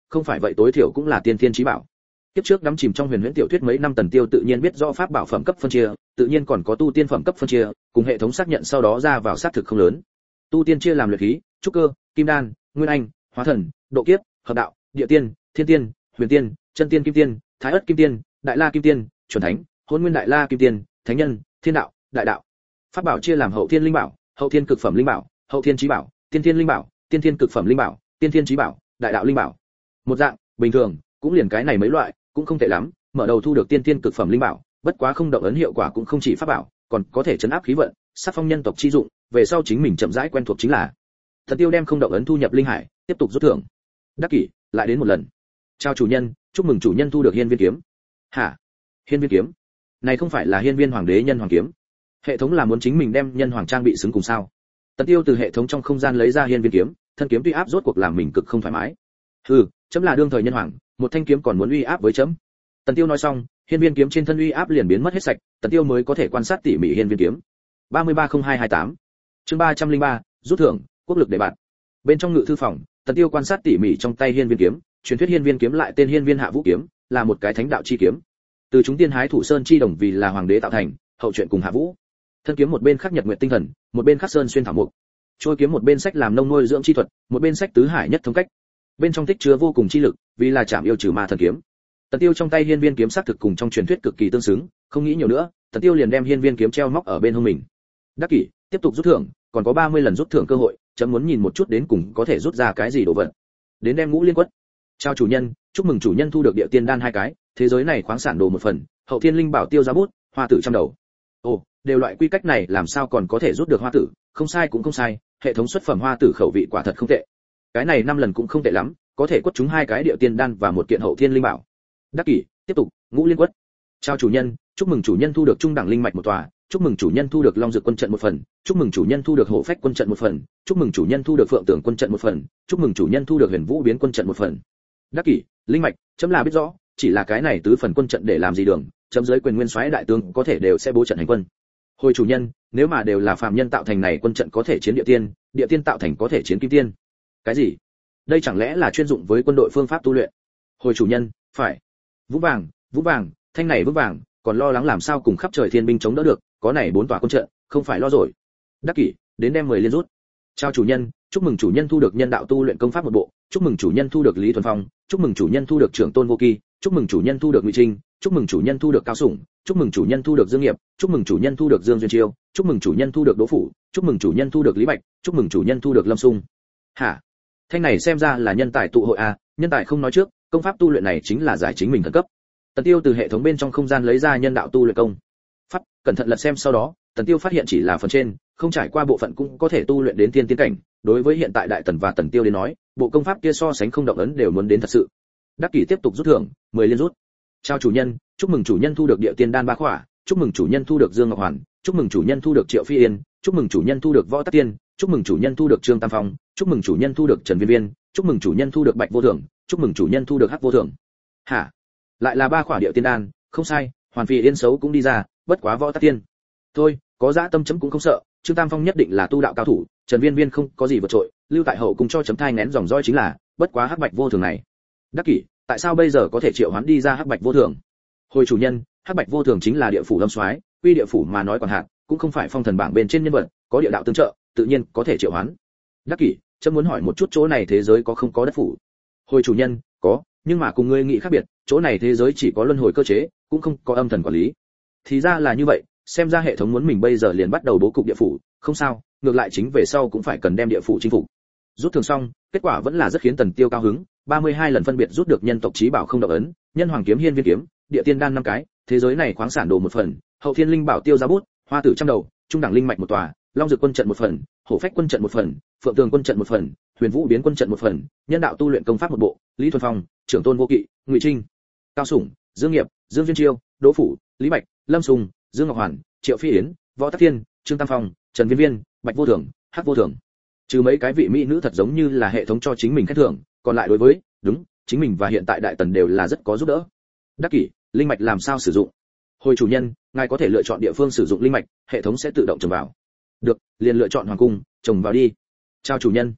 không phải vậy tối thiểu cũng là tiên thiên chí bảo. Kiếp trước đắm chìm trong huyền huyễn tiểu thuyết mấy năm Tần Tiêu tự nhiên biết rõ pháp bảo phẩm cấp phân chia, tự nhiên còn có tu tiên phẩm cấp phân chia, cùng hệ thống xác nhận sau đó ra vào xác thực không lớn. Tu tiên chia làm luyện khí, trúc cơ, kim đan, nguyên anh, hóa thần, độ kiếp, hợp đạo, địa tiên, thiên tiên, huyền tiên, chân tiên kim tiên, thái ất kim tiên, đại la kim tiên, chuẩn thánh, hôn nguyên đại la kim tiên, thánh nhân, thiên đạo, đại đạo. Pháp bảo chia làm hậu thiên linh bảo, hậu thiên cực phẩm linh bảo, hậu thiên chí bảo, tiên thiên linh bảo, tiên thiên cực phẩm linh bảo, tiên thiên chí bảo, đại đạo linh bảo. Một dạng, bình thường, cũng liền cái này mấy loại, cũng không tệ lắm, mở đầu thu được tiên thiên cực phẩm linh bảo, bất quá không động ấn hiệu quả cũng không chỉ pháp bảo, còn có thể chấn áp khí vận, sát phong nhân tộc chi dụng, về sau chính mình chậm rãi quen thuộc chính là. Thần Tiêu đem không động ấn thu nhập linh hải, tiếp tục rút thưởng. Đắc kỷ, lại đến một lần. Chào chủ nhân, chúc mừng chủ nhân thu được hiên viên kiếm. Hả? Hiên viên kiếm? Này không phải là hiên viên hoàng đế nhân hoàng kiếm? Hệ thống là muốn chính mình đem nhân hoàng trang bị xứng cùng sao? Tần Tiêu từ hệ thống trong không gian lấy ra hiên viên kiếm, thân kiếm tuy áp rốt cuộc làm mình cực không thoải mái. Hừ, chấm là đương thời nhân hoàng, một thanh kiếm còn muốn uy áp với chấm. Tần Tiêu nói xong, hiên viên kiếm trên thân uy áp liền biến mất hết sạch, Tần Tiêu mới có thể quan sát tỉ mỉ hiên viên kiếm. ba mươi ba không hai hai tám Chương ba trăm linh ba, rút thưởng, quốc lực để bạn. Bên trong ngự thư phòng, Tần Tiêu quan sát tỉ mỉ trong tay hiên viên kiếm, truyền thuyết hiên viên kiếm lại tên hiên viên hạ vũ kiếm, là một cái thánh đạo chi kiếm. Từ chúng tiên hái thủ sơn chi đồng vì là hoàng đế tạo thành, hậu truyện cùng hạ vũ. Thân kiếm một bên khắc nhật nguyệt tinh thần, một bên khắc sơn xuyên thảo mục. Trôi kiếm một bên sách làm nông nuôi dưỡng chi thuật, một bên sách tứ hải nhất thống cách. Bên trong tích chứa vô cùng chi lực, vì là chạm yêu trừ ma thần kiếm. Tần Tiêu trong tay hiên viên kiếm sắc thực cùng trong truyền thuyết cực kỳ tương xứng, không nghĩ nhiều nữa, Tần Tiêu liền đem hiên viên kiếm treo móc ở bên hông mình. Đắc kỷ, tiếp tục rút thưởng, còn có ba mươi lần rút thưởng cơ hội, chấm muốn nhìn một chút đến cùng có thể rút ra cái gì đồ vật. Đến đem ngũ liên quất. Chào chủ nhân, chúc mừng chủ nhân thu được địa tiên đan hai cái, thế giới này khoáng sản đồ một phần, hậu thiên linh bảo tiêu giá bút, hoa tử trăm đầu. Ồ, đều loại quy cách này làm sao còn có thể rút được hoa tử, không sai cũng không sai, hệ thống xuất phẩm hoa tử khẩu vị quả thật không tệ. Cái này năm lần cũng không tệ lắm, có thể quất chúng hai cái địa tiên đan và một kiện hậu thiên linh bảo. Đắc kỷ, tiếp tục, ngũ liên quất. Chào chủ nhân, chúc mừng chủ nhân thu được trung đẳng linh mạch một tòa, chúc mừng chủ nhân thu được long dược quân trận một phần, chúc mừng chủ nhân thu được hộ phách quân trận một phần, chúc mừng chủ nhân thu được phượng tưởng quân trận một phần, chúc mừng chủ nhân thu được huyền vũ biến quân trận một phần. Đắc kỷ, linh mạch, chấm là biết rõ, chỉ là cái này tứ phần quân trận để làm gì đường, chấm dưới quyền nguyên soái đại tướng có thể đều sẽ bố trận hành quân. Hồi chủ nhân, nếu mà đều là phàm nhân tạo thành này quân trận có thể chiến địa tiên, địa tiên tạo thành có thể chiến kim tiên. Cái gì? Đây chẳng lẽ là chuyên dụng với quân đội phương pháp tu luyện? Hồi chủ nhân, phải. Vũ vàng, vũ vàng, thanh này vững vàng, còn lo lắng làm sao cùng khắp trời thiên binh chống đỡ được, có này bốn tòa quân trận, không phải lo rồi. Đắc kỷ, đến đem mười liên rút. Chào chủ nhân, chúc mừng chủ nhân thu được nhân đạo tu luyện công pháp một bộ, chúc mừng chủ nhân thu được Lý Thuần Phong, chúc mừng chủ nhân thu được Trưởng Tôn Vô Kỳ, chúc mừng chủ nhân thu được Ngụy Trinh, chúc mừng chủ nhân thu được Cao Sủng, chúc mừng chủ nhân thu được Dương Nghiệp, chúc mừng chủ nhân thu được Dương Duyên Chiêu, chúc mừng chủ nhân thu được Đỗ Phủ, chúc mừng chủ nhân thu được Lý Bạch, chúc mừng chủ nhân thu được Lâm Sung. Hả? Thanh này xem ra là nhân tài tụ hội à, nhân tài không nói trước, công pháp tu luyện này chính là giải chính mình thần cấp. Tần Tiêu từ hệ thống bên trong không gian lấy ra nhân đạo tu luyện công pháp, cẩn thận lật xem sau đó, Tần Tiêu phát hiện chỉ là phần trên, không trải qua bộ phận cũng có thể tu luyện đến tiên tiến cảnh, đối với hiện tại đại tần và Tần Tiêu đến nói, bộ công pháp kia so sánh không động ấn đều muốn đến thật sự. Đắc kỷ tiếp tục rút thưởng, mười liên rút. Chào chủ nhân, chúc mừng chủ nhân thu được địa tiên đan ba khỏa, chúc mừng chủ nhân thu được Dương Ngọc Hoàn, chúc mừng chủ nhân thu được Triệu Phi Yên, chúc mừng chủ nhân thu được Võ Tắc Tiên, chúc mừng chủ nhân thu được Trương Tam Phong, chúc mừng chủ nhân thu được Trần Viên Viên, chúc mừng chủ nhân thu được Bạch Vô Thường, chúc mừng chủ nhân thu được Hắc Vô Thường. Hả? Lại là ba khỏa địa tiên đan, không sai, Hoàn Phi Yên xấu cũng đi ra, bất quá Võ Tắc Tiên. Thôi, có dã tâm chấm cũng không sợ, Trương Tam Phong nhất định là tu đạo cao thủ, Trần Viên Viên không có gì vượt trội, lưu tại hậu cùng cho chấm thai nén dòng dõi chính là, bất quá Hắc Bạch Vô Thường này. Đắc kỷ, tại sao bây giờ có thể triệu hoán đi ra Hắc Bạch Vô Thường? Hồi chủ nhân, Hắc Bạch Vô Thường chính là địa phủ lâm soái, quy địa phủ mà nói còn hạn, cũng không phải phong thần bảng bên trên nhân vật, có địa đạo tương trợ, tự nhiên có thể triệu hoán. Đắc kỷ, chấm muốn hỏi một chút chỗ này thế giới có không có đất phủ? Hồi chủ nhân, có, nhưng mà cùng ngươi nghĩ khác biệt, chỗ này thế giới chỉ có luân hồi cơ chế, cũng không có âm thần quản lý. Thì ra là như vậy, xem ra hệ thống muốn mình bây giờ liền bắt đầu bố cục địa phủ, không sao, ngược lại chính về sau cũng phải cần đem địa phủ chinh phục. Rút thường xong, kết quả vẫn là rất khiến Tần Tiêu cao hứng, ba mươi hai lần phân biệt rút được nhân tộc chí bảo không động ấn, nhân hoàng kiếm hiên viên kiếm, địa tiên đan năm cái, thế giới này khoáng sản đồ một phần, hậu thiên linh bảo tiêu giá bút, hoa tử trăm đầu, trung đẳng linh mạch một tòa, long dược quân trận một phần, hổ phách quân trận một phần, phượng tường quân trận một phần, huyền vũ biến quân trận một phần, nhân đạo tu luyện công pháp một bộ, Lý Thuần Phong, Trưởng Tôn Vô Kỵ, Ngụy Trinh, Cao Sủng, Dương Nghiệp, Dương Duyên Chiêu, Đỗ Phủ, Lý Bạch, Lâm Sung, Dương Ngọc Hoàn, Triệu Phi Yến, Võ Tắc Thiên, Trương Tam Phong, Trần Viên Viên, Bạch Vô Thường, Hắc Vô Thường. Trừ mấy cái vị mỹ nữ thật giống như là hệ thống cho chính mình khen thưởng, còn lại đối với, đúng, chính mình và hiện tại đại tần đều là rất có giúp đỡ. Đắc kỷ, linh mạch làm sao sử dụng? Hồi chủ nhân, ngài có thể lựa chọn địa phương sử dụng linh mạch, hệ thống sẽ tự động trồng vào. Được, liền lựa chọn hoàng cung, trồng vào đi. Chào chủ nhân.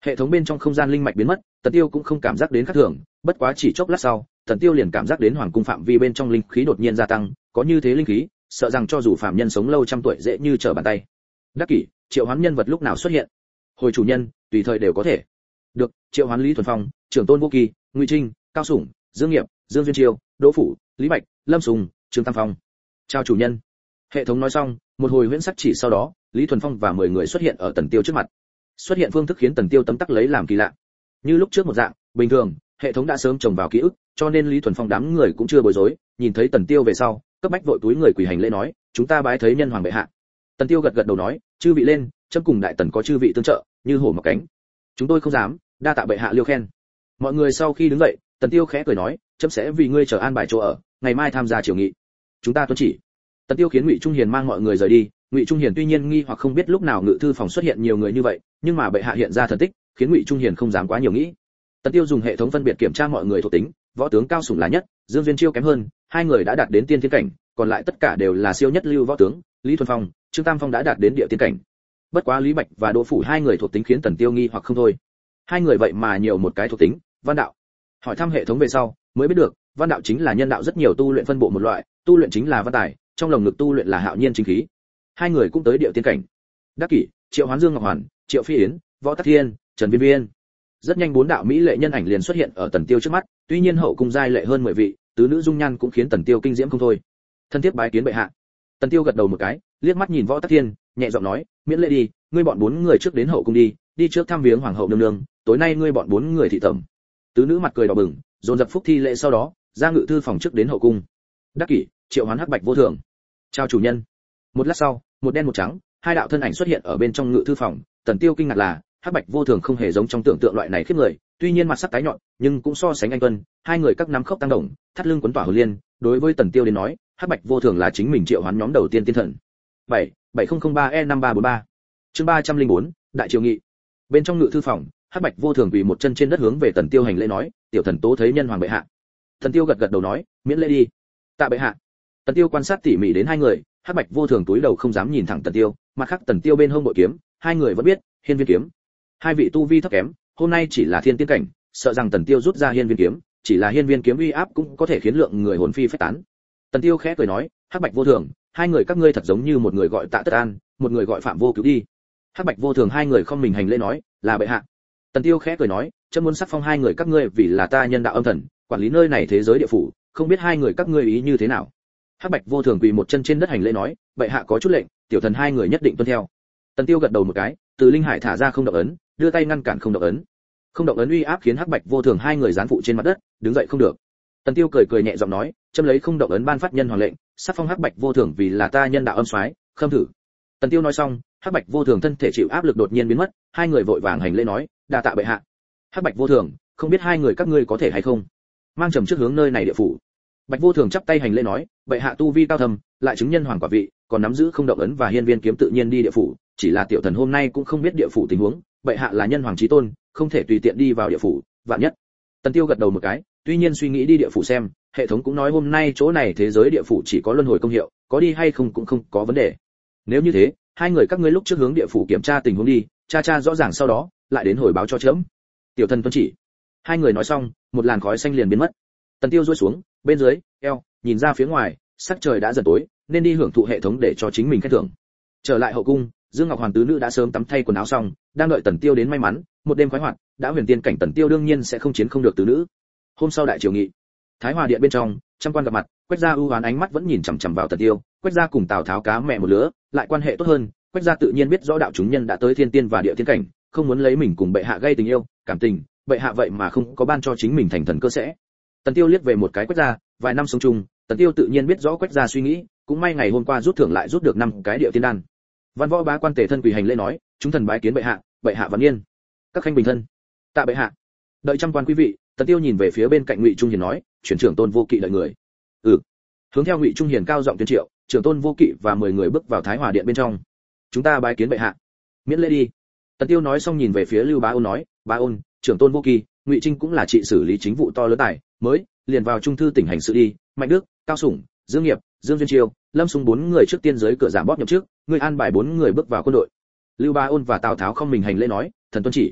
Hệ thống bên trong không gian linh mạch biến mất, Tần Tiêu cũng không cảm giác đến khác thường, bất quá chỉ chốc lát sau, Tần Tiêu liền cảm giác đến hoàng cung phạm vi bên trong linh khí đột nhiên gia tăng, có như thế linh khí, sợ rằng cho dù phạm nhân sống lâu trăm tuổi dễ như trở bàn tay. Đắc kỷ, triệu hoán nhân vật lúc nào xuất hiện? Hồi chủ nhân, tùy thời đều có thể. Được, triệu hoán Lý Thuần Phong, Trưởng Tôn Vô Kỳ, Ngụy Trinh, Cao Sủng, Dương Nghiệp, Dương Duyên Chiêu, Đỗ Phủ, Lý Bạch, Lâm Sùng, Trương Tam Phong. Chào chủ nhân. Hệ thống nói xong, một hồi huyễn sắc chỉ sau đó, Lý Thuần Phong và mười người xuất hiện ở Tần Tiêu trước mặt. Xuất hiện phương thức khiến Tần Tiêu tấm tắc lấy làm kỳ lạ. Như lúc trước một dạng, bình thường, hệ thống đã sớm trồng vào ký ức, cho nên Lý Thuần Phong đám người cũng chưa bối rối, nhìn thấy Tần Tiêu về sau, cấp bách vội túi người quỳ hành lễ nói, chúng ta bái thấy nhân hoàng bệ hạ. Tần Tiêu gật gật đầu nói, chư vị lên, chấm cùng đại tần có chư vị tương trợ, như hổ mọc cánh. Chúng tôi không dám, đa tạ bệ hạ liêu khen. Mọi người sau khi đứng dậy, Tần Tiêu khẽ cười nói, chấm sẽ vì ngươi chờ an bài chỗ ở, ngày mai tham gia triều nghị. Chúng ta tuân chỉ. Tần Tiêu khiến Ngụy Trung Hiền mang mọi người rời đi. Ngụy Trung Hiền tuy nhiên nghi hoặc không biết lúc nào ngự thư phòng xuất hiện nhiều người như vậy, nhưng mà bệ hạ hiện ra thần tích, khiến Ngụy Trung Hiền không dám quá nhiều nghĩ. Tần Tiêu dùng hệ thống phân biệt kiểm tra mọi người thuộc tính, võ tướng Cao Sủng là nhất, Dương Duyên Chiêu kém hơn, hai người đã đạt đến tiên thiên cảnh, còn lại tất cả đều là siêu nhất lưu võ tướng, Lý Thuần Phong, Trương Tam Phong đã đạt đến địa tiên cảnh. Bất quá Lý Bạch và Đỗ Phủ hai người thuộc tính khiến Tần Tiêu nghi hoặc không thôi. Hai người vậy mà nhiều một cái thuộc tính, văn đạo. Hỏi thăm hệ thống về sau, mới biết được, văn đạo chính là nhân đạo rất nhiều tu luyện phân bộ một loại, tu luyện chính là văn tài, trong lồng ngực tu luyện là hạo nhiên chính khí. Hai người cũng tới địa tiên cảnh. Đắc kỷ, Triệu Hoán Dương Ngọc Hoàn, Triệu Phi Yến, Võ Tắc Thiên, Trần Viên Viên. Rất nhanh bốn đạo mỹ lệ nhân ảnh liền xuất hiện ở Tần Tiêu trước mắt, tuy nhiên hậu cung giai lệ hơn mười vị, tứ nữ dung nhan cũng khiến Tần Tiêu kinh diễm không thôi. Thân thiết bái kiến bệ hạ. Tần Tiêu gật đầu một cái, liếc mắt nhìn Võ Tắc Thiên, nhẹ giọng nói, miễn lễ đi, ngươi bọn bốn người trước đến hậu cung đi, đi trước thăm viếng hoàng hậu nương nương, tối nay ngươi bọn bốn người thị tẩm. Tứ nữ mặt cười đỏ bừng, dồn dập phúc thi lễ sau đó, ra ngự thư phòng trước đến hậu cung. Đắc kỷ, Triệu Hoán Hắc Bạch Vô Thường. Chào chủ nhân. Một lát sau, một đen một trắng, hai đạo thân ảnh xuất hiện ở bên trong ngự thư phòng. Tần Tiêu kinh ngạc là, Hắc Bạch Vô Thường không hề giống trong tưởng tượng loại này khiếp người, tuy nhiên mặt sắc tái nhọn, nhưng cũng so sánh anh tuân, hai người các nắm khốc tăng động, thắt lưng quấn tỏa hồn liên, đối với Tần Tiêu đến nói, Hắc Bạch Vô Thường là chính mình triệu hoán nhóm đầu tiên tiên thần. bảy bảy không không ba E năm ba bốn ba. Chương ba trăm linh bốn, Đại triều nghị. Bên trong ngự thư phòng, Hắc Bạch Vô Thường quỳ một chân trên đất hướng về Tần Tiêu hành lễ nói, tiểu thần tố thấy nhân hoàng bệ hạ. Tần Tiêu gật gật đầu nói, miễn lễ đi. Tạ bệ hạ. Tần Tiêu quan sát tỉ mỉ đến hai người, Hắc Bạch Vô Thường túi đầu không dám nhìn thẳng Tần Tiêu, mặt khác Tần Tiêu bên hông bội kiếm, hai người vẫn biết, Hiên Viên kiếm. Hai vị tu vi thấp kém, hôm nay chỉ là thiên tiên cảnh, sợ rằng Tần Tiêu rút ra Hiên Viên kiếm, chỉ là Hiên Viên kiếm uy áp cũng có thể khiến lượng người hồn phi phách tán. Tần Tiêu khẽ cười nói, Hắc Bạch Vô Thường, hai người các ngươi thật giống như một người gọi Tạ Tất An, một người gọi Phạm Vô Cứu đi. Hắc Bạch Vô Thường hai người không mình hành lễ nói, là bệ hạ. Tần Tiêu khẽ cười nói, chấm muốn sắc phong hai người các ngươi vì là ta nhân đạo âm thần, quản lý nơi này thế giới địa phủ, không biết hai người các ngươi ý như thế nào. Hắc Bạch Vô Thường quỳ một chân trên đất hành lễ nói, bệ hạ có chút lệnh, tiểu thần hai người nhất định tuân theo. Tần Tiêu gật đầu một cái, từ linh hải thả ra không động ấn, đưa tay ngăn cản không động ấn. Không động ấn uy áp khiến Hắc Bạch Vô Thường hai người gián phụ trên mặt đất, đứng dậy không được. Tần Tiêu cười cười nhẹ giọng nói, chấm lấy không động ấn ban phát nhân hoàng lệnh, sắc phong Hắc Bạch Vô Thường vì là ta nhân đạo âm soái, khâm thử. Tần Tiêu nói xong, Hắc Bạch Vô Thường thân thể chịu áp lực đột nhiên biến mất, hai người vội vàng hành lễ nói, đa tạ bệ hạ. Hắc Bạch Vô Thường, không biết hai người các ngươi có thể hay không mang trầm trước hướng nơi này địa phủ. Bạch Vô Thường chắp tay hành lễ nói, bệ hạ tu vi cao thâm, lại chứng nhân hoàng quả vị, còn nắm giữ không động ấn và hiên viên kiếm tự nhiên đi địa phủ, chỉ là tiểu thần hôm nay cũng không biết địa phủ tình huống, bệ hạ là nhân hoàng chí tôn, không thể tùy tiện đi vào địa phủ, vạn nhất. Tần Tiêu gật đầu một cái, tuy nhiên suy nghĩ đi địa phủ xem, hệ thống cũng nói hôm nay chỗ này thế giới địa phủ chỉ có luân hồi công hiệu, có đi hay không cũng không có vấn đề. Nếu như thế, hai người các ngươi lúc trước hướng địa phủ kiểm tra tình huống đi, tra tra rõ ràng sau đó, lại đến hồi báo cho chấm. Tiểu thần tuân chỉ. Hai người nói xong, một làn khói xanh liền biến mất. Tần Tiêu duỗi xuống, bên dưới, eo, nhìn ra phía ngoài, sắc trời đã dần tối, nên đi hưởng thụ hệ thống để cho chính mình khen thưởng. Trở lại hậu cung, Dương Ngọc Hoàn tứ nữ đã sớm tắm thay quần áo xong, đang đợi Tần Tiêu đến may mắn, một đêm khoái hoạt, đã huyền tiên cảnh Tần Tiêu đương nhiên sẽ không chiến không được tứ nữ. Hôm sau đại triều nghị, Thái Hòa điện bên trong, trăm quan gặp mặt, Quách gia ưu hoán ánh mắt vẫn nhìn chằm chằm vào Tần Tiêu, Quách gia cùng Tào Tháo cá mẹ một lứa, lại quan hệ tốt hơn, Quách gia tự nhiên biết rõ đạo chúng nhân đã tới thiên tiên và địa tiên cảnh, không muốn lấy mình cùng bệ hạ gây tình yêu, cảm tình, bệ hạ vậy mà không có ban cho chính mình thành thần cơ sẽ. Tần Tiêu liếc về một cái Quách gia, vài năm sống chung, Tần Tiêu tự nhiên biết rõ Quách gia suy nghĩ, cũng may ngày hôm qua rút thưởng lại rút được năm cái địa tiên đan. Văn võ bá quan tề thân quỳ hành lễ nói, chúng thần bái kiến bệ hạ, bệ hạ văn yên. Các khanh bình thân. Tạ bệ hạ. Đợi trăm quan quý vị, Tần Tiêu nhìn về phía bên cạnh Ngụy Trung Hiền nói, chuyển trưởng Tôn Vô Kỵ đợi người. Ừ. Hướng theo Ngụy Trung Hiền cao giọng tuyên triệu, trưởng Tôn Vô Kỵ và mười người bước vào Thái Hòa điện bên trong. Chúng ta bái kiến bệ hạ. Miễn lễ đi. Tần Tiêu nói xong nhìn về phía Lưu Bá Ôn nói, Bá Ôn, trưởng Tôn Vô Kỵ, Ngụy Trinh cũng là trị xử lý chính vụ to lớn tài, mới liền vào trung thư tỉnh hành sự đi. Mạnh Đức, Cao Sủng, Dương Nghiệp, Dương Duyên Chiêu, Lâm Sung bốn người trước tiên giới cửa giảm bóp nhậm trước, người an bài bốn người bước vào quân đội. Lưu Bá Ôn và Tào Tháo không mình hành lễ nói, thần tuân chỉ.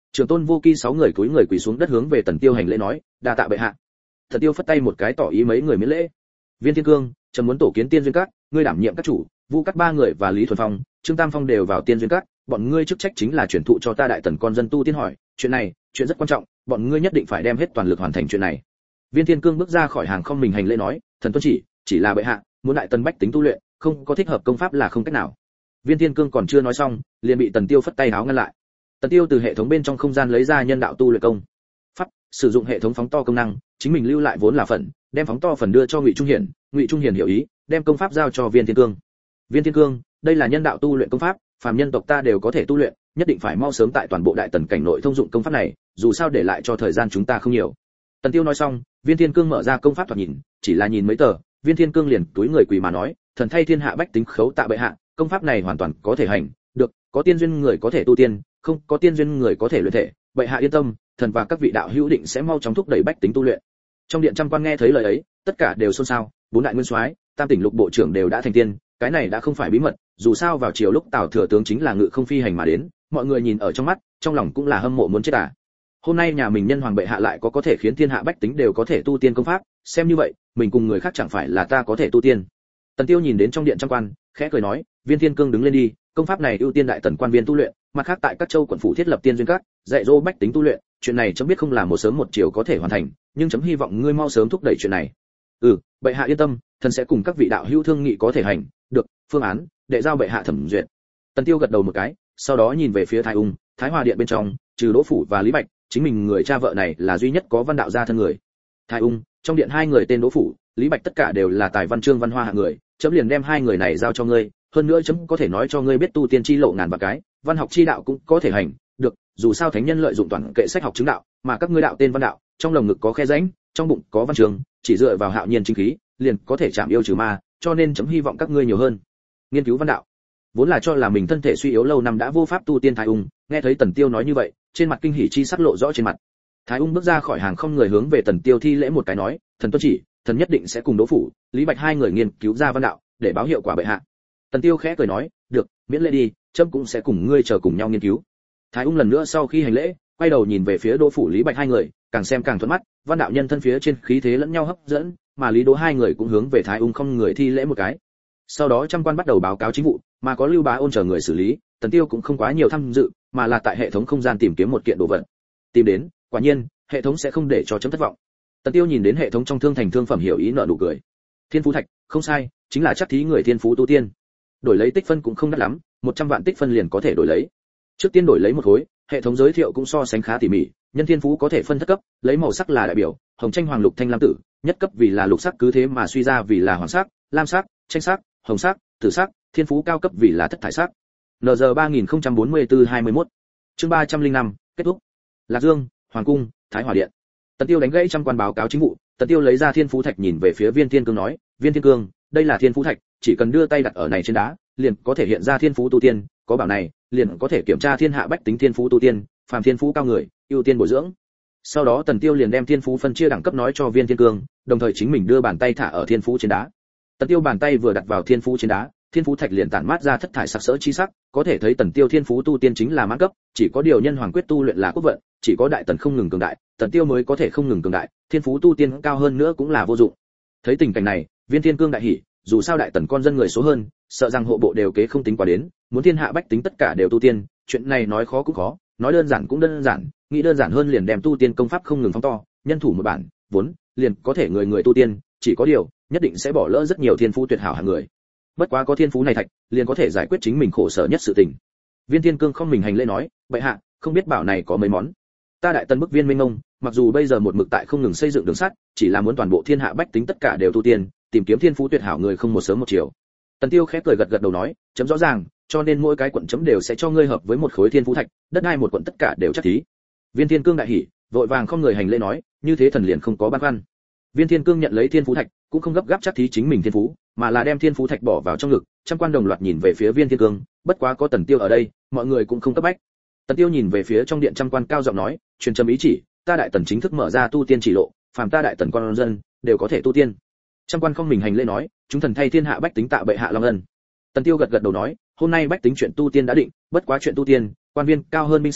Trưởng tôn vô kỳ sáu người cúi người quỳ xuống đất hướng về Tần Tiêu hành lễ nói, đa tạ bệ hạ. Tần Tiêu phất tay một cái tỏ ý mấy người miễn lễ. Viên Thiên Cương, trầm muốn tổ kiến Tiên Duyên Các, ngươi đảm nhiệm các chủ, Vu Cắt ba người và Lý Thuần Phong, Trương Tam Phong đều vào Tiên Duyên Các, bọn ngươi chức trách chính là truyền thụ cho ta đại tần con dân tu tiên hỏi, chuyện này, chuyện rất quan trọng, bọn ngươi nhất định phải đem hết toàn lực hoàn thành chuyện này. Viên Thiên Cương bước ra khỏi hàng không mình hành lễ nói, thần tuân chỉ, chỉ là bệ hạ, muốn đại tần bách tính tu luyện, không có thích hợp công pháp là không cách nào. Viên Thiên Cương còn chưa nói xong, liền bị Tần Tiêu phất tay áo ngăn lại. Tần Tiêu từ hệ thống bên trong không gian lấy ra nhân đạo tu luyện công pháp, sử dụng hệ thống phóng to công năng, chính mình lưu lại vốn là phần, đem phóng to phần đưa cho Ngụy Trung Hiển, Ngụy Trung Hiển hiểu ý, đem công pháp giao cho Viên Thiên Cương. Viên Thiên Cương, đây là nhân đạo tu luyện công pháp, phàm nhân tộc ta đều có thể tu luyện, nhất định phải mau sớm tại toàn bộ đại tần cảnh nội thông dụng công pháp này, dù sao để lại cho thời gian chúng ta không nhiều. Tần Tiêu nói xong, Viên Thiên Cương mở ra công pháp thoạt nhìn, chỉ là nhìn mấy tờ, Viên Thiên Cương liền túi người quỳ mà nói, thần thay thiên hạ bách tính khấu tạ bệ hạ, công pháp này hoàn toàn có thể hành, được, có tiên duyên người có thể tu tiên, không có tiên duyên người có thể luyện thể, bệ hạ yên tâm, thần và các vị đạo hữu định sẽ mau chóng thúc đẩy bách tính tu luyện. Trong điện trăm quan nghe thấy lời ấy, tất cả đều xôn xao, bốn đại nguyên soái, tam tỉnh lục bộ trưởng đều đã thành tiên, cái này đã không phải bí mật, dù sao vào chiều lúc Tào thừa tướng chính là ngự không phi hành mà đến, mọi người nhìn ở trong mắt, trong lòng cũng là hâm mộ muốn chết à. Hôm nay nhà mình nhân hoàng bệ hạ lại có có thể khiến thiên hạ bách tính đều có thể tu tiên công pháp, xem như vậy, mình cùng người khác chẳng phải là ta có thể tu tiên. Tần Tiêu nhìn đến trong điện trăm quan, khẽ cười nói, Viên Thiên Cương đứng lên đi, công pháp này ưu tiên đại tần quan viên tu luyện, mặt khác tại các châu quận phủ thiết lập tiên duyên các, dạy dỗ bách tính tu luyện, chuyện này chấm biết không là một sớm một chiều có thể hoàn thành, nhưng chấm hy vọng ngươi mau sớm thúc đẩy chuyện này. Ừ, bệ hạ yên tâm, thần sẽ cùng các vị đạo hữu thương nghị có thể hành, được, phương án, đệ giao bệ hạ thẩm duyệt. Tần Tiêu gật đầu một cái, sau đó nhìn về phía Thái Ung, Thái Hòa điện bên trong, trừ Đỗ phủ và Lý Bạch, chính mình người cha vợ này là duy nhất có văn đạo gia thân người. Thái Ung, trong điện hai người tên Đỗ phủ, Lý Bạch tất cả đều là tài văn chương văn hoa hạng người, chấm liền đem hai người này giao cho ngươi, hơn nữa chấm có thể nói cho ngươi biết tu tiên chi lộ ngàn vạn cái, văn học chi đạo cũng có thể hành, được, dù sao thánh nhân lợi dụng toàn kệ sách học chứng đạo, mà các ngươi đạo tên văn đạo, trong lồng ngực có khe rãnh, trong bụng có văn trường, chỉ dựa vào hạo nhiên chính khí, liền có thể chạm yêu trừ ma, cho nên chấm hy vọng các ngươi nhiều hơn nghiên cứu văn đạo. Vốn là cho là mình thân thể suy yếu lâu năm đã vô pháp tu tiên Thái Ung, nghe thấy Tần Tiêu nói như vậy, trên mặt kinh hỉ chi sắc lộ rõ trên mặt. Thái Ung bước ra khỏi hàng không người hướng về Tần Tiêu thi lễ một cái nói, thần tuân chỉ, thần nhất định sẽ cùng Đỗ phủ, Lý Bạch hai người nghiên cứu ra văn đạo, để báo hiệu quả bệ hạ. Tần Tiêu khẽ cười nói, được, miễn lễ đi, trẫm cũng sẽ cùng ngươi chờ cùng nhau nghiên cứu. Thái Ung lần nữa sau khi hành lễ, quay đầu nhìn về phía Đỗ phủ Lý Bạch hai người, càng xem càng thuận mắt, văn đạo nhân thân phía trên khí thế lẫn nhau hấp dẫn, mà Lý Đỗ hai người cũng hướng về Thái Ung không người thi lễ một cái. Sau đó trăm quan bắt đầu báo cáo chính vụ, mà có Lưu Bá Ôn chờ người xử lý, Tần Tiêu cũng không quá nhiều tham dự, mà là tại hệ thống không gian tìm kiếm một kiện đồ vật. Tìm đến, quả nhiên, hệ thống sẽ không để cho chấm thất vọng. Tần Tiêu nhìn đến hệ thống trong thương thành thương phẩm hiểu ý nở nụ cười. Thiên phú thạch, không sai, chính là chắc thí người thiên phú tu tiên. Đổi lấy tích phân cũng không đắt lắm, một trăm vạn tích phân liền có thể đổi lấy. Trước tiên đổi lấy một khối, hệ thống giới thiệu cũng so sánh khá tỉ mỉ, nhân thiên phú có thể phân thất cấp, lấy màu sắc là đại biểu, hồng tranh hoàng lục thanh lam tử, nhất cấp vì là lục sắc cứ thế mà suy ra vì là hoàng sắc, lam sắc, tranh sắc, hồng sắc, tử sắc, thiên phú cao cấp vì là thất thải sắc. en giê ba nghìn không trăm bốn mươi tư hai mươi mốt. Chương ba trăm linh năm, kết thúc. Lạc Dương, Hoàng cung, Thái Hòa điện. Tần Tiêu đánh gãy trăm quan báo cáo chính vụ, Tần Tiêu lấy ra thiên phú thạch nhìn về phía Viên Thiên Cương nói, Viên Thiên Cương, đây là thiên phú thạch, chỉ cần đưa tay đặt ở này trên đá, liền có thể hiện ra thiên phú tu tiên, có bảo này, liền có thể kiểm tra thiên hạ bách tính thiên phú tu tiên, phàm thiên phú cao người, ưu tiên bồi dưỡng. Sau đó Tần Tiêu liền đem thiên phú phân chia đẳng cấp nói cho Viên Thiên Cương, đồng thời chính mình đưa bàn tay thả ở thiên phú trên đá. Tần Tiêu bàn tay vừa đặt vào thiên phú trên đá, thiên phú thạch liền tản mát ra thất thải sắc sỡ chi sắc, có thể thấy Tần Tiêu thiên phú tu tiên chính là mãn cấp, chỉ có điều nhân hoàng quyết tu luyện là quốc vận, chỉ có đại tần không ngừng cường đại, Tần Tiêu mới có thể không ngừng cường đại, thiên phú tu tiên cao hơn nữa cũng là vô dụng. Thấy tình cảnh này, Viên Thiên Cương đại hỉ, dù sao đại tần con dân người số hơn, sợ rằng hộ bộ đều kế không tính quá đến, muốn thiên hạ bách tính tất cả đều tu tiên, chuyện này nói khó cũng khó, nói đơn giản cũng đơn giản, nghĩ đơn giản hơn liền đem tu tiên công pháp không ngừng phóng to, nhân thủ một bản, vốn liền có thể người người tu tiên, chỉ có điều, nhất định sẽ bỏ lỡ rất nhiều thiên phú tuyệt hảo hạng người. Bất quá có thiên phú này thạch, liền có thể giải quyết chính mình khổ sở nhất sự tình. Viên Thiên Cương không mình hành lễ nói, bệ hạ, không biết bảo này có mấy món. Ta đại tần bức viên minh ngông, mặc dù bây giờ một mực tại không ngừng xây dựng đường sắt, chỉ là muốn toàn bộ thiên hạ bách tính tất cả đều tu tiên, tìm kiếm thiên phú tuyệt hảo người không một sớm một chiều. Tần Tiêu khẽ cười gật gật đầu nói, chấm rõ ràng, cho nên mỗi cái quận chấm đều sẽ cho ngươi hợp với một khối thiên phú thạch, đất đai một quận tất cả đều chắc thí. Viên Thiên Cương đại hỉ, vội vàng không người hành lễ nói, như thế thần liền không có băn khoăn. Viên Thiên Cương nhận lấy thiên phú thạch, cũng không gấp gáp chắc thí chính mình thiên phú, mà là đem thiên phú thạch bỏ vào trong ngực, trăm quan đồng loạt nhìn về phía Viên Thiên Cương, bất quá có Tần Tiêu ở đây, mọi người cũng không cấp bách. Tần Tiêu nhìn về phía trong điện trăm quan cao giọng nói, truyền trầm ý chỉ, ta đại tần chính thức mở ra tu tiên chỉ lộ, phàm ta đại tần con dân đều có thể tu tiên. Trăm quan không mình hành lễ nói, chúng thần thay thiên hạ bách tính tạ bệ hạ long ân. Tần Tiêu gật gật đầu nói, hôm nay bách tính chuyện tu tiên đã định, bất quá chuyện tu tiên, quan viên cao hơn binh sĩ,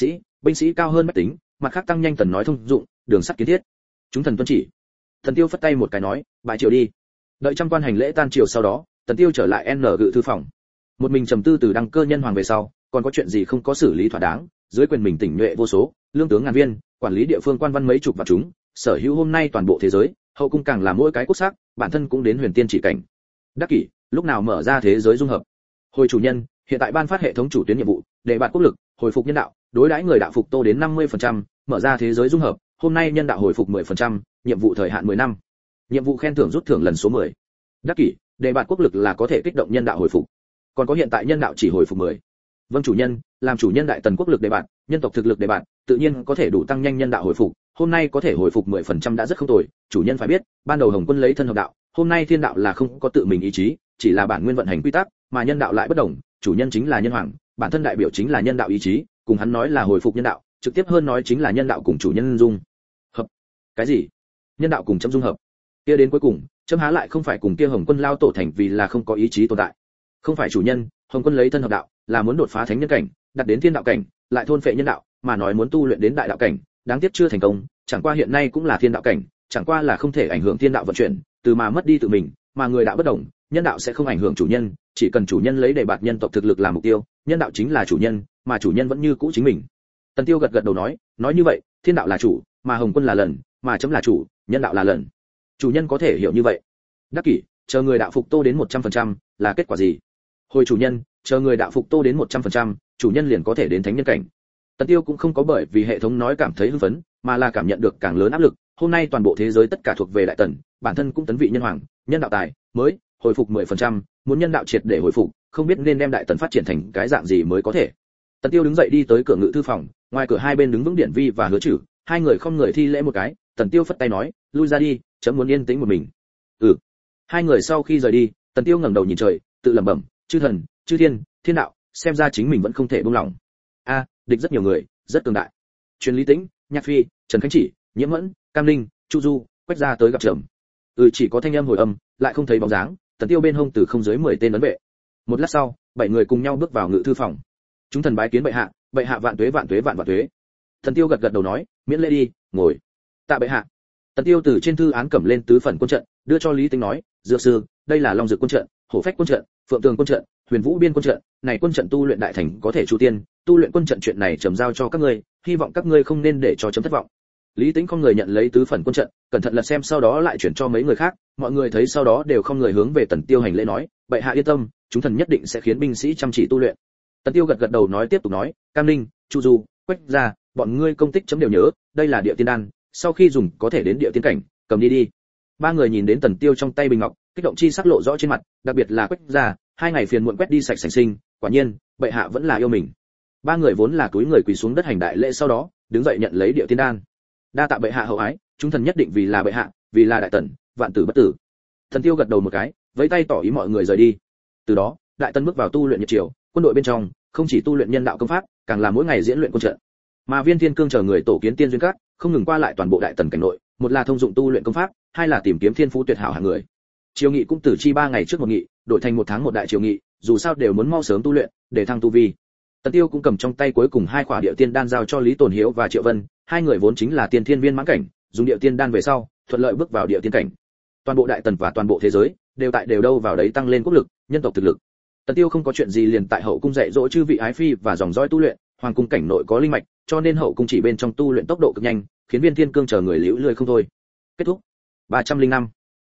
binh sĩ cao hơn bách tính, mặt khác tăng nhanh tần nói thông dụng, đường sắt kiến thiết. Chúng thần tuân chỉ. Tần Tiêu phất tay một cái nói, bãi triều đi. Đợi trăm quan hành lễ tan triều sau đó, Tần Tiêu trở lại N Ngự thư phòng. Một mình trầm tư từ đăng cơ nhân hoàng về sau, còn có chuyện gì không có xử lý thỏa đáng, dưới quyền mình tỉnh nhuệ vô số, lương tướng ngàn viên, quản lý địa phương quan văn mấy chục vạn chúng, sở hữu hôm nay toàn bộ thế giới, hậu cung càng là mỗi cái quốc sắc, bản thân cũng đến huyền tiên chỉ cảnh. Đắc kỷ, lúc nào mở ra thế giới dung hợp. Hồi chủ nhân, hiện tại ban phát hệ thống chủ tuyến nhiệm vụ, để bạn quốc lực, hồi phục nhân đạo, đối đãi người đạo phục tô đến năm mươi phần trăm, mở ra thế giới dung hợp, hôm nay nhân đạo hồi phục mười phần trăm, nhiệm vụ thời hạn mười năm. Nhiệm vụ khen thưởng rút thưởng lần số mười. Đắc kỷ, để bạn quốc lực là có thể kích động nhân đạo hồi phục. Còn có hiện tại nhân đạo chỉ hồi phục mười. Vâng chủ nhân, làm chủ nhân đại tần quốc lực để bạn, nhân tộc thực lực để bạn, tự nhiên có thể đủ tăng nhanh nhân đạo hồi phục, hôm nay có thể hồi phục mười phần trăm đã rất không tồi, chủ nhân phải biết, ban đầu Hồng Quân lấy thân hợp đạo, hôm nay thiên đạo là không có tự mình ý chí, chỉ là bản nguyên vận hành quy tắc, mà nhân đạo lại bất đồng, chủ nhân chính là nhân hoàng, bản thân đại biểu chính là nhân đạo ý chí, cùng hắn nói là hồi phục nhân đạo, trực tiếp hơn nói chính là nhân đạo cùng chủ nhân dung hợp. Cái gì? Nhân đạo cùng chấm dung hợp? Kia đến cuối cùng, chấm há lại không phải cùng kia Hồng Quân lao tổ thành vì là không có ý chí tồn tại. Không phải chủ nhân, Hồng Quân lấy thân hợp đạo, là muốn đột phá thánh nhân cảnh, đặt đến thiên đạo cảnh, lại thôn phệ nhân đạo, mà nói muốn tu luyện đến đại đạo cảnh, đáng tiếc chưa thành công, chẳng qua hiện nay cũng là thiên đạo cảnh, chẳng qua là không thể ảnh hưởng thiên đạo vận chuyển, từ mà mất đi tự mình, mà người đạo bất động, nhân đạo sẽ không ảnh hưởng chủ nhân, chỉ cần chủ nhân lấy đề bạt nhân tộc thực lực làm mục tiêu, nhân đạo chính là chủ nhân, mà chủ nhân vẫn như cũ chính mình. Tần Tiêu gật gật đầu nói, nói như vậy, thiên đạo là chủ, mà Hồng Quân là lần, mà chấm là chủ, nhân đạo là lần. Chủ nhân có thể hiểu như vậy. Đắc kỷ, chờ người đạo phục tô đến một trăm phần trăm, là kết quả gì? Hồi chủ nhân, chờ người đạo phục tô đến một trăm phần trăm, chủ nhân liền có thể đến thánh nhân cảnh. Tần Tiêu cũng không có bởi vì hệ thống nói cảm thấy hưng phấn, mà là cảm nhận được càng lớn áp lực, hôm nay toàn bộ thế giới tất cả thuộc về đại tần, bản thân cũng tấn vị nhân hoàng, nhân đạo tài mới hồi phục mười phần trăm, muốn nhân đạo triệt để hồi phục, không biết nên đem đại tần phát triển thành cái dạng gì mới có thể. Tần Tiêu đứng dậy đi tới cửa ngự thư phòng, ngoài cửa hai bên đứng vững Điển Vi và Hứa Trử, hai người không người thi lễ một cái, Tần Tiêu phất tay nói, lui ra đi, chấm muốn yên tĩnh một mình. Ừ. Hai người sau khi rời đi, Tần Tiêu ngẩng đầu nhìn trời, tự lẩm bẩm, chư thần, chư thiên, thiên đạo, xem ra chính mình vẫn không thể buông lỏng. A, à, địch rất nhiều người, rất cường đại. Truyền Lý Tĩnh, Nhạc Phi, Trần Khánh Chỉ, Nhiễm Mẫn, Cam Linh, Chu Du, Quách gia tới gặp Trầm. Ừ, chỉ có thanh âm hồi âm, lại không thấy bóng dáng. Tần Tiêu bên hông từ không dưới mười tên ấn vệ. Một lát sau, bảy người cùng nhau bước vào ngự thư phòng. Chúng thần bái kiến bệ hạ, bệ hạ vạn tuế vạn tuế vạn vạn tuế. Tần Tiêu gật gật đầu nói, miễn lễ đi, ngồi. Tạ bệ hạ. Tần Tiêu từ trên thư án cầm lên tứ phần quân trận, đưa cho Lý Tĩnh nói, dược sư, đây là Long Dược quân trận, Hổ Phách quân trận, Phượng Tường quân trận, Huyền Vũ biên quân trận, này quân trận tu luyện đại thành có thể chu tiên, tu luyện quân trận chuyện này trầm giao cho các ngươi, hy vọng các ngươi không nên để cho chấm thất vọng. Lý Tĩnh không người nhận lấy tứ phần quân trận, cẩn thận lật xem sau đó lại chuyển cho mấy người khác, mọi người thấy sau đó đều không người hướng về Tần Tiêu hành lễ nói, bệ hạ yên tâm, chúng thần nhất định sẽ khiến binh sĩ chăm chỉ tu luyện. Tần Tiêu gật gật đầu nói tiếp tục nói, Cam Linh, Chu Du, Quách gia, bọn ngươi công tích chấm đều nhớ, đây là địa tiên đan, sau khi dùng có thể đến địa tiên cảnh, cầm đi đi. Ba người nhìn đến Tần Tiêu trong tay bình ngọc, kích động chi sắc lộ rõ trên mặt, đặc biệt là Quách gia, hai ngày phiền muộn quét đi sạch sành sinh, quả nhiên, bệ hạ vẫn là yêu mình. Ba người vốn là túi người quỳ xuống đất hành đại lễ sau đó, đứng dậy nhận lấy địa tiên đan. Đa tạ bệ hạ hậu ái, chúng thần nhất định vì là bệ hạ, vì là đại tần, vạn tử bất tử. Thần Tiêu gật đầu một cái, vẫy tay tỏ ý mọi người rời đi. Từ đó, đại tần bước vào tu luyện nhật triều, quân đội bên trong không chỉ tu luyện nhân đạo công pháp, càng là mỗi ngày diễn luyện quân trận. Mà Viên Thiên Cương chờ người tổ kiến tiên duyên các, không ngừng qua lại toàn bộ đại tần cảnh nội, một là thông dụng tu luyện công pháp, hai là tìm kiếm thiên phú tuyệt hảo hạng người. Triều nghị cũng từ chi ba ngày trước một nghị, đổi thành một tháng một đại triều nghị, dù sao đều muốn mau sớm tu luyện, để thăng tu vi. Tần Tiêu cũng cầm trong tay cuối cùng hai khỏa địa tiên đan giao cho Lý Tồn Hiếu và Triệu Vân, hai người vốn chính là tiên thiên viên mãn cảnh, dùng địa tiên đan về sau, thuận lợi bước vào địa tiên cảnh. Toàn bộ đại tần và toàn bộ thế giới đều tại đều đâu vào đấy tăng lên quốc lực, nhân tộc thực lực. Tần Tiêu không có chuyện gì liền tại hậu cung dạy dỗ chư vị ái phi và dòng dõi tu luyện, hoàng cung cảnh nội có linh mạch, cho nên hậu cung chỉ bên trong tu luyện tốc độ cực nhanh, khiến Viên Thiên Cương chờ người liễu lười không thôi. Kết thúc. ba trăm linh năm.